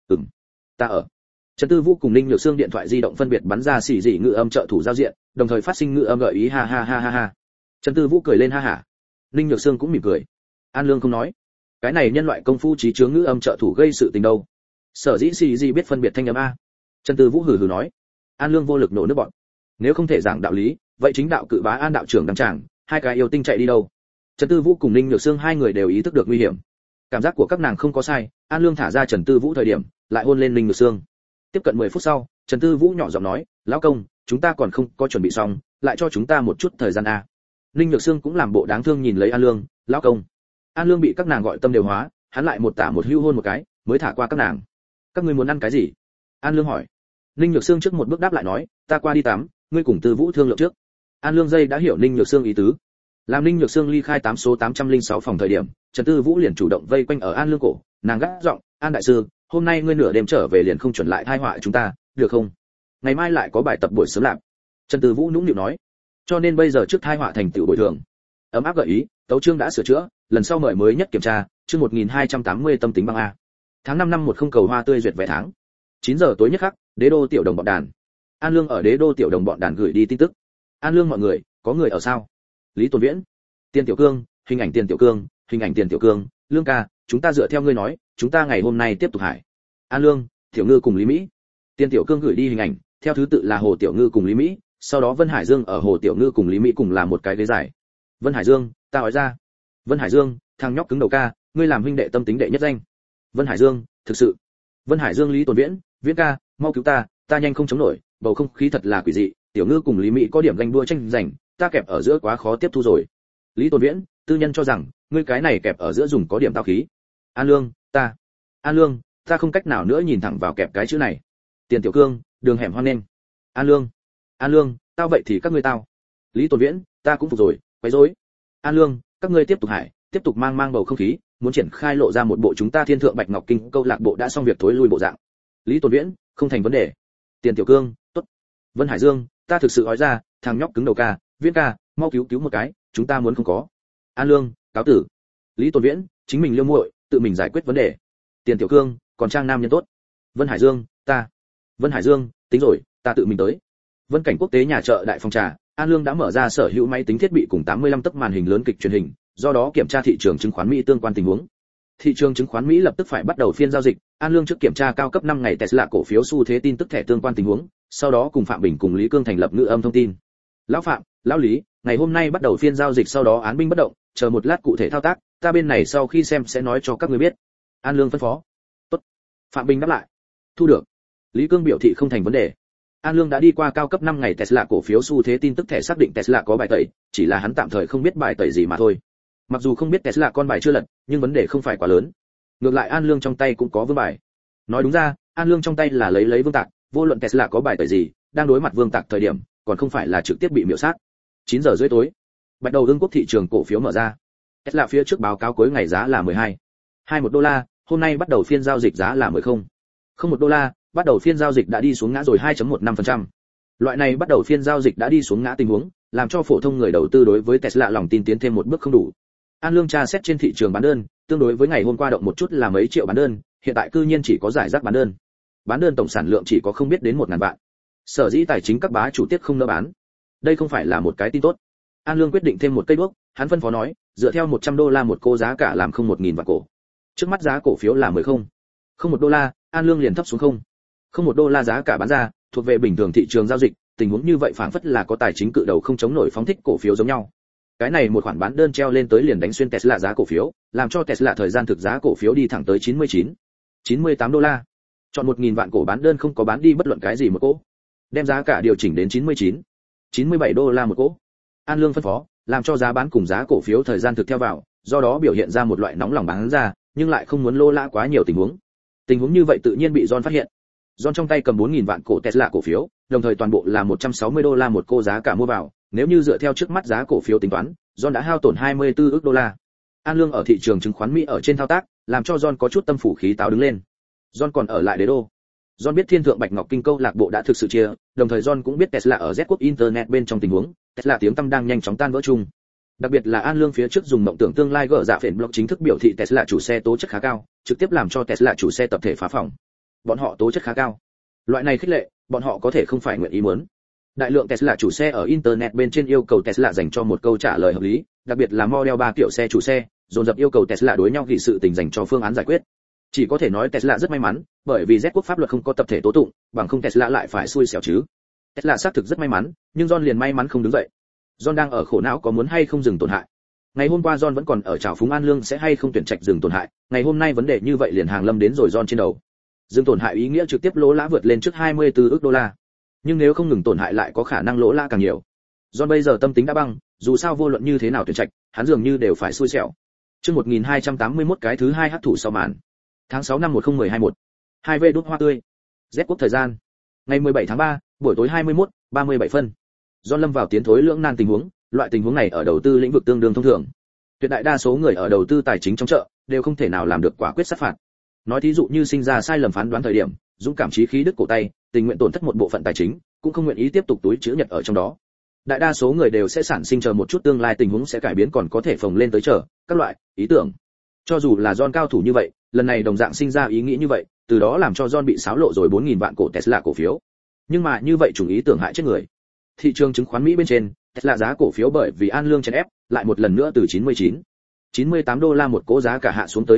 Ta ở. Trần Tư Vũ cùng Ninh Nhược Sương điện thoại di động phân biệt bắn ra xì dị ngữ âm trợ thủ giao diện, đồng thời phát sinh ngữ âm gợi ý ha ha ha ha ha. Trần Tư Vũ cười lên ha hả. Ninh Nhược Sương cũng mỉm cười. An Lương không nói. Cái này nhân loại công phu trí chướng ngữ âm trợ thủ gây sự tình đâu. Sở dĩ xì dị biết phân biệt thanh âm a. Trần Tư Vũ hừ nói. An Lương vô lực nổ nước bọt. Nếu không thể giảng đạo lý, vậy chính đạo cự bá An đạo trưởng đăng tràng, hai cái yêu tinh chạy đi đâu? Trần Tư Vũ cùng Ninh Nhược Sương hai người đều ý thức được nguy hiểm. Cảm giác của các nàng không có sai, An Lương thả ra Trần Tư Vũ thời điểm, lại hôn lên Ninh Nhược Sương. Tiếp cận 10 phút sau, Trần Tư Vũ nhỏ giọng nói, lão công, chúng ta còn không có chuẩn bị xong, lại cho chúng ta một chút thời gian a. Ninh Nhược Sương cũng làm bộ đáng thương nhìn lấy An Lương, lão công. An Lương bị các nàng gọi tâm đều hóa, hắn lại một tả một hưu hôn một cái, mới thả qua các nàng. Các ngươi muốn ăn cái gì? An Lương hỏi. Ninh Nhược Sương trước một bước đáp lại nói, ta qua đi tắm, ngươi cùng Tư Vũ thương lượng trước. An Lương dây đã hiểu Ninh Nhược Sương ý tứ. Làm Ninh Nhược Sương ly khai 8 số 806 phòng thời điểm, Trần Tư Vũ liền chủ động vây quanh ở An Lương cổ, nàng gắt giọng, An đại sư, hôm nay ngươi nửa đêm trở về liền không chuẩn lại thai họa chúng ta, được không? Ngày mai lại có bài tập buổi sớm làm. Trần Tư Vũ nũng nịu nói, cho nên bây giờ trước thai họa thành tựu bồi thường. Ấm áp gợi ý, tấu chương đã sửa chữa, lần sau mời mới nhất kiểm tra, chương 1280 tâm tính băng a. Tháng 5 năm 10 cầu hoa tươi duyệt vé tháng. 9 giờ tối nhất khắc, Đế đô tiểu đồng bọn đàn. An Lương ở Đế đô tiểu đồng bọn đàn gửi đi tin tức. An Lương mọi người, có người ở sao? Lý Tồn Viễn, Tiền Tiểu Cương, hình ảnh Tiền Tiểu Cương, hình ảnh Tiền Tiểu Cương, Lương ca, chúng ta dựa theo ngươi nói, chúng ta ngày hôm nay tiếp tục hải. An Lương, Tiểu Ngư cùng Lý Mỹ. Tiền Tiểu Cương gửi đi hình ảnh, theo thứ tự là Hồ Tiểu Ngư cùng Lý Mỹ, sau đó Vân Hải Dương ở Hồ Tiểu Ngư cùng Lý Mỹ cùng làm một cái ghế dài. Vân Hải Dương, ta hỏi ra. Vân Hải Dương, thằng nhóc cứng đầu ca, ngươi làm huynh đệ tâm tính đệ nhất danh. Vân Hải Dương, thực sự. Vân Hải Dương, Lý Tồn Viễn, Viễn ca, mau cứu ta, ta nhanh không chống nổi, bầu không khí thật là quỷ dị, Tiểu Ngư cùng Lý Mỹ có điểm ganh đua tranh giành, ta kẹp ở giữa quá khó tiếp thu rồi. Lý Tồn Viễn, tư nhân cho rằng ngươi cái này kẹp ở giữa dùng có điểm tao khí. An Lương, ta không cách nào nữa nhìn thẳng vào kẹp cái chữ này. Tiền Tiểu Cương, đường hẻm hoan nên. An Lương, tao vậy thì các ngươi tao. Lý Tồn Viễn, ta cũng phục rồi, quấy rối. An Lương, các ngươi tiếp tục mang bầu không khí, muốn triển khai lộ ra một bộ chúng ta Thiên Thượng Bạch Ngọc Kinh câu lạc bộ đã xong việc thối lui bộ dạng. Lý Tồn Viễn, không thành vấn đề. Tiền Tiểu Cương, tốt. Vân Hải Dương, ta thực sự nói ra, thằng nhóc cứng đầu ca, Viễn ca, mau cứu một cái, chúng ta muốn không có. An Lương, cáo tử. Lý Tồn Viễn, chính mình liêu muội, tự mình giải quyết vấn đề. Tiền Tiểu Cương, còn trang nam nhân tốt. Vân Hải Dương, tính rồi, ta tự mình tới. Vân Cảnh Quốc tế nhà chợ đại phòng trà, An Lương đã mở ra sở hữu máy tính thiết bị cùng 85 tấc màn hình lớn kịch truyền hình, do đó kiểm tra thị trường chứng khoán Mỹ tương quan tình huống. Thị trường chứng khoán Mỹ lập tức phải bắt đầu phiên giao dịch, An Lương trước kiểm tra cao cấp 5 ngày Tesla cổ phiếu xu thế tin tức thẻ tương quan tình huống, sau đó cùng Phạm Bình cùng Lý Cương thành lập ngữ âm thông tin. Lão Phạm, lão Lý, ngày hôm nay bắt đầu phiên giao dịch, sau đó án binh bất động, chờ một lát cụ thể thao tác, ta bên này sau khi xem sẽ nói cho các người biết. An Lương phân phó. Tốt. Phạm Bình đáp lại. Thu được. Lý Cương biểu thị không thành vấn đề. An Lương đã đi qua cao cấp 5 ngày Tesla cổ phiếu xu thế tin tức thẻ xác định Tesla có bài tẩy, chỉ là hắn tạm thời không biết bài tẩy gì mà thôi. Mặc dù không biết Tesla con bài chưa lật, nhưng vấn đề không phải quá lớn. Ngược lại An Lương trong tay cũng có vương bài. Nói đúng ra, An Lương trong tay là lấy vương tạc, vô luận Tesla có bài tẩy gì, đang đối mặt vương tạc thời điểm, còn không phải là trực tiếp bị miểu sát. 9 giờ rưỡi tối, Bạch Đầu Ưng Quốc thị trường cổ phiếu mở ra. Tesla phía trước báo cáo cuối ngày giá là 21 đô la, hôm nay bắt đầu phiên giao dịch giá là 10.01 đô la, bắt đầu phiên giao dịch đã đi xuống ngã rồi 2.15%. Loại này bắt đầu phiên giao dịch đã đi xuống ngã tình huống, làm cho phổ thông người đầu tư đối với Tesla lòng tin tiến thêm một bước không đủ. An Lương tra xét trên thị trường bán đơn, tương đối với ngày hôm qua động một chút là mấy triệu bán đơn, hiện tại cư nhiên chỉ có giải rác bán đơn. Bán đơn tổng sản lượng chỉ có không biết đến 1.000 vạn. Sở dĩ tài chính các bá chủ tiết không nỡ bán. Đây không phải là một cái tin tốt. An Lương quyết định thêm một cây đuốc, hắn phân phó nói, dựa theo 100 đô la một cô giá cả làm không 1.000 vạn cổ. Trước mắt giá cổ phiếu là 10.01 đô la, An Lương liền thấp xuống 0.01 đô la giá cả bán ra, thuộc về bình thường thị trường giao dịch, tình huống như vậy phảng phất là có tài chính cự đầu không chống nổi phóng thích cổ phiếu giống nhau. Cái này một khoản bán đơn treo lên tới liền đánh xuyên Tesla giá cổ phiếu, làm cho Tesla thời gian thực giá cổ phiếu đi thẳng tới 98 đô la. Chọn 1.000 vạn cổ bán đơn không có bán đi bất luận cái gì một cổ. Đem giá cả điều chỉnh đến 97 đô la một cổ. An Lương phân phó, làm cho giá bán cùng giá cổ phiếu thời gian thực theo vào, do đó biểu hiện ra một loại nóng lòng bán ra, nhưng lại không muốn lô lã quá nhiều tình huống. Tình huống như vậy tự nhiên bị John phát hiện. John trong tay cầm 4.000 vạn cổ Tesla cổ phiếu, đồng thời toàn bộ là 160 đô la một cô giá cả mua vào, nếu như dựa theo trước mắt giá cổ phiếu tính toán, John đã hao tổn 24 ức đô la. An Lương ở thị trường chứng khoán Mỹ ở trên thao tác, làm cho John có chút tâm phủ khí táo đứng lên. John còn ở lại đế đô. John biết Thiên Thượng Bạch Ngọc Kinh câu lạc bộ đã thực sự chia, đồng thời John cũng biết Tesla ở Z quốc internet bên trong tình huống, Tesla tiếng tăm đang nhanh chóng tan vỡ chung. Đặc biệt là An Lương phía trước dùng mộng tưởng tương lai gỡ dạ phền blog chính thức biểu thị Tesla chủ xe tố chất khá cao, trực tiếp làm cho Tesla chủ xe tập thể phá phòng. Bọn họ tố chất khá cao. Loại này khích lệ, bọn họ có thể không phải nguyện ý muốn. Đại lượng Tesla chủ xe ở internet bên trên yêu cầu Tesla dành cho một câu trả lời hợp lý, đặc biệt là Model 3 kiểu xe chủ xe, dồn dập yêu cầu Tesla đối nhau vì sự tình dành cho phương án giải quyết. Chỉ có thể nói Tesla rất may mắn, bởi vì Z quốc pháp luật không có tập thể tố tụng, bằng không Tesla lại phải xui xẻo chứ. Tesla xác thực rất may mắn, nhưng John liền may mắn không đứng dậy. John đang ở khổ não có muốn hay không dừng tổn hại. Ngày hôm qua John vẫn còn ở trào phúng An Lương sẽ hay không tuyển trạch dừng tổn hại, ngày hôm nay vấn đề như vậy liền hàng lâm đến rồi John trên đầu. Dừng tổn hại ý nghĩa trực tiếp lỗ lã vượt lên trước 24 ức đô la. Nhưng nếu không ngừng tổn hại lại có khả năng lỗ lã càng nhiều. John bây giờ tâm tính đã băng, dù sao vô luận như thế nào tuyển trạch, hắn dường như đều phải xui xẻo. Chương 1281 cái thứ hai hắc thủ sau màn. Tháng 6 năm 10221. 2V đốt hoa tươi. Z quốc thời gian. Ngày 17 tháng 3, buổi tối 21:37 phân. John lâm vào tiến thối lưỡng nan tình huống, loại tình huống này ở đầu tư lĩnh vực tương đương thông thường. Tuyệt đại đa số người ở đầu tư tài chính trong chợ đều không thể nào làm được quả quyết sát phạt. Nói thí dụ như sinh ra sai lầm phán đoán thời điểm, dũng cảm chí khí đứt cổ tay, tình nguyện tổn thất một bộ phận tài chính, cũng không nguyện ý tiếp tục túi chứa nhật ở trong đó. Đại đa số người đều sẽ sản sinh chờ một chút tương lai tình huống sẽ cải biến còn có thể phồng lên tới chờ các loại ý tưởng. Cho dù là John cao thủ như vậy, lần này đồng dạng sinh ra ý nghĩ như vậy, từ đó làm cho John bị xáo lộ rồi 4.000 vạn cổ Tesla cổ phiếu. Nhưng mà như vậy chủng ý tưởng hại chết người. Thị trường chứng khoán Mỹ bên trên, Tesla giá cổ phiếu bởi vì An Lương chèn ép, lại một lần nữa từ 98 đô la một cổ giá cả hạ xuống tới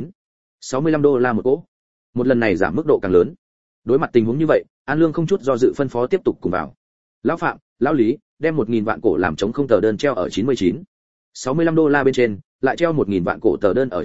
65 đô la một cổ. Một lần này giảm mức độ càng lớn. Đối mặt tình huống như vậy, An Lương không chút do dự phân phó tiếp tục cùng vào. Lão Phạm, lão Lý, đem 1.000 vạn cổ làm chống không tờ đơn treo ở 65 đô la bên trên, lại treo 1.000 vạn cổ tờ đơn ở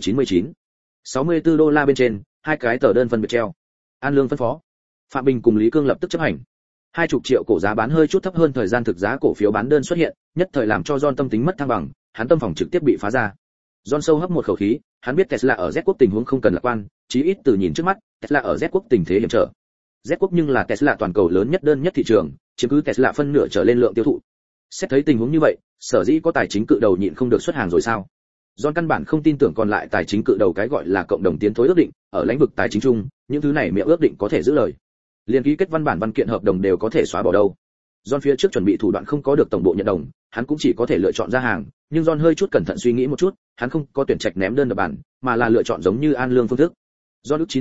64 đô la bên trên, hai cái tờ đơn phân biệt treo. An Lương phân phó. Phạm Bình cùng Lý Cương lập tức chấp hành. 20 triệu cổ giá bán hơi chút thấp hơn thời gian thực giá cổ phiếu bán đơn xuất hiện, nhất thời làm cho John tâm tính mất thăng bằng, hắn tâm phòng trực tiếp bị phá ra. John sâu hấp một khẩu khí, hắn biết Tesla ở Z quốc tình huống không cần lạc quan, chí ít từ nhìn trước mắt, Tesla ở Z quốc tình thế hiểm trở. Z quốc nhưng là Tesla toàn cầu lớn nhất đơn nhất thị trường, chiếm cứ Tesla phân nửa trở lên lượng tiêu thụ. Xét thấy tình huống như vậy, sở dĩ có tài chính cự đầu nhịn không được xuất hàng rồi sao? John căn bản không tin tưởng còn lại tài chính cự đầu cái gọi là cộng đồng tiến thối ước định, ở lĩnh vực tài chính chung, những thứ này miệng ước định có thể giữ lời. Liên ký kết văn kiện hợp đồng đều có thể xóa bỏ đâu. John phía trước chuẩn bị thủ đoạn không có được tổng bộ nhận đồng, hắn cũng chỉ có thể lựa chọn ra hàng, nhưng John hơi chút cẩn thận suy nghĩ một chút, hắn không có tuyển trạch ném đơn đập bàn, mà là lựa chọn giống như An Lương phương thức. John ước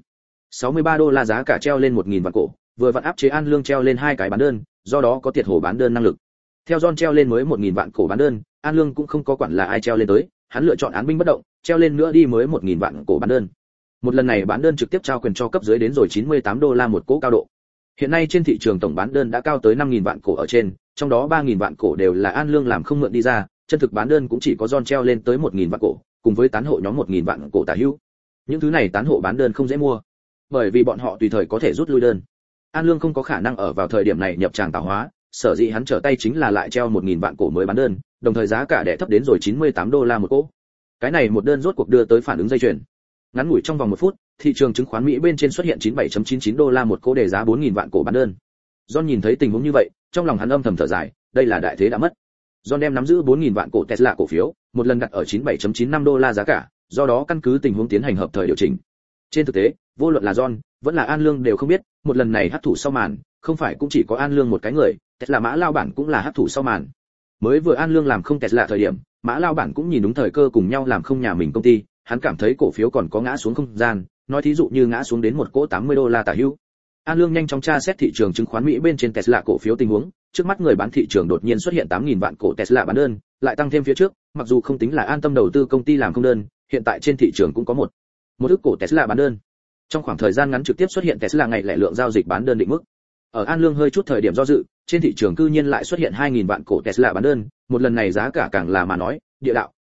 63 đô la giá cả treo lên 1000 vạn cổ, vừa vặn áp chế An Lương treo lên hai cái bán đơn, do đó có tiệt hồ bán đơn năng lực. Theo John treo lên mới 1000 vạn cổ bán đơn, An Lương cũng không có quản là ai treo lên tới, hắn lựa chọn án binh bất động, treo lên nữa đi mới 1000 vạn cổ bán đơn. Một lần này bán đơn trực tiếp trao quyền cho cấp dưới đến rồi 98 đô la một cỗ cao độ. Hiện nay trên thị trường tổng bán đơn đã cao tới 5000 vạn cổ ở trên, trong đó 3000 vạn cổ đều là An Lương làm không mượn đi ra, chân thực bán đơn cũng chỉ có John treo lên tới 1000 vạn cổ, cùng với tán hộ nhóm 1000 vạn cổ tả hữu. Những thứ này tán hộ bán đơn không dễ mua, bởi vì bọn họ tùy thời có thể rút lui đơn. An Lương không có khả năng ở vào thời điểm này nhập tràng tạo hóa, sở dĩ hắn trở tay chính là lại treo 1000 vạn cổ mới bán đơn, đồng thời giá cả đè thấp đến rồi 98 đô la một cỗ. Cái này một đơn rốt cuộc đưa tới phản ứng dây chuyền. Ngắn ngủi trong vòng 1 phút, thị trường chứng khoán Mỹ bên trên xuất hiện 97.99 đô la một cỗ để giá 4000 vạn cổ bán đơn. John nhìn thấy tình huống như vậy, trong lòng hắn âm thầm thở dài, đây là đại thế đã mất. John đem nắm giữ 4000 vạn cổ Tesla cổ phiếu, một lần đặt ở 97.95 đô la giá cả, do đó căn cứ tình huống tiến hành hợp thời điều chỉnh. Trên thực tế, vô luận là John, vẫn là An Lương đều không biết, một lần này hắc thủ sau màn, không phải cũng chỉ có An Lương một cái người, Tesla Mã lao bản cũng là hắc thủ sau màn. Mới vừa An Lương làm không Tesla thời điểm, Mã lao bản cũng nhìn đúng thời cơ cùng nhau làm không nhà mình công ty, hắn cảm thấy cổ phiếu còn có ngã xuống không gian, nói thí dụ như ngã xuống đến một cỗ 80 đô la tả hữu. An Lương nhanh chóng tra xét thị trường chứng khoán Mỹ bên trên Tesla cổ phiếu tình huống, trước mắt người bán thị trường đột nhiên xuất hiện 8000 vạn cổ Tesla bán đơn, lại tăng thêm phía trước, mặc dù không tính là An Tâm đầu tư công ty làm không đơn, hiện tại trên thị trường cũng có một ức cổ Tesla bán đơn. Trong khoảng thời gian ngắn trực tiếp xuất hiện Tesla ngày lẻ lượng giao dịch bán đơn định mức. Ở An Lương hơi chút thời điểm do dự, trên thị trường cư nhiên lại xuất hiện 2000 vạn cổ Tesla bán đơn, một lần này giá cả càng là mà nói, địa đạo,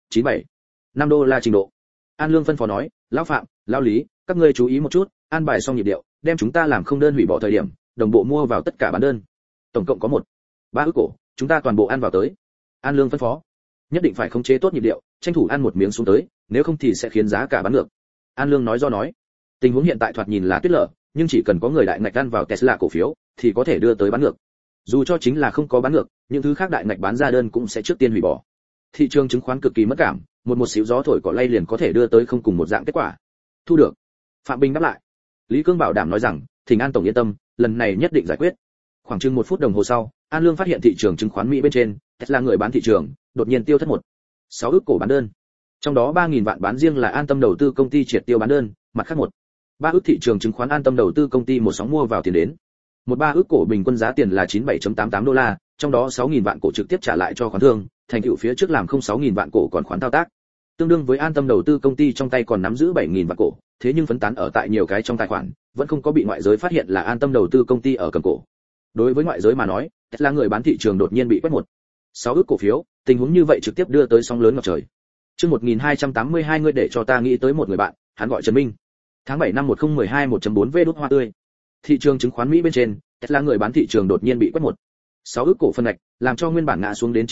5 đô la trình độ. An Lương phân phó nói, lão Phạm, lão Lý, các ngươi chú ý một chút, an bài xong nhịp điệu, đem chúng ta làm không đơn hủy bỏ thời điểm, đồng bộ mua vào tất cả bán đơn. Tổng cộng có 3 ức cổ, chúng ta toàn bộ ăn vào tới. An Lương phân phó, nhất định phải khống chế tốt nhịp điệu, tranh thủ ăn một miếng xuống tới, nếu không thì sẽ khiến giá cả bán ngược. An Lương nói do nói, tình huống hiện tại thoạt nhìn là tuyết lở, nhưng chỉ cần có người đại ngạch ăn vào Tesla cổ phiếu, thì có thể đưa tới bán ngược. Dù cho chính là không có bán ngược, những thứ khác đại ngạch bán ra đơn cũng sẽ trước tiên hủy bỏ. Thị trường chứng khoán cực kỳ mất cảm, một xíu gió thổi cỏ lay liền có thể đưa tới không cùng một dạng kết quả. Thu được. Phạm Bình đáp lại. Lý Cương bảo đảm nói rằng, Thỉnh An tổng yên tâm, lần này nhất định giải quyết. Khoảng chừng 1 phút đồng hồ sau, An Lương phát hiện thị trường chứng khoán Mỹ bên trên, Tesla người bán thị trường, đột nhiên tiêu thất 6 ức cổ bán đơn. Trong đó 3000 vạn bán riêng là An Tâm đầu tư công ty triệt tiêu bán đơn, mặt khác 3 ức thị trường chứng khoán An Tâm đầu tư công ty một sóng mua vào tiền đến. 3 ức cổ bình quân giá tiền là 97.88 đô la, trong đó 6000 vạn cổ trực tiếp trả lại cho khoán thương, thành tựu phía trước làm không 6000 vạn cổ còn khoán thao tác. Tương đương với An Tâm đầu tư công ty trong tay còn nắm giữ 7000 vạn cổ, thế nhưng phân tán ở tại nhiều cái trong tài khoản, vẫn không có bị ngoại giới phát hiện là An Tâm đầu tư công ty ở cầm cổ. Đối với ngoại giới mà nói, Tesla người bán thị trường đột nhiên bị quét 6 ức cổ phiếu, tình huống như vậy trực tiếp đưa tới sóng lớn ngập trời. Chương 1282 người để cho ta nghĩ tới một người bạn, hắn gọi Trần Minh. Tháng 7 năm 1012 1.4V đốt hoa tươi. Thị trường chứng khoán Mỹ bên trên, Tesla người bán thị trường đột nhiên bị quét 6 ức cổ phân ngạch, làm cho nguyên bản ngã xuống đến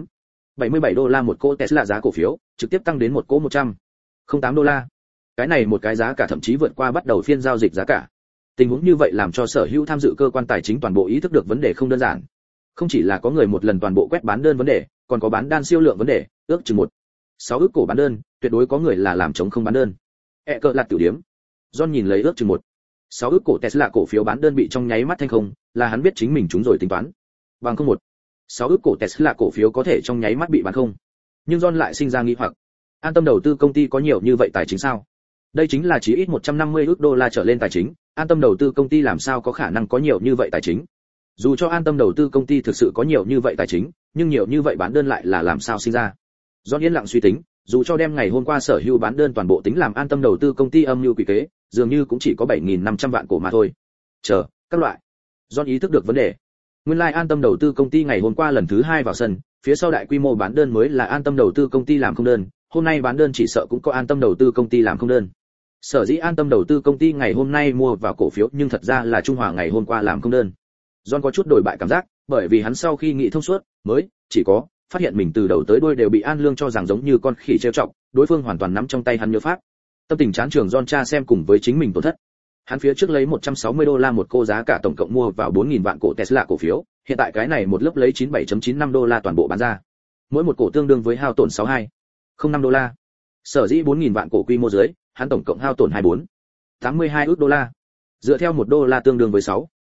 77 đô la một cỗ Tesla giá cổ phiếu, trực tiếp tăng đến một cỗ 108 đô la. Cái này một cái giá cả thậm chí vượt qua bắt đầu phiên giao dịch giá cả. Tình huống như vậy làm cho sở hữu tham dự cơ quan tài chính toàn bộ ý thức được vấn đề không đơn giản. Không chỉ là có người một lần toàn bộ quét bán đơn vấn đề, còn có bán đan siêu lượng vấn đề, ước chừng 6 ức cổ bán đơn, tuyệt đối có người là làm chống không bán đơn. Cờ lạt tiểu điểm. John nhìn lấy ước chừng 6 ức cổ Tesla cổ phiếu bán đơn bị trong nháy mắt thanh không, là hắn biết chính mình trúng rồi tính toán. Bằng không 6 ức cổ Tesla cổ phiếu có thể trong nháy mắt bị bán không. Nhưng John lại sinh ra nghi hoặc. An Tâm đầu tư công ty có nhiều như vậy tài chính sao? Đây chính là chỉ ít 150 ức đô la trở lên tài chính, An Tâm đầu tư công ty làm sao có khả năng có nhiều như vậy tài chính? Dù cho An Tâm đầu tư công ty thực sự có nhiều như vậy tài chính, nhưng nhiều như vậy bán đơn lại là làm sao sinh ra? John yên lặng suy tính, dù cho đem ngày hôm qua sở hữu bán đơn toàn bộ tính làm An Tâm đầu tư công ty âm mưu quỷ kế, dường như cũng chỉ có 7500 vạn cổ mà thôi. Các loại. John ý thức được vấn đề. Nguyên lai An Tâm đầu tư công ty ngày hôm qua lần thứ 2 vào sân, phía sau đại quy mô bán đơn mới là An Tâm đầu tư công ty làm không đơn, hôm nay bán đơn chỉ sợ cũng có An Tâm đầu tư công ty làm không đơn. Sở dĩ An Tâm đầu tư công ty ngày hôm nay mua vào cổ phiếu nhưng thật ra là Trung Hòa ngày hôm qua làm không đơn. John có chút đổi bại cảm giác, bởi vì hắn sau khi nghĩ thông suốt, mới chỉ có phát hiện mình từ đầu tới đuôi đều bị An Lương cho rằng giống như con khỉ trêu chọc, đối phương hoàn toàn nắm trong tay hắn nhớ pháp. Tâm tình chán trường John tra xem cùng với chính mình tổn thất. Hắn phía trước lấy 160 đô la một cô giá cả tổng cộng mua vào 4.000 vạn cổ Tesla cổ phiếu, hiện tại cái này một lớp lấy 97.95 đô la toàn bộ bán ra. Mỗi một cổ tương đương với hao tổn 62.05 đô la. Sở dĩ 4.000 vạn cổ quy mô dưới, hắn tổng cộng hao tổn 24.82 ức đô la. Dựa theo 1 đô la tương đương với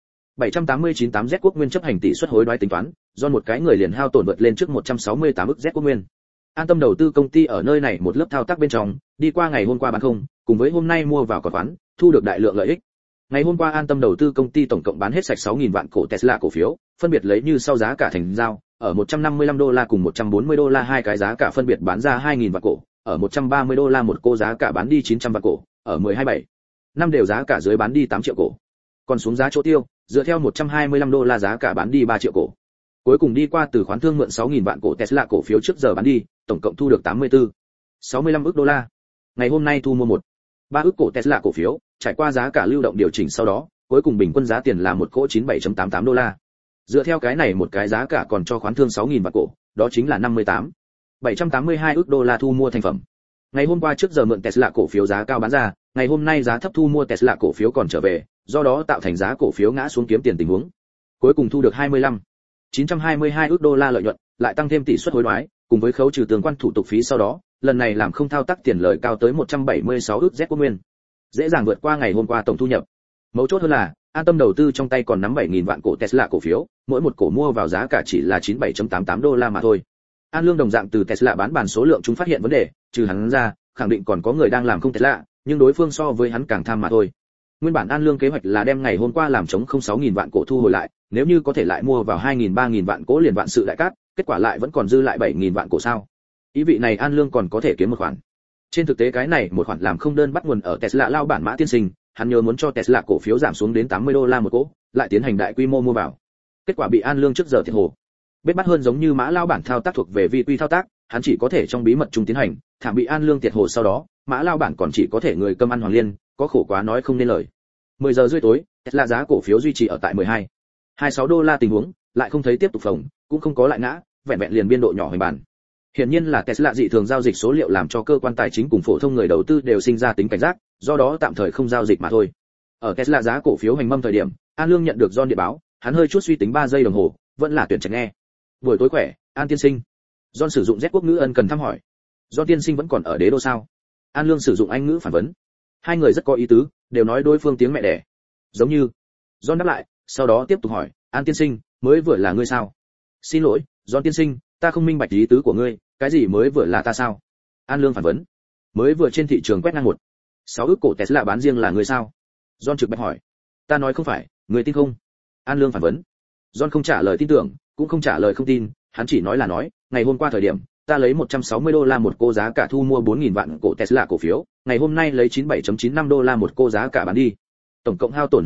6.789 Z quốc nguyên chấp hành tỷ suất hối đoái tính toán, do một cái người liền hao tổn vượt lên trước 168 ức Z quốc nguyên. An tâm đầu tư công ty ở nơi này một lớp thao tác bên trong, đi qua ngày hôm qua bán không, cùng với hôm nay mua vào còn khoán, thu được đại lượng lợi ích. Ngày hôm qua An tâm đầu tư công ty tổng cộng bán hết sạch 6.000 vạn cổ Tesla cổ phiếu, phân biệt lấy như sau giá cả thành giao, ở 155 đô la cùng 140 đô la hai cái giá cả phân biệt bán ra 2.000 vạn cổ, ở 130 đô la một cô giá cả bán đi 900 vạn cổ, ở 127 năm đều giá cả dưới bán đi 8 triệu cổ. Còn xuống giá chỗ tiêu, dựa theo 125 đô la giá cả bán đi 3 triệu cổ. Cuối cùng đi qua từ khoán thương mượn 6.000 vạn cổ Tesla cổ phiếu trước giờ bán đi, tổng cộng thu được 65 ức đô la. Ngày hôm nay thu mua 3 ức cổ Tesla cổ phiếu, trải qua giá cả lưu động điều chỉnh sau đó, cuối cùng bình quân giá tiền là một cỗ 97.88 đô la. Dựa theo cái này một cái giá cả còn cho khoán thương 6.000 vạn cổ, đó chính là 782 ức đô la thu mua thành phẩm. Ngày hôm qua trước giờ mượn Tesla cổ phiếu giá cao bán ra, ngày hôm nay giá thấp thu mua Tesla cổ phiếu còn trở về, do đó tạo thành giá cổ phiếu ngã xuống kiếm tiền tình huống. Cuối cùng thu được 922 ức đô la lợi nhuận, lại tăng thêm tỷ suất hối đoái, cùng với khấu trừ tương quan thủ tục phí sau đó, lần này làm không thao tác tiền lời cao tới 176 ức Z quốc nguyên. Dễ dàng vượt qua ngày hôm qua tổng thu nhập. Mấu chốt hơn là, An tâm đầu tư trong tay còn nắm 7.000 vạn cổ Tesla cổ phiếu, mỗi một cổ mua vào giá cả chỉ là 97.88 đô la mà thôi. An Lương đồng dạng từ Tesla bán bàn số lượng chúng phát hiện vấn đề, trừ hắn ra, khẳng định còn có người đang làm không Tesla, nhưng đối phương so với hắn càng tham mà thôi. Nguyên bản An Lương kế hoạch là đem ngày hôm qua làm chống 06.000 vạn cổ thu hồi lại, nếu như có thể lại mua vào 2.000-3.000 vạn cổ liền vạn sự đại cát, kết quả lại vẫn còn dư lại 7.000 vạn cổ sao? Ý vị này An Lương còn có thể kiếm một khoản. Trên thực tế cái này một khoản làm không đơn bắt nguồn ở Tesla lao bản Mã tiên sinh, hắn nhớ muốn cho Tesla cổ phiếu giảm xuống đến 80 đô la một cổ, lại tiến hành đại quy mô mua vào. Kết quả bị An Lương trước giờ thiệt hồ. Biết bắt hơn giống như Mã lao bản thao tác thuộc về vi quy thao tác, hắn chỉ có thể trong bí mật trung tiến hành, thảm bị An Lương thiệt hồ sau đó, Mã lao bản còn chỉ có thể người cơm ăn hoàng liên, có khổ quá nói không nên lời. 10 giờ rưỡi tối, Tesla giá cổ phiếu duy trì ở tại 26 đô la tình huống, lại không thấy tiếp tục phồng, cũng không có lại ngã, vẹn vẹn liền biên độ nhỏ hình bàn. Hiển nhiên là Tesla dị thường giao dịch số liệu làm cho cơ quan tài chính cùng phổ thông người đầu tư đều sinh ra tính cảnh giác, do đó tạm thời không giao dịch mà thôi. Ở Tesla giá cổ phiếu hành mâm thời điểm, An Lương nhận được John điện báo, hắn hơi chút suy tính 3 giây đồng hồ, vẫn là tuyển trạch nghe. Buổi tối khỏe, An tiên sinh. John sử dụng Z quốc ngữ ân cần thăm hỏi. John tiên sinh vẫn còn ở đế đô sao? An Lương sử dụng Anh ngữ phản vấn. Hai người rất có ý tứ, đều nói đối phương tiếng mẹ đẻ. Giống như. John đáp lại, sau đó tiếp tục hỏi, An tiên sinh, mới vừa là ngươi sao? Xin lỗi, John tiên sinh, ta không minh bạch ý tứ của ngươi, cái gì mới vừa là ta sao? An Lương phản vấn. Mới vừa trên thị trường quét ngang 6 ức cổ Tesla bán riêng là ngươi sao? John trực bạch hỏi. Ta nói không phải, ngươi tin không? An Lương phản vấn. John không trả lời tin tưởng, cũng không trả lời không tin, hắn chỉ nói là nói, ngày hôm qua thời điểm, ta lấy 160 đô la một cô giá cả thu mua 4.000 vạn cổ Tesla cổ phiếu, ngày hôm nay lấy 97.95 đô la một cô giá cả bán đi. Tổng cộng hao tổn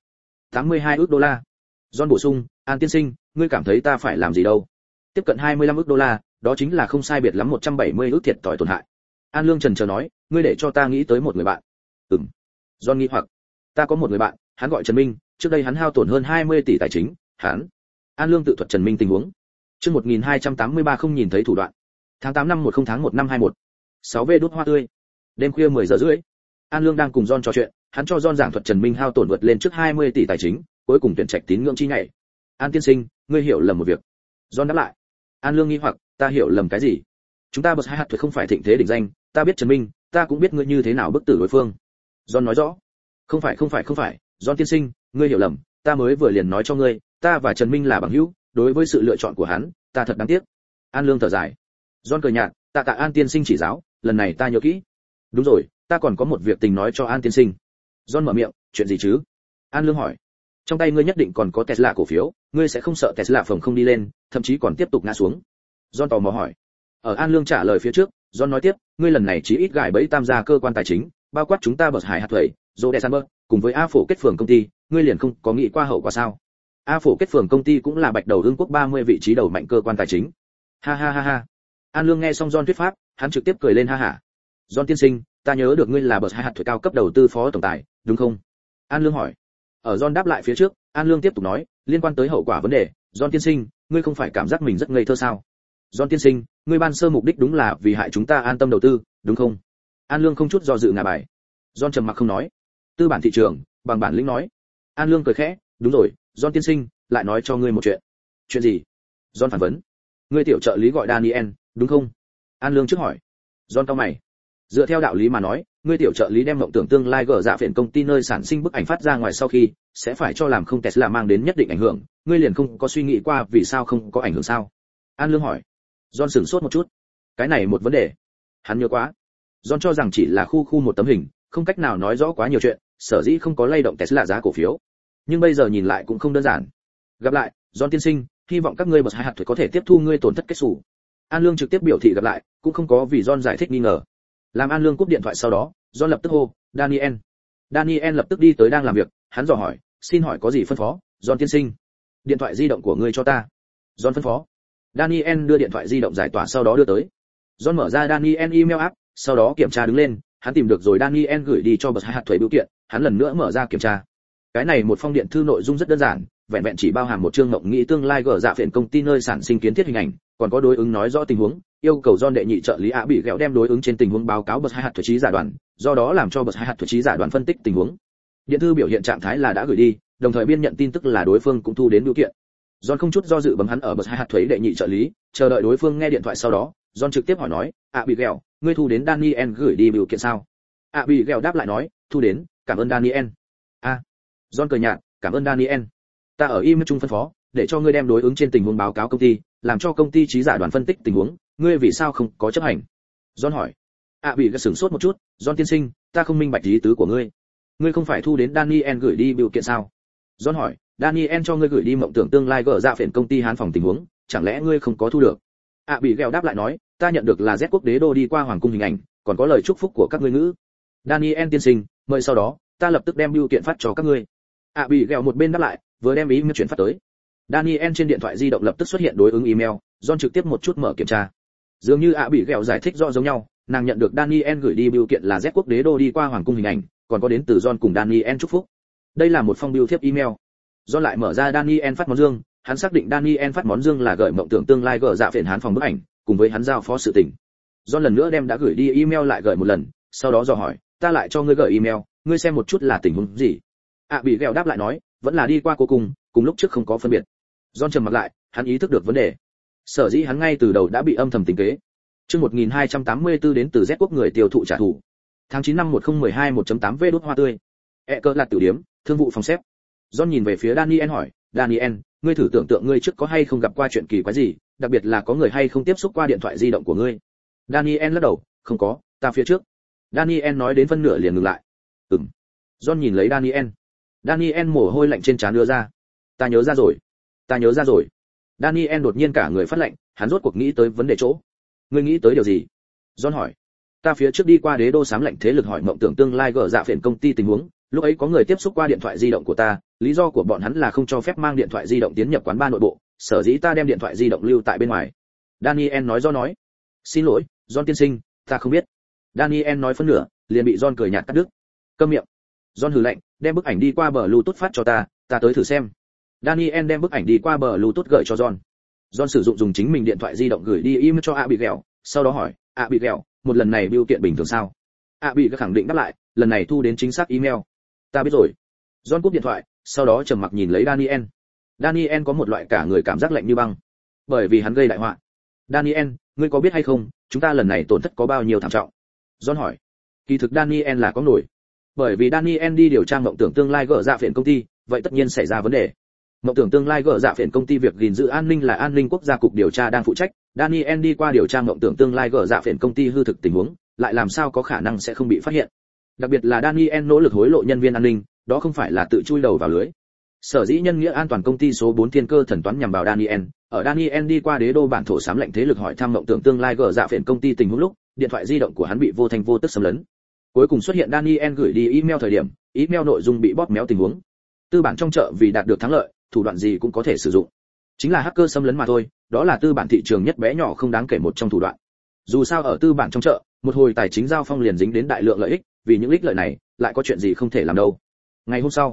82 ức đô la. John bổ sung, An tiên sinh, ngươi cảm thấy ta phải làm gì đâu? Tiếp cận 25 ức đô la, đó chính là không sai biệt lắm 170 ức thiệt thòi tổn hại. An Lương trần chờ nói, ngươi để cho ta nghĩ tới một người bạn. John nghĩ hoặc, ta có một người bạn, hắn gọi Trần Minh, trước đây hắn hao tổn hơn 20 tỷ tài chính, hắn. An Lương tự thuật Trần Minh tình huống. Chương 1283 không nhìn thấy thủ đoạn. Tháng 8 năm 10 tháng 1 năm 21. 6V đốt hoa tươi. Đêm khuya 10 giờ rưỡi. An Lương đang cùng John trò chuyện, hắn cho John giảng thuật Trần Minh hao tổn vượt lên trước 20 tỷ tài chính, cuối cùng tuyển trạch tín ngưỡng chi nhảy. An tiên sinh, ngươi hiểu lầm một việc. John đáp lại. An Lương nghi hoặc, ta hiểu lầm cái gì? Chúng ta bật hai hạt thuật không phải thịnh thế đỉnh danh, ta biết Trần Minh, ta cũng biết ngươi như thế nào bức tử đối phương. John nói rõ. Không phải, John tiên sinh, ngươi hiểu lầm, ta mới vừa liền nói cho ngươi, ta và Trần Minh là bằng hữu, đối với sự lựa chọn của hắn, ta thật đáng tiếc. An Lương thở dài. John cười nhạt, tạ An tiên sinh chỉ giáo, lần này ta nhớ kỹ. Đúng rồi, ta còn có một việc tình nói cho An tiên sinh. John mở miệng, chuyện gì chứ? An Lương hỏi. Trong tay ngươi nhất định còn có Tesla cổ phiếu, ngươi sẽ không sợ Tesla phồng không đi lên, thậm chí còn tiếp tục ngã xuống. John tò mò hỏi. Ở An Lương trả lời phía trước, John nói tiếp, ngươi lần này chỉ ít gài bẫy tam gia cơ quan tài chính, bao quát chúng ta bật hải hạt thủy, Jodesanberg, cùng với A phổ kết phường công ty, ngươi liền không có nghĩ qua hậu quả sao? A phổ kết phường công ty cũng là bạch đầu ương quốc 30 vị trí đầu mạnh cơ quan tài chính. Ha ha ha ha. An Lương nghe xong John thuyết pháp, hắn trực tiếp cười lên ha hả. John tiên sinh, ta nhớ được ngươi là bậc hai hạt thủy cao cấp đầu tư phó tổng tài, đúng không? An Lương hỏi. Ở John đáp lại phía trước, An Lương tiếp tục nói, liên quan tới hậu quả vấn đề, John tiên sinh, ngươi không phải cảm giác mình rất ngây thơ sao? John tiên sinh, ngươi ban sơ mục đích đúng là vì hại chúng ta an tâm đầu tư, đúng không? An Lương không chút do dự ngả bài. John trầm mặc không nói. Tư bản thị trường, bằng bản lĩnh nói. An Lương cười khẽ, đúng rồi, John tiên sinh, lại nói cho ngươi một chuyện. Chuyện gì? John phản vấn. Ngươi tiểu trợ lý gọi Daniel, đúng không? An Lương trước hỏi. John cau mày. Dựa theo đạo lý mà nói, ngươi tiểu trợ lý đem mộng tưởng tương lai gỡ dạ phiền công ty nơi sản sinh bức ảnh phát ra ngoài sau khi, sẽ phải cho làm không Tesla mang đến nhất định ảnh hưởng, ngươi liền không có suy nghĩ qua vì sao không có ảnh hưởng sao? An Lương hỏi. John sửng sốt một chút. Cái này một vấn đề. Hắn nhớ quá. John cho rằng chỉ là khu một tấm hình, không cách nào nói rõ quá nhiều chuyện, sở dĩ không có lay động Tesla giá cổ phiếu. Nhưng bây giờ nhìn lại cũng không đơn giản. Gặp lại, John tiên sinh, hy vọng các ngươi bật hai hạt thuế có thể tiếp thu ngươi tổn thất kết sổ. An Lương trực tiếp biểu thị gặp lại, cũng không có vì John giải thích nghi ngờ. Làm An Lương cúp điện thoại sau đó, John lập tức hô, Daniel. Daniel lập tức đi tới đang làm việc, hắn dò hỏi, xin hỏi có gì phân phó, John tiên sinh? Điện thoại di động của ngươi cho ta. John phân phó. Daniel đưa điện thoại di động giải tỏa sau đó đưa tới. John mở ra Daniel email app, sau đó kiểm tra đứng lên, hắn tìm được rồi Daniel gửi đi cho bật hai hạt thuế biểu kiện, hắn lần nữa mở ra kiểm tra. Cái này một phong điện thư nội dung rất đơn giản, vẹn vẹn chỉ bao hàm một chương mộng nghĩ tương lai gỡ dạ phiền công ty nơi sản sinh kiến thiết hình ảnh, còn có đối ứng nói rõ tình huống, yêu cầu John đệ nhị trợ lý bị ghẹo đem đối ứng trên tình huống báo cáo bật hai hạt thuế trí giả đoàn, do đó làm cho bật hai hạt thuế trí giả đoàn phân tích tình huống. Điện thư biểu hiện trạng thái là đã gửi đi, đồng thời biên nhận tin tức là đối phương cũng thu đến biểu kiện. John không chút do dự bấm hắn ở bật hai hạt thuế đệ nhị trợ lý, chờ đợi đối phương nghe điện thoại sau đó, John trực tiếp hỏi nói, bị ghẹo, ngươi thu đến Daniel gửi đi biểu kiện sao? Bị ghẹo đáp lại nói, thu đến, cảm ơn Daniel. John cười nhạt, cảm ơn Daniel. Ta ở email chung phân phó, để cho ngươi đem đối ứng trên tình huống báo cáo công ty, làm cho công ty trí giả đoàn phân tích tình huống, ngươi vì sao không có chấp hành? John hỏi. Bị gật sửng sốt một chút, John tiên sinh, ta không minh bạch ý tứ của ngươi. Ngươi không phải thu đến Daniel gửi đi biểu kiện sao? John hỏi, Daniel cho ngươi gửi đi mộng tưởng tương lai gỡ dạ phiền công ty Hán phòng tình huống, chẳng lẽ ngươi không có thu được? Bị ghẹo đáp lại nói, ta nhận được là Z quốc đế đô đi qua hoàng cung hình ảnh, còn có lời chúc phúc của các ngươi ngữ. Daniel tiên sinh, mời sau đó, ta lập tức đem biểu kiện phát cho các ngươi. Bị ghẹo một bên đáp lại, vừa đem email chuyển phát tới. Daniel trên điện thoại di động lập tức xuất hiện đối ứng email, John trực tiếp một chút mở kiểm tra. Dường như bị ghẹo giải thích rõ giống nhau, nàng nhận được Daniel gửi đi biểu kiện là Z quốc đế đô đi qua hoàng cung hình ảnh, còn có đến từ John cùng Daniel chúc phúc. Đây là một phong bưu thiếp email. John lại mở ra Daniel phát món dương, hắn xác định Daniel phát món dương là gửi mộng tưởng tương lai gỡ dạ phiền Hán phòng bức ảnh, cùng với hắn giao phó sự tình. John lần nữa đem đã gửi đi email lại gửi một lần, sau đó dò hỏi, ta lại cho ngươi gửi email, ngươi xem một chút là tình huống gì? Bị ghẹo đáp lại nói, vẫn là đi qua cô cùng lúc trước không có phân biệt. John trầm mặt lại, hắn ý thức được vấn đề. Sở dĩ hắn ngay từ đầu đã bị âm thầm tính kế. Chương 1284 đến từ Z quốc người tiêu thụ trả thù. Tháng 9 năm 1012 1.8V đốt hoa tươi. Cỡ lạt tiểu điếm, thương vụ phòng xếp. John nhìn về phía Daniel hỏi, Daniel, ngươi thử tưởng tượng ngươi trước có hay không gặp qua chuyện kỳ quái gì, đặc biệt là có người hay không tiếp xúc qua điện thoại di động của ngươi? Daniel lắc đầu, không có, ta phía trước. Daniel nói đến phân nửa liền ngừng lại. John nhìn lấy Daniel. Daniel mồ hôi lạnh trên trán đưa ra. Ta nhớ ra rồi. Daniel đột nhiên cả người phát lạnh, hắn rốt cuộc nghĩ tới vấn đề chỗ. Ngươi nghĩ tới điều gì? John hỏi. Ta phía trước đi qua đế đô xám lạnh thế lực hỏi mộng tưởng tương lai gỡ dạ phiền công ty tình huống, lúc ấy có người tiếp xúc qua điện thoại di động của ta, lý do của bọn hắn là không cho phép mang điện thoại di động tiến nhập quán bar nội bộ, sở dĩ ta đem điện thoại di động lưu tại bên ngoài. Daniel nói do nói. Xin lỗi, John tiên sinh, ta không biết. Daniel nói phân nửa, liền bị John cười nhạt cắt đứt. Câm miệng. John hừ lạnh, đem bức ảnh đi qua bờ Bluetooth phát cho ta tới thử xem. Daniel đem bức ảnh đi qua bờ Bluetooth gửi cho John. John sử dụng chính mình điện thoại di động gửi đi email cho bị ghẹo, sau đó hỏi, bị ghẹo, một lần này biểu kiện bình thường sao? Bị khẳng định đáp lại, lần này thu đến chính xác email. Ta biết rồi. John cúp điện thoại, sau đó trầm mặc nhìn lấy Daniel. Daniel có một loại cả người cảm giác lạnh như băng, bởi vì hắn gây đại họa. Daniel, ngươi có biết hay không, chúng ta lần này tổn thất có bao nhiêu thảm trọng? John hỏi. Kỳ thực Daniel là có nổi. Bởi vì Daniel đi điều tra mộng tưởng tương lai gỡ dạ phiền công ty, vậy tất nhiên xảy ra vấn đề. Mộng tưởng tương lai gỡ dạ phiền công ty việc gìn giữ an ninh là an ninh quốc gia cục điều tra đang phụ trách, Daniel đi qua điều tra mộng tưởng tương lai gỡ dạ phiền công ty hư thực tình huống, lại làm sao có khả năng sẽ không bị phát hiện. Đặc biệt là Daniel nỗ lực hối lộ nhân viên an ninh, đó không phải là tự chui đầu vào lưới. Sở dĩ nhân nghĩa an toàn công ty số 4 thiên cơ thần toán nhằm vào Daniel, ở Daniel đi qua đế đô bản thổ xám lệnh thế lực hỏi thăm mộng tưởng tương lai gỡ dạ phiền công ty tình huống lúc, điện thoại di động của hắn bị vô thanh vô tức xâm lấn. Cuối cùng xuất hiện Daniel gửi đi email thời điểm, email nội dung bị bóp méo tình huống. Tư bản trong chợ vì đạt được thắng lợi, thủ đoạn gì cũng có thể sử dụng. Chính là hacker xâm lấn mà thôi, đó là tư bản thị trường nhất bé nhỏ không đáng kể một trong thủ đoạn. Dù sao ở tư bản trong chợ, một hồi tài chính giao phong liền dính đến đại lượng lợi ích, vì những ích lợi này, lại có chuyện gì không thể làm đâu. Ngày hôm sau,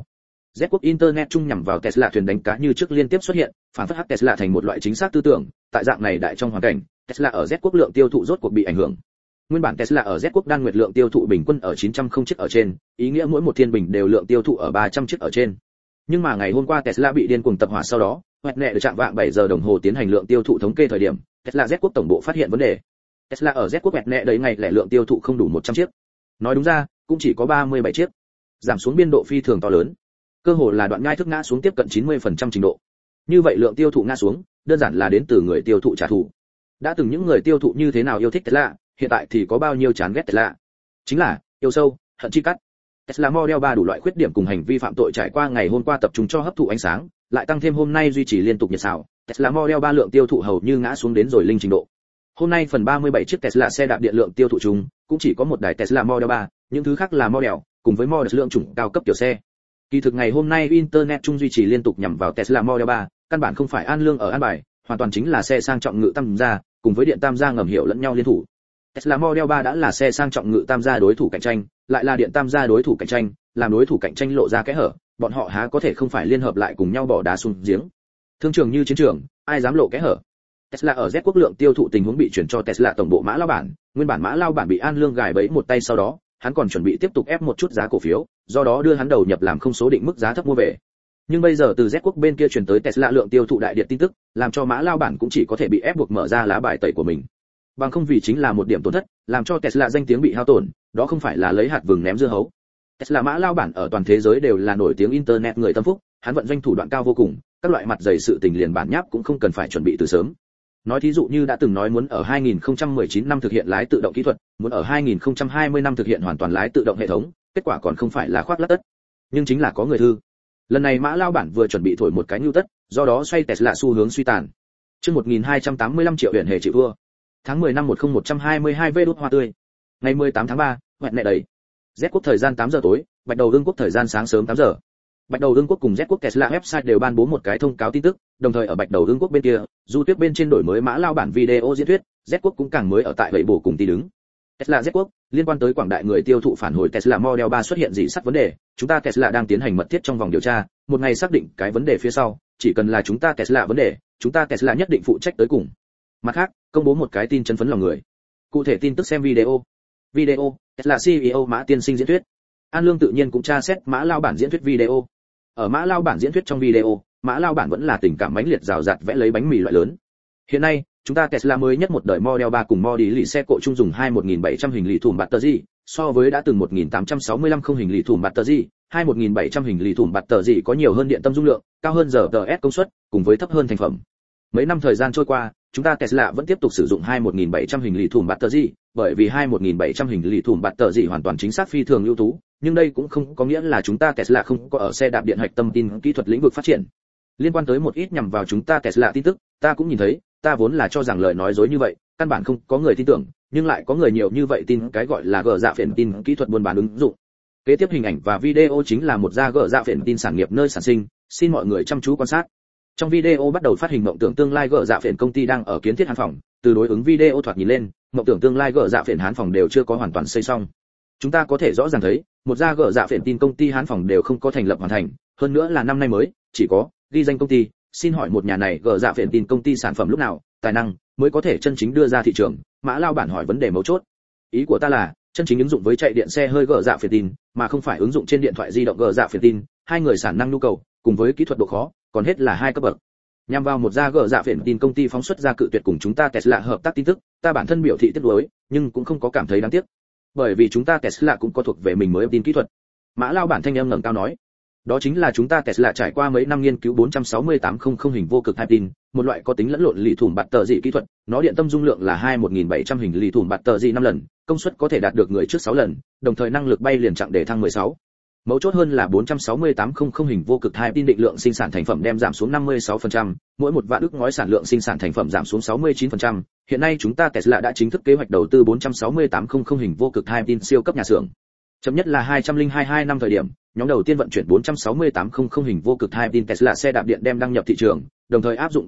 Z quốc internet chung nhằm vào Tesla thuyền đánh cá như trước liên tiếp xuất hiện, phản phất hắc Tesla thành một loại chính xác tư tưởng, tại dạng này đại trong hoàn cảnh, Tesla ở Z quốc lượng tiêu thụ rốt cuộc bị ảnh hưởng. Nguyên bản Tesla ở Z quốc đan nguyệt lượng tiêu thụ bình quân ở 900 chiếc ở trên, ý nghĩa mỗi một thiên bình đều lượng tiêu thụ ở 300 chiếc ở trên. Nhưng mà ngày hôm qua Tesla bị điên cuồng tập hỏa sau đó, hoẹt nẹ được chạm vạng 7 giờ đồng hồ tiến hành lượng tiêu thụ thống kê thời điểm, Tesla Z quốc tổng bộ phát hiện vấn đề. Tesla ở Z quốc hoẹt nẹ đấy ngày lẻ lượng tiêu thụ không đủ 100 chiếc. Nói đúng ra, cũng chỉ có 37 chiếc. Giảm xuống biên độ phi thường to lớn. Cơ hồ là đoạn nhai thức ngã xuống tiếp cận 90% trình độ. Như vậy lượng tiêu thụ ngã xuống, đơn giản là đến từ người tiêu thụ trả thù. Đã từng những người tiêu thụ như thế nào yêu thích Tesla, hiện tại thì có bao nhiêu chán ghét Tesla. Chính là yêu sâu, hận chi cắt. Tesla Model 3 đủ loại khuyết điểm cùng hành vi phạm tội trải qua ngày hôm qua tập trung cho hấp thụ ánh sáng, lại tăng thêm hôm nay duy trì liên tục nhiệt xào, Tesla Model 3 lượng tiêu thụ hầu như ngã xuống đến rồi linh trình độ. Hôm nay phần 37 chiếc Tesla xe đạp điện lượng tiêu thụ chung, cũng chỉ có một đài Tesla Model 3, những thứ khác là Model, cùng với Model lượng chủng cao cấp kiểu xe. Kỳ thực ngày hôm nay internet chung duy trì liên tục nhằm vào Tesla Model 3, căn bản không phải An Lương ở an bài, hoàn toàn chính là xe sang trọng ngự tam gia, cùng với điện tam gia ngầm hiểu lẫn nhau liên thủ. Tesla Model 3 đã là xe sang trọng ngự tam gia đối thủ cạnh tranh, lại là điện tam gia đối thủ cạnh tranh, làm đối thủ cạnh tranh lộ ra kẽ hở, bọn họ há có thể không phải liên hợp lại cùng nhau bỏ đá xuống giếng. Thương trường như chiến trường, ai dám lộ kẽ hở. Tesla ở Z quốc lượng tiêu thụ tình huống bị chuyển cho Tesla tổng bộ mã lao bản, nguyên bản mã lao bản bị An Lương gài bẫy một tay sau đó, hắn còn chuẩn bị tiếp tục ép một chút giá cổ phiếu, do đó đưa hắn đầu nhập làm không số định mức giá thấp mua về. Nhưng bây giờ từ Z quốc bên kia truyền tới Tesla lượng tiêu thụ đại điện tin tức, làm cho mã lao bản cũng chỉ có thể bị ép buộc mở ra lá bài tẩy của mình. Bằng không vì chính là một điểm tổn thất, làm cho Tesla danh tiếng bị hao tổn, đó không phải là lấy hạt vừng ném dưa hấu. Tesla mã lao bản ở toàn thế giới đều là nổi tiếng internet người tâm phúc, hắn vận doanh thủ đoạn cao vô cùng, các loại mặt dày sự tình liền bản nháp cũng không cần phải chuẩn bị từ sớm. Nói thí dụ như đã từng nói muốn ở 2019 năm thực hiện lái tự động kỹ thuật, muốn ở 2020 năm thực hiện hoàn toàn lái tự động hệ thống, kết quả còn không phải là khoác lác tất. Nhưng chính là có người thư. Lần này mã lao bản vừa chuẩn bị thổi một cái nhu tất, do đó xoay Tesla xu hướng suy tàn. Chương 1285 triệu huyền hề chịu thua. Tháng 10 năm 10122 vê đốt hoa tươi. Ngày 18 tháng 3, hoẹt nẹ đầy. Z quốc thời gian 8 giờ tối, Bạch Đầu Ương quốc thời gian sáng sớm 8 giờ. Bạch Đầu Ương quốc cùng Z quốc Tesla website đều ban bố một cái thông cáo tin tức, đồng thời ở Bạch Đầu Ương quốc bên kia, du tuyết bên trên đổi mới mã lao bản video diễn thuyết, Z quốc cũng càng mới ở tại vậy bổ cùng tí đứng. Tesla Z quốc, liên quan tới quảng đại người tiêu thụ phản hồi Tesla Model 3 xuất hiện gì sắt vấn đề, chúng ta Tesla đang tiến hành mật thiết trong vòng điều tra, một ngày xác định cái vấn đề phía sau, chỉ cần là chúng ta Tesla vấn đề, chúng ta Tesla nhất định phụ trách tới cùng. Mặt khác, công bố một cái tin chấn phấn lòng người. Cụ thể tin tức xem video. Video, Tesla CEO Mã Tiên Sinh diễn thuyết. An Lương tự nhiên cũng tra xét mã lao bản diễn thuyết video. Ở mã lao bản diễn thuyết trong video, mã lao bản vẫn là tình cảm mãnh liệt rào rạt vẽ lấy bánh mì loại lớn. Hiện nay, chúng ta Tesla mới nhất một đời Model 3 cùng Model Y xe cộ chung dùng 21700 hình lì thùng battery, so với đã từng 1865 không hình lì thùng battery, 21700 hình lì thùng battery có nhiều hơn điện tâm dung lượng, cao hơn giờ DS công suất, cùng với thấp hơn thành phẩm. Mấy năm thời gian trôi qua, chúng ta Tesla vẫn tiếp tục sử dụng 21700 hình lì thùng battery, bởi vì 21700 hình lì thùng battery hoàn toàn chính xác phi thường ưu tú, nhưng đây cũng không có nghĩa là chúng ta Tesla không có ở xe đạp điện hạch tâm tin kỹ thuật lĩnh vực phát triển. Liên quan tới một ít nhằm vào chúng ta Tesla tin tức, ta cũng nhìn thấy, ta vốn là cho rằng lời nói dối như vậy, căn bản không có người tin tưởng, nhưng lại có người nhiều như vậy tin cái gọi là gỡ dạ phiền tin kỹ thuật buôn bán ứng dụng. Kế tiếp hình ảnh và video chính là một gia gỡ dạ phiền tin sản nghiệp nơi sản sinh, xin mọi người chăm chú quan sát. Trong video bắt đầu phát hình mộng tưởng tương lai gỡ dạ phiền công ty đang ở kiến thiết hán phòng, từ đối ứng video thoạt nhìn lên, mộng tưởng tương lai gỡ dạ phiền hán phòng đều chưa có hoàn toàn xây xong. Chúng ta có thể rõ ràng thấy, một gia gỡ dạ phiền tin công ty hán phòng đều không có thành lập hoàn thành, hơn nữa là năm nay mới, chỉ có ghi danh công ty. Xin hỏi một nhà này gỡ dạ phiền tin công ty sản phẩm lúc nào, tài năng mới có thể chân chính đưa ra thị trường? Mã lao bản hỏi vấn đề mấu chốt. Ý của ta là, chân chính ứng dụng với chạy điện xe hơi gỡ dạ phiền tin, mà không phải ứng dụng trên điện thoại di động gỡ dạ phiền tin, hai người sản năng nhu cầu, cùng với kỹ thuật độ khó, còn hết là hai cấp bậc. Nhằm vào một gia gỡ dạ phiền tin công ty phóng xuất ra cự tuyệt cùng chúng ta Tesla hợp tác tin tức, ta bản thân biểu thị tiếc nuối, nhưng cũng không có cảm thấy đáng tiếc. Bởi vì chúng ta Tesla cũng có thuộc về mình mới tin kỹ thuật. Mã lao bản thanh âm ngẩng cao nói, đó chính là chúng ta Tesla trải qua mấy năm nghiên cứu 46800 hình vô cực hai tin, một loại có tính lẫn lộn lì thủng bạt tờ dị kỹ thuật, nó điện tâm dung lượng là 21700 hình lì thủng bạt tờ dị 5 lần, công suất có thể đạt được người trước 6 lần, đồng thời năng lực bay liền chặng để thăng 16. Mấu chốt hơn là 46800 hình vô cực hai tin định lượng sinh sản thành phẩm đem giảm xuống 56%, mỗi một vạn ức ngói sản lượng sinh sản thành phẩm giảm xuống 69%. Hiện nay chúng ta Tesla đã chính thức kế hoạch đầu tư 46800 hình vô cực hai tin siêu cấp nhà xưởng. Chậm nhất là 2022 năm thời điểm, nhóm đầu tiên vận chuyển 46800 hình vô cực hai tin Tesla xe đạp điện đem đăng nhập thị trường, đồng thời áp dụng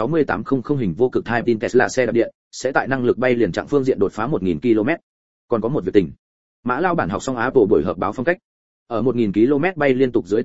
46800 hình vô cực hai tin Tesla xe đạp điện, sẽ tại năng lực bay liền chặng phương diện đột phá 1000 km. Còn có một việc tình. Mã lao bản học xong Apple buổi họp báo phong cách. Ở 1000 km bay liên tục dưới tình huống,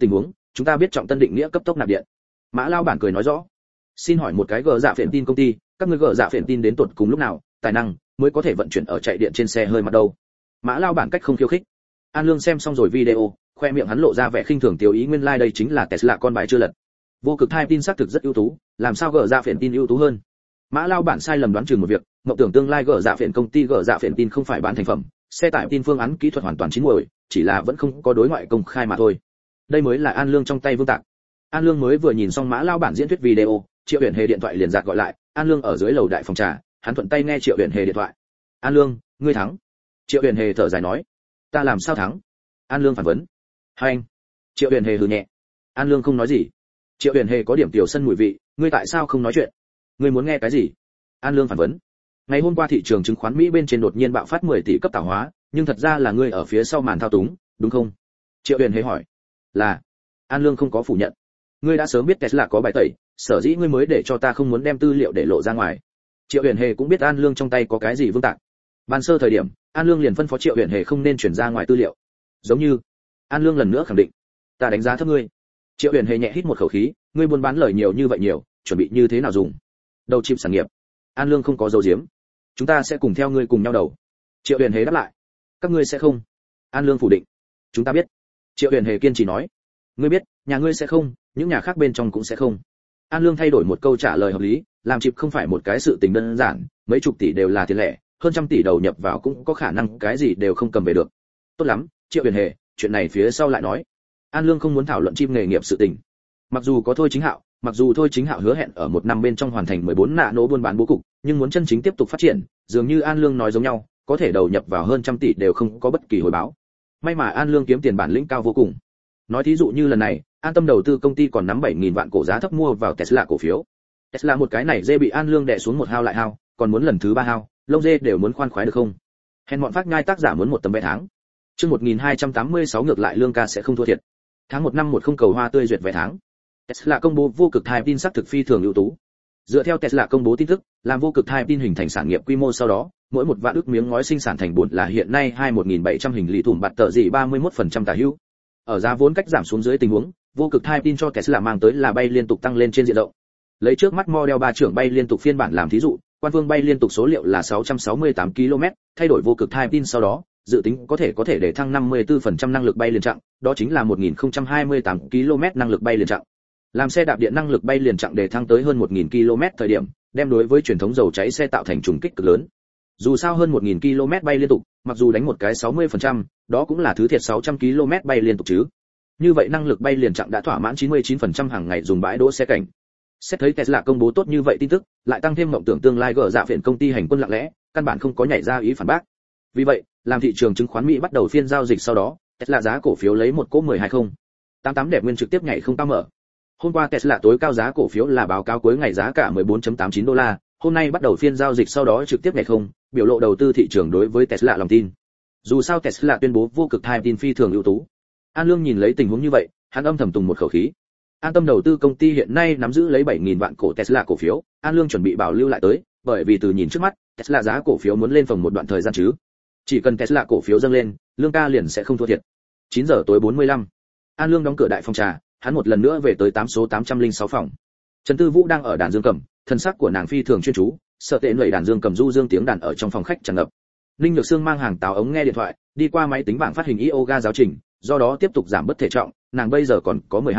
chúng ta biết trọng tân định nghĩa cấp tốc nạp điện. Mã lao bản cười nói rõ. Xin hỏi một cái gờ dạ phiền tin công ty, các ngươi gờ dạ phiền tin đến tuột cùng lúc nào, tài năng mới có thể vận chuyển ở chạy điện trên xe hơi mặt đâu? Mã lao bản cách không khiêu khích. An Lương xem xong rồi video, khoe miệng hắn lộ ra vẻ khinh thường tiêu ý, nguyên lai đây chính là Tesla con bài chưa lật. Vô cực thai tin xác thực rất ưu tú, làm sao gỡ dạ phiền tin ưu tú hơn? Mã lao bản sai lầm đoán chừng một việc, mộng tưởng tương lai gỡ dạ phiền công ty gỡ dạ phiền tin không phải bán thành phẩm, xe tải tin phương án kỹ thuật hoàn toàn chín muồi, chỉ là vẫn không có đối ngoại công khai mà thôi. Đây mới là An Lương trong tay vương tạc. An Lương mới vừa nhìn xong Mã lao bản diễn thuyết video, Triệu Uyển Hề điện thoại liền giạt gọi lại, An Lương ở dưới lầu đại phòng trà, hắn thuận tay nghe Triệu Uyển Hề điện thoại. An Lương, ngươi thắng. Triệu Uyển Hề thở dài nói. Ta làm sao thắng? An Lương phản vấn. Hai anh. Triệu Uyển Hề hừ nhẹ. An Lương không nói gì. Triệu Uyển Hề có điểm tiểu sân mùi vị, ngươi tại sao không nói chuyện? Ngươi muốn nghe cái gì? An Lương phản vấn. Ngày hôm qua thị trường chứng khoán Mỹ bên trên đột nhiên bạo phát 10 tỷ cấp tạo hóa, nhưng thật ra là ngươi ở phía sau màn thao túng, đúng không? Triệu Uyển Hề hỏi. Là. An Lương không có phủ nhận. Ngươi đã sớm biết Tesla có bài tẩy, sở dĩ ngươi mới để cho ta không muốn đem tư liệu để lộ ra ngoài. Triệu Uyển Hề cũng biết An Lương trong tay có cái gì vương tạc. Ban sơ thời điểm, An Lương liền phân phó Triệu Uyển Hề không nên chuyển ra ngoài tư liệu. Giống như, An Lương lần nữa khẳng định, ta đánh giá thấp ngươi. Triệu Uyển Hề nhẹ hít một khẩu khí, ngươi buôn bán lời nhiều như vậy nhiều, chuẩn bị như thế nào dùng? Đầu chim sản nghiệp. An Lương không có dấu diếm. Chúng ta sẽ cùng theo ngươi cùng nhau đầu. Triệu Uyển Hề đáp lại. Các ngươi sẽ không? An Lương phủ định. Chúng ta biết. Triệu Uyển Hề kiên trì nói. Ngươi biết, nhà ngươi sẽ không, những nhà khác bên trong cũng sẽ không. An Lương thay đổi một câu trả lời hợp lý, làm chip không phải một cái sự tình đơn giản, mấy chục tỷ đều là tiền lẻ, hơn trăm tỷ đầu nhập vào cũng có khả năng cái gì đều không cầm về được. Tốt lắm, Triệu Uyển Hề, chuyện này phía sau lại nói. An Lương không muốn thảo luận chip nghề nghiệp sự tình. Mặc dù có Thôi Chính Hạo hứa hẹn ở một năm bên trong hoàn thành 14 nano buôn bán bố cục, nhưng muốn chân chính tiếp tục phát triển, dường như An Lương nói giống nhau, có thể đầu nhập vào hơn trăm tỷ đều không có bất kỳ hồi báo. May mà An Lương kiếm tiền bản lĩnh cao vô cùng. Nói thí dụ như lần này, An Tâm đầu tư công ty còn nắm 7.000 vạn cổ giá thấp mua vào Tesla cổ phiếu. Tesla một cái này dê bị An Lương đè xuống một hao lại hao, còn muốn lần thứ ba hao, lông dê đều muốn khoan khoái được không? Hèn bọn phát nhai tác giả muốn một tấm vé tháng. Chương 1286 ngược lại Lương ca sẽ không thua thiệt. Tháng 1 năm 10 cầu hoa tươi duyệt vé tháng. Tesla công bố vô cực thai tin xác thực phi thường ưu tú. Dựa theo Tesla công bố tin tức, làm vô cực thai tin hình thành sản nghiệp quy mô sau đó, mỗi một vạn ức miếng ngói sinh sản thành bột là hiện nay 21.700 hình lì thủng bạt tờ gì 31% tả hữu. Ở giá vốn cách giảm xuống dưới tình huống, vô cực thai tin cho Tesla mang tới là bay liên tục tăng lên trên diện rộng. Lấy trước mắt Model 3 trưởng bay liên tục phiên bản làm thí dụ, quan phương bay liên tục số liệu là 668 km, thay đổi vô cực thai tin sau đó, dự tính có thể để thăng 54% năng lực bay liền chặng, đó chính là 1028 km năng lực bay liền chặng. Làm xe đạp điện năng lực bay liền chặng để thăng tới hơn 1000 km thời điểm, đem đối với truyền thống dầu cháy xe tạo thành trùng kích cực lớn. Dù sao hơn 1000 km bay liên tục, mặc dù đánh một cái 60%, đó cũng là thứ thiệt 600 km bay liên tục chứ. Như vậy năng lực bay liền chặng đã thỏa mãn 99% hàng ngày dùng bãi đỗ xe cảnh. Xét thấy Tesla công bố tốt như vậy tin tức, lại tăng thêm mộng tưởng tương lai gỡ dạ phiền công ty hành quân lặng lẽ, căn bản không có nhảy ra ý phản bác. Vì vậy, làm thị trường chứng khoán Mỹ bắt đầu phiên giao dịch sau đó, Tesla giá cổ phiếu lấy một cỗ 1020. 88 đẹp nguyên trực tiếp nhảy không cao mở. Hôm qua Tesla tối cao giá cổ phiếu là báo cáo cuối ngày giá cả 14.89 đô la, hôm nay bắt đầu phiên giao dịch sau đó trực tiếp nhảy không, biểu lộ đầu tư thị trường đối với Tesla lòng tin. Dù sao Tesla tuyên bố vô cực thai tin phi thường ưu tú. An Lương nhìn lấy tình huống như vậy, hắn âm thầm tùng một khẩu khí. An Tâm đầu tư công ty hiện nay nắm giữ lấy 7.000 vạn cổ Tesla cổ phiếu, An Lương chuẩn bị bảo lưu lại tới, bởi vì từ nhìn trước mắt, Tesla giá cổ phiếu muốn lên phòng một đoạn thời gian chứ. Chỉ cần Tesla cổ phiếu dâng lên, Lương ca liền sẽ không thua thiệt. 9 giờ tối 45. An Lương đóng cửa đại phòng trà, hắn một lần nữa về tới 8 số 806 phòng. Trần Tư Vũ đang ở đàn dương cầm, thân sắc của nàng phi thường chuyên chú, sợ tệ lưỡi đàn dương cầm du dương tiếng đàn ở trong phòng khách tràn ngập. Ninh Nhược Sương mang hàng táo ống nghe điện thoại, đi qua máy tính bảng phát hình yoga giáo trình, do đó tiếp tục giảm bớt thể trọng, nàng bây giờ còn có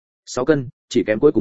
6 cân, chỉ kém cuối cùng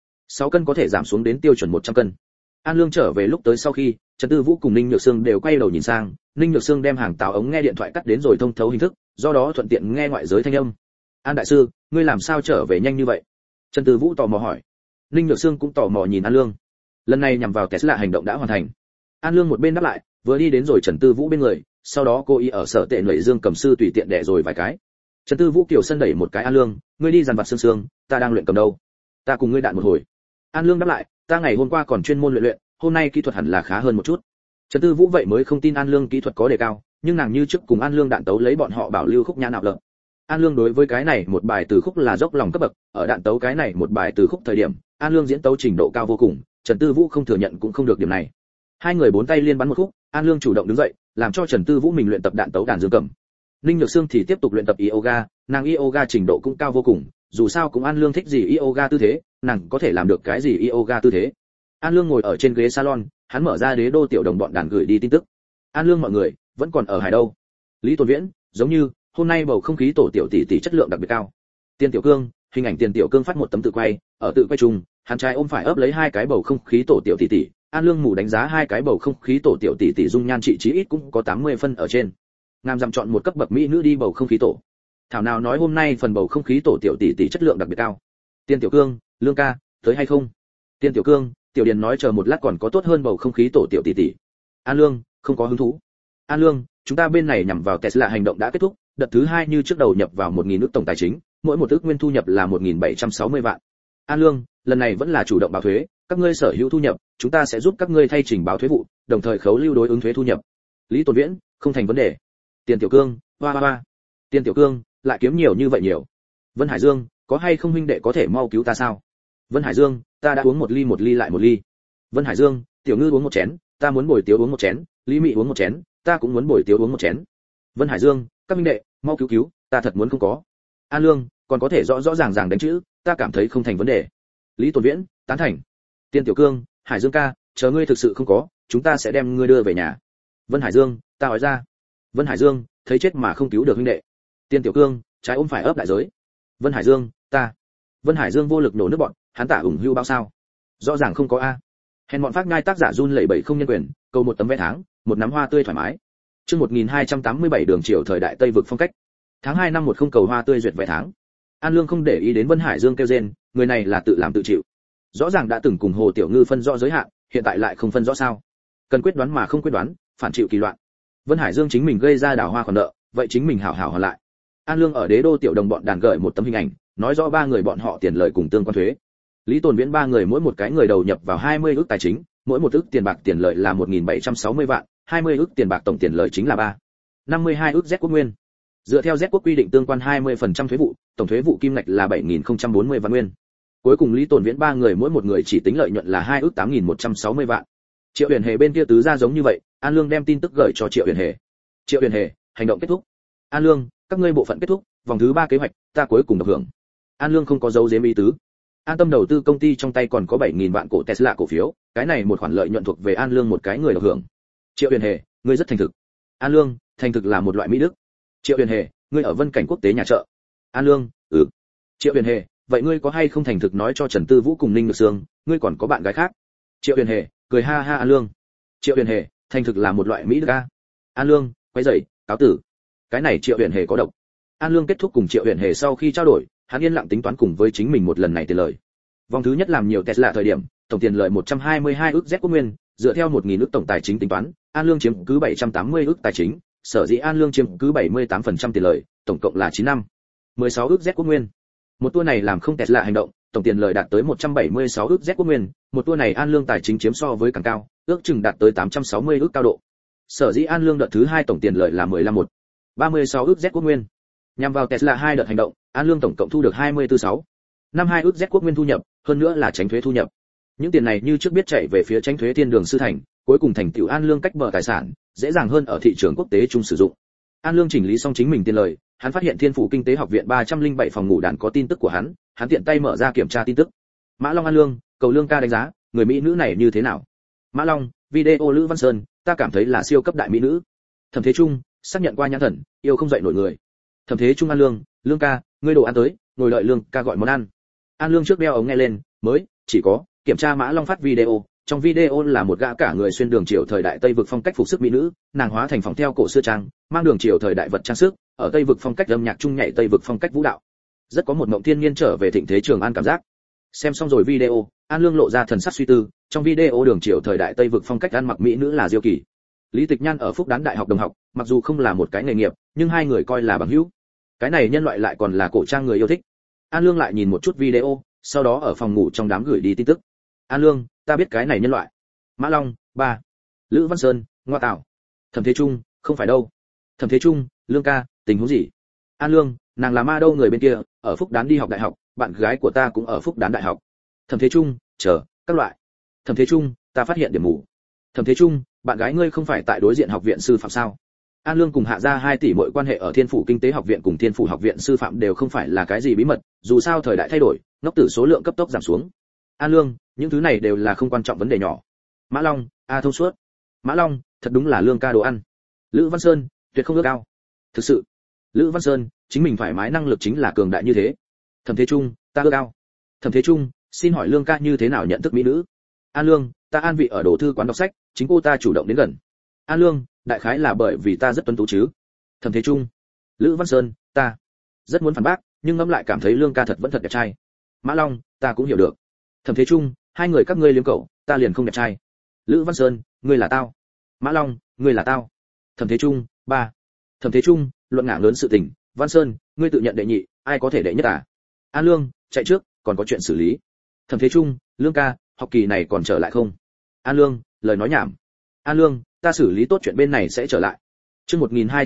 6 cân có thể giảm xuống đến tiêu chuẩn 100 cân. An Lương trở về lúc tới sau khi, Trần Tư Vũ cùng Ninh Nhược Sương đều quay đầu nhìn sang, Ninh Nhược Sương đem hàng táo ống nghe điện thoại cắt đến rồi thông thấu hình thức, do đó thuận tiện nghe ngoại giới thanh âm. An đại sư, ngươi làm sao trở về nhanh như vậy? Trần Tư Vũ tò mò hỏi. Ninh Nhược Sương cũng tò mò nhìn An Lương. Lần này nhằm vào Tesla hành động đã hoàn thành. An Lương một bên đáp lại, vừa đi đến rồi Trần Tư Vũ bên người, sau đó cô ý ở sở tệ lưỡi dương cầm sư tùy tiện đẻ rồi vài cái. Trần Tư Vũ kiểu sân đẩy một cái An Lương, ngươi đi dàn vặt sương, ta đang luyện cầm đâu. Ta cùng ngươi đạn một hồi. An Lương đáp lại, ta ngày hôm qua còn chuyên môn luyện, hôm nay kỹ thuật hẳn là khá hơn một chút. Trần Tư Vũ vậy mới không tin An Lương kỹ thuật có đề cao, nhưng nàng như trước cùng An Lương đạn tấu lấy bọn họ bảo lưu khúc nhã nạo lợn. An Lương đối với cái này một bài từ khúc là dốc lòng cấp bậc, ở đạn tấu cái này một bài từ khúc thời điểm, An Lương diễn tấu trình độ cao vô cùng, Trần Tư Vũ không thừa nhận cũng không được điểm này. Hai người bốn tay liên bắn một khúc, An Lương chủ động đứng dậy, làm cho Trần Tư Vũ mình luyện tập đạn tấu đàn dương cầm. Ninh Nhược Sương thì tiếp tục luyện tập yoga, nàng yoga trình độ cũng cao vô cùng, dù sao cũng An Lương thích gì yoga tư thế, nàng có thể làm được cái gì yoga tư thế. An Lương ngồi ở trên ghế salon, hắn mở ra đế đô tiểu đồng bọn đàn gửi đi tin tức. An Lương mọi người, vẫn còn ở Hải đâu? Lý Tồn Viễn, giống như, hôm nay bầu không khí tổ tiểu tỷ tỷ chất lượng đặc biệt cao. Tiền Tiểu Cương, hình ảnh Tiền Tiểu Cương phát một tấm tự quay, ở tự quay chung, hắn trai ôm phải ấp lấy hai cái bầu không khí tổ tiểu tỷ tỷ. An Lương mù đánh giá hai cái bầu không khí tổ tiểu tỷ tỷ dung nhan trị trí ít cũng có 80 phân ở trên. Ngam dặm chọn một cấp bậc mỹ nữ đi bầu không khí tổ. Thảo nào nói hôm nay phần bầu không khí tổ tiểu tỷ tỷ chất lượng đặc biệt cao. Tiền Tiểu Cương, Lương ca, tới hay không? Tiền Tiểu Cương, Tiểu Điền nói chờ một lát còn có tốt hơn bầu không khí tổ tiểu tỷ tỷ. An Lương, không có hứng thú. An Lương, chúng ta bên này nhằm vào Tesla hành động đã kết thúc, đợt thứ 2 như trước đầu nhập vào 1000 ức tổng tài chính, mỗi một ức nguyên thu nhập là 1760 vạn. An Lương, lần này vẫn là chủ động báo thuế, các ngươi sở hữu thu nhập, chúng ta sẽ giúp các ngươi thay trình báo thuế vụ, đồng thời khấu lưu đối ứng thuế thu nhập. Lý Tồn Viễn, không thành vấn đề. Tiền Tiểu Cương, hoa hoa. Tiền Tiểu Cương, lại kiếm nhiều như vậy nhiều. Vân Hải Dương, có hay không huynh đệ có thể mau cứu ta sao? Vân Hải Dương, ta đã uống một ly lại một ly. Vân Hải Dương, Tiểu Ngư uống một chén, ta muốn bồi Tiếu uống một chén, Lý Mị uống một chén, ta cũng muốn bồi Tiếu uống một chén. Vân Hải Dương, các huynh đệ, mau cứu, ta thật muốn không có. An Lương, còn có thể rõ rõ ràng ràng đánh chữ, ta cảm thấy không thành vấn đề. Lý Tồn Viễn, tán thành. Tiên Tiểu Cương, Hải Dương ca, chờ ngươi thực sự không có, chúng ta sẽ đem ngươi đưa về nhà. Vân Hải Dương, ta nói ra. Vân Hải Dương, thấy chết mà không cứu được huynh đệ. Tiên Tiểu Cương, trái ôm phải ấp đại giới. Vân Hải Dương, ta. Vân Hải Dương vô lực nổ nước bọn, hắn tả ủng hưu bao sao? Rõ ràng không có a. Hèn bọn phát ngay tác giả run lẩy bẩy không nhân quyền, câu một tấm vé tháng, một nắm hoa tươi thoải mái. Chương 1287 đường chiều thời đại Tây vực phong cách. Tháng 2 năm 10 cầu hoa tươi duyệt vé tháng. An Lương không để ý đến Vân Hải Dương kêu rên, người này là tự làm tự chịu. Rõ ràng đã từng cùng Hồ Tiểu Ngư phân rõ giới hạn, hiện tại lại không phân rõ sao? Cần quyết đoán mà không quyết đoán, phản chịu kỳ loạn. Vân Hải Dương chính mình gây ra đào hoa khoản nợ, vậy chính mình hảo hảo hoàn lại. An Lương ở đế đô tiểu đồng bọn đàn gửi một tấm hình ảnh, nói rõ ba người bọn họ tiền lời cùng tương quan thuế. Lý Tồn Viễn ba người mỗi một cái người đầu nhập vào 20 ức tài chính, mỗi một ức tiền bạc tiền lợi là 1760 vạn, 20 ức tiền bạc tổng tiền lợi chính là 52 ức Z quốc nguyên. Dựa theo Z quốc quy định tương quan 20% thuế vụ, tổng thuế vụ kim ngạch là 7040 vạn nguyên. Cuối cùng Lý Tồn Viễn ba người mỗi một người chỉ tính lợi nhuận là 2 ức 8160 vạn. Triệu Huyền Hề bên kia tứ ra giống như vậy, An Lương đem tin tức gửi cho Triệu Huyền Hề. Triệu Huyền Hề, hành động kết thúc. An Lương, các ngươi bộ phận kết thúc, vòng thứ 3 kế hoạch, ta cuối cùng được hưởng. An Lương không có dấu giếm ý tứ. An Tâm đầu tư công ty trong tay còn có 7000 vạn cổ Tesla cổ phiếu, cái này một khoản lợi nhuận thuộc về An Lương một cái người được hưởng. Triệu Huyền Hề, ngươi rất thành thực. An Lương, thành thực là một loại mỹ đức. Triệu Huyền Hề, ngươi ở Vân Cảnh quốc tế nhà chợ. An Lương, ừ. Triệu Huyền Hề, vậy ngươi có hay không thành thực nói cho Trần Tư Vũ cùng Ninh Nhược Sương, ngươi còn có bạn gái khác? Triệu Huyền Hề, cười ha ha. An Lương, Triệu Huyền Hề, thành thực là một loại mỹ đức a. An Lương, quay dậy, cáo tử. Cái này Triệu Huyền Hề có độc. An Lương kết thúc cùng Triệu Huyền Hề sau khi trao đổi, hắn yên lặng tính toán cùng với chính mình một lần này tiền lời. Vòng thứ nhất làm nhiều Tesla thời điểm, tổng tiền lợi 122 ức Z quốc nguyên, dựa theo 1000 ức tổng tài chính tính toán, An Lương chiếm cứ 780 ức tài chính, sở dĩ An Lương chiếm cứ 78% tiền lợi, tổng cộng là 9 năm. 16 ức Z quốc nguyên. Một tour này làm không Tesla hành động, tổng tiền lợi đạt tới 176 ức Z quốc nguyên, một tour này An Lương tài chính chiếm so với càng cao, ước chừng đạt tới 860 ức cao độ. Sở dĩ An Lương đợt thứ 2 tổng tiền lợi là 36 ức Z quốc nguyên. Nhằm vào Tesla 2 đợt hành động, An Lương tổng cộng thu được 52 ức Z quốc nguyên thu nhập, hơn nữa là tránh thuế thu nhập. Những tiền này như trước biết chạy về phía tránh thuế thiên đường sư thành, cuối cùng thành tựu An Lương cách bờ tài sản, dễ dàng hơn ở thị trường quốc tế chung sử dụng. An Lương chỉnh lý xong chính mình tiền lời, hắn phát hiện Thiên Phủ Kinh tế Học viện 307 phòng ngủ đàn có tin tức của hắn tiện tay mở ra kiểm tra tin tức. Mã Long An Lương, cầu Lương ca đánh giá, người mỹ nữ này như thế nào? Mã Long, video Lữ Văn Sơn, ta cảm thấy là siêu cấp đại mỹ nữ. Thẩm Thế Trung, xác nhận qua nhãn thần, yêu không dậy nổi người. Thẩm Thế Trung. An Lương, Lương ca, ngươi đồ ăn tới, ngồi đợi Lương ca gọi món ăn. An Lương trước đeo ống nghe lên, mới chỉ có kiểm tra Mã Long phát video, trong video là một gã cả người xuyên đường chiều thời đại Tây vực phong cách phục sức mỹ nữ, nàng hóa thành phỏng theo cổ xưa trang, mang đường chiều thời đại vật trang sức, ở Tây vực phong cách âm nhạc trung nhảy Tây vực phong cách vũ đạo. Rất có một mộng thiên nhiên trở về thịnh thế Trường An cảm giác. Xem xong rồi video, An Lương lộ ra thần sắc suy tư, trong video đường chiều thời đại Tây vực phong cách ăn mặc mỹ nữ là Diêu Kỳ. Lý Tịch Nhan ở Phúc Đán Đại học đồng học, mặc dù không là một cái nghề nghiệp, nhưng hai người coi là bằng hữu. Cái này nhân loại lại còn là cổ trang người yêu thích. An Lương lại nhìn một chút video, sau đó ở phòng ngủ trong đám gửi đi tin tức. An Lương, ta biết cái này nhân loại. Mã Long, 3. Lữ Văn Sơn, ngoa tạo. Thẩm Thế Trung, không phải đâu. Thẩm Thế Trung, Lương ca, tình huống gì? An Lương, nàng là ma đâu người bên kia, ở Phúc Đán đi học đại học, bạn gái của ta cũng ở Phúc Đán đại học. Thẩm Thế Trung, chờ, các loại. Thẩm Thế Trung, ta phát hiện điểm mù. Thẩm Thế Trung, bạn gái ngươi không phải tại đối diện học viện sư phạm sao? An Lương cùng Hạ gia 2 tỷ muội quan hệ ở Thiên Phủ Kinh tế Học viện cùng Thiên Phủ Học viện sư phạm đều không phải là cái gì bí mật, dù sao thời đại thay đổi, ngốc tử số lượng cấp tốc giảm xuống. An Lương, những thứ này đều là không quan trọng vấn đề nhỏ. Mã Long, thông suốt. Mã Long, thật đúng là lương ca đồ ăn. Lữ Văn Sơn, tuyệt không ước ao. Thực sự. Lữ Văn Sơn, chính mình thoải mái năng lực chính là cường đại như thế. Thẩm Thế Trung, ta ước ao. Thẩm Thế Trung, xin hỏi lương ca như thế nào nhận thức mỹ nữ? An Lương, ta an vị ở đồ thư quán đọc sách, chính cô ta chủ động đến gần. An Lương, đại khái là bởi vì ta rất tuấn tú chứ. Thẩm Thế Trung. Lữ Văn Sơn, ta rất muốn phản bác, nhưng ngẫm lại cảm thấy lương ca thật vẫn thật đẹp trai. Mã Long, ta cũng hiểu được. Thẩm Thế Trung, hai người các ngươi liếm cậu, ta liền không đẹp trai. Lữ Văn Sơn, ngươi là tao. Mã Long, ngươi là tao. Thẩm Thế Trung, ba. Thẩm Thế Trung, luận ngả lớn sự tình, Văn Sơn, ngươi tự nhận đệ nhị, ai có thể đệ nhất à? An Lương, chạy trước, còn có chuyện xử lý. Thẩm Thế Trung, lương ca, học kỳ này còn trở lại không? An Lương, lời nói nhảm. An Lương, ta xử lý tốt chuyện bên này sẽ trở lại. Chương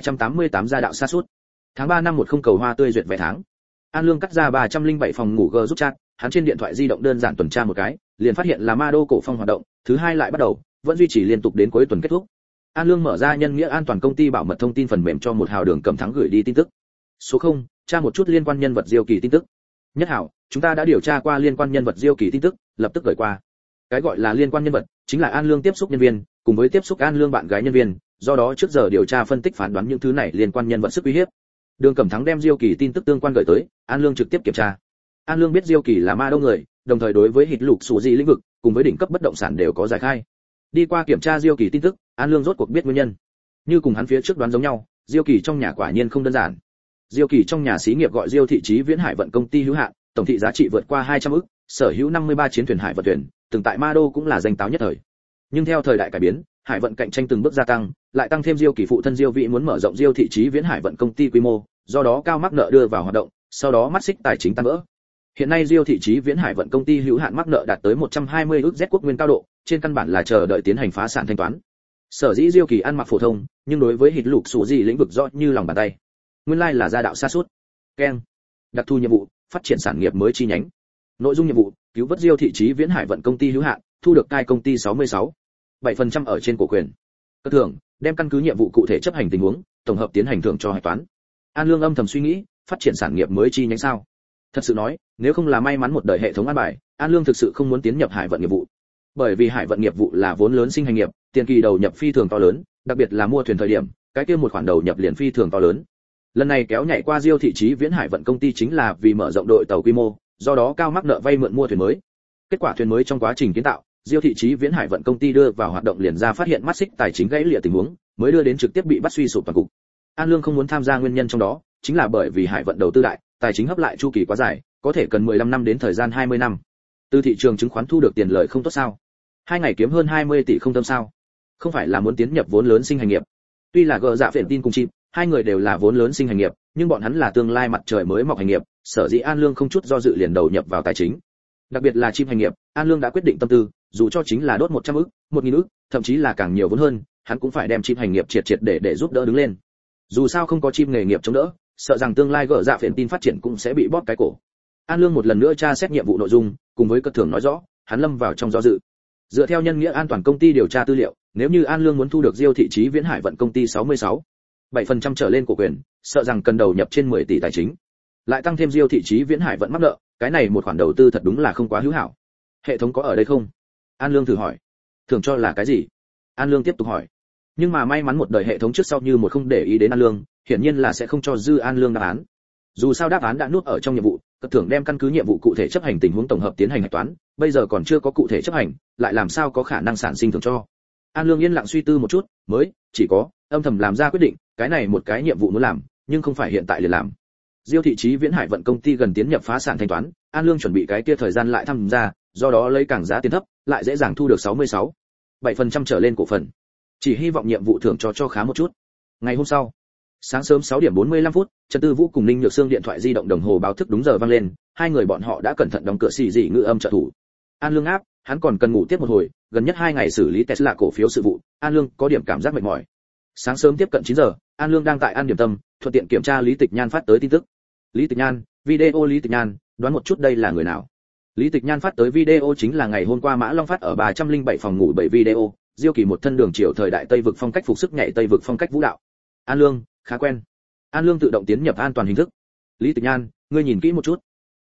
1288 gia đạo sa sút. Tháng 3 năm 10 cầu hoa tươi duyệt vé tháng. An Lương cắt ra 307 phòng ngủ G giúp chat, hắn trên điện thoại di động đơn giản tuần tra một cái, liền phát hiện là Ma Đô cổ phong hoạt động, thứ hai lại bắt đầu, vẫn duy trì liên tục đến cuối tuần kết thúc. An Lương mở ra nhân nghĩa an toàn công ty bảo mật thông tin phần mềm cho một hào đường cầm thắng gửi đi tin tức. Số 0, tra một chút liên quan nhân vật Diêu Kỳ tin tức. Nhất hảo, chúng ta đã điều tra qua liên quan nhân vật Diêu Kỳ tin tức, lập tức gửi qua. Cái gọi là liên quan nhân vật, chính là An Lương tiếp xúc nhân viên, cùng với tiếp xúc An Lương bạn gái nhân viên, do đó trước giờ điều tra phân tích phán đoán những thứ này liên quan nhân vật sức uy hiếp. Đường Cẩm Thắng đem Diêu Kỳ tin tức tương quan gửi tới, An Lương trực tiếp kiểm tra. An Lương biết Diêu Kỳ là Ma Đô người, đồng thời đối với hít lục sủ gì lĩnh vực, cùng với đỉnh cấp bất động sản đều có giải khai. Đi qua kiểm tra Diêu Kỳ tin tức, An Lương rốt cuộc biết nguyên nhân. Như cùng hắn phía trước đoán giống nhau, Diêu Kỳ trong nhà quả nhiên không đơn giản. Diêu Kỳ trong nhà xí nghiệp gọi Diêu thị Chí Viễn Hải vận công ty hữu hạn, tổng thị giá trị vượt qua 200 ức, sở hữu 53 chiến thuyền hải vận thuyền, từng tại Ma Đô cũng là danh táo nhất thời. Nhưng theo thời đại cải biến, hải vận cạnh tranh từng bước gia tăng, lại tăng thêm Diêu Kỳ phụ thân Diêu Vĩ muốn mở rộng Diêu thị Chí Viễn Hải vận công ty quy mô, do đó cao mắc nợ đưa vào hoạt động, sau đó mắt xích tài chính tan vỡ. Hiện nay Diêu thị Chí Viễn Hải vận công ty hữu hạn mắc nợ đạt tới 120 ức Z quốc nguyên cao độ, trên căn bản là chờ đợi tiến hành phá sản thanh toán. Sở dĩ Diêu Kỳ ăn mặc phổ thông, nhưng đối với hít lục sủ gì lĩnh vực rõ như lòng bàn tay. Nguyên lai là gia đạo sa sút. Keng. Đặc thù nhiệm vụ, phát triển sản nghiệp mới chi nhánh. Nội dung nhiệm vụ, cứu vớt Diêu thị Chí Viễn Hải vận công ty hữu hạn, thu được cai công ty 66. 7% ở trên cổ quyền. Cơ thưởng, đem căn cứ nhiệm vụ cụ thể chấp hành tình huống, tổng hợp tiến hành thưởng cho hạch toán. An Lương âm thầm suy nghĩ, phát triển sản nghiệp mới chi nhánh sao? Thật sự nói, nếu không là may mắn một đời hệ thống an bài, An Lương thực sự không muốn tiến nhập hải vận nghiệp vụ. Bởi vì hải vận nghiệp vụ là vốn lớn sinh hành nghiệp, tiền kỳ đầu nhập phi thường to lớn, đặc biệt là mua thuyền thời điểm, cái kia một khoản đầu nhập liền phi thường to lớn. Lần này kéo nhảy qua Diêu thị Chí Viễn Hải vận công ty chính là vì mở rộng đội tàu quy mô, do đó cao mắc nợ vay mượn mua thuyền mới. Kết quả thuyền mới trong quá trình kiến tạo, Diêu thị Chí Viễn Hải vận công ty đưa vào hoạt động liền ra phát hiện mắt xích tài chính gãy lìa tình huống, mới đưa đến trực tiếp bị bắt suy sụp toàn cục. An Lương không muốn tham gia nguyên nhân trong đó, chính là bởi vì hải vận đầu tư đại, tài chính hấp lại chu kỳ quá dài, có thể cần 15 năm đến thời gian 20 năm. Từ thị trường chứng khoán thu được tiền lợi không tốt sao? 2 ngày kiếm hơn 20 tỷ không tâm sao? Không phải là muốn tiến nhập vốn lớn sinh hành nghiệp. Tuy là gờ dạ phiền tin cùng chim, hai người đều là vốn lớn sinh hành nghiệp, nhưng bọn hắn là tương lai mặt trời mới mọc hành nghiệp, sở dĩ An Lương không chút do dự liền đầu nhập vào tài chính. Đặc biệt là chim hành nghiệp, An Lương đã quyết định tâm tư, dù cho chính là đốt 100 ức, 1000 ức, thậm chí là càng nhiều vốn hơn, hắn cũng phải đem chim hành nghiệp triệt để giúp đỡ đứng lên. Dù sao không có chim nghề nghiệp chống đỡ, sợ rằng tương lai gỡ dạ phiền tin phát triển cũng sẽ bị bóp cái cổ. An Lương một lần nữa tra xét nhiệm vụ nội dung, cùng với cơ thưởng nói rõ, hắn lâm vào trong do dự. Dựa theo nhân nghĩa an toàn công ty điều tra tư liệu, nếu như An Lương muốn thu được Diêu thị Chí Viễn Hải vận công ty 66, 7% trở lên cổ quyền, sợ rằng cần đầu nhập trên 10 tỷ tài chính. Lại tăng thêm Diêu thị Chí Viễn Hải vận mắc nợ, cái này một khoản đầu tư thật đúng là không quá hữu hảo. Hệ thống có ở đây không? An Lương thử hỏi. Thưởng cho là cái gì? An Lương tiếp tục hỏi. Nhưng mà may mắn một đời hệ thống trước sau như một không để ý đến An Lương, hiển nhiên là sẽ không cho dư An Lương đáp án. Dù sao đáp án đã nuốt ở trong nhiệm vụ, cấp thưởng đem căn cứ nhiệm vụ cụ thể chấp hành tình huống tổng hợp tiến hành hạch toán, bây giờ còn chưa có cụ thể chấp hành, lại làm sao có khả năng sản sinh thưởng cho. An Lương yên lặng suy tư một chút, mới chỉ có âm thầm làm ra quyết định, cái này một cái nhiệm vụ muốn làm, nhưng không phải hiện tại liền làm. Diêu thị Chí Viễn Hải vận công ty gần tiến nhập phá sản thanh toán, An Lương chuẩn bị cái kia thời gian lại tham gia, do đó lấy càng giá tiền thấp, lại dễ dàng thu được 66, 7% trở lên cổ phần. Chỉ hy vọng nhiệm vụ thưởng cho khá một chút. Ngày hôm sau, sáng sớm 6 điểm 45 phút, Trần Tư Vũ cùng Ninh Nhược Sương điện thoại di động đồng hồ báo thức đúng giờ vang lên, hai người bọn họ đã cẩn thận đóng cửa xì dị ngữ âm trợ thủ. An Lương áp, hắn còn cần ngủ tiếp một hồi, gần nhất 2 ngày xử lý Tesla cổ phiếu sự vụ, An Lương có điểm cảm giác mệt mỏi. Sáng sớm tiếp cận 9 giờ, An Lương đang tại ăn điểm tâm, thuận tiện kiểm tra Lý Tịch Nhan phát tới tin tức. Lý Tịch Nhan, video Lý Tịch Nhan, đoán một chút đây là người nào? Lý Tịch Nhan phát tới video chính là ngày hôm qua Mã Long phát ở 307 phòng ngủ 7 video, Diêu Kỳ một thân đường chiều thời đại Tây vực phong cách phục sức nhảy Tây vực phong cách vũ đạo. An Lương, khá quen. An Lương tự động tiến nhập an toàn hình thức. Lý Tịch Nhan, ngươi nhìn kỹ một chút.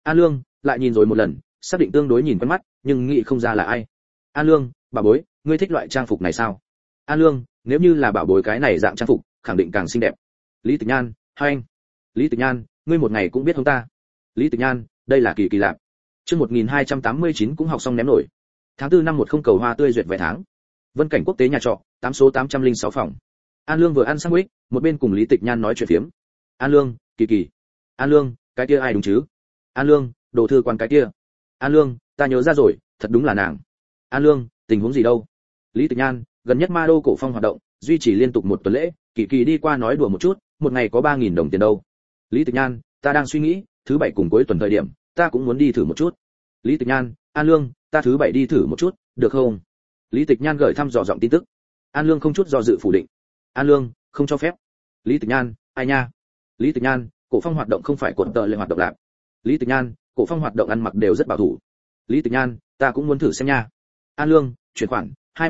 An Lương lại nhìn rồi một lần, xác định tương đối nhìn quen mắt, nhưng nghĩ không ra là ai. An Lương, bà bối, ngươi thích loại trang phục này sao? An Lương, nếu như là bảo bối cái này dạng trang phục, khẳng định càng xinh đẹp. Lý Tịch Nhan, hai anh. Lý Tịch Nhan, ngươi một ngày cũng biết không ta? Lý Tịch Nhan, đây là kỳ kỳ lạ. Chương 1289 cũng học xong ném nổi. Tháng 4 năm 10 cầu hoa tươi duyệt vé tháng. Vân Cảnh Quốc tế nhà trọ, 8 số 806 phòng. An Lương vừa ăn sandwich, một bên cùng Lý Tịch Nhan nói chuyện phiếm. An Lương, kỳ kỳ. An Lương, cái kia ai đúng chứ? An Lương, đồ thư quan cái kia. An Lương, ta nhớ ra rồi, thật đúng là nàng. An Lương, tình huống gì đâu? Lý Tịch Nhan, gần nhất Ma Đô cổ phong hoạt động, duy trì liên tục một tuần lễ, kỳ kỳ đi qua nói đùa một chút, một ngày có 3.000 đồng tiền đâu. Lý Tịch Nhan, ta đang suy nghĩ, thứ bảy cùng cuối tuần thời điểm, ta cũng muốn đi thử một chút. Lý Tịch Nhan, An Lương, ta thứ bảy đi thử một chút, được không? Lý Tịch Nhan gửi thăm dò giọng tin tức. An Lương không chút do dự phủ định. An Lương, không cho phép. Lý Tịch Nhan, ai nha? Lý Tịch Nhan, cổ phong hoạt động không phải cuộn tợ lệ hoạt động lạc. Lý Tịch Nhan, cổ phong hoạt động ăn mặc đều rất bảo thủ. Lý Tịch Nhan, ta cũng muốn thử xem nha. An Lương, chuyển khoản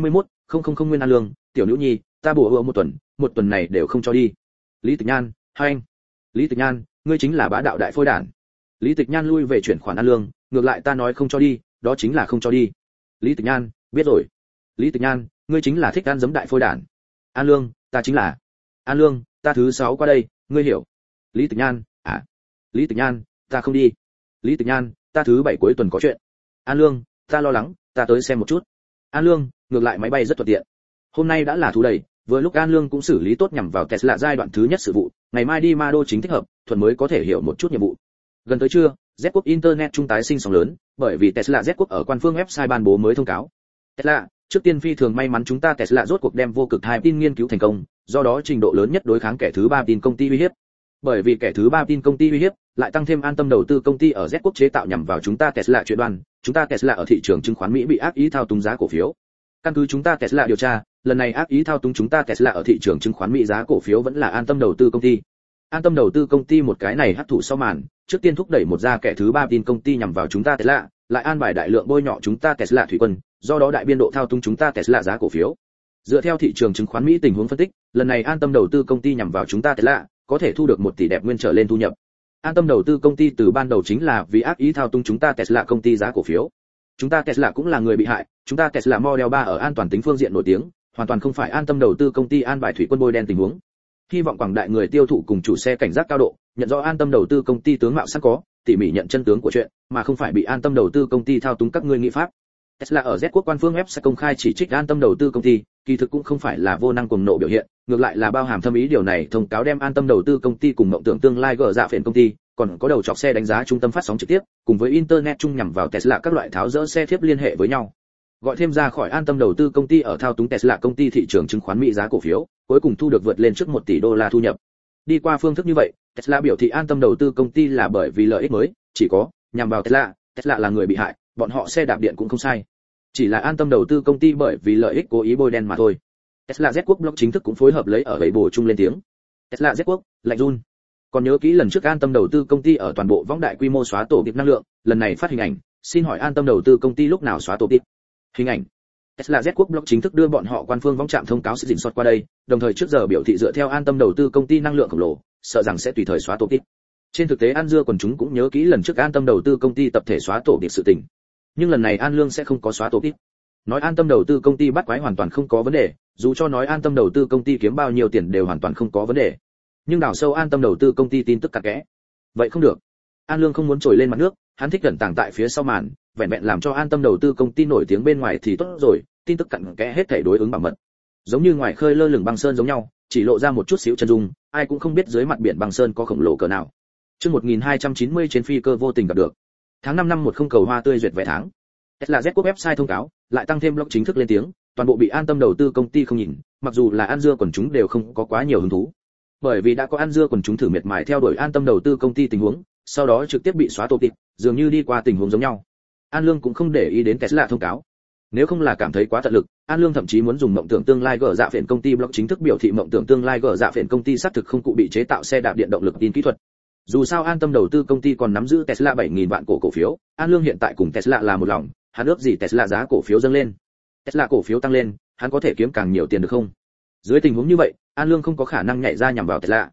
21.000 nguyên. An Lương, tiểu nữ nhi, ta bổ ưa một tuần này đều không cho đi. Lý Tịch Nhan, hai anh. Lý Tịch Nhan, ngươi chính là bá đạo đại phôi đản. Lý Tịch Nhan lui về chuyển khoản An Lương, ngược lại ta nói không cho đi, đó chính là không cho đi. Lý Tịch Nhan, biết rồi. Lý Tịch Nhan, ngươi chính là thích ăn giấm đại phôi đản. An Lương, ta chính là. An Lương, ta thứ 6 qua đây, ngươi hiểu. Lý Tịch Nhan, à. Lý Tịch Nhan, ta không đi. Lý Tịch Nhan, ta thứ 7 cuối tuần có chuyện. An Lương, ta lo lắng, ta tới xem một chút. An Lương, ngược lại máy bay rất thuận tiện. Hôm nay đã là thứ đầy, vừa lúc An Lương cũng xử lý tốt nhằm vào Tesla giai đoạn thứ nhất sự vụ, ngày mai đi Ma Đô chính thích hợp, thuận mới có thể hiểu một chút nhiệm vụ. Gần tới trưa, Z Quốc Internet trung tái sinh sóng lớn, bởi vì Tesla Z Quốc ở quan phương website ban bố mới thông cáo. Tesla, trước tiên phi thường may mắn chúng ta Tesla rốt cuộc đem vô cực hai tin nghiên cứu thành công, do đó trình độ lớn nhất đối kháng kẻ thứ ba tin công ty uy hiếp. Bởi vì kẻ thứ ba tin công ty uy hiếp, lại tăng thêm an tâm đầu tư công ty ở Z Quốc chế tạo nhằm vào chúng ta Tesla chuyện đoan, chúng ta Tesla ở thị trường chứng khoán Mỹ bị ác ý thao túng giá cổ phiếu. Căn cứ chúng ta Tesla điều tra, lần này ác ý thao túng chúng ta Tesla ở thị trường chứng khoán Mỹ giá cổ phiếu vẫn là an tâm đầu tư công ty. An tâm đầu tư công ty một cái này hấp thụ sau màn, trước tiên thúc đẩy một gia kẻ thứ ba tin công ty nhằm vào chúng ta Tesla, lại an bài đại lượng bôi nhọ chúng ta Tesla thủy quân, do đó đại biên độ thao túng chúng ta Tesla giá cổ phiếu. Dựa theo thị trường chứng khoán Mỹ tình huống phân tích, lần này an tâm đầu tư công ty nhằm vào chúng ta Tesla, có thể thu được 1 tỷ đẹp nguyên trở lên thu nhập. An tâm đầu tư công ty từ ban đầu chính là vì ác ý thao túng chúng ta Tesla công ty giá cổ phiếu. Chúng ta Tesla cũng là người bị hại, chúng ta Tesla Model 3 ở an toàn tính phương diện nổi tiếng, hoàn toàn không phải an tâm đầu tư công ty an bài thủy quân bôi đen tình huống. Hy vọng quảng đại người tiêu thụ cùng chủ xe cảnh giác cao độ, nhận rõ an tâm đầu tư công ty tướng mạo sẵn có, tỉ mỉ nhận chân tướng của chuyện, mà không phải bị an tâm đầu tư công ty thao túng các ngươi nghĩ pháp. Tesla ở Z Quốc quan phương web sẽ công khai chỉ trích an tâm đầu tư công ty, kỳ thực cũng không phải là vô năng cuồng nộ biểu hiện, ngược lại là bao hàm thâm ý. Điều này thông cáo đem an tâm đầu tư công ty cùng mộng tưởng tương lai gỡ dạ phiền công ty, còn có đầu chọc xe đánh giá trung tâm phát sóng trực tiếp, cùng với internet chung nhằm vào Tesla các loại tháo dỡ xe thiếp liên hệ với nhau. Gọi thêm ra khỏi an tâm đầu tư công ty ở thao túng Tesla công ty thị trường chứng khoán Mỹ giá cổ phiếu, cuối cùng thu được vượt lên trước 1 tỷ đô la thu nhập. Đi qua phương thức như vậy, Tesla biểu thị an tâm đầu tư công ty là bởi vì lợi ích mới, chỉ có nhằm vào Tesla là người bị hại, bọn họ xe đạp điện cũng không sai. Chỉ là an tâm đầu tư công ty bởi vì lợi ích cố ý bôi đen mà thôi. Tesla Z Quốc blog chính thức cũng phối hợp lấy ở gậy bổ chung lên tiếng. Tesla Z Quốc, lạnh run. Còn nhớ kỹ lần trước an tâm đầu tư công ty ở toàn bộ võng đại quy mô xóa tổ tiệp năng lượng, lần này phát hình ảnh, xin hỏi an tâm đầu tư công ty lúc nào xóa tổ tiệp? Hình ảnh. Tesla Z Quốc blog chính thức đưa bọn họ quan phương võng trạm thông cáo sự dình soát qua đây, đồng thời trước giờ biểu thị dựa theo an tâm đầu tư công ty năng lượng khổng lồ, sợ rằng sẽ tùy thời xóa tổ tiệp. Trên thực tế An Dưa quần chúng cũng nhớ kỹ lần trước an tâm đầu tư công ty tập thể xóa tổ tiệp sự tình. Nhưng lần này An Lương sẽ không có xóa tổ tiệp. Nói an tâm đầu tư công ty bắt quái hoàn toàn không có vấn đề, dù cho nói an tâm đầu tư công ty kiếm bao nhiêu tiền đều hoàn toàn không có vấn đề. Nhưng đào sâu an tâm đầu tư công ty tin tức cặn kẽ. Vậy không được. An Lương không muốn trồi lên mặt nước, hắn thích gần tàng tại phía sau màn, vẹn vẹn làm cho an tâm đầu tư công ty nổi tiếng bên ngoài thì tốt rồi, tin tức cặn kẽ hết thảy đối ứng bảo mật. Giống như ngoài khơi lơ lửng băng sơn giống nhau, chỉ lộ ra một chút xíu chân dung, ai cũng không biết dưới mặt biển băng sơn có khổng lồ cỡ nào. Chương 1290 trên phi cơ vô tình gặp được. Tháng 5 năm 10 cầu hoa tươi duyệt vé tháng. Tesla Z Quốc website thông cáo, lại tăng thêm blog chính thức lên tiếng, toàn bộ bị an tâm đầu tư công ty không nhìn, mặc dù là An Dưa quần chúng đều không có quá nhiều hứng thú. Bởi vì đã có An Dưa quần chúng thử miệt mài theo đuổi an tâm đầu tư công ty tình huống, sau đó trực tiếp bị xóa tổ tịp, dường như đi qua tình huống giống nhau. An Lương cũng không để ý đến Tesla thông cáo. Nếu không là cảm thấy quá tận lực, An Lương thậm chí muốn dùng mộng tưởng tương lai gỡ dạ phiền công ty blog chính thức biểu thị mộng tưởng tương lai gỡ dạ phiền công ty xác thực không cụ bị chế tạo xe đạp điện động lực tin kỹ thuật. Dù sao an tâm đầu tư công ty còn nắm giữ Tesla 7.000 vạn cổ phiếu, An Lương hiện tại cùng Tesla là một lòng, hắn ước gì Tesla giá cổ phiếu dâng lên. Tesla cổ phiếu tăng lên, hắn có thể kiếm càng nhiều tiền được không? Dưới tình huống như vậy, An Lương không có khả năng nhảy ra nhằm vào Tesla.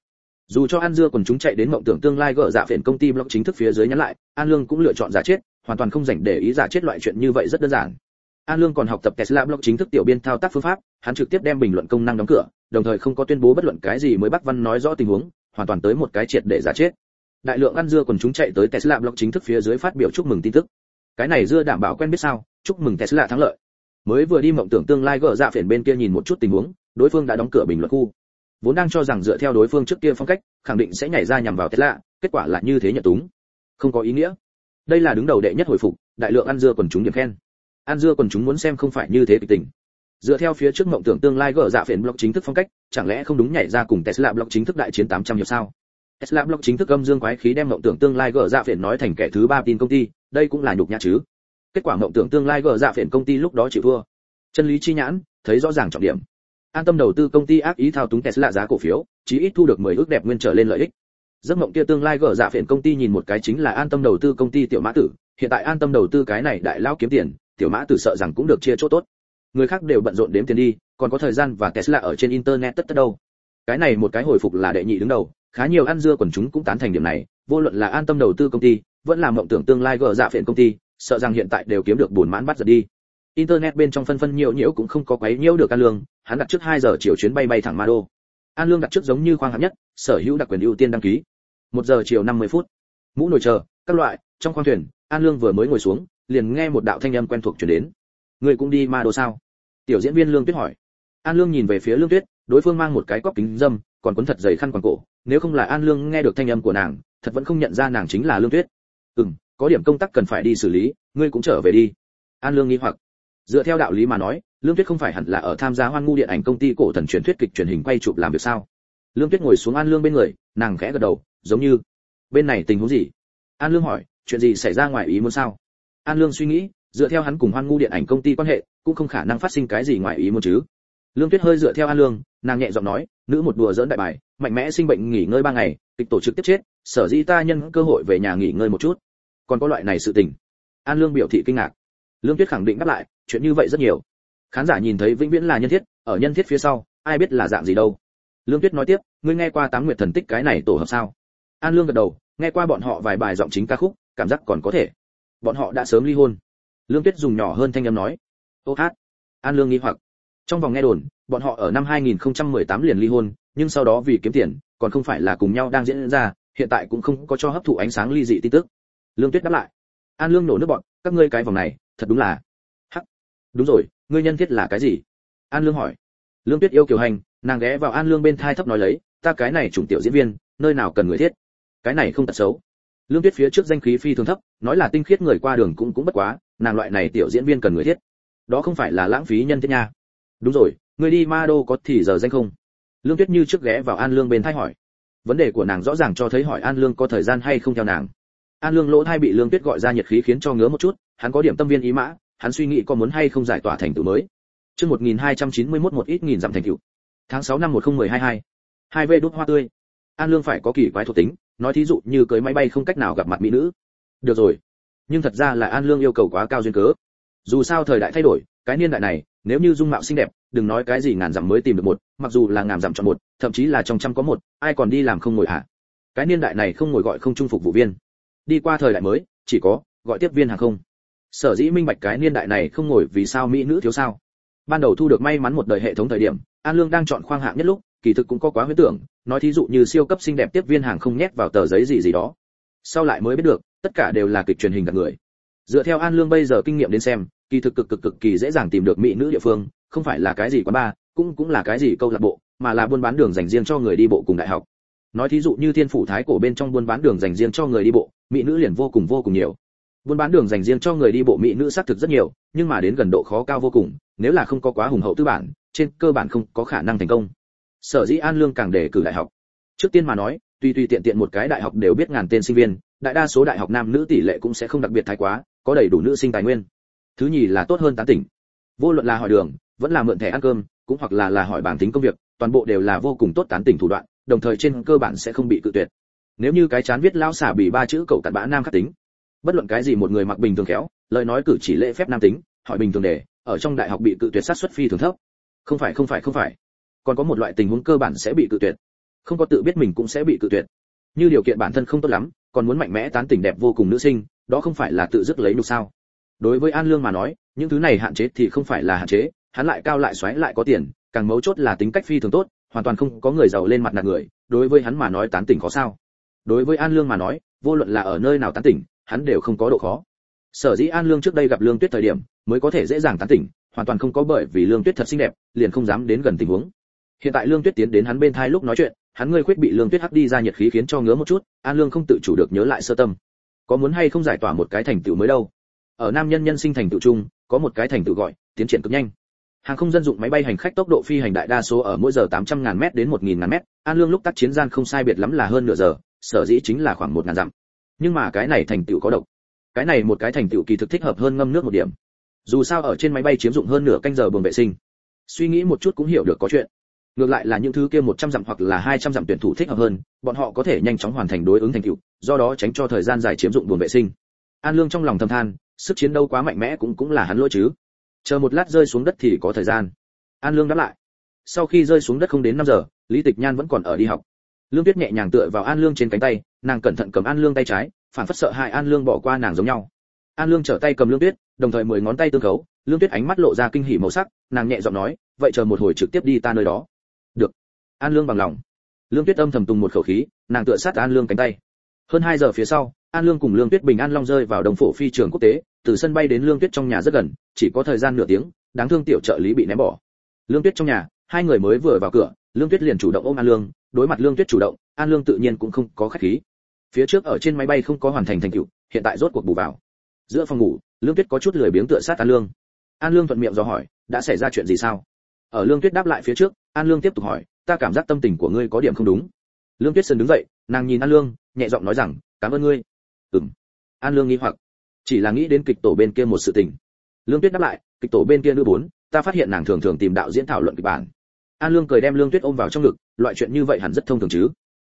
Dù cho An Dưa quần chúng chạy đến mộng tưởng tương lai gỡ dạ phiền công ty blog chính thức phía dưới nhắn lại, An Lương cũng lựa chọn giả chết, hoàn toàn không rảnh để ý giả chết loại chuyện như vậy rất đơn giản. An Lương còn học tập Tesla blog chính thức tiểu biên thao tác phương pháp, hắn trực tiếp đem bình luận công năng đóng cửa, đồng thời không có tuyên bố bất luận cái gì mới Bắc Văn nói rõ tình huống, hoàn toàn tới một cái triệt để giả chết. Đại lượng An Dưa quần chúng chạy tới Tesla blog chính thức phía dưới phát biểu chúc mừng tin tức. Cái này Dưa đảm bảo quen biết sao, chúc mừng Tesla thắng lợi. Mới vừa đi mộng tưởng tương lai gỡ dạ phiền bên kia nhìn một chút tình huống, đối phương đã đóng cửa bình luận khu. Vốn đang cho rằng dựa theo đối phương trước kia phong cách, khẳng định sẽ nhảy ra nhằm vào Tesla, kết quả là như thế nhận túng. Không có ý nghĩa. Đây là đứng đầu đệ nhất hồi phục, đại lượng An Dưa quần chúng điểm khen. An Dưa quần chúng muốn xem không phải như thế kịch tình. Dựa theo phía trước mộng tưởng tương lai gỡ dạ phiền blog chính thức phong cách, chẳng lẽ không đúng nhảy ra cùng Tesla blog chính thức đại chiến 800 hiệp sao? Tesla blog chính thức âm dương quái khí đem mộng tưởng tương lai gỡ dạ phiền nói thành kẻ thứ ba tin công ty, đây cũng là nhục nhã chứ. Kết quả mộng tưởng tương lai gỡ dạ phiền công ty lúc đó chịu thua. Chân lý chi nhãn, thấy rõ ràng trọng điểm. An tâm đầu tư công ty ác ý thao túng Tesla giá cổ phiếu, chí ít thu được 10 ước đẹp nguyên trở lên lợi ích. Giấc mộng kia tương lai gỡ dạ phiền công ty nhìn một cái chính là An tâm đầu tư công ty tiểu mã tử, hiện tại An tâm đầu tư cái này đại lao kiếm tiền, tiểu mã tử sợ rằng cũng được chia chỗ tốt. Người khác đều bận rộn đếm tiền đi, còn có thời gian và Tesla ở trên internet tất đâu. Cái này một cái hồi phục là đệ nhị đứng đầu, khá nhiều ăn dưa quần chúng cũng tán thành điểm này, vô luận là An tâm đầu tư công ty, vẫn là mộng tưởng tương lai gỡ dạ phiền công ty, sợ rằng hiện tại đều kiếm được buồn mãn bắt giật đi. Internet bên trong phân nhiễu nhiễu cũng không có quấy nhiễu được An Lương, hắn đặt trước 2 giờ chiều chuyến bay bay thẳng Ma Đô. An Lương đặt trước giống như khoang hạng nhất, sở hữu đặc quyền ưu tiên đăng ký. 1 giờ chiều 50 phút. Mũ nồi chờ, các loại, trong khoang thuyền, An Lương vừa mới ngồi xuống, liền nghe một đạo thanh âm quen thuộc truyền đến. Người cũng đi Ma Đô sao? Tiểu diễn viên Lương Tuyết hỏi. An Lương nhìn về phía Lương Tuyết, đối phương mang một cái cốc kính dâm, còn quấn thật dày khăn quàng cổ, nếu không là An Lương nghe được thanh âm của nàng, thật vẫn không nhận ra nàng chính là Lương Tuyết. Có điểm công tác cần phải đi xử lý, ngươi cũng trở về đi. An Lương nghi hoặc. Dựa theo đạo lý mà nói, Lương Tuyết không phải hẳn là ở tham gia Hoan Ngu điện ảnh công ty cổ thần truyền thuyết kịch truyền hình quay chụp làm việc sao? Lương Tuyết ngồi xuống An Lương bên người, nàng khẽ gật đầu, giống như. Bên này tình huống gì? An Lương hỏi, chuyện gì xảy ra ngoài ý muốn sao? An Lương suy nghĩ, dựa theo hắn cùng Hoan Ngu điện ảnh công ty quan hệ, cũng không khả năng phát sinh cái gì ngoài ý muốn chứ. Lương Tuyết hơi dựa theo An Lương, nàng nhẹ giọng nói, nữ một đùa giỡn đại bài, mạnh mẽ sinh bệnh nghỉ ngơi 3 ngày, kịch tổ trực tiếp chết, sở dĩ ta nhân cơ hội về nhà nghỉ ngơi một chút. Còn có loại này sự tình? An Lương biểu thị kinh ngạc. Lương Tuyết khẳng định đáp lại, chuyện như vậy rất nhiều. Khán giả nhìn thấy vĩnh viễn là nhân thiết, ở nhân thiết phía sau, ai biết là dạng gì đâu. Lương Tuyết nói tiếp, ngươi nghe qua Tám Nguyệt Thần Tích cái này tổ hợp sao? An Lương gật đầu, nghe qua bọn họ vài bài giọng chính ca khúc, cảm giác còn có thể. Bọn họ đã sớm ly hôn. Lương Tuyết dùng nhỏ hơn thanh âm nói. Ô hát. An Lương nghi hoặc. Trong vòng nghe đồn, bọn họ ở năm 2018 liền ly hôn, nhưng sau đó vì kiếm tiền, còn không phải là cùng nhau đang diễn ra, hiện tại cũng không có cho hấp thụ ánh sáng ly dị tin tức. Lương Tuyết đáp lại. An Lương nổ nước bọt, các ngươi cái vòng này, thật đúng là. Hắc. Đúng rồi, ngươi nhân thiết là cái gì? An Lương hỏi. Lương Tuyết yêu kiều hành, nàng ghé vào An Lương bên thai thấp nói lấy, ta cái này chủng tiểu diễn viên, nơi nào cần người thiết? Cái này không tật xấu. Lương Tuyết phía trước danh khí phi thường thấp, nói là tinh khiết người qua đường cũng bất quá, nàng loại này tiểu diễn viên cần người thiết. Đó không phải là lãng phí nhân thiết nha. Đúng rồi, ngươi đi Ma Đô có thì giờ danh không? Lương Tuyết như trước ghé vào An Lương bên thai hỏi. Vấn đề của nàng rõ ràng cho thấy hỏi An Lương có thời gian hay không theo nàng. An Lương lỗ thai bị Lương Tuyết gọi ra nhiệt khí khiến cho ngứa một chút, hắn có điểm tâm viên ý mã, hắn suy nghĩ có muốn hay không giải tỏa thành tựu mới. Chương 1291 một ít nghìn dặm thành tựu. Tháng 6 năm 10122. 2V đút hoa tươi. An Lương phải có kỳ quái thuộc tính, nói thí dụ như cưới máy bay không cách nào gặp mặt mỹ nữ. Được rồi. Nhưng thật ra là An Lương yêu cầu quá cao duyên cớ. Dù sao thời đại thay đổi, cái niên đại này, nếu như dung mạo xinh đẹp, đừng nói cái gì ngàn dặm mới tìm được một, mặc dù là ngàn dặm chọn một, thậm chí là trong trăm có một, ai còn đi làm không ngồi hả? Cái niên đại này không ngồi gọi không trung phục vụ viên. Đi qua thời đại mới, chỉ có gọi tiếp viên hàng không. Sở dĩ minh bạch cái niên đại này không ngồi vì sao mỹ nữ thiếu sao? Ban đầu thu được may mắn một đời hệ thống thời điểm, An Lương đang chọn khoang hạng nhất lúc, kỳ thực cũng có quá huyễn tưởng, nói thí dụ như siêu cấp xinh đẹp tiếp viên hàng không nhét vào tờ giấy gì gì đó. Sau lại mới biết được, tất cả đều là kịch truyền hình gạt người. Dựa theo An Lương bây giờ kinh nghiệm đến xem, kỳ thực cực kỳ dễ dàng tìm được mỹ nữ địa phương, không phải là cái gì quán bar, cũng là cái gì câu lạc bộ, mà là buôn bán đường dành riêng cho người đi bộ cùng đại học. Nói thí dụ như Thiên Phủ Thái Cổ bên trong buôn bán đường dành riêng cho người đi bộ, mỹ nữ liền vô cùng nhiều. Buôn bán đường dành riêng cho người đi bộ mỹ nữ xác thực rất nhiều, nhưng mà đến gần độ khó cao vô cùng, nếu là không có quá hùng hậu tư bản, trên cơ bản không có khả năng thành công. Sở dĩ An Lương càng đề cử đại học. Trước tiên mà nói, tùy tiện một cái đại học đều biết ngàn tên sinh viên, đại đa số đại học nam nữ tỷ lệ cũng sẽ không đặc biệt thái quá, có đầy đủ nữ sinh tài nguyên. Thứ nhì là tốt hơn tán tỉnh. Vô luận là hỏi đường, vẫn là mượn thẻ ăn cơm, cũng hoặc là hỏi bảng tính công việc, toàn bộ đều là vô cùng tốt tán tỉnh thủ đoạn, đồng thời trên cơ bản sẽ không bị cự tuyệt. Nếu như cái chán viết lao xả bị 3 chữ cậu cặn bã nam khắc tính, bất luận cái gì một người mặc bình thường khéo, lời nói cử chỉ lễ phép nam tính, hỏi bình thường đề, ở trong đại học bị cự tuyệt sát suất phi thường thấp. Không phải, còn có một loại tình huống cơ bản sẽ bị cự tuyệt. không có tự biết mình cũng sẽ bị cự tuyệt. Như điều kiện bản thân không tốt lắm, còn muốn mạnh mẽ tán tỉnh đẹp vô cùng nữ sinh, đó không phải là tự dứt lấy nhục sao? Đối với An Lương mà nói, những thứ này hạn chế thì không phải là hạn chế, hắn lại cao lại xoáy lại có tiền, càng mấu chốt là tính cách phi thường tốt, hoàn toàn không có người giàu lên mặt nạt người, đối với hắn mà nói tán tỉnh khó sao? Đối với An Lương mà nói, vô luận là ở nơi nào tán tỉnh, hắn đều không có độ khó. Sở dĩ An Lương trước đây gặp Lương Tuyết thời điểm, mới có thể dễ dàng tán tỉnh, hoàn toàn không có bởi vì Lương Tuyết thật xinh đẹp, liền không dám đến gần tình huống. Hiện tại Lương Tuyết tiến đến hắn bên thai lúc nói chuyện, hắn ngươi khuyết bị Lương Tuyết hắc đi ra nhiệt khí khiến cho ngứa một chút, An Lương không tự chủ được nhớ lại sơ tâm. Có muốn hay không giải tỏa một cái thành tựu mới đâu? Ở nam nhân nhân sinh thành tựu chung, có một cái thành tựu gọi tiến triển cực nhanh. Hàng không dân dụng máy bay hành khách tốc độ phi hành đại đa số ở mỗi giờ 800.000 m đến 1.000 m, An Lương lúc tác chiến gian không sai biệt lắm là hơn nửa giờ, sở dĩ chính là khoảng 1.000 dặm. Nhưng mà cái này thành tựu có độc. Cái này một cái thành tựu kỳ thực thích hợp hơn ngâm nước một điểm. Dù sao ở trên máy bay chiếm dụng hơn nửa canh giờ buồng vệ sinh. Suy nghĩ một chút cũng hiểu được có chuyện. Ngược lại là những thứ kia 100 dặm hoặc là 200 dặm tuyển thủ thích hợp hơn, bọn họ có thể nhanh chóng hoàn thành đối ứng thành tựu, do đó tránh cho thời gian dài chiếm dụng buồng vệ sinh. An Lương trong lòng thầm than, sức chiến đấu quá mạnh mẽ cũng là hắn lỗi chứ. Chờ một lát rơi xuống đất thì có thời gian. An Lương đáp lại. Sau khi rơi xuống đất không đến 5 giờ, Lý Tịch Nhan vẫn còn ở đi học. Lương Tuyết nhẹ nhàng tựa vào An Lương trên cánh tay, nàng cẩn thận cầm An Lương tay trái, phản phất sợ hại An Lương bỏ qua nàng giống nhau. An Lương trở tay cầm Lương Tuyết, đồng thời 10 ngón tay tương khấu, Lương Tuyết ánh mắt lộ ra kinh hỉ màu sắc, nàng nhẹ giọng nói, vậy chờ một hồi trực tiếp đi ta nơi đó. Được. An Lương bằng lòng. Lương Tuyết âm thầm tùng một khẩu khí, nàng tựa sát An Lương cánh tay. Hơn 2 giờ phía sau, An Lương cùng Lương Tuyết bình an long rơi vào Đồng Phổ phi trường quốc tế, từ sân bay đến Lương Tuyết trong nhà rất gần, chỉ có thời gian nửa tiếng, đáng thương tiểu trợ lý bị ném bỏ. Lương Tuyết trong nhà, hai người mới vừa vào cửa, Lương Tuyết liền chủ động ôm An Lương, đối mặt Lương Tuyết chủ động, An Lương tự nhiên cũng không có khách khí. Phía trước ở trên máy bay không có hoàn thành thành tựu, hiện tại rốt cuộc bù vào. Giữa phòng ngủ, Lương Tuyết có chút lười biếng tựa sát An Lương. An Lương thuận miệng dò hỏi, đã xảy ra chuyện gì sao? Ở Lương Tuyết đáp lại phía trước, An Lương tiếp tục hỏi, ta cảm giác tâm tình của ngươi có điểm không đúng. Lương Tuyết Sơn đứng dậy, nàng nhìn An Lương, nhẹ giọng nói rằng, cảm ơn ngươi. An Lương nghi hoặc, chỉ là nghĩ đến kịch tổ bên kia một sự tình. Lương Tuyết đáp lại, kịch tổ bên kia nữ 4, ta phát hiện nàng thường thường tìm đạo diễn thảo luận kịch bản. An Lương cười đem Lương Tuyết ôm vào trong ngực, loại chuyện như vậy hẳn rất thông thường chứ?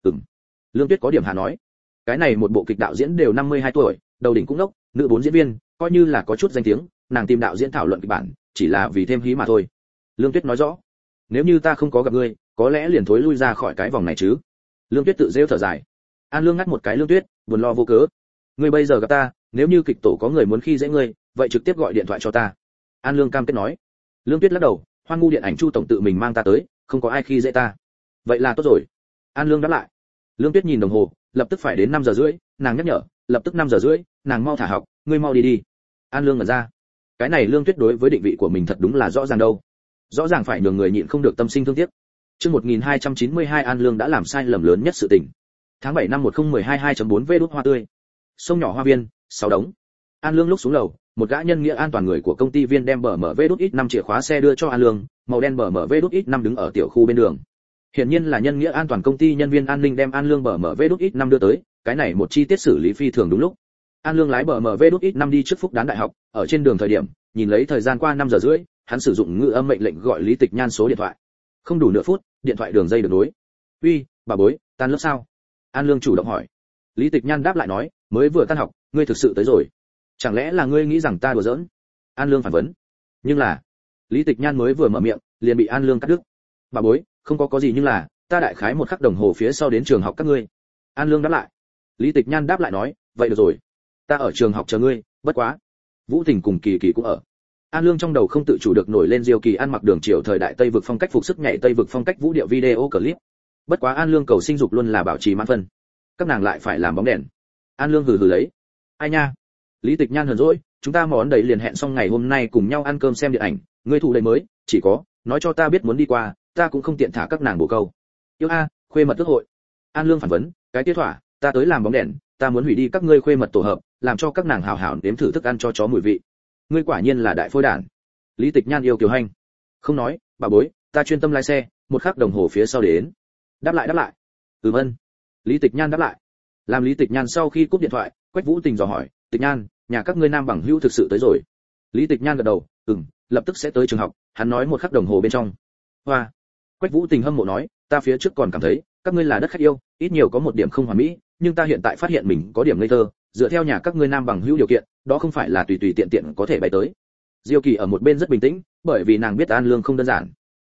Lương Tuyết có điểm hà nói, cái này một bộ kịch đạo diễn đều 52 tuổi, đầu đỉnh cũng đốc, nữ 4 diễn viên, coi như là có chút danh tiếng, nàng tìm đạo diễn thảo luận kịch bản, chỉ là vì thêm hí mà thôi. Lương Tuyết nói rõ, nếu như ta không có gặp ngươi, có lẽ liền thối lui ra khỏi cái vòng này chứ? Lương Tuyết tự rêu thở dài. An Lương ngắt một cái Lương Tuyết, buồn lo vô cớ. Ngươi bây giờ gặp ta, nếu như kịch tổ có người muốn khi dễ ngươi, vậy trực tiếp gọi điện thoại cho ta. An Lương cam kết nói. Lương Tuyết lắc đầu, Hoan ngu điện ảnh Chu tổng tự mình mang ta tới, không có ai khi dễ ta. Vậy là tốt rồi. An Lương đáp lại. Lương Tuyết nhìn đồng hồ, lập tức phải đến 5 giờ rưỡi, nàng nhắc nhở, lập tức 5 giờ rưỡi, nàng mau thả học, ngươi mau đi đi. An Lương ngẩn ra. Cái này Lương Tuyết đối với định vị của mình thật đúng là rõ ràng đâu. Rõ ràng phải nhường người nhịn không được tâm sinh thương tiếc. Chương 1292 An Lương đã làm sai lầm lớn nhất sự tình. Tháng 7 năm 1012 2.4 V đút hoa tươi. Sông nhỏ hoa viên, 6 đống. An Lương lúc xuống lầu, một gã nhân nghĩa an toàn người của công ty Viên đem BMW đút X5 chìa khóa xe đưa cho An Lương, màu đen BMW đút X5 đứng ở tiểu khu bên đường. Hiển nhiên là nhân nghĩa an toàn công ty nhân viên an ninh đem An Lương BMW đút X5 đưa tới, cái này một chi tiết xử lý phi thường đúng lúc. An Lương lái BMW đút X5 đi trước Phúc Đán Đại học, ở trên đường thời điểm, nhìn lấy thời gian qua 5 giờ rưỡi, hắn sử dụng ngữ âm mệnh lệnh gọi Lý Tịch Nhan số điện thoại. Không đủ nửa phút, điện thoại đường dây được nối. "Uy, bà bối, tan lớp sao?" An Lương chủ động hỏi. Lý Tịch Nhan đáp lại nói, "Mới vừa tan học, ngươi thực sự tới rồi? Chẳng lẽ là ngươi nghĩ rằng ta đùa giỡn?" An Lương phản vấn. "Nhưng là..." Lý Tịch Nhan mới vừa mở miệng, liền bị An Lương cắt đứt. "Bà bối, không có gì nhưng là, ta đại khái 1 khắc đồng hồ phía sau đến trường học các ngươi." An Lương đáp lại. Lý Tịch Nhan đáp lại nói, "Vậy được rồi, ta ở trường học chờ ngươi, bất quá, Vũ Tình cùng Kỳ Kỳ cũng ở." An Lương trong đầu không tự chủ được nổi lên Diêu Kỳ ăn mặc đường chiều thời đại Tây vực phong cách phục sức nhảy Tây vực phong cách vũ điệu video clip. Bất quá An Lương cầu sinh dục luôn là bảo trì mãn phân. Các nàng lại phải làm bóng đèn. An Lương hừ hừ lấy. "Ai nha?" Lý Tịch Nhan hờn dỗi, "Chúng ta món đấy liền hẹn xong ngày hôm nay cùng nhau ăn cơm xem điện ảnh, ngươi thủ đấy mới, chỉ có nói cho ta biết muốn đi qua, ta cũng không tiện thả các nàng bổ câu." "Yêu a, khuê mật tước hội." An Lương phản vấn, "Cái tiết thỏa, ta tới làm bóng đèn, ta muốn hủy đi các ngươi khuê mật tổ hợp, làm cho các nàng hào hào nếm thử thức ăn cho chó mùi vị." "Ngươi quả nhiên là đại phôi đản." Lý Tịch Nhan yêu kiều hành. "Không nói, bà bối, ta chuyên tâm lái xe, 1 khắc đồng hồ phía sau đến." Đáp lại. Ơn. Lý Tịch Nhan đáp lại. Làm Lý Tịch Nhan sau khi cúp điện thoại, Quách Vũ Tình dò hỏi, "Tịch Nhan, nhà các ngươi nam bằng hữu thực sự tới rồi?" Lý Tịch Nhan gật đầu, lập tức sẽ tới trường học, hắn nói 1 khắc đồng hồ bên trong." Hoa. Quách Vũ Tình hâm mộ nói, "Ta phía trước còn cảm thấy, các ngươi là đất khách yêu, ít nhiều có một điểm không hoàn mỹ, nhưng ta hiện tại phát hiện mình có điểm ngây thơ, dựa theo nhà các ngươi nam bằng hữu điều kiện, đó không phải là tùy tùy tiện tiện có thể bay tới." Diêu Kỳ ở một bên rất bình tĩnh, bởi vì nàng biết An Lương không đơn giản.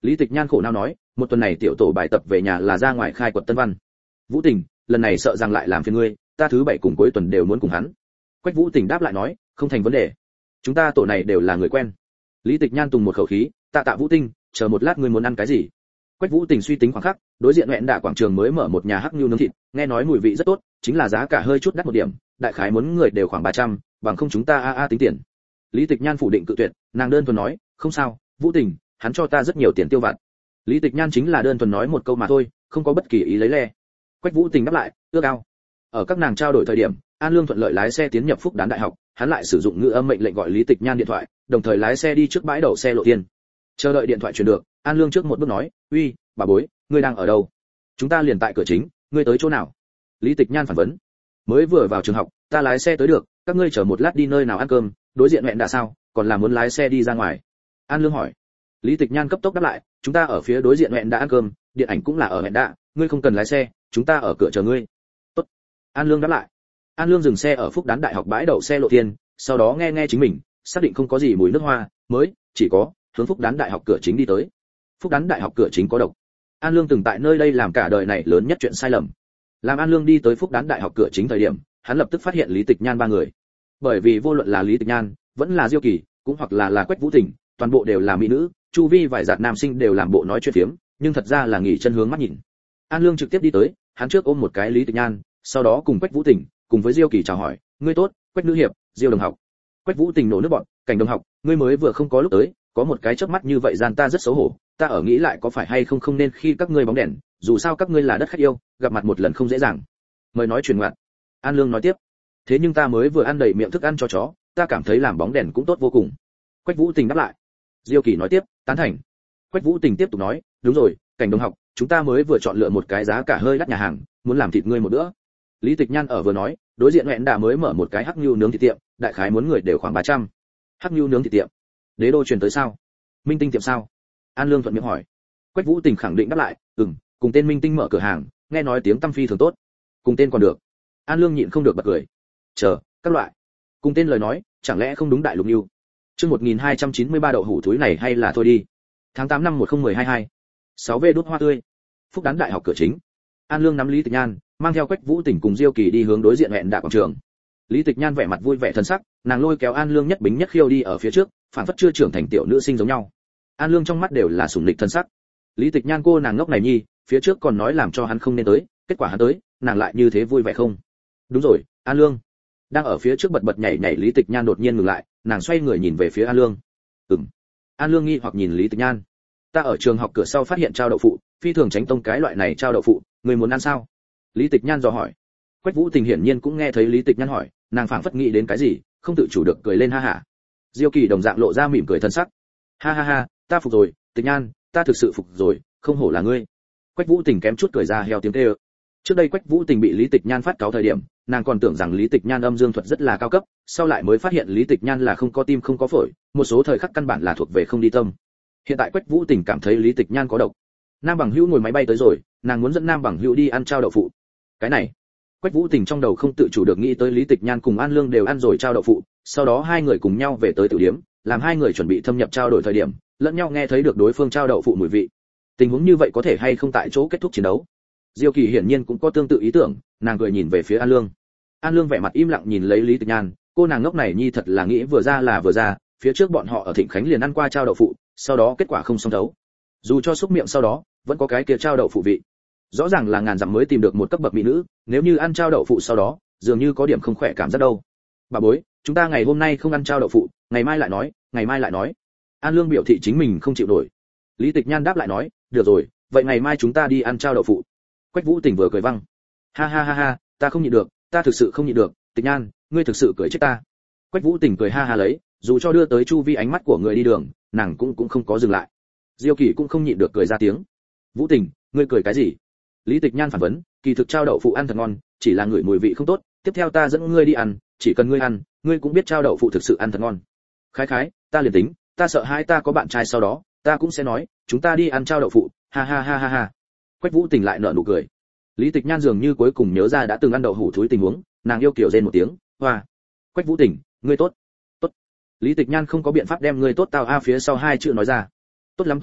Lý Tịch Nhan khổ não nói, một tuần này tiểu tổ bài tập về nhà là ra ngoài khai quật tân văn. Vũ Tình, lần này sợ rằng lại làm phiền ngươi, ta thứ bảy cùng cuối tuần đều muốn cùng hắn. Quách Vũ Tình đáp lại nói, không thành vấn đề. Chúng ta tổ này đều là người quen. Lý Tịch Nhan tùng một khẩu khí, tạ Vũ Tinh, chờ một lát ngươi muốn ăn cái gì? Quách Vũ Tình suy tính khoảng khắc, đối diện hẹn đạ quảng trường mới mở một nhà hắc nhu nướng thịt, nghe nói mùi vị rất tốt, chính là giá cả hơi chút đắt một điểm, đại khái muốn người đều khoảng 300, bằng không chúng ta tính tiền. Lý Tịch Nhan phủ định cự tuyệt, nàng đơn thuần nói, không sao, Vũ Tình, hắn cho ta rất nhiều tiền tiêu vặt. Lý Tịch Nhan chính là đơn thuần nói một câu mà thôi, không có bất kỳ ý lấy le. Quách Vũ Tình đáp lại, ước ao. Ở các nàng trao đổi thời điểm, An Lương thuận lợi lái xe tiến nhập Phúc Đán Đại học, hắn lại sử dụng ngữ âm mệnh lệnh gọi Lý Tịch Nhan điện thoại, đồng thời lái xe đi trước bãi đậu xe lộ thiên. Chờ đợi điện thoại truyền được, An Lương trước một bước nói, uy, bà bối, ngươi đang ở đâu? Chúng ta liền tại cửa chính, ngươi tới chỗ nào? Lý Tịch Nhan phản vấn. Mới vừa vào trường học, ta lái xe tới được, các ngươi chờ một lát đi nơi nào ăn cơm, đối diện hẹn đã sao, còn là muốn lái xe đi ra ngoài? An Lương hỏi. Lý Tịch Nhan cấp tốc đáp lại, chúng ta ở phía đối diện hẹn đã ăn cơm, điện ảnh cũng là ở hẹn đã, ngươi không cần lái xe, chúng ta ở cửa chờ ngươi. Tốt. An Lương đáp lại. An Lương dừng xe ở Phúc Đán Đại học bãi đậu xe lộ thiên, sau đó nghe chính mình, xác định không có gì mùi nước hoa, mới chỉ có hướng Phúc Đán Đại học cửa chính đi tới. Phúc Đán Đại học cửa chính có độc. An Lương từng tại nơi đây làm cả đời này lớn nhất chuyện sai lầm. Làm An Lương đi tới Phúc Đán Đại học cửa chính thời điểm, hắn lập tức phát hiện Lý Tịch Nhan ba người. Bởi vì vô luận là Lý Tịch Nhan, vẫn là Diêu Kỳ, cũng hoặc là Quách Vũ Tình, toàn bộ đều là mỹ nữ, chu vi vài giạt nam sinh đều làm bộ nói chuyện phiếm, nhưng thật ra là nghỉ chân hướng mắt nhìn. An Lương trực tiếp đi tới, hắn trước ôm một cái Lý Tịch Nhan, sau đó cùng Quách Vũ Tình, cùng với Diêu Kỳ chào hỏi, ngươi tốt, Quách nữ hiệp, Diêu đồng học. Quách Vũ Tình nổ nước bọt, cảnh đồng học, ngươi mới vừa không có lúc tới, có một cái chớp mắt như vậy gian ta rất xấu hổ, ta ở nghĩ lại có phải hay không nên khi các ngươi bóng đèn, dù sao các ngươi là đất khách yêu, gặp mặt một lần không dễ dàng. Mời nói chuyện ngoạn. An Lương nói tiếp, thế nhưng ta mới vừa ăn đầy miệng thức ăn cho chó, ta cảm thấy làm bóng đèn cũng tốt vô cùng. Quách Vũ Tình đáp lại. Diêu Kỳ nói tiếp, tán thành. Quách Vũ Tình tiếp tục nói, đúng rồi, cảnh đồng học, chúng ta mới vừa chọn lựa một cái giá cả hơi đắt nhà hàng, muốn làm thịt ngươi một bữa. Lý Tịch Nhan ở vừa nói, đối diện hẹn đã mới mở một cái hắc nhu nướng thịt tiệm, đại khái muốn người đều khoảng 300. Hắc nhu nướng thịt tiệm. Đế đô truyền tới sao? Minh Tinh tiệm sao? An Lương thuận miệng hỏi. Quách Vũ Tình khẳng định đáp lại, cùng tên Minh Tinh mở cửa hàng, nghe nói tiếng tăm phi thường tốt. Cùng tên còn được. An Lương nhịn không được bật cười. Chờ, các loại. Cùng tên lời nói, chẳng lẽ không đúng đại lục nhu? Chương 1293 đậu hủ thúi này hay là thôi đi. Tháng 8 năm 10122. 6V đốt hoa tươi. Phúc Đán Đại học cửa chính. An Lương nắm Lý Tịch Nhan, mang theo Quách Vũ Tình cùng Diêu Kỳ đi hướng đối diện hẹn đạ quảng trường. Lý Tịch Nhan vẻ mặt vui vẻ thân sắc, nàng lôi kéo An Lương nhất bính nhất khiêu đi ở phía trước, phản phất chưa trưởng thành tiểu nữ sinh giống nhau. An Lương trong mắt đều là sủng lịch thân sắc. Lý Tịch Nhan cô nàng ngốc này nhi, phía trước còn nói làm cho hắn không nên tới, kết quả hắn tới, nàng lại như thế vui vẻ không? Đúng rồi, An Lương. Đang ở phía trước bật bật nhảy nhảy Lý Tịch Nhan đột nhiên ngừng lại, nàng xoay người nhìn về phía An Lương. An Lương nghi hoặc nhìn Lý Tịch Nhan. Ta ở trường học cửa sau phát hiện trao đậu phụ, phi thường tránh tông cái loại này trao đậu phụ, người muốn ăn sao? Lý Tịch Nhan dò hỏi. Quách Vũ Tình hiển nhiên cũng nghe thấy Lý Tịch Nhan hỏi, nàng phảng phất nghĩ đến cái gì, không tự chủ được cười lên ha hả. Diêu Kỳ đồng dạng lộ ra mỉm cười thân sắc. Ha ha ha, ta phục rồi, Tịch Nhan, ta thực sự phục rồi, không hổ là ngươi. Quách Vũ Tình kém chút cười ra heo tiếng kêu. Trước đây Quách Vũ Tình bị Lý Tịch Nhan phát cáo thời điểm, nàng còn tưởng rằng Lý Tịch Nhan âm dương thuật rất là cao cấp, sau lại mới phát hiện Lý Tịch Nhan là không có tim không có phổi, một số thời khắc căn bản là thuộc về không đi tâm. Hiện tại Quách Vũ Tình cảm thấy Lý Tịch Nhan có độc. Nam Bằng Hữu ngồi máy bay tới rồi, nàng muốn dẫn Nam Bằng Hữu đi ăn trao đậu phụ. Cái này, Quách Vũ Tình trong đầu không tự chủ được nghĩ tới Lý Tịch Nhan cùng An Lương đều ăn rồi trao đậu phụ, sau đó hai người cùng nhau về tới tiểu điếm, làm hai người chuẩn bị thâm nhập trao đổi thời điểm, lẫn nhau nghe thấy được đối phương trao đậu phụ mùi vị. Tình huống như vậy có thể hay không tại chỗ kết thúc chiến đấu? Diêu Kỳ hiển nhiên cũng có tương tự ý tưởng, nàng cười nhìn về phía An Lương. An Lương vẻ mặt im lặng nhìn lấy Lý Tịch Nhan, cô nàng ngốc này nhi thật là nghĩ vừa ra là vừa ra, phía trước bọn họ ở Thịnh Khánh liền ăn qua trao đậu phụ, sau đó kết quả không xong thấu. Dù cho xúc miệng sau đó, vẫn có cái kia trao đậu phụ vị. Rõ ràng là ngàn dặm mới tìm được một cấp bậc mỹ nữ, nếu như ăn trao đậu phụ sau đó, dường như có điểm không khỏe cảm giác đâu. Bà bối, chúng ta ngày hôm nay không ăn trao đậu phụ, ngày mai lại nói, ngày mai lại nói. An Lương biểu thị chính mình không chịu nổi. Lý Tịch Nhan đáp lại nói, được rồi, vậy ngày mai chúng ta đi ăn trao đậu phụ. Quách Vũ Tình vừa cười văng. Ha ha ha ha, ta không nhịn được, ta thực sự không nhịn được, Tịch Nhan, ngươi thực sự cười chết ta. Quách Vũ Tình cười ha ha lấy, dù cho đưa tới chu vi ánh mắt của người đi đường, nàng cũng không có dừng lại. Diêu Kỳ cũng không nhịn được cười ra tiếng. Vũ Tình, ngươi cười cái gì? Lý Tịch Nhan phản vấn, kỳ thực trao đậu phụ ăn thật ngon, chỉ là ngửi mùi vị không tốt, tiếp theo ta dẫn ngươi đi ăn, chỉ cần ngươi ăn, ngươi cũng biết trao đậu phụ thực sự ăn thật ngon. Khái khái, ta liền tính, ta sợ hai ta có bạn trai sau đó, ta cũng sẽ nói, chúng ta đi ăn trao đậu phụ, ha ha ha ha ha. Quách Vũ Tình lại nở nụ cười. Lý Tịch Nhan dường như cuối cùng nhớ ra đã từng ăn đậu hủ thúi tình huống, nàng yêu kiều rên một tiếng, hoa. Quách Vũ Tình, ngươi tốt. Tốt. Lý Tịch Nhan không có biện pháp đem ngươi tốt tao a phía sau hai chữ nói ra. Tốt lắm,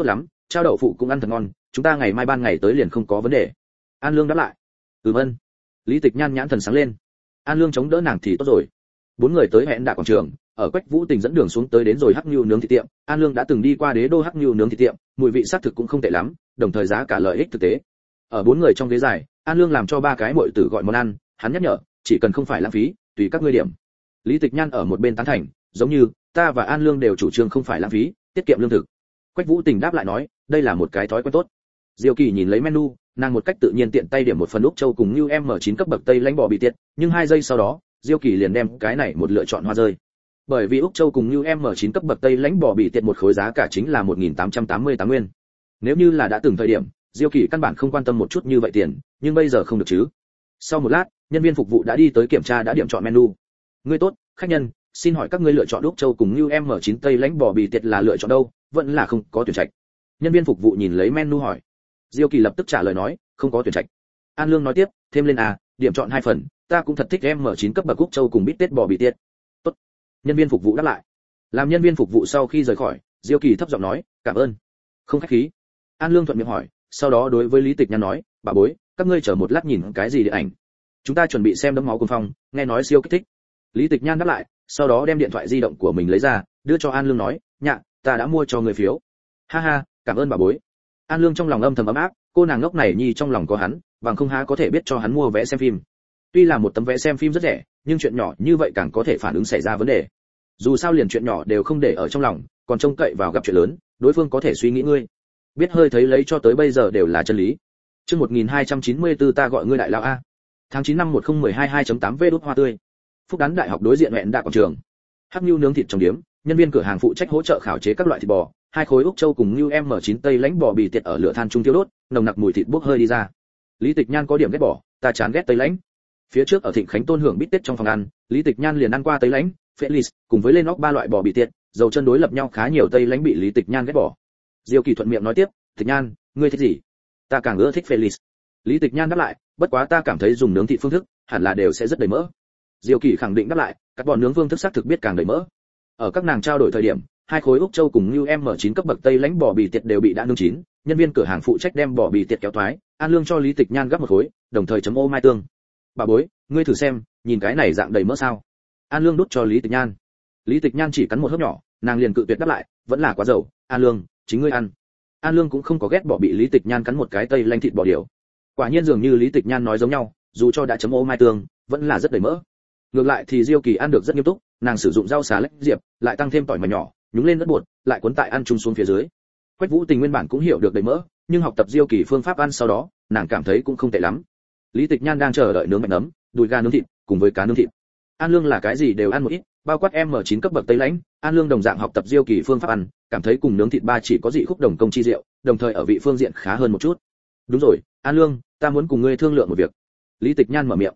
trao đậu phụ cũng ăn thật ngon, chúng ta ngày mai ban ngày tới liền không có vấn đề. An Lương đáp lại. Ơn. Lý Tịch Nhan nhãn thần sáng lên. An Lương chống đỡ nàng thì tốt rồi. Bốn người tới hẹn đạ quảng trường, ở Quách Vũ Tình dẫn đường xuống tới đến rồi hắc nhu nướng thịt tiệm. An Lương đã từng đi qua đế đô hắc nhu nướng thịt tiệm, mùi vị xác thực cũng không tệ lắm, đồng thời giá cả lợi ích thực tế. Ở bốn người trong ghế dài, An Lương làm cho ba cái muội tử gọi món ăn, hắn nhắc nhở, chỉ cần không phải lãng phí, tùy các ngươi điểm. Lý Tịch Nhan ở một bên tán thành, giống như ta và An Lương đều chủ trương không phải lãng phí, tiết kiệm lương thực. Quách Vũ Tình đáp lại nói, đây là một cái thói quen tốt. Diêu Kỳ nhìn lấy menu, nàng một cách tự nhiên tiện tay điểm một phần úc châu cùng như M9 cấp bậc tây lãnh bò bị tiệt, nhưng 2 giây sau đó, Diêu Kỳ liền đem cái này một lựa chọn hoa rơi. Bởi vì úc châu cùng như M9 cấp bậc tây lãnh bò bị tiệt một khối giá cả chính là 1888 nguyên. Nếu như là đã từng thời điểm, Diêu Kỳ căn bản không quan tâm một chút như vậy tiền, nhưng bây giờ không được chứ. Sau một lát, nhân viên phục vụ đã đi tới kiểm tra đã điểm chọn menu. Ngươi tốt, khách nhân, xin hỏi các ngươi lựa chọn úc châu cùng như M9 tây lãnh bò bị tiệt là lựa chọn đâu, vẫn là không có tuyển trạch. Nhân viên phục vụ nhìn lấy menu hỏi. Diêu Kỳ lập tức trả lời nói, không có tuyển trạch. An Lương nói tiếp, thêm lên điểm chọn 2 phần, ta cũng thật thích M9 cấp bậc úc châu cùng bít tết bò bị tiệt. Tốt. Nhân viên phục vụ đáp lại. Làm nhân viên phục vụ sau khi rời khỏi, Diêu Kỳ thấp giọng nói, cảm ơn. Không khách khí. An Lương thuận miệng hỏi, sau đó đối với Lý Tịch Nhan nói, bà bối, các ngươi chờ một lát nhìn cái gì điện ảnh? Chúng ta chuẩn bị xem Đẫm máu cuồng phong, nghe nói siêu kích thích. Lý Tịch Nhan đáp lại, sau đó đem điện thoại di động của mình lấy ra, đưa cho An Lương nói, nhạ, ta đã mua cho người phiếu. Ha ha, cảm ơn bà bối. An Lương trong lòng âm thầm ấm áp, cô nàng ngốc này nhi trong lòng có hắn, bằng không há có thể biết cho hắn mua vé xem phim. Tuy là một tấm vé xem phim rất rẻ, nhưng chuyện nhỏ như vậy càng có thể phản ứng xảy ra vấn đề. Dù sao liền chuyện nhỏ đều không để ở trong lòng, còn trông cậy vào gặp chuyện lớn, đối phương có thể suy nghĩ ngươi. Biết hơi thấy lấy cho tới bây giờ đều là chân lý. Chương 1294 ta gọi ngươi đại lão a. Tháng 9 năm 1012 2.8V đốt hoa tươi. Phúc Đán đại học đối diện hẹn đạ quảng trường. Hắc Nưu nướng thịt trong điếm, nhân viên cửa hàng phụ trách hỗ trợ khảo chế các loại thịt bò, 2 khối úc châu cùng Nưu M9 tây lãnh bò bì tiệt ở lửa than trung thiêu đốt, nồng nặc mùi thịt bốc hơi đi ra. Lý Tịch Nhan có điểm ghét bỏ, ta chán ghét tây lãnh. Phía trước ở Thịnh Khánh Tôn hưởng bít tết trong phòng ăn, Lý Tịch Nhan liền ăn qua tây lãnh, Felix, cùng với lên óc 3 loại bò bì tiệt, dầu chân đối lập nhau khá nhiều tây lãnh bị Lý Tịch Nhan ghét bỏ. Diêu Kỳ thuận miệng nói tiếp, Tịch Nhan, ngươi thích gì? Ta càng ưa thích Felix. Lý Tịch Nhan đáp lại, bất quá ta cảm thấy dùng nướng thịt phương thức, hẳn là đều sẽ rất đầy mỡ. Diêu Kỳ khẳng định đáp lại, các bọn nướng phương thức xác thực biết càng đầy mỡ. Ở các nàng trao đổi thời điểm, 2 khối úc châu cùng như M9 cấp bậc tây lãnh bò bì tiệt đều bị đã nướng chín, nhân viên cửa hàng phụ trách đem bò bì tiệt kéo thoái, An Lương cho Lý Tịch Nhan gấp một khối, đồng thời chấm ô mai tương. Bà bối, ngươi thử xem, nhìn cái này dạng đầy mỡ sao? An Lương đút cho Lý Tịch Nhan. Lý Tịch Nhan chỉ cắn một hớp nhỏ, nàng liền cự tuyệt đáp lại, vẫn là quá dầu, An Lương, chính ngươi ăn. An Lương cũng không có ghét bỏ bị Lý Tịch Nhan cắn một cái tây lãnh thịt bò điều. Quả nhiên dường như Lý Tịch Nhan nói giống nhau, dù cho đã chấm ô mai tương, vẫn là rất đầy mỡ. Ngược lại thì Diêu Kỳ ăn được rất nghiêm túc, nàng sử dụng rau xà lách diệp, lại tăng thêm tỏi mạch nhỏ, nhúng lên rất bột, lại cuốn tại ăn chung xuống phía dưới. Quách Vũ Tình nguyên bản cũng hiểu được đầy mỡ, nhưng học tập Diêu Kỳ phương pháp ăn sau đó, nàng cảm thấy cũng không tệ lắm. Lý Tịch Nhan đang chờ đợi nướng mạch nấm, đùi gà nướng thịt, cùng với cá nướng thịt. An Lương là cái gì đều ăn một ít, bao quát M9 cấp bậc tây lãnh, An Lương đồng dạng học tập Diêu Kỳ phương pháp ăn, cảm thấy cùng nướng thịt ba chỉ có dị khúc đồng công chi diệu, đồng thời ở vị phương diện khá hơn một chút. Đúng rồi, An Lương, ta muốn cùng ngươi thương lượng một việc. Lý Tịch Nhan mở miệng.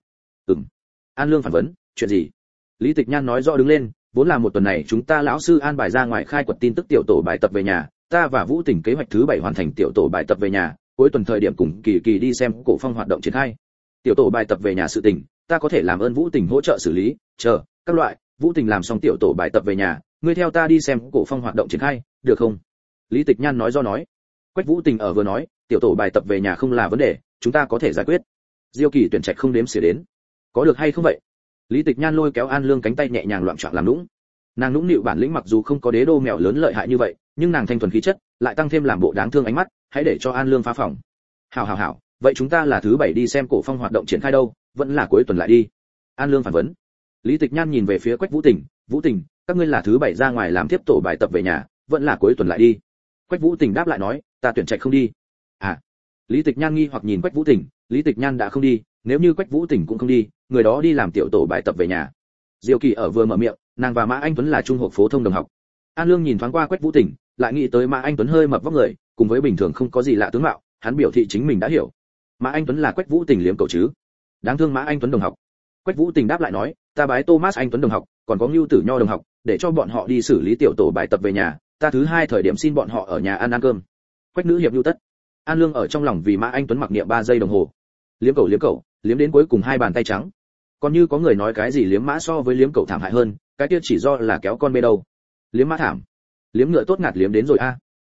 An Lương phản vấn, chuyện gì? Lý Tịch Nhan nói rõ đứng lên, vốn là một tuần này chúng ta lão sư an bài ra ngoài khai quật tin tức tiểu tổ bài tập về nhà, ta và Vũ Tình kế hoạch thứ 7 hoàn thành tiểu tổ bài tập về nhà, cuối tuần thời điểm cùng Kỳ Kỳ đi xem cổ phong hoạt động triển khai. Tiểu tổ bài tập về nhà sự tình, ta có thể làm ơn Vũ Tình hỗ trợ xử lý, chờ các loại, Vũ Tình làm xong tiểu tổ bài tập về nhà, ngươi theo ta đi xem cổ phong hoạt động triển khai, được không? Lý Tịch Nhan nói do nói. Quách Vũ Tình ở vừa nói, tiểu tổ bài tập về nhà không là vấn đề, chúng ta có thể giải quyết. Diêu Kỳ tuyển trạch không đếm xỉa đến. Có được hay không vậy? Lý Tịch Nhan lôi kéo An Lương cánh tay nhẹ nhàng loạng choạng làm nũng. Nàng nũng nịu bản lĩnh mặc dù không có đế đô mèo lớn lợi hại như vậy, nhưng nàng thanh thuần khí chất, lại tăng thêm làm bộ đáng thương ánh mắt, hãy để cho An Lương phá phòng. Hảo, vậy chúng ta là thứ 7 đi xem cổ phong hoạt động triển khai đâu, vẫn là cuối tuần lại đi. An Lương phản vấn. Lý Tịch Nhan nhìn về phía Quách Vũ Tình, Vũ Tình, các ngươi là thứ 7 ra ngoài làm tiếp tổ bài tập về nhà, vẫn là cuối tuần lại đi. Quách Vũ Tình đáp lại nói, ta tuyển trạch không đi. À. Lý Tịch Nhan nghi hoặc nhìn Quách Vũ Tình, Lý Tịch Nhan đã không đi, nếu như Quách Vũ Tình cũng không đi, người đó đi làm tiểu tổ bài tập về nhà. Diêu Kỳ ở vừa mở miệng, nàng và Mã Anh Tuấn là trung học phổ thông đồng học. An Lương nhìn thoáng qua Quách Vũ Tình, lại nghĩ tới Mã Anh Tuấn hơi mập vóc người, cùng với bình thường không có gì lạ tướng mạo, hắn biểu thị chính mình đã hiểu. Mã Anh Tuấn là Quách Vũ Tình liếm cậu chứ? Đáng thương Mã Anh Tuấn đồng học. Quách Vũ Tình đáp lại nói, ta bái Thomas Anh Tuấn đồng học, còn có Ngưu Tử Nho đồng học, để cho bọn họ đi xử lý tiểu tổ bài tập về nhà, ta thứ 2 thời điểm xin bọn họ ở nhà ăn cơm. Quách nữ hiệp lưu tất. An Lương ở trong lòng vì Mã Anh Tuấn mặc niệm 3 giây đồng hồ. Liếm cậu, liếm đến cuối cùng 2 bàn tay trắng. Còn như có người nói cái gì liếm mã so với liếm cậu thảm hại hơn, cái kia chỉ do là kéo con bê đâu. Liếm mã thảm. Liếm ngựa tốt ngạt liếm đến rồi a.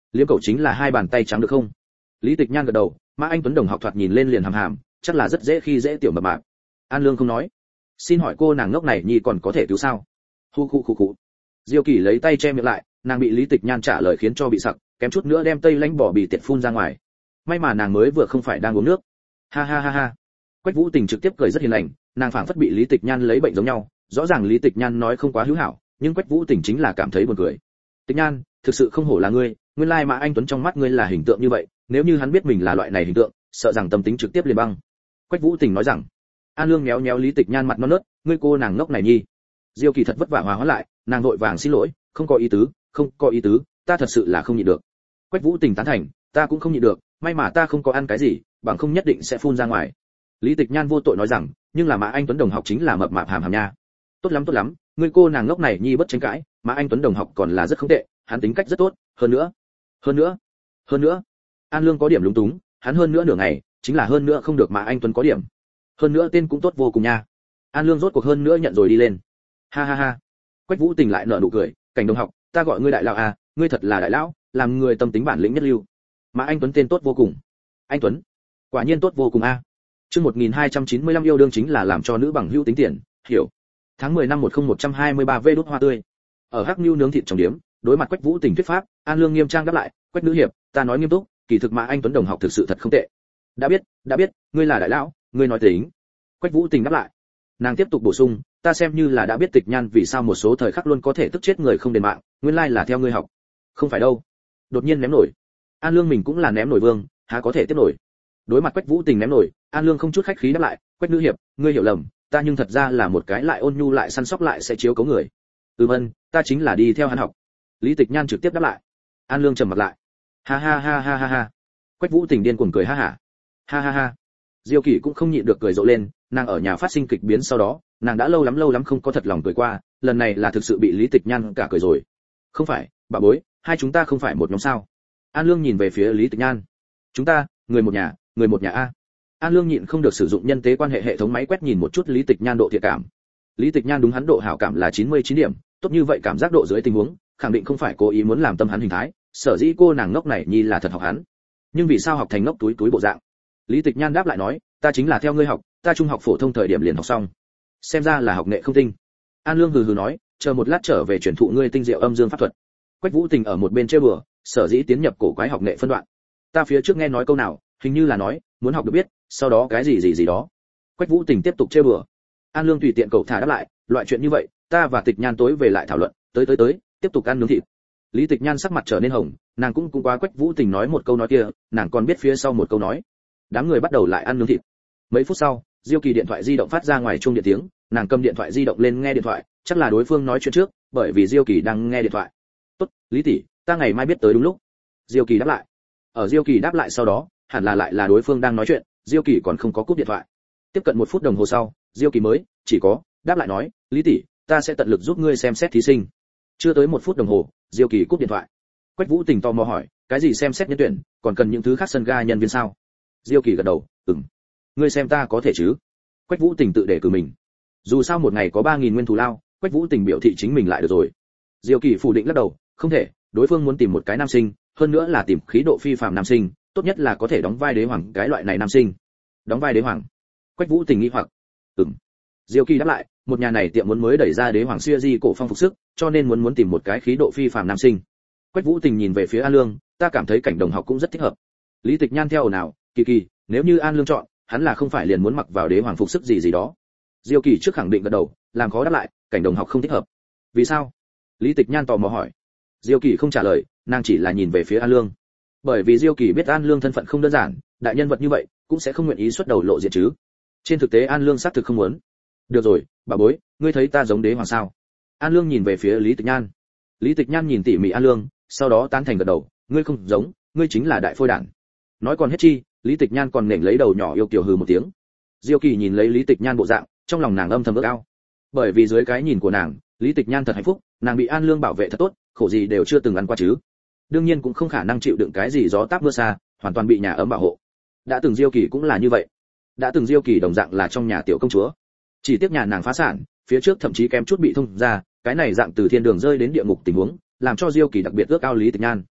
Liếm cầu chính là hai bàn tay trắng được không? Lý Tịch Nhan gật đầu, Mã Anh Tuấn đồng học thoạt nhìn lên liền hàm hàm, chắc là rất dễ khi dễ tiểu mập mạp. An Lương không nói. Xin hỏi cô nàng ngốc này nhi còn có thể cứu sao? Hu khu khu khu. Diêu Kỳ lấy tay che miệng lại, nàng bị Lý Tịch Nhan trả lời khiến cho bị sặc, kém chút nữa đem tây lánh bỏ bị tiệt phun ra ngoài. May mà nàng mới vừa không phải đang uống nước. Ha ha ha ha. Quách Vũ Tình trực tiếp cười rất hiền lành, nàng phảng phất bị Lý Tịch Nhan lấy bệnh giống nhau, rõ ràng Lý Tịch Nhan nói không quá hữu hảo, nhưng Quách Vũ Tình chính là cảm thấy buồn cười. Tịch Nhan, thực sự không hổ là ngươi, nguyên lai Mã Anh Tuấn trong mắt ngươi là hình tượng như vậy, nếu như hắn biết mình là loại này hình tượng, sợ rằng tâm tính trực tiếp liền băng. Quách Vũ Tình nói rằng. An Lương méo méo Lý Tịch Nhan mặt non nớt, ngươi cô nàng ngốc này nhi. Diêu Kỳ thật vất vả hòa hóa lại, nàng vội vàng xin lỗi, không có ý tứ, không có ý tứ, ta thật sự là không nhịn được. Quách Vũ Tình tán thành, ta cũng không nhịn được, may mà ta không có ăn cái gì, bằng không nhất định sẽ phun ra ngoài. Lý Tịch Nhan vô tội nói rằng, nhưng là Mã Anh Tuấn đồng học chính là mập mạp hàm hàm nha. Tốt lắm, ngươi cô nàng ngốc này nhi bất tranh cãi, Mã Anh Tuấn đồng học còn là rất không tệ, hắn tính cách rất tốt, hơn nữa. An Lương có điểm lúng túng, hắn hơn nữa nửa ngày, chính là hơn nữa không được Mã Anh Tuấn có điểm. Hơn nữa tên cũng tốt vô cùng nha. An Lương rốt cuộc hơn nữa nhận rồi đi lên. Ha ha ha. Quách Vũ Tình lại nở nụ cười, Cảnh đồng học, ta gọi ngươi đại lão à, ngươi thật là đại lão, làm người tâm tính bản lĩnh nhất lưu. Mã Anh Tuấn tên tốt vô cùng. Anh Tuấn, quả nhiên tốt vô cùng a. Chương 1295 yêu đương chính là làm cho nữ bằng hữu tính tiền, hiểu. Tháng 10 năm 10123 vê đốt hoa tươi. Ở Hắc Nưu nướng thịt trong điếm, đối mặt Quách Vũ Tình thuyết pháp, An Lương nghiêm trang đáp lại, Quách nữ hiệp, ta nói nghiêm túc, kỳ thực Mã Anh Tuấn đồng học thực sự thật không tệ. Đã biết, ngươi là đại lão, ngươi nói tính. Quách Vũ Tình đáp lại. Nàng tiếp tục bổ sung, ta xem như là đã biết Tịch Nhan vì sao một số thời khắc luôn có thể tức chết người không đền mạng, nguyên lai là theo ngươi học. Không phải đâu. Đột nhiên ném nổi. An Lương mình cũng là ném nổi vương, há có thể tiếp nổi. Đối mặt Quách Vũ Tình ném nổi, An Lương không chút khách khí đáp lại, Quách nữ hiệp, ngươi hiểu lầm, ta nhưng thật ra là một cái lại ôn nhu lại săn sóc lại sẽ chiếu cố người. Vâng, ta chính là đi theo hắn học. Lý Tịch Nhan trực tiếp đáp lại. An Lương trầm mặt lại. Ha ha ha ha ha ha. Quách Vũ Tình điên cuồng cười ha hả. Ha ha ha. Diêu Kỳ cũng không nhịn được cười rộ lên, nàng ở nhà phát sinh kịch biến sau đó, nàng đã lâu lắm không có thật lòng cười qua, lần này là thực sự bị Lý Tịch Nhan cả cười rồi. Không phải, bà bối, hai chúng ta không phải một nhóm sao? An Lương nhìn về phía Lý Tịch Nhan. Chúng ta, người một nhà a. An Lương nhịn không được sử dụng nhân tế quan hệ hệ thống máy quét nhìn một chút Lý Tịch Nhan độ thiện cảm. Lý Tịch Nhan đúng hắn độ hảo cảm là 99 điểm, tốt như vậy cảm giác độ dưới tình huống, khẳng định không phải cố ý muốn làm tâm hắn hình thái, sở dĩ cô nàng ngốc này nhi là thật học hắn. Nhưng vì sao học thành ngốc túi bộ dạng? Lý Tịch Nhan đáp lại nói, ta chính là theo ngươi học, ta trung học phổ thông thời điểm liền học xong. Xem ra là học nghệ không tinh. An Lương hừ hừ nói, chờ một lát trở về truyền thụ ngươi tinh diệu âm dương pháp thuật. Quách Vũ Tình ở một bên chơi bừa, sở dĩ tiến nhập cổ quái học nghệ phân đoạn. Ta phía trước nghe nói câu nào, hình như là nói, muốn học được biết, sau đó cái gì đó. Quách Vũ Tình tiếp tục chơi bừa. An Lương tùy tiện cậu thả đáp lại, loại chuyện như vậy, ta và Tịch Nhan tối về lại thảo luận, tới, tiếp tục ăn nướng thịt. Lý Tịch Nhan sắc mặt trở nên hồng, nàng cũng quá Quách Vũ Tình nói một câu nói kia, nàng còn biết phía sau một câu nói. Đám người bắt đầu lại ăn nướng thịt. Mấy phút sau, Diêu Kỳ điện thoại di động phát ra ngoài chuông điện tiếng, nàng cầm điện thoại di động lên nghe điện thoại, chắc là đối phương nói chuyện trước, bởi vì Diêu Kỳ đang nghe điện thoại. "Tốt, Lý tỷ, ta ngày mai biết tới đúng lúc." Diêu Kỳ đáp lại. Ở Diêu Kỳ đáp lại sau đó, hẳn là lại là đối phương đang nói chuyện, Diêu Kỳ còn không có cúp điện thoại. Tiếp cận 1 phút đồng hồ sau, Diêu Kỳ mới chỉ có đáp lại nói, "Lý tỷ, ta sẽ tận lực giúp ngươi xem xét thí sinh." Chưa tới 1 phút đồng hồ, Diêu Kỳ cúp điện thoại. Quách Vũ Tình tò mò hỏi, "Cái gì xem xét nhân tuyển, còn cần những thứ khác sân ga nhân viên sao?" Diêu Kỳ gật đầu, "Ừm. Ngươi xem ta có thể chứ?" Quách Vũ Tình tự đề cử mình. Dù sao một ngày có 3000 nguyên thù lao, Quách Vũ Tình biểu thị chính mình lại được rồi. Diêu Kỳ phủ định lắc đầu, "Không thể, đối phương muốn tìm một cái nam sinh, hơn nữa là tìm khí độ phi phàm nam sinh, tốt nhất là có thể đóng vai đế hoàng cái loại này nam sinh." Đóng vai đế hoàng? Quách Vũ Tình nghi hoặc. "Ừm." Diêu Kỳ đáp lại, "Một nhà này tiệm muốn mới đẩy ra đế hoàng series cổ phong phục sức, cho nên muốn tìm một cái khí độ phi phàm nam sinh." Quách Vũ Tình nhìn về phía An Lương, "Ta cảm thấy Cảnh đồng học cũng rất thích hợp." Lý Tịch Nhan theo ồn ào, "Kỳ, nếu như An Lương chọn, hắn là không phải liền muốn mặc vào đế hoàng phục sức gì đó." Diêu Kỳ trước khẳng định gật đầu, làm khó đáp lại, "Cảnh đồng học không thích hợp." "Vì sao?" Lý Tịch Nhan tò mò hỏi. Diêu Kỳ không trả lời, nàng chỉ là nhìn về phía An Lương. Bởi vì Diêu Kỳ biết An Lương thân phận không đơn giản, đại nhân vật như vậy cũng sẽ không nguyện ý xuất đầu lộ diện chứ. Trên thực tế An Lương xác thực không muốn. "Được rồi, bà bối, ngươi thấy ta giống đế hoàng sao?" An Lương nhìn về phía Lý Tịch Nhan. Lý Tịch Nhan nhìn tỉ mỉ An Lương, sau đó tán thành gật đầu, "Ngươi không giống, ngươi chính là đại phôi đản." Nói còn hết chi, Lý Tịch Nhan còn nểnh lấy đầu nhỏ yêu kiều hừ một tiếng. Diêu Kỳ nhìn lấy Lý Tịch Nhan bộ dạng, trong lòng nàng âm thầm ước ao. Bởi vì dưới cái nhìn của nàng, Lý Tịch Nhan thật hạnh phúc, nàng bị An Lương bảo vệ thật tốt, khổ gì đều chưa từng ăn qua chứ. Đương nhiên cũng không khả năng chịu đựng cái gì gió táp mưa xa, hoàn toàn bị nhà ấm bảo hộ. Đã từng Diêu Kỳ cũng là như vậy. Đã từng Diêu Kỳ đồng dạng là trong nhà tiểu công chúa. Chỉ tiếc nhà nàng phá sản, phía trước thậm chí kém chút bị thông ra, cái này dạng từ thiên đường rơi đến địa ngục tình huống, làm cho Diêu Kỳ đặc biệt ước ao Lý Tịch Nhan.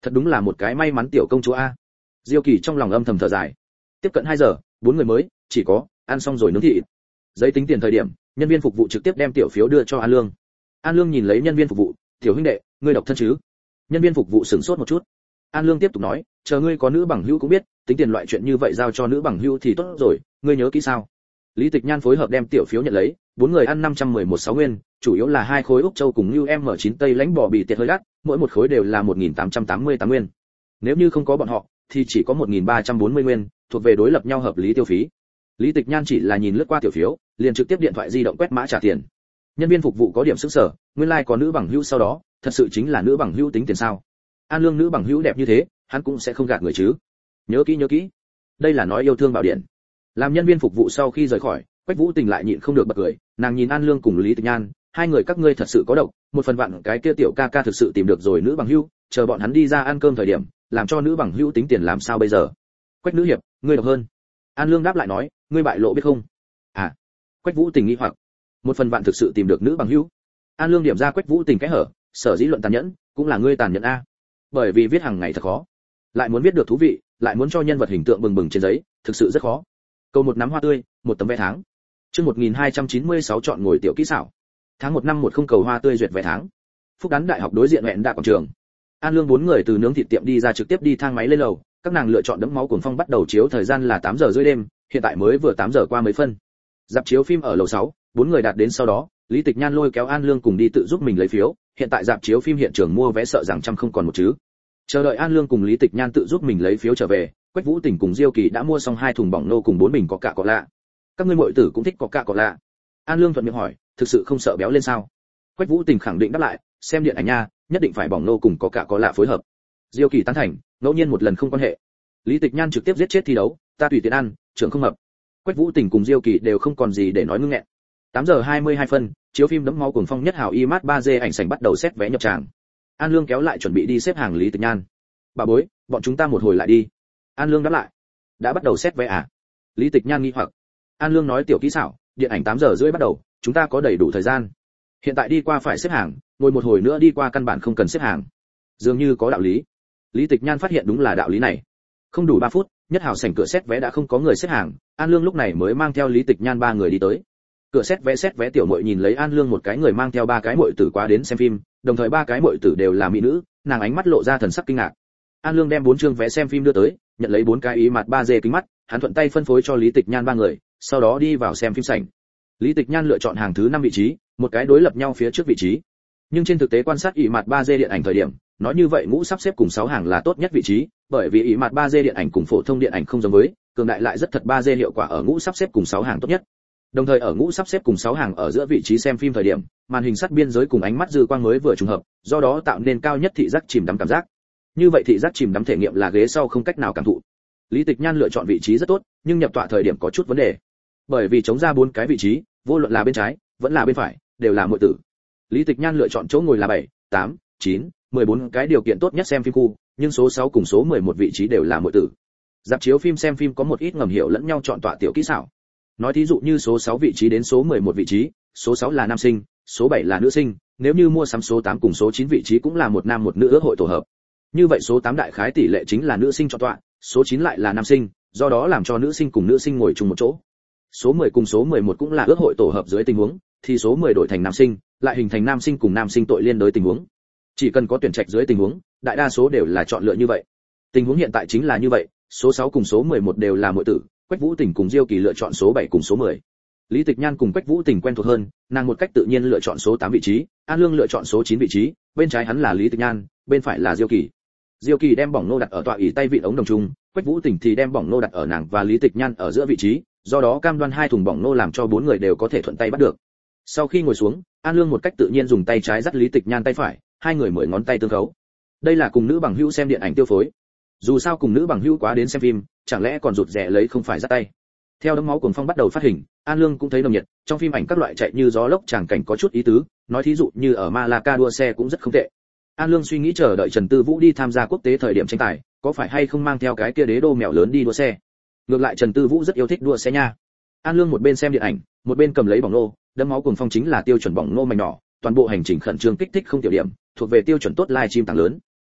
Thật đúng là một cái may mắn tiểu công chúa a. Diêu Kỳ trong lòng âm thầm thở dài. Tiếp cận 2 giờ, 4 người mới, chỉ có ăn xong rồi nướng thịt. Giấy tính tiền thời điểm, nhân viên phục vụ trực tiếp đem tiểu phiếu đưa cho An Lương. An Lương nhìn lấy nhân viên phục vụ, "Tiểu huynh đệ, ngươi độc thân chứ?" Nhân viên phục vụ sửng sốt một chút. An Lương tiếp tục nói, "Chờ ngươi có nữ bằng hữu cũng biết, tính tiền loại chuyện như vậy giao cho nữ bằng hữu thì tốt rồi, ngươi nhớ kỹ sao?" Lý Tịch Nhan phối hợp đem tiểu phiếu nhận lấy, 4 người ăn 511 nguyên, chủ yếu là 2 khối úc châu cùng như M9 tây lãnh bò bị tiệt hơi đắt, mỗi một khối đều là 1888 nguyên. Nếu như không có bọn họ, thì chỉ có 1340 nguyên, thuộc về đối lập nhau hợp lý tiêu phí. Lý Tịch Nhan chỉ là nhìn lướt qua tiểu phiếu, liền trực tiếp điện thoại di động quét mã trả tiền. Nhân viên phục vụ có điểm sửng sở, nguyên lai like có nữ bằng hữu sau đó, thật sự chính là nữ bằng hữu tính tiền sao? An Lương nữ bằng hữu đẹp như thế, hắn cũng sẽ không gạt người chứ? Nhớ kỹ. Đây là nói yêu thương bảo điện. Làm nhân viên phục vụ sau khi rời khỏi, Quách Vũ Tình lại nhịn không được bật cười, nàng nhìn An Lương cùng Lý Tịch Nhan, hai người các ngươi thật sự có độc, một phần vạn cái kia tiểu ca ca thực sự tìm được rồi nữ bằng hữu, chờ bọn hắn đi ra ăn cơm thời điểm, làm cho nữ bằng hữu tính tiền làm sao bây giờ? Quách nữ hiệp, ngươi độc hơn. An Lương đáp lại nói, ngươi bại lộ biết không? À. Quách Vũ Tình nghi hoặc, một phần vạn thực sự tìm được nữ bằng hữu. An Lương điểm ra Quách Vũ Tình cái hở, sở dĩ luận tàn nhẫn, cũng là ngươi tàn nhẫn a. Bởi vì viết hàng ngày thật khó, lại muốn viết được thú vị, lại muốn cho nhân vật hình tượng bừng bừng trên giấy, thực sự rất khó. Câu một nắm hoa tươi, một tấm vé tháng. Chương 1296 chọn ngồi tiểu kỹ xảo. Tháng 1 năm 10 cầu hoa tươi duyệt vé tháng. Phúc Đán Đại học đối diện hẹn đạ quảng trường. An Lương 4 người từ nướng thịt tiệm đi ra trực tiếp đi thang máy lên lầu, các nàng lựa chọn đẫm máu cuồng phong bắt đầu chiếu thời gian là 8 giờ rưỡi đêm, hiện tại mới vừa 8 giờ qua mấy phân. Dạp chiếu phim ở lầu 6, 4 người đạt đến sau đó, Lý Tịch Nhan lôi kéo An Lương cùng đi tự giúp mình lấy phiếu, hiện tại dạp chiếu phim hiện trường mua vé sợ rằng trăm không còn một chứ. Chờ đợi An Lương cùng Lý Tịch Nhan tự giúp mình lấy phiếu trở về, Quách Vũ Tình cùng Diêu Kỳ đã mua xong 2 thùng bỏng nô cùng 4 bình có cả cọ lạ. Các ngươi muội tử cũng thích có cả cọ lạ? An Lương thuận miệng hỏi, thực sự không sợ béo lên sao? Quách Vũ Tình khẳng định đáp lại, xem điện ảnh nha, nhất định phải bỏng nô cùng có cả cọ lạ phối hợp. Diêu Kỳ tán thành, ngẫu nhiên một lần không quan hệ. Lý Tịch Nhan trực tiếp giết chết thi đấu, ta tùy tiện ăn, trưởng không hợp. Quách Vũ Tình cùng Diêu Kỳ đều không còn gì để nói ngưng nghẹn. 8 giờ 22 phân, chiếu phim đẫm máu cuồng phong nhất hào IMAX 3D ảnh sảnh bắt đầu xét vé nhập tràng. An Lương kéo lại chuẩn bị đi xếp hàng Lý Tịch Nhan. Bà bối, bọn chúng ta một hồi lại đi. An Lương đáp lại. Đã bắt đầu xét vé à? Lý Tịch Nhan nghi hoặc. An Lương nói tiểu kỹ xảo, điện ảnh 8 giờ rưỡi bắt đầu, chúng ta có đầy đủ thời gian. Hiện tại đi qua phải xếp hàng, ngồi một hồi nữa đi qua căn bản không cần xếp hàng. Dường như có đạo lý. Lý Tịch Nhan phát hiện đúng là đạo lý này. Không đủ 3 phút, nhất hào sảnh cửa xét vé đã không có người xếp hàng, An Lương lúc này mới mang theo Lý Tịch Nhan 3 người đi tới. Cửa xét vé tiểu muội nhìn lấy An Lương một cái người mang theo 3 cái muội tử qua đến xem phim, đồng thời 3 cái muội tử đều là mỹ nữ, nàng ánh mắt lộ ra thần sắc kinh ngạc. An Lương đem 4 chương vé xem phim đưa tới, nhận lấy 4 cái IMAX 3D kính mắt, hắn thuận tay phân phối cho Lý Tịch Nhan 3 người, sau đó đi vào xem phim sảnh. Lý Tịch Nhan lựa chọn hàng thứ 5 vị trí, một cái đối lập nhau phía trước vị trí. Nhưng trên thực tế quan sát IMAX 3D điện ảnh thời điểm, nói như vậy ngũ sắp xếp cùng 6 hàng là tốt nhất vị trí, bởi vì IMAX 3D điện ảnh cùng phổ thông điện ảnh không giống với, cường đại lại rất thật 3D hiệu quả ở ngũ sắp xếp cùng 6 hàng tốt nhất. Đồng thời ở ngũ sắp xếp cùng 6 hàng ở giữa vị trí xem phim thời điểm, màn hình sắt biên giới cùng ánh mắt dư quang mới vừa trùng hợp, do đó tạo nên cao nhất thị giác chìm đắm cảm giác. Như vậy thị giác chìm đắm thể nghiệm là ghế sau không cách nào cảm thụ. Lý Tịch Nhan lựa chọn vị trí rất tốt, nhưng nhập tọa thời điểm có chút vấn đề. Bởi vì chống ra 4 cái vị trí, vô luận là bên trái, vẫn là bên phải, đều là muội tử. Lý Tịch Nhan lựa chọn chỗ ngồi là 7, 8, 9, 14 cái điều kiện tốt nhất xem phim khu, nhưng số 6 cùng số 11 vị trí đều là muội tử. Dạp chiếu phim xem phim có một ít ngầm hiểu lẫn nhau chọn tọa tiểu kỹ xảo. Nói thí dụ như số 6 vị trí đến số 11 vị trí, số 6 là nam sinh, số 7 là nữ sinh, nếu như mua sắm số 8 cùng số 9 vị trí cũng là một nam một nữ ước hội tổ hợp. Như vậy số 8 đại khái tỷ lệ chính là nữ sinh chọn tọa, số 9 lại là nam sinh, do đó làm cho nữ sinh cùng nữ sinh ngồi chung một chỗ. Số 10 cùng số 11 cũng là ước hội tổ hợp dưới tình huống, thì số 10 đổi thành nam sinh, lại hình thành nam sinh cùng nam sinh tội liên đối tình huống. Chỉ cần có tuyển trạch dưới tình huống, đại đa số đều là chọn lựa như vậy. Tình huống hiện tại chính là như vậy, số 6 cùng số 11 đều là muội tử, Quách Vũ Tình cùng Diêu Kỳ lựa chọn số 7 cùng số 10. Lý Tịch Nhan cùng Quách Vũ Tình quen thuộc hơn, nàng một cách tự nhiên lựa chọn số 8 vị trí, An Lương lựa chọn số 9 vị trí, bên trái hắn là Lý Tịch Nhan, bên phải là Diêu Kỳ. Diêu Kỳ đem bỏng nô đặt ở tọa ỷ tay vịn ống đồng trung, Quách Vũ Tình thì đem bỏng nô đặt ở nàng và Lý Tịch Nhan ở giữa vị trí, do đó cam đoan 2 thùng bỏng nô làm cho 4 người đều có thể thuận tay bắt được. Sau khi ngồi xuống, An Lương một cách tự nhiên dùng tay trái dắt Lý Tịch Nhan tay phải, hai người 10 ngón tay tương khấu. Đây là cùng nữ bằng hữu xem điện ảnh tiêu phối. Dù sao cùng nữ bằng hữu quá đến xem phim, chẳng lẽ còn rụt rè lấy không phải dắt tay. Theo đấm máu cuồng phong bắt đầu phát hình, An Lương cũng thấy nồng nhiệt, trong phim ảnh các loại chạy như gió lốc tràng cảnh có chút ý tứ, nói thí dụ như ở Malacca đua xe cũng rất không tệ. An Lương suy nghĩ chờ đợi Trần Tư Vũ đi tham gia quốc tế thời điểm tranh tài, có phải hay không mang theo cái kia đế đô mèo lớn đi đua xe. Ngược lại Trần Tư Vũ rất yêu thích đua xe nha. An Lương một bên xem điện ảnh, một bên cầm lấy bỏng nô, đấm máu cuồng phong chính là tiêu chuẩn bỏng nô mảnh nhỏ, toàn bộ hành trình khẩn trương kích thích không tiểu điểm, thuộc về tiêu chuẩn tốt live stream tảng lớn.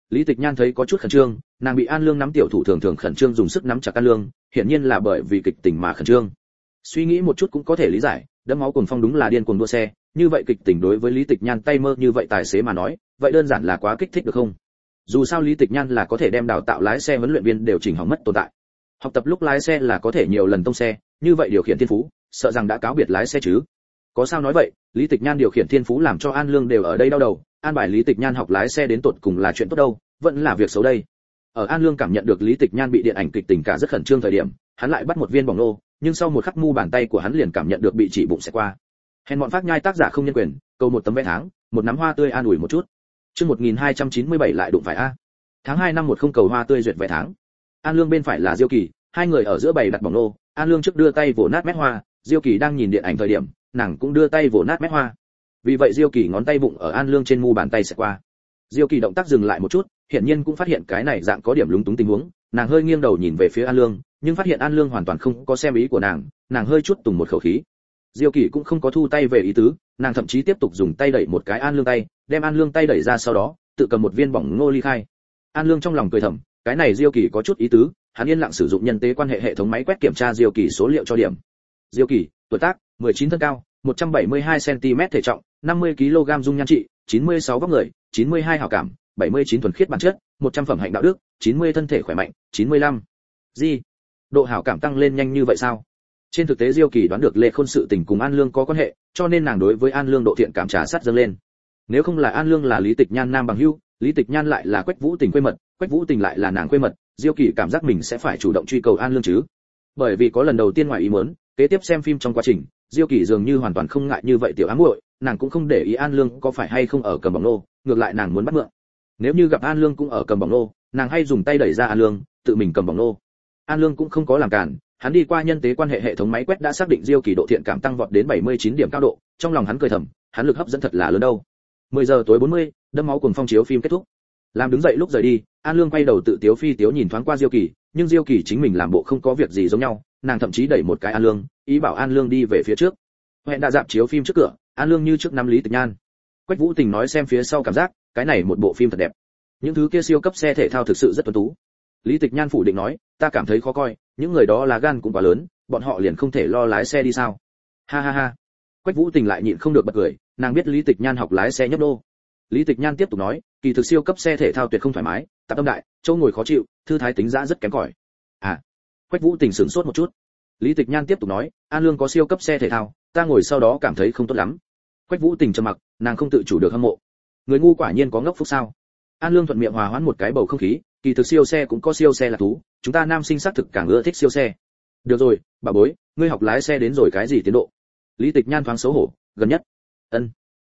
Lý Tịch Nhan thấy có chút khẩn trương, nàng bị An Lương nắm tiểu thủ thường thường khẩn trương dùng sức nắm chặt An Lương, hiển nhiên là bởi vì kịch tình mà khẩn trương. Suy nghĩ một chút cũng có thể lý giải, đẫm máu cuồng phong đúng là điên cuồng đua xe, như vậy kịch tình đối với Lý Tịch Nhan tay mơ như vậy tài xế mà nói, vậy đơn giản là quá kích thích được không? Dù sao Lý Tịch Nhan là có thể đem đào tạo lái xe huấn luyện viên đều chỉnh hỏng mất tồn tại. Học tập lúc lái xe là có thể nhiều lần tông xe, như vậy điều khiển thiên phú, sợ rằng đã cáo biệt lái xe chứ. Có sao nói vậy, Lý Tịch Nhan điều khiển thiên phú làm cho An Lương đều ở đây đau đầu, an bài Lý Tịch Nhan học lái xe đến tột cùng là chuyện tốt đâu, vẫn là việc xấu đây. Ở An Lương cảm nhận được Lý Tịch Nhan bị điện ảnh kịch tình cả rất khẩn trương thời điểm, hắn lại bắt một viên bỏng nô, nhưng sau một khắc mu bàn tay của hắn liền cảm nhận được bị chỉ bụng sẽ qua. Hèn bọn phát nhai tác giả không nhân quyền, câu một tấm vé tháng, một nắm hoa tươi an ủi một chút. Chương 1297 lại đụng phải a. Tháng 2 năm 10 cầu hoa tươi duyệt vé tháng. An Lương bên phải là Diêu Kỳ, hai người ở giữa bày đặt bỏng nô, An Lương trước đưa tay vỗ nát mét hoa, Diêu Kỳ đang nhìn điện ảnh thời điểm, nàng cũng đưa tay vỗ nát mét hoa. Vì vậy Diêu Kỳ ngón tay bụng ở An Lương trên mu bàn tay sẽ qua. Diêu Kỳ động tác dừng lại một chút, hiển nhiên cũng phát hiện cái này dạng có điểm lúng túng tình huống, nàng hơi nghiêng đầu nhìn về phía An Lương, nhưng phát hiện An Lương hoàn toàn không có xem ý của nàng hơi chút tùng một khẩu khí. Diêu Kỳ cũng không có thu tay về ý tứ, nàng thậm chí tiếp tục dùng tay đẩy một cái An Lương tay, đem An Lương tay đẩy ra sau đó, tự cầm một viên bỏng ngô ly khai. An Lương trong lòng cười thầm, cái này Diêu Kỳ có chút ý tứ, hắn yên lặng sử dụng nhân tế quan hệ hệ thống máy quét kiểm tra Diêu Kỳ số liệu cho điểm. Diêu Kỳ, tuổi tác, 19 thân cao, 172 cm thể trọng, 50 kg dung nhan trị, 96 vóc người, 92 hảo cảm, 79 thuần khiết bản chất, 100 phẩm hạnh đạo đức, 90 thân thể khỏe mạnh, 95. Gì? Độ hảo cảm tăng lên nhanh như vậy sao? Trên thực tế Diêu Kỳ đoán được Lê Khôn sự tình cùng An Lương có quan hệ, cho nên nàng đối với An Lương độ thiện cảm trà sát dâng lên. Nếu không là An Lương là Lý Tịch Nhan nam bằng hữu, Lý Tịch Nhan lại là Quách Vũ Tình quê mật, Quách Vũ Tình lại là nàng quê mật, Diêu Kỳ cảm giác mình sẽ phải chủ động truy cầu An Lương chứ. Bởi vì có lần đầu tiên ngoài ý muốn, kế tiếp xem phim trong quá trình, Diêu Kỳ dường như hoàn toàn không ngại như vậy tiểu ám muội, nàng cũng không để ý An Lương có phải hay không ở cầm bỏng nô, ngược lại nàng muốn bắt mượn. Nếu như gặp An Lương cũng ở cầm bỏng nô, nàng hay dùng tay đẩy ra An Lương, tự mình cầm bỏng nô. An Lương cũng không có làm cản, hắn đi qua nhân tế quan hệ hệ thống máy quét đã xác định Diêu Kỳ độ thiện cảm tăng vọt đến 79 điểm cao độ, trong lòng hắn cười thầm, hắn lực hấp dẫn thật là lớn đâu. 10 giờ tối 40, đâm máu cuồng phong chiếu phim kết thúc. Làm đứng dậy lúc rời đi, An Lương quay đầu tự tiếu phi tiếu nhìn thoáng qua Diêu Kỳ, nhưng Diêu Kỳ chính mình làm bộ không có việc gì giống nhau, nàng thậm chí đẩy một cái An Lương, ý bảo An Lương đi về phía trước. Hẹn đã dạp chiếu phim trước cửa, An Lương như trước năm Lý Tịch Nhan. Quách Vũ Tình nói xem phía sau cảm giác, cái này một bộ phim thật đẹp. Những thứ kia siêu cấp xe thể thao thực sự rất tuấn tú. Lý Tịch Nhan phủ định nói, ta cảm thấy khó coi, những người đó là gan cũng quá lớn, bọn họ liền không thể lo lái xe đi sao? Ha ha ha. Quách Vũ Tình lại nhịn không được bật cười, nàng biết Lý Tịch Nhan học lái xe nhấp đô. Lý Tịch Nhan tiếp tục nói, kỳ thực siêu cấp xe thể thao tuyệt không thoải mái, tạp âm đại, chỗ ngồi khó chịu, thư thái tính giá rất kém cỏi. À. Quách Vũ Tình sửng sốt một chút. Lý Tịch Nhan tiếp tục nói, An Lương có siêu cấp xe thể thao, ta ngồi sau đó cảm thấy không tốt lắm. Quách Vũ Tình trầm mặc, nàng không tự chủ được hâm mộ. Người ngu quả nhiên có ngốc phúc sao? An Lương thuận miệng hòa hoãn một cái bầu không khí, kỳ thực siêu xe cũng có siêu xe là thú, chúng ta nam sinh xác thực càng ưa thích siêu xe. Được rồi, bà bối, ngươi học lái xe đến rồi cái gì tiến độ? Lý Tịch Nhan thoáng xấu hổ, gần nhất. Ân.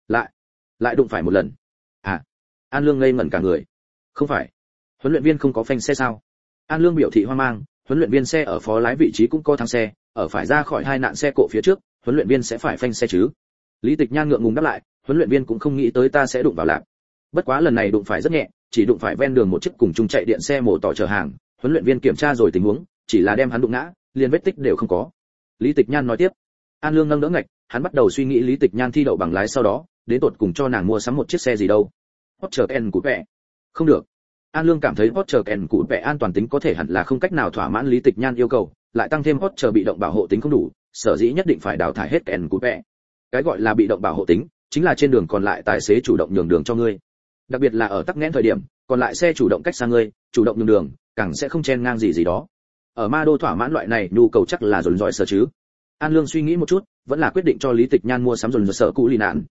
Lại đụng phải một lần. À. An Lương ngây ngẩn cả người. Không phải, huấn luyện viên không có phanh xe sao? An Lương biểu thị hoang mang, huấn luyện viên xe ở phó lái vị trí cũng có thắng xe, ở phải ra khỏi hai nạn xe cộ phía trước, huấn luyện viên sẽ phải phanh xe chứ? Lý Tịch Nhan ngượng ngùng đáp lại, huấn luyện viên cũng không nghĩ tới ta sẽ đụng vào lạc. Bất quá lần này đụng phải rất nhẹ, chỉ đụng phải ven đường một chiếc cùng chung chạy điện xe mổ tỏ chở hàng, huấn luyện viên kiểm tra rồi tình huống, chỉ là đem hắn đụng ngã, liền vết tích đều không có. Lý Tịch Nhan nói tiếp. An Lương nâng đỡ ngạch, hắn bắt đầu suy nghĩ Lý Tịch Nhan thi đậu bằng lái sau đó, đến tột cùng cho nàng mua sắm một chiếc xe gì đâu. Porsche Cayenne của vẻ. Không được. An Lương cảm thấy Porsche Cayenne của vẻ an toàn tính có thể hẳn là không cách nào thỏa mãn Lý Tịch Nhan yêu cầu, lại tăng thêm Porsche bị động bảo hộ tính không đủ, sở dĩ nhất định phải đào thải hết Cayenne của vẻ. Cái gọi là bị động bảo hộ tính, chính là trên đường còn lại tài xế chủ động nhường đường cho ngươi. Đặc biệt là ở tắc nghẽn thời điểm, còn lại xe chủ động cách xa ngươi, chủ động nhường đường, càng sẽ không chen ngang gì đó. Ở Ma Đô thỏa mãn loại này nhu cầu chắc là dồn dõi sở chứ. An Lương suy nghĩ một chút, vẫn là quyết định cho Lý Tịch Nhan mua sắm dồn sở cũ lì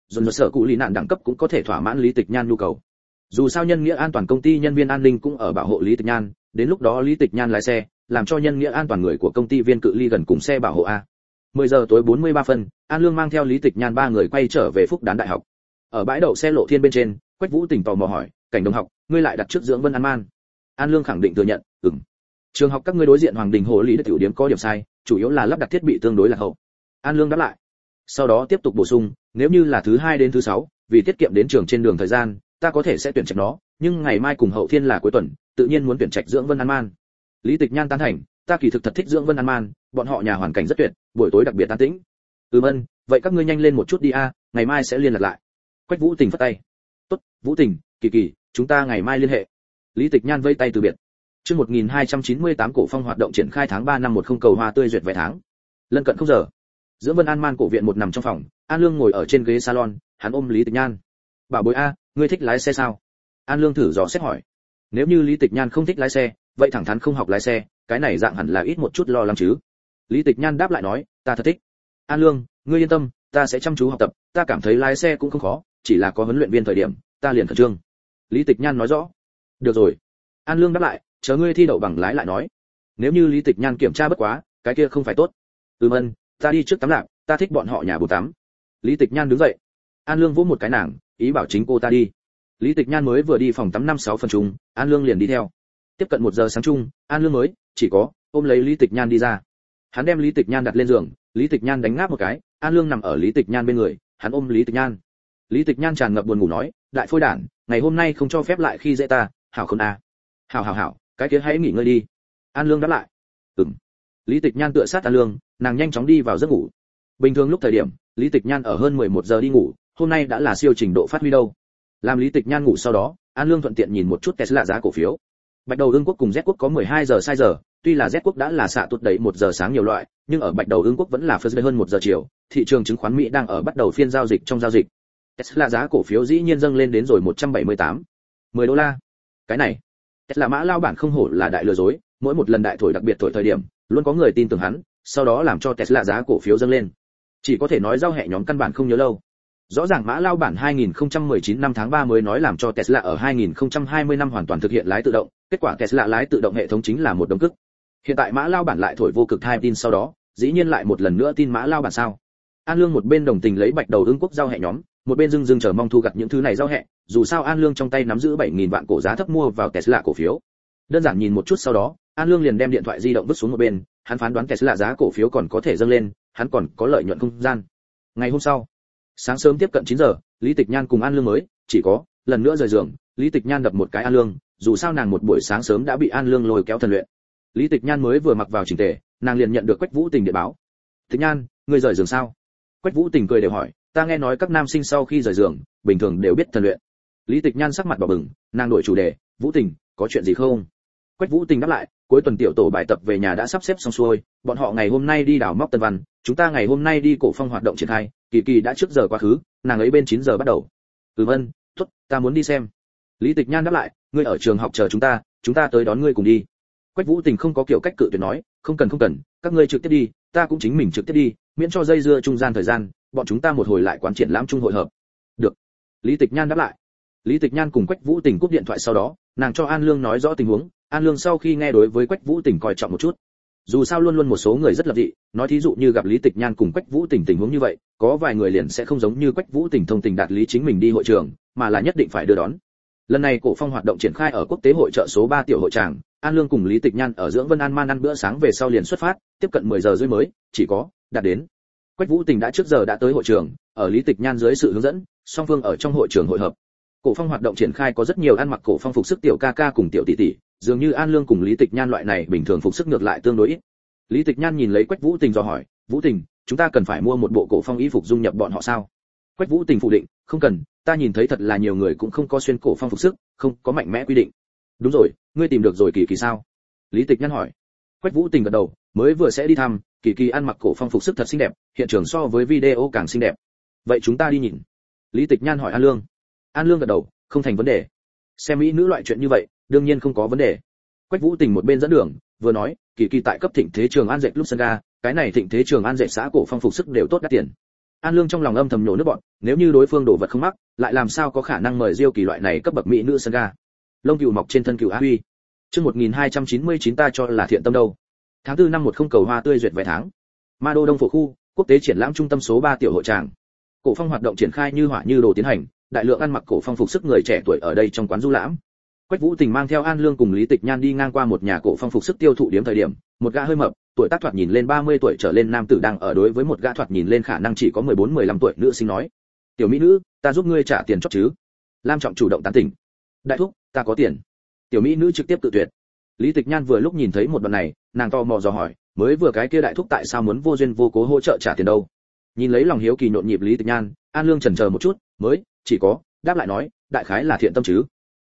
nạn đẳng cấp cũng có thể thỏa mãn Lý Tịch Nhan nhu cầu. Dù sao nhân nghĩa an toàn công ty nhân viên an ninh cũng ở bảo hộ Lý Tịch Nhan, đến lúc đó Lý Tịch Nhan lái xe, làm cho nhân nghĩa an toàn người của công ty viên cự ly gần cùng xe bảo hộ a. 10 giờ tối 43 phân, An Lương mang theo Lý Tịch Nhan ba người quay trở về Phúc Đán Đại học. Ở bãi đậu xe Lộ Thiên bên trên, Quách Vũ Tình tò mò hỏi, "Cảnh đồng học, ngươi lại đặt trước dưỡng Vân An Man?" An Lương khẳng định thừa nhận, "Ừm. Trường học các ngươi đối diện Hoàng Đình Hồ Lý Đức tiểu điểm có điểm sai, chủ yếu là lắp đặt thiết bị tương đối là hậu." An Lương đáp lại. Sau đó tiếp tục bổ sung, "Nếu như là thứ 2 đến thứ 6, vì tiết kiệm đến trường trên đường thời gian, ta có thể sẽ tuyển trạch nó, nhưng ngày mai cùng Hậu Thiên là cuối tuần, tự nhiên muốn tuyển trạch dưỡng Vân An Man." Lý Tịch Nhan tán thành, "Ta kỳ thực thật thích dưỡng Vân An Man, bọn họ nhà hoàn cảnh rất tuyệt, buổi tối đặc biệt an tĩnh." Vân, vậy các ngươi nhanh lên một chút đi a, ngày mai sẽ liên lạc lại." Quách Vũ Tình phất tay. "Tốt, Vũ Tình, Kỳ Kỳ, chúng ta ngày mai liên hệ." Lý Tịch Nhan vẫy tay từ biệt. Chương 1298 cổ phong hoạt động triển khai tháng 3 năm 10 cầu hoa tươi duyệt vé tháng. Lân cận không giờ. Giữa Vân An Man cổ viện một nằm trong phòng, An Lương ngồi ở trên ghế salon, hắn ôm Lý Tịch Nhan. "Bảo bối a, ngươi thích lái xe sao?" An Lương thử dò xét hỏi. Nếu như Lý Tịch Nhan không thích lái xe, vậy thẳng thắn không học lái xe, cái này dạng hẳn là ít một chút lo lắng chứ. Lý Tịch Nhan đáp lại nói, "Ta thật thích." "An Lương, ngươi yên tâm, ta sẽ chăm chú học tập, ta cảm thấy lái xe cũng không khó, chỉ là có huấn luyện viên thời điểm, ta liền khẩn trương." Lý Tịch Nhan nói rõ. "Được rồi." An Lương đáp lại, "Chờ ngươi thi đậu bằng lái lại nói." Nếu như Lý Tịch Nhan kiểm tra bất quá, cái kia không phải tốt. Ân, ta đi trước tắm lạp, ta thích bọn họ nhà bồn tắm." Lý Tịch Nhan đứng dậy. An Lương vỗ một cái nàng, ý bảo chính cô ta đi. Lý Tịch Nhan mới vừa đi phòng tắm 5-6 phần chung, An Lương liền đi theo. Tiếp cận 1 giờ sáng chung, An Lương mới chỉ có ôm lấy Lý Tịch Nhan đi ra. Hắn đem Lý Tịch Nhan đặt lên giường, Lý Tịch Nhan đánh ngáp một cái, An Lương nằm ở Lý Tịch Nhan bên người, hắn ôm Lý Tịch Nhan. Lý Tịch Nhan tràn ngập buồn ngủ nói, "Đại phôi đản, ngày hôm nay không cho phép lại khi dễ ta, hảo không à?" "Hảo, cái kia hãy nghỉ ngơi đi." An Lương đáp lại. Lý Tịch Nhan tựa sát An Lương, nàng nhanh chóng đi vào giấc ngủ. Bình thường lúc thời điểm, Lý Tịch Nhan ở hơn 11 giờ đi ngủ, hôm nay đã là siêu trình độ phát huy đâu. Làm Lý Tịch Nhan ngủ sau đó, An Lương thuận tiện nhìn một chút Tesla giá cổ phiếu. Bạch Đầu Ưng Quốc cùng Z Quốc có 12 giờ sai giờ, tuy là Z Quốc đã là xạ tụt đẩy 1 giờ sáng nhiều loại, nhưng ở Bạch Đầu Ưng Quốc vẫn là first hơn 1 giờ chiều, thị trường chứng khoán Mỹ đang ở bắt đầu phiên giao dịch trong giao dịch. Tesla giá cổ phiếu dĩ nhiên dâng lên đến rồi 178 10 đô la. Cái này, Tesla mã lao bản không hổ là đại lừa dối, mỗi một lần đại thổi đặc biệt thổi thời điểm, luôn có người tin tưởng hắn, sau đó làm cho Tesla giá cổ phiếu dâng lên. Chỉ có thể nói giao hệ nhóm căn bản không nhớ lâu. Rõ ràng mã lao bản 2019 năm tháng 3 mới nói làm cho Tesla ở 2020 năm hoàn toàn thực hiện lái tự động, kết quả Tesla lái tự động hệ thống chính là một đống cức. Hiện tại mã lao bản lại thổi vô cực time tin sau đó, dĩ nhiên lại một lần nữa tin mã lao bản sao? An Lương một bên đồng tình lấy Bạch Đầu Ưng Quốc giao hệ nhóm, một bên dưng chờ mong thu gặt những thứ này giao hệ, dù sao An Lương trong tay nắm giữ 7000 vạn cổ giá thấp mua vào Tesla cổ phiếu. Đơn giản nhìn một chút sau đó, An Lương liền đem điện thoại di động vứt xuống một bên, hắn phán đoán Tesla giá cổ phiếu còn có thể dâng lên, hắn còn có lợi nhuận không gian. Ngày hôm sau, sáng sớm tiếp cận 9 giờ, Lý Tịch Nhan cùng An Lương mới chỉ có lần nữa rời giường, Lý Tịch Nhan đập một cái An Lương, dù sao nàng một buổi sáng sớm đã bị An Lương lôi kéo thần luyện. Lý Tịch Nhan mới vừa mặc vào chỉnh tề, nàng liền nhận được Quách Vũ Tình điện báo. "Tịch Nhan, ngươi rời giường sao?" Quách Vũ Tình cười đều hỏi, "Ta nghe nói các nam sinh sau khi rời giường, bình thường đều biết thần luyện." Lý Tịch Nhan sắc mặt đỏ bừng, nàng đổi chủ đề, "Vũ Tình, có chuyện gì không?" Quách Vũ Tình đáp lại, "Cuối tuần tiểu tổ bài tập về nhà đã sắp xếp xong xuôi, bọn họ ngày hôm nay đi đào móc Tân Văn, chúng ta ngày hôm nay đi cổ phong hoạt động triển khai, Kỳ Kỳ đã trước giờ quá khứ, nàng ấy bên 9 giờ bắt đầu." Vâng, tốt, ta muốn đi xem." Lý Tịch Nhan đáp lại, "Ngươi ở trường học chờ chúng ta tới đón ngươi cùng đi." Quách Vũ Tình không có kiểu cách cự tuyệt nói, không cần, các ngươi trực tiếp đi, ta cũng chính mình trực tiếp đi, miễn cho dây dưa trung gian thời gian, bọn chúng ta một hồi lại quán triển lãm chung hội hợp." "Được." Lý Tịch Nhan đáp lại. Lý Tịch Nhan cùng Quách Vũ Tình cúp điện thoại sau đó, nàng cho An Lương nói rõ tình huống, An Lương sau khi nghe đối với Quách Vũ Tình coi trọng một chút. Dù sao luôn một số người rất lập dị, nói thí dụ như gặp Lý Tịch Nhan cùng Quách Vũ Tình tình huống như vậy, có vài người liền sẽ không giống như Quách Vũ Tình thông tình đạt lý chính mình đi hội trường, mà là nhất định phải đưa đón. Lần này cổ phong hoạt động triển khai ở quốc tế hội chợ số 3 tiểu hội tràng, An Lương cùng Lý Tịch Nhan ở dưỡng Vân An Man ăn bữa sáng về sau liền xuất phát, tiếp cận 10 giờ rưỡi mới chỉ có đạt đến. Quách Vũ Tình đã trước giờ đã tới hội trường, ở Lý Tịch Nhan dưới sự hướng dẫn, song phương ở trong hội trường hội hợp. Cổ phong hoạt động triển khai có rất nhiều ăn mặc cổ phong phục sức tiểu ca ca cùng tiểu tỷ tỷ, dường như An Lương cùng Lý Tịch Nhan loại này bình thường phục sức ngược lại tương đối ít. Lý Tịch Nhan nhìn lấy Quách Vũ Tình dò hỏi, "Vũ Tình, chúng ta cần phải mua một bộ cổ phong y phục dung nhập bọn họ sao?" Quách Vũ Tình phủ định, "Không cần, ta nhìn thấy thật là nhiều người cũng không có xuyên cổ phong phục sức, không có mạnh mẽ quy định." "Đúng rồi, ngươi tìm được rồi Kỳ Kỳ sao?" Lý Tịch Nhan hỏi. Quách Vũ Tình gật đầu, mới vừa sẽ đi thăm, Kỳ Kỳ ăn mặc cổ phong phục sức thật xinh đẹp, hiện trường so với video càng xinh đẹp. "Vậy chúng ta đi nhìn." Lý Tịch Nhan hỏi An Lương. An Lương gật đầu, không thành vấn đề. Xem mỹ nữ loại chuyện như vậy, đương nhiên không có vấn đề. Quách Vũ Tình một bên dẫn đường, vừa nói, Kỳ Kỳ tại cấp Thịnh Thế Trường An dệt lúc sân ga, cái này Thịnh Thế Trường An dệt xã cổ phong phục sức đều tốt đắt tiền. An Lương trong lòng âm thầm nhổ nước bọn, nếu như đối phương đổ vật không mắc, lại làm sao có khả năng mời Diêu Kỳ loại này cấp bậc mỹ nữ sân ga. Lông cừu mọc trên thân cừu á huy. Chương 1299 ta cho là thiện tâm đâu. Tháng 4 năm 10 cầu hoa tươi duyệt vài tháng. Ma Đô Đông Phổ khu, quốc tế triển lãm trung tâm số 3 tiểu hội tràng. Cổ phong hoạt động triển khai như hỏa như đồ tiến hành, đại lượng ăn mặc cổ phong phục sức người trẻ tuổi ở đây trong quán du lãm. Quách Vũ Tình mang theo An Lương cùng Lý Tịch Nhan đi ngang qua một nhà cổ phong phục sức tiêu thụ điểm thời điểm, một gã hơi mập, tuổi tác thoạt nhìn lên 30 tuổi trở lên nam tử đang ở đối với một gã thoạt nhìn lên khả năng chỉ có 14-15 tuổi nữ sinh nói: "Tiểu mỹ nữ, ta giúp ngươi trả tiền chót chứ?" Lam Trọng chủ động tán tỉnh: "Đại thúc, ta có tiền." Tiểu mỹ nữ trực tiếp tự tuyệt. Lý Tịch Nhan vừa lúc nhìn thấy một đoạn này, nàng to mò dò hỏi, mới vừa cái kia đại thúc tại sao muốn vô duyên vô cố hỗ trợ trả tiền đâu? Nhìn lấy lòng hiếu kỳ nhộn nhịp Lý Tịch Nhan, An Lương chần chờ một chút, mới chỉ có đáp lại nói, đại khái là thiện tâm chứ.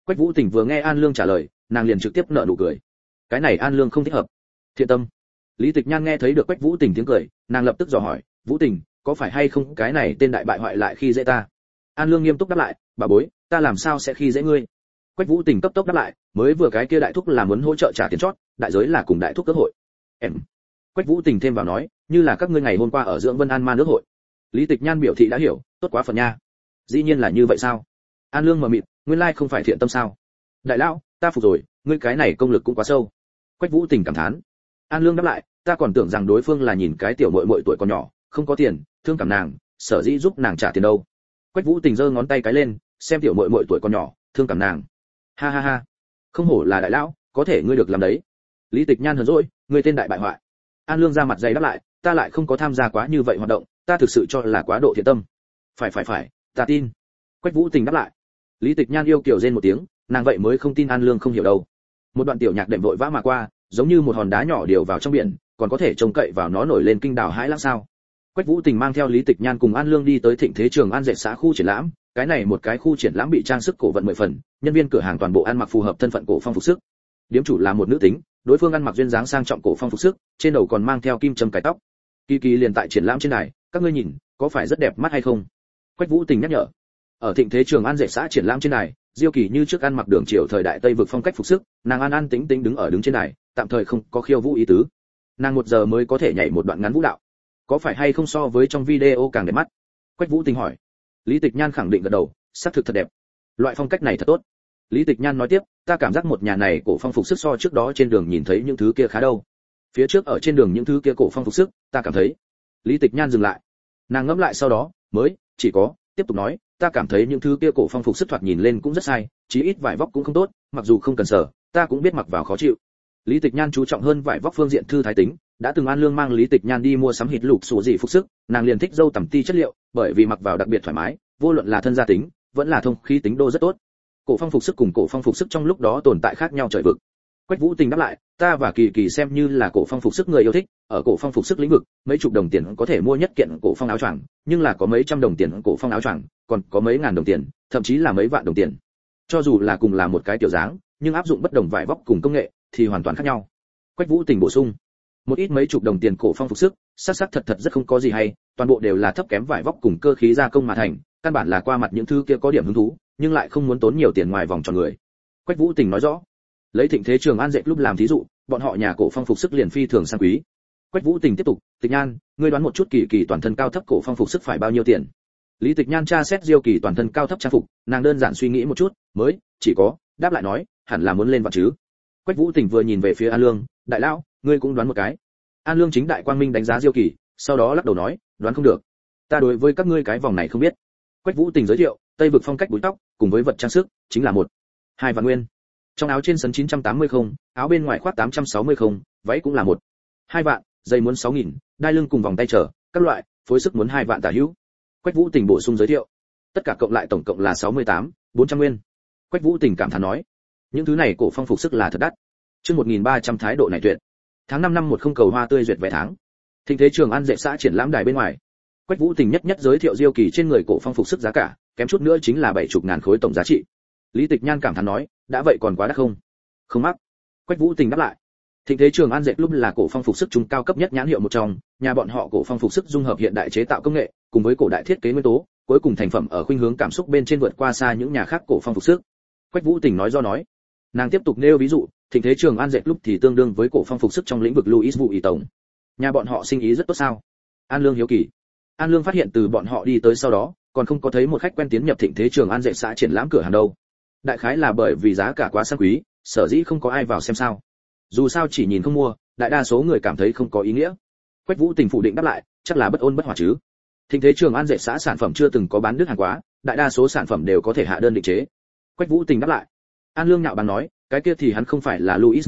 Quách Vũ Tình vừa nghe An Lương trả lời, nàng liền trực tiếp nở nụ cười. Cái này An Lương không thích hợp. Thiện tâm. Lý Tịch Nhan nghe thấy được Quách Vũ Tình tiếng cười, nàng lập tức dò hỏi, Vũ Tình, có phải hay không cái này tên đại bại hoại lại khi dễ ta? An Lương nghiêm túc đáp lại, bà bối, ta làm sao sẽ khi dễ ngươi? Quách Vũ Tình cấp tốc đáp lại, mới vừa cái kia đại thúc là muốn hỗ trợ trả tiền chót, đại giới là cùng đại thúc cơ hội. Em. Quách Vũ Tình thêm vào nói, như là các ngươi ngày hôm qua ở dưỡng Vân An Ma nước hội. Lý Tịch Nhan biểu thị đã hiểu, tốt quá phần nha. Dĩ nhiên là như vậy sao? An Lương mờ mịt, nguyên lai không phải thiện tâm sao? Đại lão, ta phục rồi, ngươi cái này công lực cũng quá sâu. Quách Vũ Tình cảm thán. An Lương đáp lại, ta còn tưởng rằng đối phương là nhìn cái tiểu muội muội tuổi còn nhỏ, không có tiền, thương cảm nàng, sở dĩ giúp nàng trả tiền đâu. Quách Vũ Tình giơ ngón tay cái lên, xem tiểu muội muội tuổi còn nhỏ, thương cảm nàng. Ha ha ha, không hổ là đại lão, có thể ngươi được làm đấy. Lý Tịch Nhan hờn dỗi, ngươi tên đại bại hoại. An Lương ra mặt dày đáp lại, ta lại không có tham gia quá như vậy hoạt động, ta thực sự cho là quá độ thiện tâm. Phải, ta tin. Quách Vũ Tình đáp lại. Lý Tịch Nhan yêu kiều rên một tiếng, nàng vậy mới không tin An Lương không hiểu đâu. Một đoạn tiểu nhạc đệm vội vã mà qua, giống như một hòn đá nhỏ điều vào trong biển, còn có thể trông cậy vào nó nổi lên kinh đảo hãi lãng sao? Quách Vũ Tình mang theo Lý Tịch Nhan cùng An Lương đi tới Thịnh Thế Trường An dệt xã khu triển lãm, cái này một cái khu triển lãm bị trang sức cổ vận 10 phần, nhân viên cửa hàng toàn bộ ăn mặc phù hợp thân phận cổ phong phục sức. Điếm chủ là một nữ tính, đối phương ăn mặc duyên dáng sang trọng cổ phong phục sức, trên đầu còn mang theo kim châm cài tóc. Kỳ Kỳ liền tại triển lãm trên này, các ngươi nhìn, có phải rất đẹp mắt hay không? Quách Vũ Tình nhắc nhở. Ở Thịnh Thế Trường An dệt xã triển lãm trên này, Diêu Kỳ như trước ăn mặc đường triều thời đại Tây vực phong cách phục sức, nàng an an tĩnh tĩnh đứng ở đứng trên này, tạm thời không có khiêu vũ ý tứ. Nàng 1 giờ mới có thể nhảy một đoạn ngắn vũ đạo. Có phải hay không so với trong video càng đẹp mắt? Quách Vũ Tình hỏi. Lý Tịch Nhan khẳng định gật đầu, xác thực thật đẹp. Loại phong cách này thật tốt. Lý Tịch Nhan nói tiếp, ta cảm giác một nhà này cổ phong phục sức so trước đó trên đường nhìn thấy những thứ kia khá đâu. Phía trước ở trên đường những thứ kia cổ phong phục sức, ta cảm thấy. Lý Tịch Nhan dừng lại. Nàng ngẫm lại sau đó, mới chỉ có tiếp tục nói, ta cảm thấy những thứ kia cổ phong phục sức thoạt nhìn lên cũng rất sai, chí ít vải vóc cũng không tốt, mặc dù không cần sở, ta cũng biết mặc vào khó chịu. Lý Tịch Nhan chú trọng hơn vải vóc phương diện thư thái tính, đã từng An Lương mang Lý Tịch Nhan đi mua sắm hít lục sủ gì phục sức, nàng liền thích dâu tằm ti chất liệu, bởi vì mặc vào đặc biệt thoải mái, vô luận là thân gia tính, vẫn là thông khí tính đô rất tốt. Cổ phong phục sức cùng cổ phong phục sức trong lúc đó tồn tại khác nhau trời vực. Quách Vũ Tình đáp lại, ta và Kỳ Kỳ xem như là cổ phong phục sức người yêu thích, ở cổ phong phục sức lĩnh vực, mấy chục đồng tiền có thể mua nhất kiện cổ phong áo choàng, nhưng là có mấy trăm đồng tiền cổ phong áo choàng, còn có mấy ngàn đồng tiền, thậm chí là mấy vạn đồng tiền. Cho dù là cùng là một cái tiểu dáng, nhưng áp dụng bất đồng vải vóc cùng công nghệ thì hoàn toàn khác nhau. Quách Vũ Tình bổ sung, một ít mấy chục đồng tiền cổ phong phục sức, sắc thật rất không có gì hay, toàn bộ đều là thấp kém vải vóc cùng cơ khí gia công mà thành, căn bản là qua mặt những thứ kia có điểm hứng thú, nhưng lại không muốn tốn nhiều tiền ngoài vòng tròn người. Quách Vũ Tình nói rõ. Lấy Thịnh Thế Trường An dệt lúc làm thí dụ, bọn họ nhà cổ phong phục sức liền phi thường sang quý. Quách Vũ Tình tiếp tục, Tịch Nhan, ngươi đoán một chút Kỳ Kỳ toàn thân cao thấp cổ phong phục sức phải bao nhiêu tiền? Lý Tịch Nhan tra xét Diêu Kỳ toàn thân cao thấp trang phục, nàng đơn giản suy nghĩ một chút, mới chỉ có đáp lại nói, hẳn là muốn lên vạn chứ. Quách Vũ Tình vừa nhìn về phía An Lương, đại lão, ngươi cũng đoán một cái. An Lương chính đại quang minh đánh giá Diêu Kỳ, sau đó lắc đầu nói, đoán không được. Ta đối với các ngươi cái vòng này không biết. Quách Vũ Tình giới thiệu, Tây vực phong cách búi tóc, cùng với vật trang sức, chính là 1-2 vạn nguyên. Trong áo trên sấn 980 không, áo bên ngoài khoác 860 không, váy cũng là 1-2 vạn, giày muốn 6.000, đai lưng cùng vòng tay trở, các loại, phối sức muốn 2 vạn tả hữu. Quách Vũ Tình bổ sung giới thiệu, tất cả cộng lại tổng cộng là 68-400 nguyên. Quách Vũ Tình cảm thán nói, những thứ này cổ phong phục sức là thật đắt. Chương 1300 thái độ này tuyệt. Tháng 5 năm 10 cầu hoa tươi duyệt vé tháng. Thịnh Thế Trường An dệt xã triển lãm đài bên ngoài. Quách Vũ Tình nhất giới thiệu Diêu Kỳ trên người cổ phong phục sức giá cả, kém chút nữa chính là 70.000 khối tổng giá trị. Lý Tịch Nhan cảm thán nói, đã vậy còn quá đắt không? Không mắc. Quách Vũ Tình đáp lại. Thịnh Thế Trường An dệt lúc là cổ phong phục sức trung cao cấp nhất nhãn hiệu một trong, nhà bọn họ cổ phong phục sức dung hợp hiện đại chế tạo công nghệ, cùng với cổ đại thiết kế nguyên tố, cuối cùng thành phẩm ở khuynh hướng cảm xúc bên trên vượt qua xa những nhà khác cổ phong phục sức. Quách Vũ Tình nói do nói. Nàng tiếp tục nêu ví dụ, Thịnh Thế Trường An dệt lúc thì tương đương với cổ phong phục sức trong lĩnh vực Louis Vuitton. Nhà bọn họ sinh ý rất tốt sao? An Lương hiếu kỳ. An Lương phát hiện từ bọn họ đi tới sau đó, còn không có thấy một khách quen tiến nhập Thịnh Thế Trường An dệt xã triển lãm cửa hàng đâu. Đại khái là bởi vì giá cả quá sang quý, sở dĩ không có ai vào xem sao. Dù sao chỉ nhìn không mua, đại đa số người cảm thấy không có ý nghĩa. Quách Vũ Tình phủ định đáp lại, chắc là bất ôn bất hòa chứ. Thịnh Thế Trường An dệt xã sản phẩm chưa từng có bán đứt hàng quá, đại đa số sản phẩm đều có thể hạ đơn định chế. Quách Vũ Tình đáp lại. An Lương nhạo báng nói, cái kia thì hắn không phải là Louis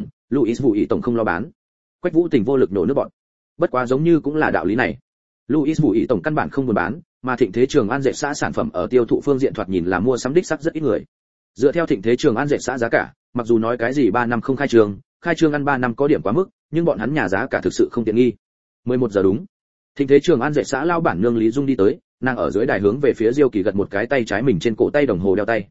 Vuitton không lo bán. Quách Vũ Tình vô lực nổ nước bọt. Bất quá giống như cũng là đạo lý này. Louis Vuitton căn bản không buôn bán, mà Thịnh Thế Trường An dệt xã sản phẩm ở tiêu thụ phương diện thoạt nhìn là mua sắm đích sắc rất ít người. Dựa theo Thịnh Thế Trường An dệt xã giá cả, mặc dù nói cái gì 3 năm không khai trương ăn 3 năm có điểm quá mức, nhưng bọn hắn nhà giá cả thực sự không tiện nghi. 11 giờ đúng. Thịnh Thế Trường An dệt xã lao bản nương Lý Dung đi tới, nàng ở dưới đài hướng về phía Diêu Kỳ gật một cái tay trái mình trên cổ tay đồng hồ đeo tay.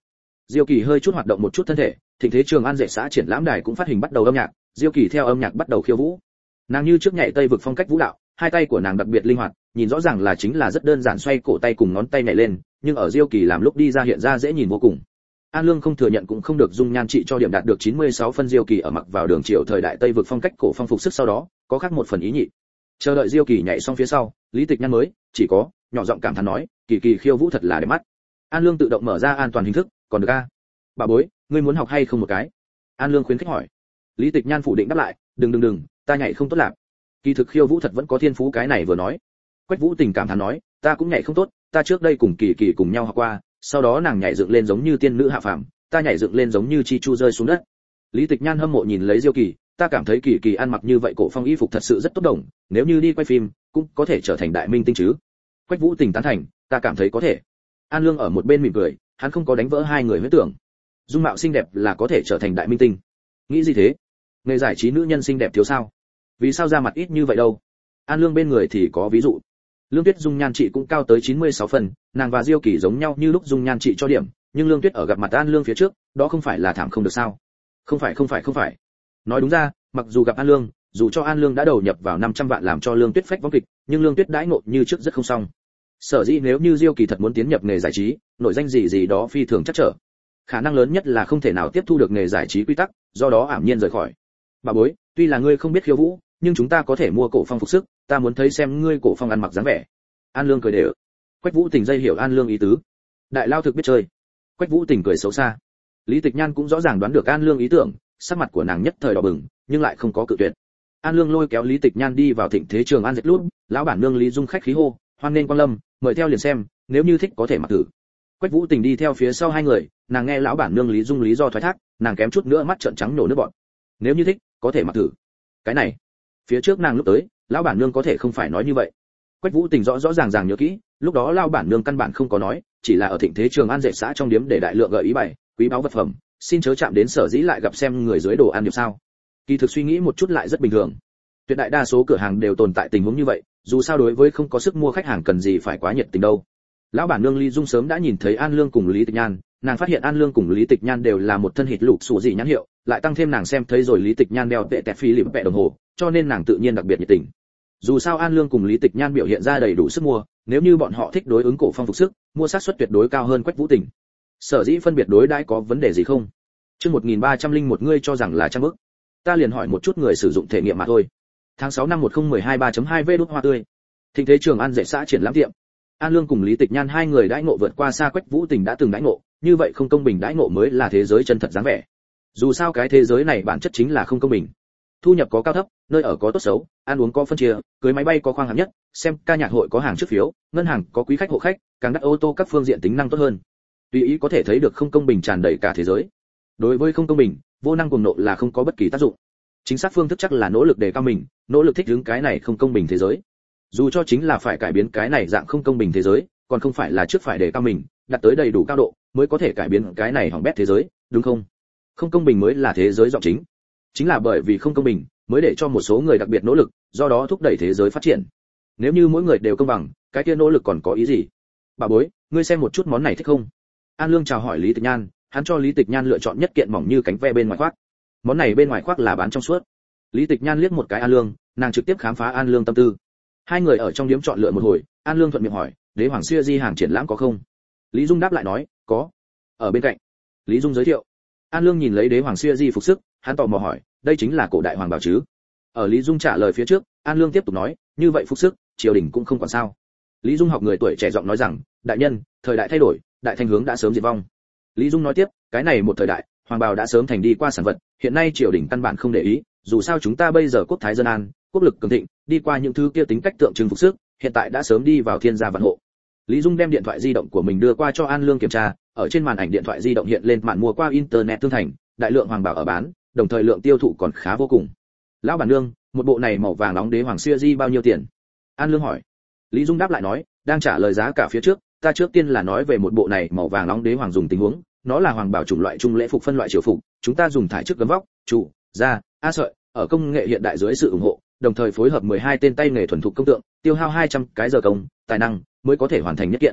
Diêu Kỳ hơi chút hoạt động một chút thân thể, Thịnh Thế Trường An dệt xã triển lãm đài cũng phát hình bắt đầu âm nhạc, Diêu Kỳ theo âm nhạc bắt đầu khiêu vũ. Nàng như trước nhảy tây vực phong cách vũ đạo, hai tay của nàng đặc biệt linh hoạt, nhìn rõ ràng là chính là rất đơn giản xoay cổ tay cùng ngón tay nhảy lên, nhưng ở Diêu Kỳ làm lúc đi ra hiện ra dễ nhìn vô cùng. An Lương không thừa nhận cũng không được, dung nhan trị cho điểm đạt được 96 phân. Diêu Kỳ ở mặc vào đường triều thời đại tây vực phong cách cổ phong phục sức sau đó, có khác một phần ý nhị. Chờ đợi Diêu Kỳ nhảy xong phía sau, Lý Tịch Nhan mới chỉ có nhỏ giọng cảm thán nói, Kỳ Kỳ khiêu vũ thật là đẹp mắt. An Lương tự động mở ra an toàn hình thức, còn được a? Bà bối, ngươi muốn học hay không một cái? An Lương khuyến khích hỏi. Lý Tịch Nhan phủ định đáp lại, đừng, ta nhảy không tốt lắm. Kỳ thực khiêu vũ thật vẫn có thiên phú. Cái này vừa nói, Quách Vũ Tình cảm thán nói, ta cũng nhảy không tốt, ta trước đây cùng Kỳ Kỳ cùng nhau học qua, sau đó nàng nhảy dựng lên giống như tiên nữ hạ phàm, ta nhảy dựng lên giống như chi chu rơi xuống đất. Lý Tịch Nhan hâm mộ nhìn lấy Diêu Kỳ, ta cảm thấy Kỳ Kỳ ăn mặc như vậy cổ phong y phục thật sự rất tốt đồng, nếu như đi quay phim, cũng có thể trở thành đại minh tinh chứ. Quách Vũ Tình tán thành, ta cảm thấy có thể. An Lương ở một bên mỉm cười, hắn không có đánh vỡ hai người huyễn tưởng. Dung mạo xinh đẹp là có thể trở thành đại minh tinh. Nghĩ gì thế? Nghề giải trí nữ nhân xinh đẹp thiếu sao? Vì sao ra mặt ít như vậy đâu? An Lương bên người thì có ví dụ. Lương Tuyết dung nhan trị cũng cao tới 96 phần, nàng và Diêu Kỳ giống nhau như lúc dung nhan trị cho điểm, nhưng Lương Tuyết ở gặp mặt An Lương phía trước, đó không phải là thảm không được sao? Không phải. Nói đúng ra, mặc dù gặp An Lương, dù cho An Lương đã đầu nhập vào 500 vạn làm cho Lương Tuyết phách võng kịch, nhưng Lương Tuyết đãi ngộ như trước rất không xong. Sở dĩ nếu như Diêu Kỳ thật muốn tiến nhập nghề giải trí, nội danh gì đó phi thường chắc trở. Khả năng lớn nhất là không thể nào tiếp thu được nghề giải trí quy tắc, do đó ảm nhiên rời khỏi. Bà bối, tuy là ngươi không biết khiêu vũ, nhưng chúng ta có thể mua cổ phong phục sức, ta muốn thấy xem ngươi cổ phong ăn mặc dáng vẻ. An Lương cười đều. Quách Vũ Tình dây hiểu An Lương ý tứ. Đại lao thực biết chơi. Quách Vũ Tình cười xấu xa. Lý Tịch Nhan cũng rõ ràng đoán được An Lương ý tưởng, sắc mặt của nàng nhất thời đỏ bừng, nhưng lại không có cự tuyệt. An Lương lôi kéo Lý Tịch Nhan đi vào Thịnh Thế Trường An dệt lút, lão bản nương Lý Dung khách khí hô, hoan nên quang lâm, mời theo liền xem, nếu như thích có thể mặc thử. Quách Vũ Tình đi theo phía sau hai người, nàng nghe lão bản nương Lý Dung lý do thoái thác, nàng kém chút nữa mắt trợn trắng nổ nước bọt. Nếu như thích, có thể mặc thử. Cái này, phía trước nàng lúc tới, lão bản nương có thể không phải nói như vậy. Quách Vũ Tình rõ rõ ràng ràng nhớ kỹ, lúc đó lão bản nương căn bản không có nói, chỉ là ở Thịnh Thế Trường An dệt xã trong điếm để đại lượng gợi ý bày, quý báu vật phẩm, xin chớ chạm đến, sở dĩ lại gặp xem người dưới đồ ăn điệp sao. Kỳ thực suy nghĩ một chút lại rất bình thường. Tuyệt đại đa số cửa hàng đều tồn tại tình huống như vậy, dù sao đối với không có sức mua khách hàng cần gì phải quá nhiệt tình đâu. Lão bản nương Lý Dung sớm đã nhìn thấy An Lương cùng Lý Tịch Nhan, nàng phát hiện An Lương cùng Lý Tịch Nhan đều là một thân hịt lục sủ gì nhãn hiệu, lại tăng thêm nàng xem thấy rồi Lý Tịch Nhan đeo tệ tẹt phi lịp vẹ đồng hồ, cho nên nàng tự nhiên đặc biệt nhiệt tình. Dù sao An Lương cùng Lý Tịch Nhan biểu hiện ra đầy đủ sức mua, nếu như bọn họ thích đối ứng cổ phong phục sức, mua xác suất tuyệt đối cao hơn Quách Vũ Tình. Sở dĩ phân biệt đối đãi có vấn đề gì không? Chương 1301 ngươi cho rằng là trăm bức. Ta liền hỏi một chút người sử dụng thể nghiệm mà thôi. Tháng 6 năm 1012 3.2V đút hoa tươi. Thịnh Thế Trường An dệt xã triển lãm tiệm. An Lương cùng Lý Tịch Nhan hai người đãi ngộ vượt qua xa Quách Vũ Tình đã từng đãi ngộ, như vậy không công bình đãi ngộ mới là thế giới chân thật dáng vẻ. Dù sao cái thế giới này bản chất chính là không công bình. Thu nhập có cao thấp, nơi ở có tốt xấu, ăn uống có phân chia, cưới máy bay có khoang hạng nhất, xem ca nhạc hội có hàng trước phiếu, ngân hàng có quý khách hộ khách, càng đắt ô tô các phương diện tính năng tốt hơn. Tùy ý có thể thấy được không công bình tràn đầy cả thế giới. Đối với không công bình, vô năng cuồng nộ là không có bất kỳ tác dụng. Chính xác phương thức chắc là nỗ lực đề cao mình, nỗ lực thích ứng cái này không công bình thế giới. Dù cho chính là phải cải biến cái này dạng không công bình thế giới, còn không phải là trước phải đề cao mình, đạt tới đầy đủ cao độ, mới có thể cải biến cái này hỏng bét thế giới, đúng không? Không công bình mới là thế giới giọng chính. Chính là bởi vì không công bình, mới để cho một số người đặc biệt nỗ lực, do đó thúc đẩy thế giới phát triển. Nếu như mỗi người đều công bằng, cái kia nỗ lực còn có ý gì? Bà bối, ngươi xem một chút món này thích không? An Lương chào hỏi Lý Tịch Nhan, hắn cho Lý Tịch Nhan lựa chọn nhất kiện mỏng như cánh ve bên ngoài khoác. Món này bên ngoài khoác là bán trong suốt. Lý Tịch Nhan liếc một cái An Lương, nàng trực tiếp khám phá An Lương tâm tư. Hai người ở trong điếm chọn lựa một hồi, An Lương thuận miệng hỏi, đế hoàng xưa di hàng triển lãm có không? Lý Dung đáp lại nói, có. Ở bên cạnh. Lý Dung giới thiệu. An Lương nhìn lấy đế hoàng xưa di phục sức, hắn tò mò hỏi, đây chính là cổ đại hoàng bảo chứ? Ở Lý Dung trả lời phía trước, An Lương tiếp tục nói, như vậy phục sức, triều đình cũng không còn sao. Lý Dung học người tuổi trẻ giọng nói rằng, đại nhân, thời đại thay đổi, đại thanh hướng đã sớm diệt vong. Lý Dung nói tiếp, cái này một thời đại, hoàng bào đã sớm thành đi qua sản vật, hiện nay triều đình căn bản không để ý, dù sao chúng ta bây giờ quốc thái dân an, quốc lực cường thịnh, đi qua những thứ kia tính cách tượng trưng phục sức, hiện tại đã sớm đi vào thiên gia vạn hộ. Lý Dung đem điện thoại di động của mình đưa qua cho An Lương kiểm tra, ở trên màn ảnh điện thoại di động hiện lên màn mua qua internet tương thành, đại lượng hoàng bảo ở bán, đồng thời lượng tiêu thụ còn khá vô cùng. Lão bản nương, một bộ này màu vàng nóng đế hoàng xưa di bao nhiêu tiền? An Lương hỏi. Lý Dung đáp lại nói, đang trả lời giá cả phía trước, ta trước tiên là nói về một bộ này màu vàng nóng đế hoàng dùng tình huống, nó là hoàng bảo chủng loại trung lễ phục phân loại triều phục, chúng ta dùng thải trước gấm vóc, trụ, da, a sợi, ở công nghệ hiện đại dưới sự ủng hộ, đồng thời phối hợp 12 tên tay nghề thuần thục công tượng, tiêu hao 200 cái giờ công, tài năng mới có thể hoàn thành nhất kiện.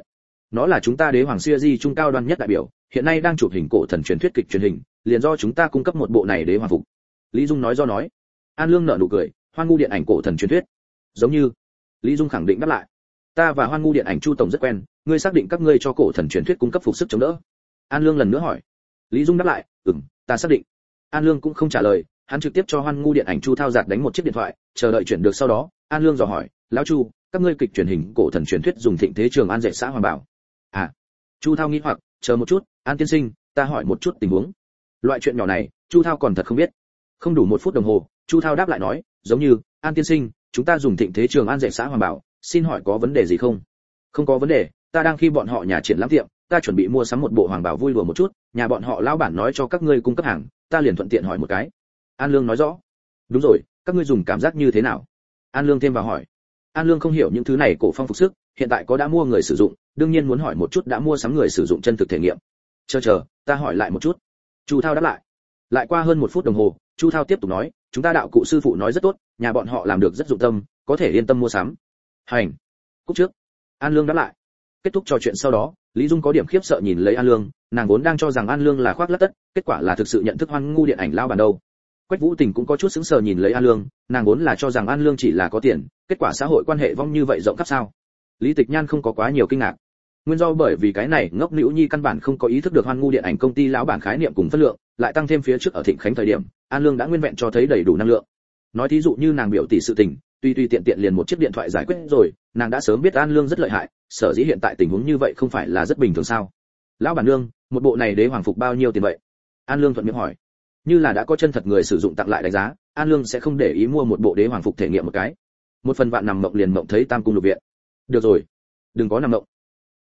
Nó là chúng ta đế hoàng series trung cao đoan nhất đại biểu, hiện nay đang chụp hình cổ thần truyền thuyết kịch truyền hình, liền do chúng ta cung cấp một bộ này đế hoàng phục. Lý Dung nói. An Lương nở nụ cười, Hoan Ngu điện ảnh cổ thần truyền thuyết. Giống như. Lý Dung khẳng định đáp lại. Ta và Hoan Ngu điện ảnh Chu tổng rất quen, ngươi xác định các ngươi cho cổ thần truyền thuyết cung cấp phục sức chống đỡ? An Lương lần nữa hỏi. Lý Dung đáp lại, ta xác định. An Lương cũng không trả lời, hắn trực tiếp cho Hoan Ngu điện ảnh Chu Thao giạt đánh một chiếc điện thoại, chờ đợi chuyển được sau đó, An Lương dò hỏi, lão Chu, các ngươi kịch truyền hình cổ thần truyền thuyết dùng thịnh thế Trường An dạy xã Hoàng Bảo. À. Chu Thao nghi hoặc, chờ một chút, An tiên sinh, ta hỏi một chút tình huống. Loại chuyện nhỏ này, Chu Thao còn thật không biết. Không đủ 1 phút đồng hồ, Chu Thao đáp lại nói, giống như, An tiên sinh, chúng ta dùng thịnh thế Trường An dạy xã Hoàng Bảo, xin hỏi có vấn đề gì không? Không có vấn đề, ta đang khi bọn họ nhà triển lãm tiệm, ta chuẩn bị mua sắm một bộ hoàng bảo vui đùa một chút, nhà bọn họ lão bản nói cho các ngươi cung cấp hàng, ta liền thuận tiện hỏi một cái. An Lương nói rõ. Đúng rồi, các ngươi dùng cảm giác như thế nào? An Lương thêm vào hỏi. An Lương không hiểu những thứ này cổ phong phục sức, hiện tại có đã mua người sử dụng, đương nhiên muốn hỏi một chút đã mua sắm người sử dụng chân thực thể nghiệm. Chờ, ta hỏi lại một chút. Chu Thao đáp lại. Lại qua hơn 1 phút đồng hồ, Chu Thao tiếp tục nói, chúng ta đạo cụ sư phụ nói rất tốt, nhà bọn họ làm được rất dụng tâm, có thể yên tâm mua sắm. Hành. Cúp trước. An Lương đáp lại. Kết thúc trò chuyện sau đó, Lý Dung có điểm khiếp sợ nhìn lấy An Lương, nàng vốn đang cho rằng An Lương là khoác lác tất, kết quả là thực sự nhận thức Hoan Ngu điện ảnh lao bản đâu. Quách Vũ Tình cũng có chút sững sờ nhìn lấy An Lương, nàng vốn là cho rằng An Lương chỉ là có tiền, kết quả xã hội quan hệ vong như vậy rộng khắp sao? Lý Tịch Nhan không có quá nhiều kinh ngạc. Nguyên do bởi vì cái này ngốc nữu nhi căn bản không có ý thức được Hoan Ngu điện ảnh công ty lão bản khái niệm cùng phân lượng, lại tăng thêm phía trước ở Thịnh Khánh thời điểm, An Lương đã nguyên vẹn cho thấy đầy đủ năng lượng. Nói thí dụ như nàng biểu tỷ sự tình, tuy tiện liền một chiếc điện thoại giải quyết rồi, nàng đã sớm biết An Lương rất lợi hại, sở dĩ hiện tại tình huống như vậy không phải là rất bình thường sao? Lão bản nương, một bộ này đế hoàng phục bao nhiêu tiền vậy? An Lương thuận miệng hỏi. Như là đã có chân thật người sử dụng tặng lại đánh giá, An Lương sẽ không để ý mua một bộ đế hoàng phục thể nghiệm một cái. Một phần vạn nằm mộng liền mộng thấy Tam cung lục viện. Được rồi, đừng có nằm mộng.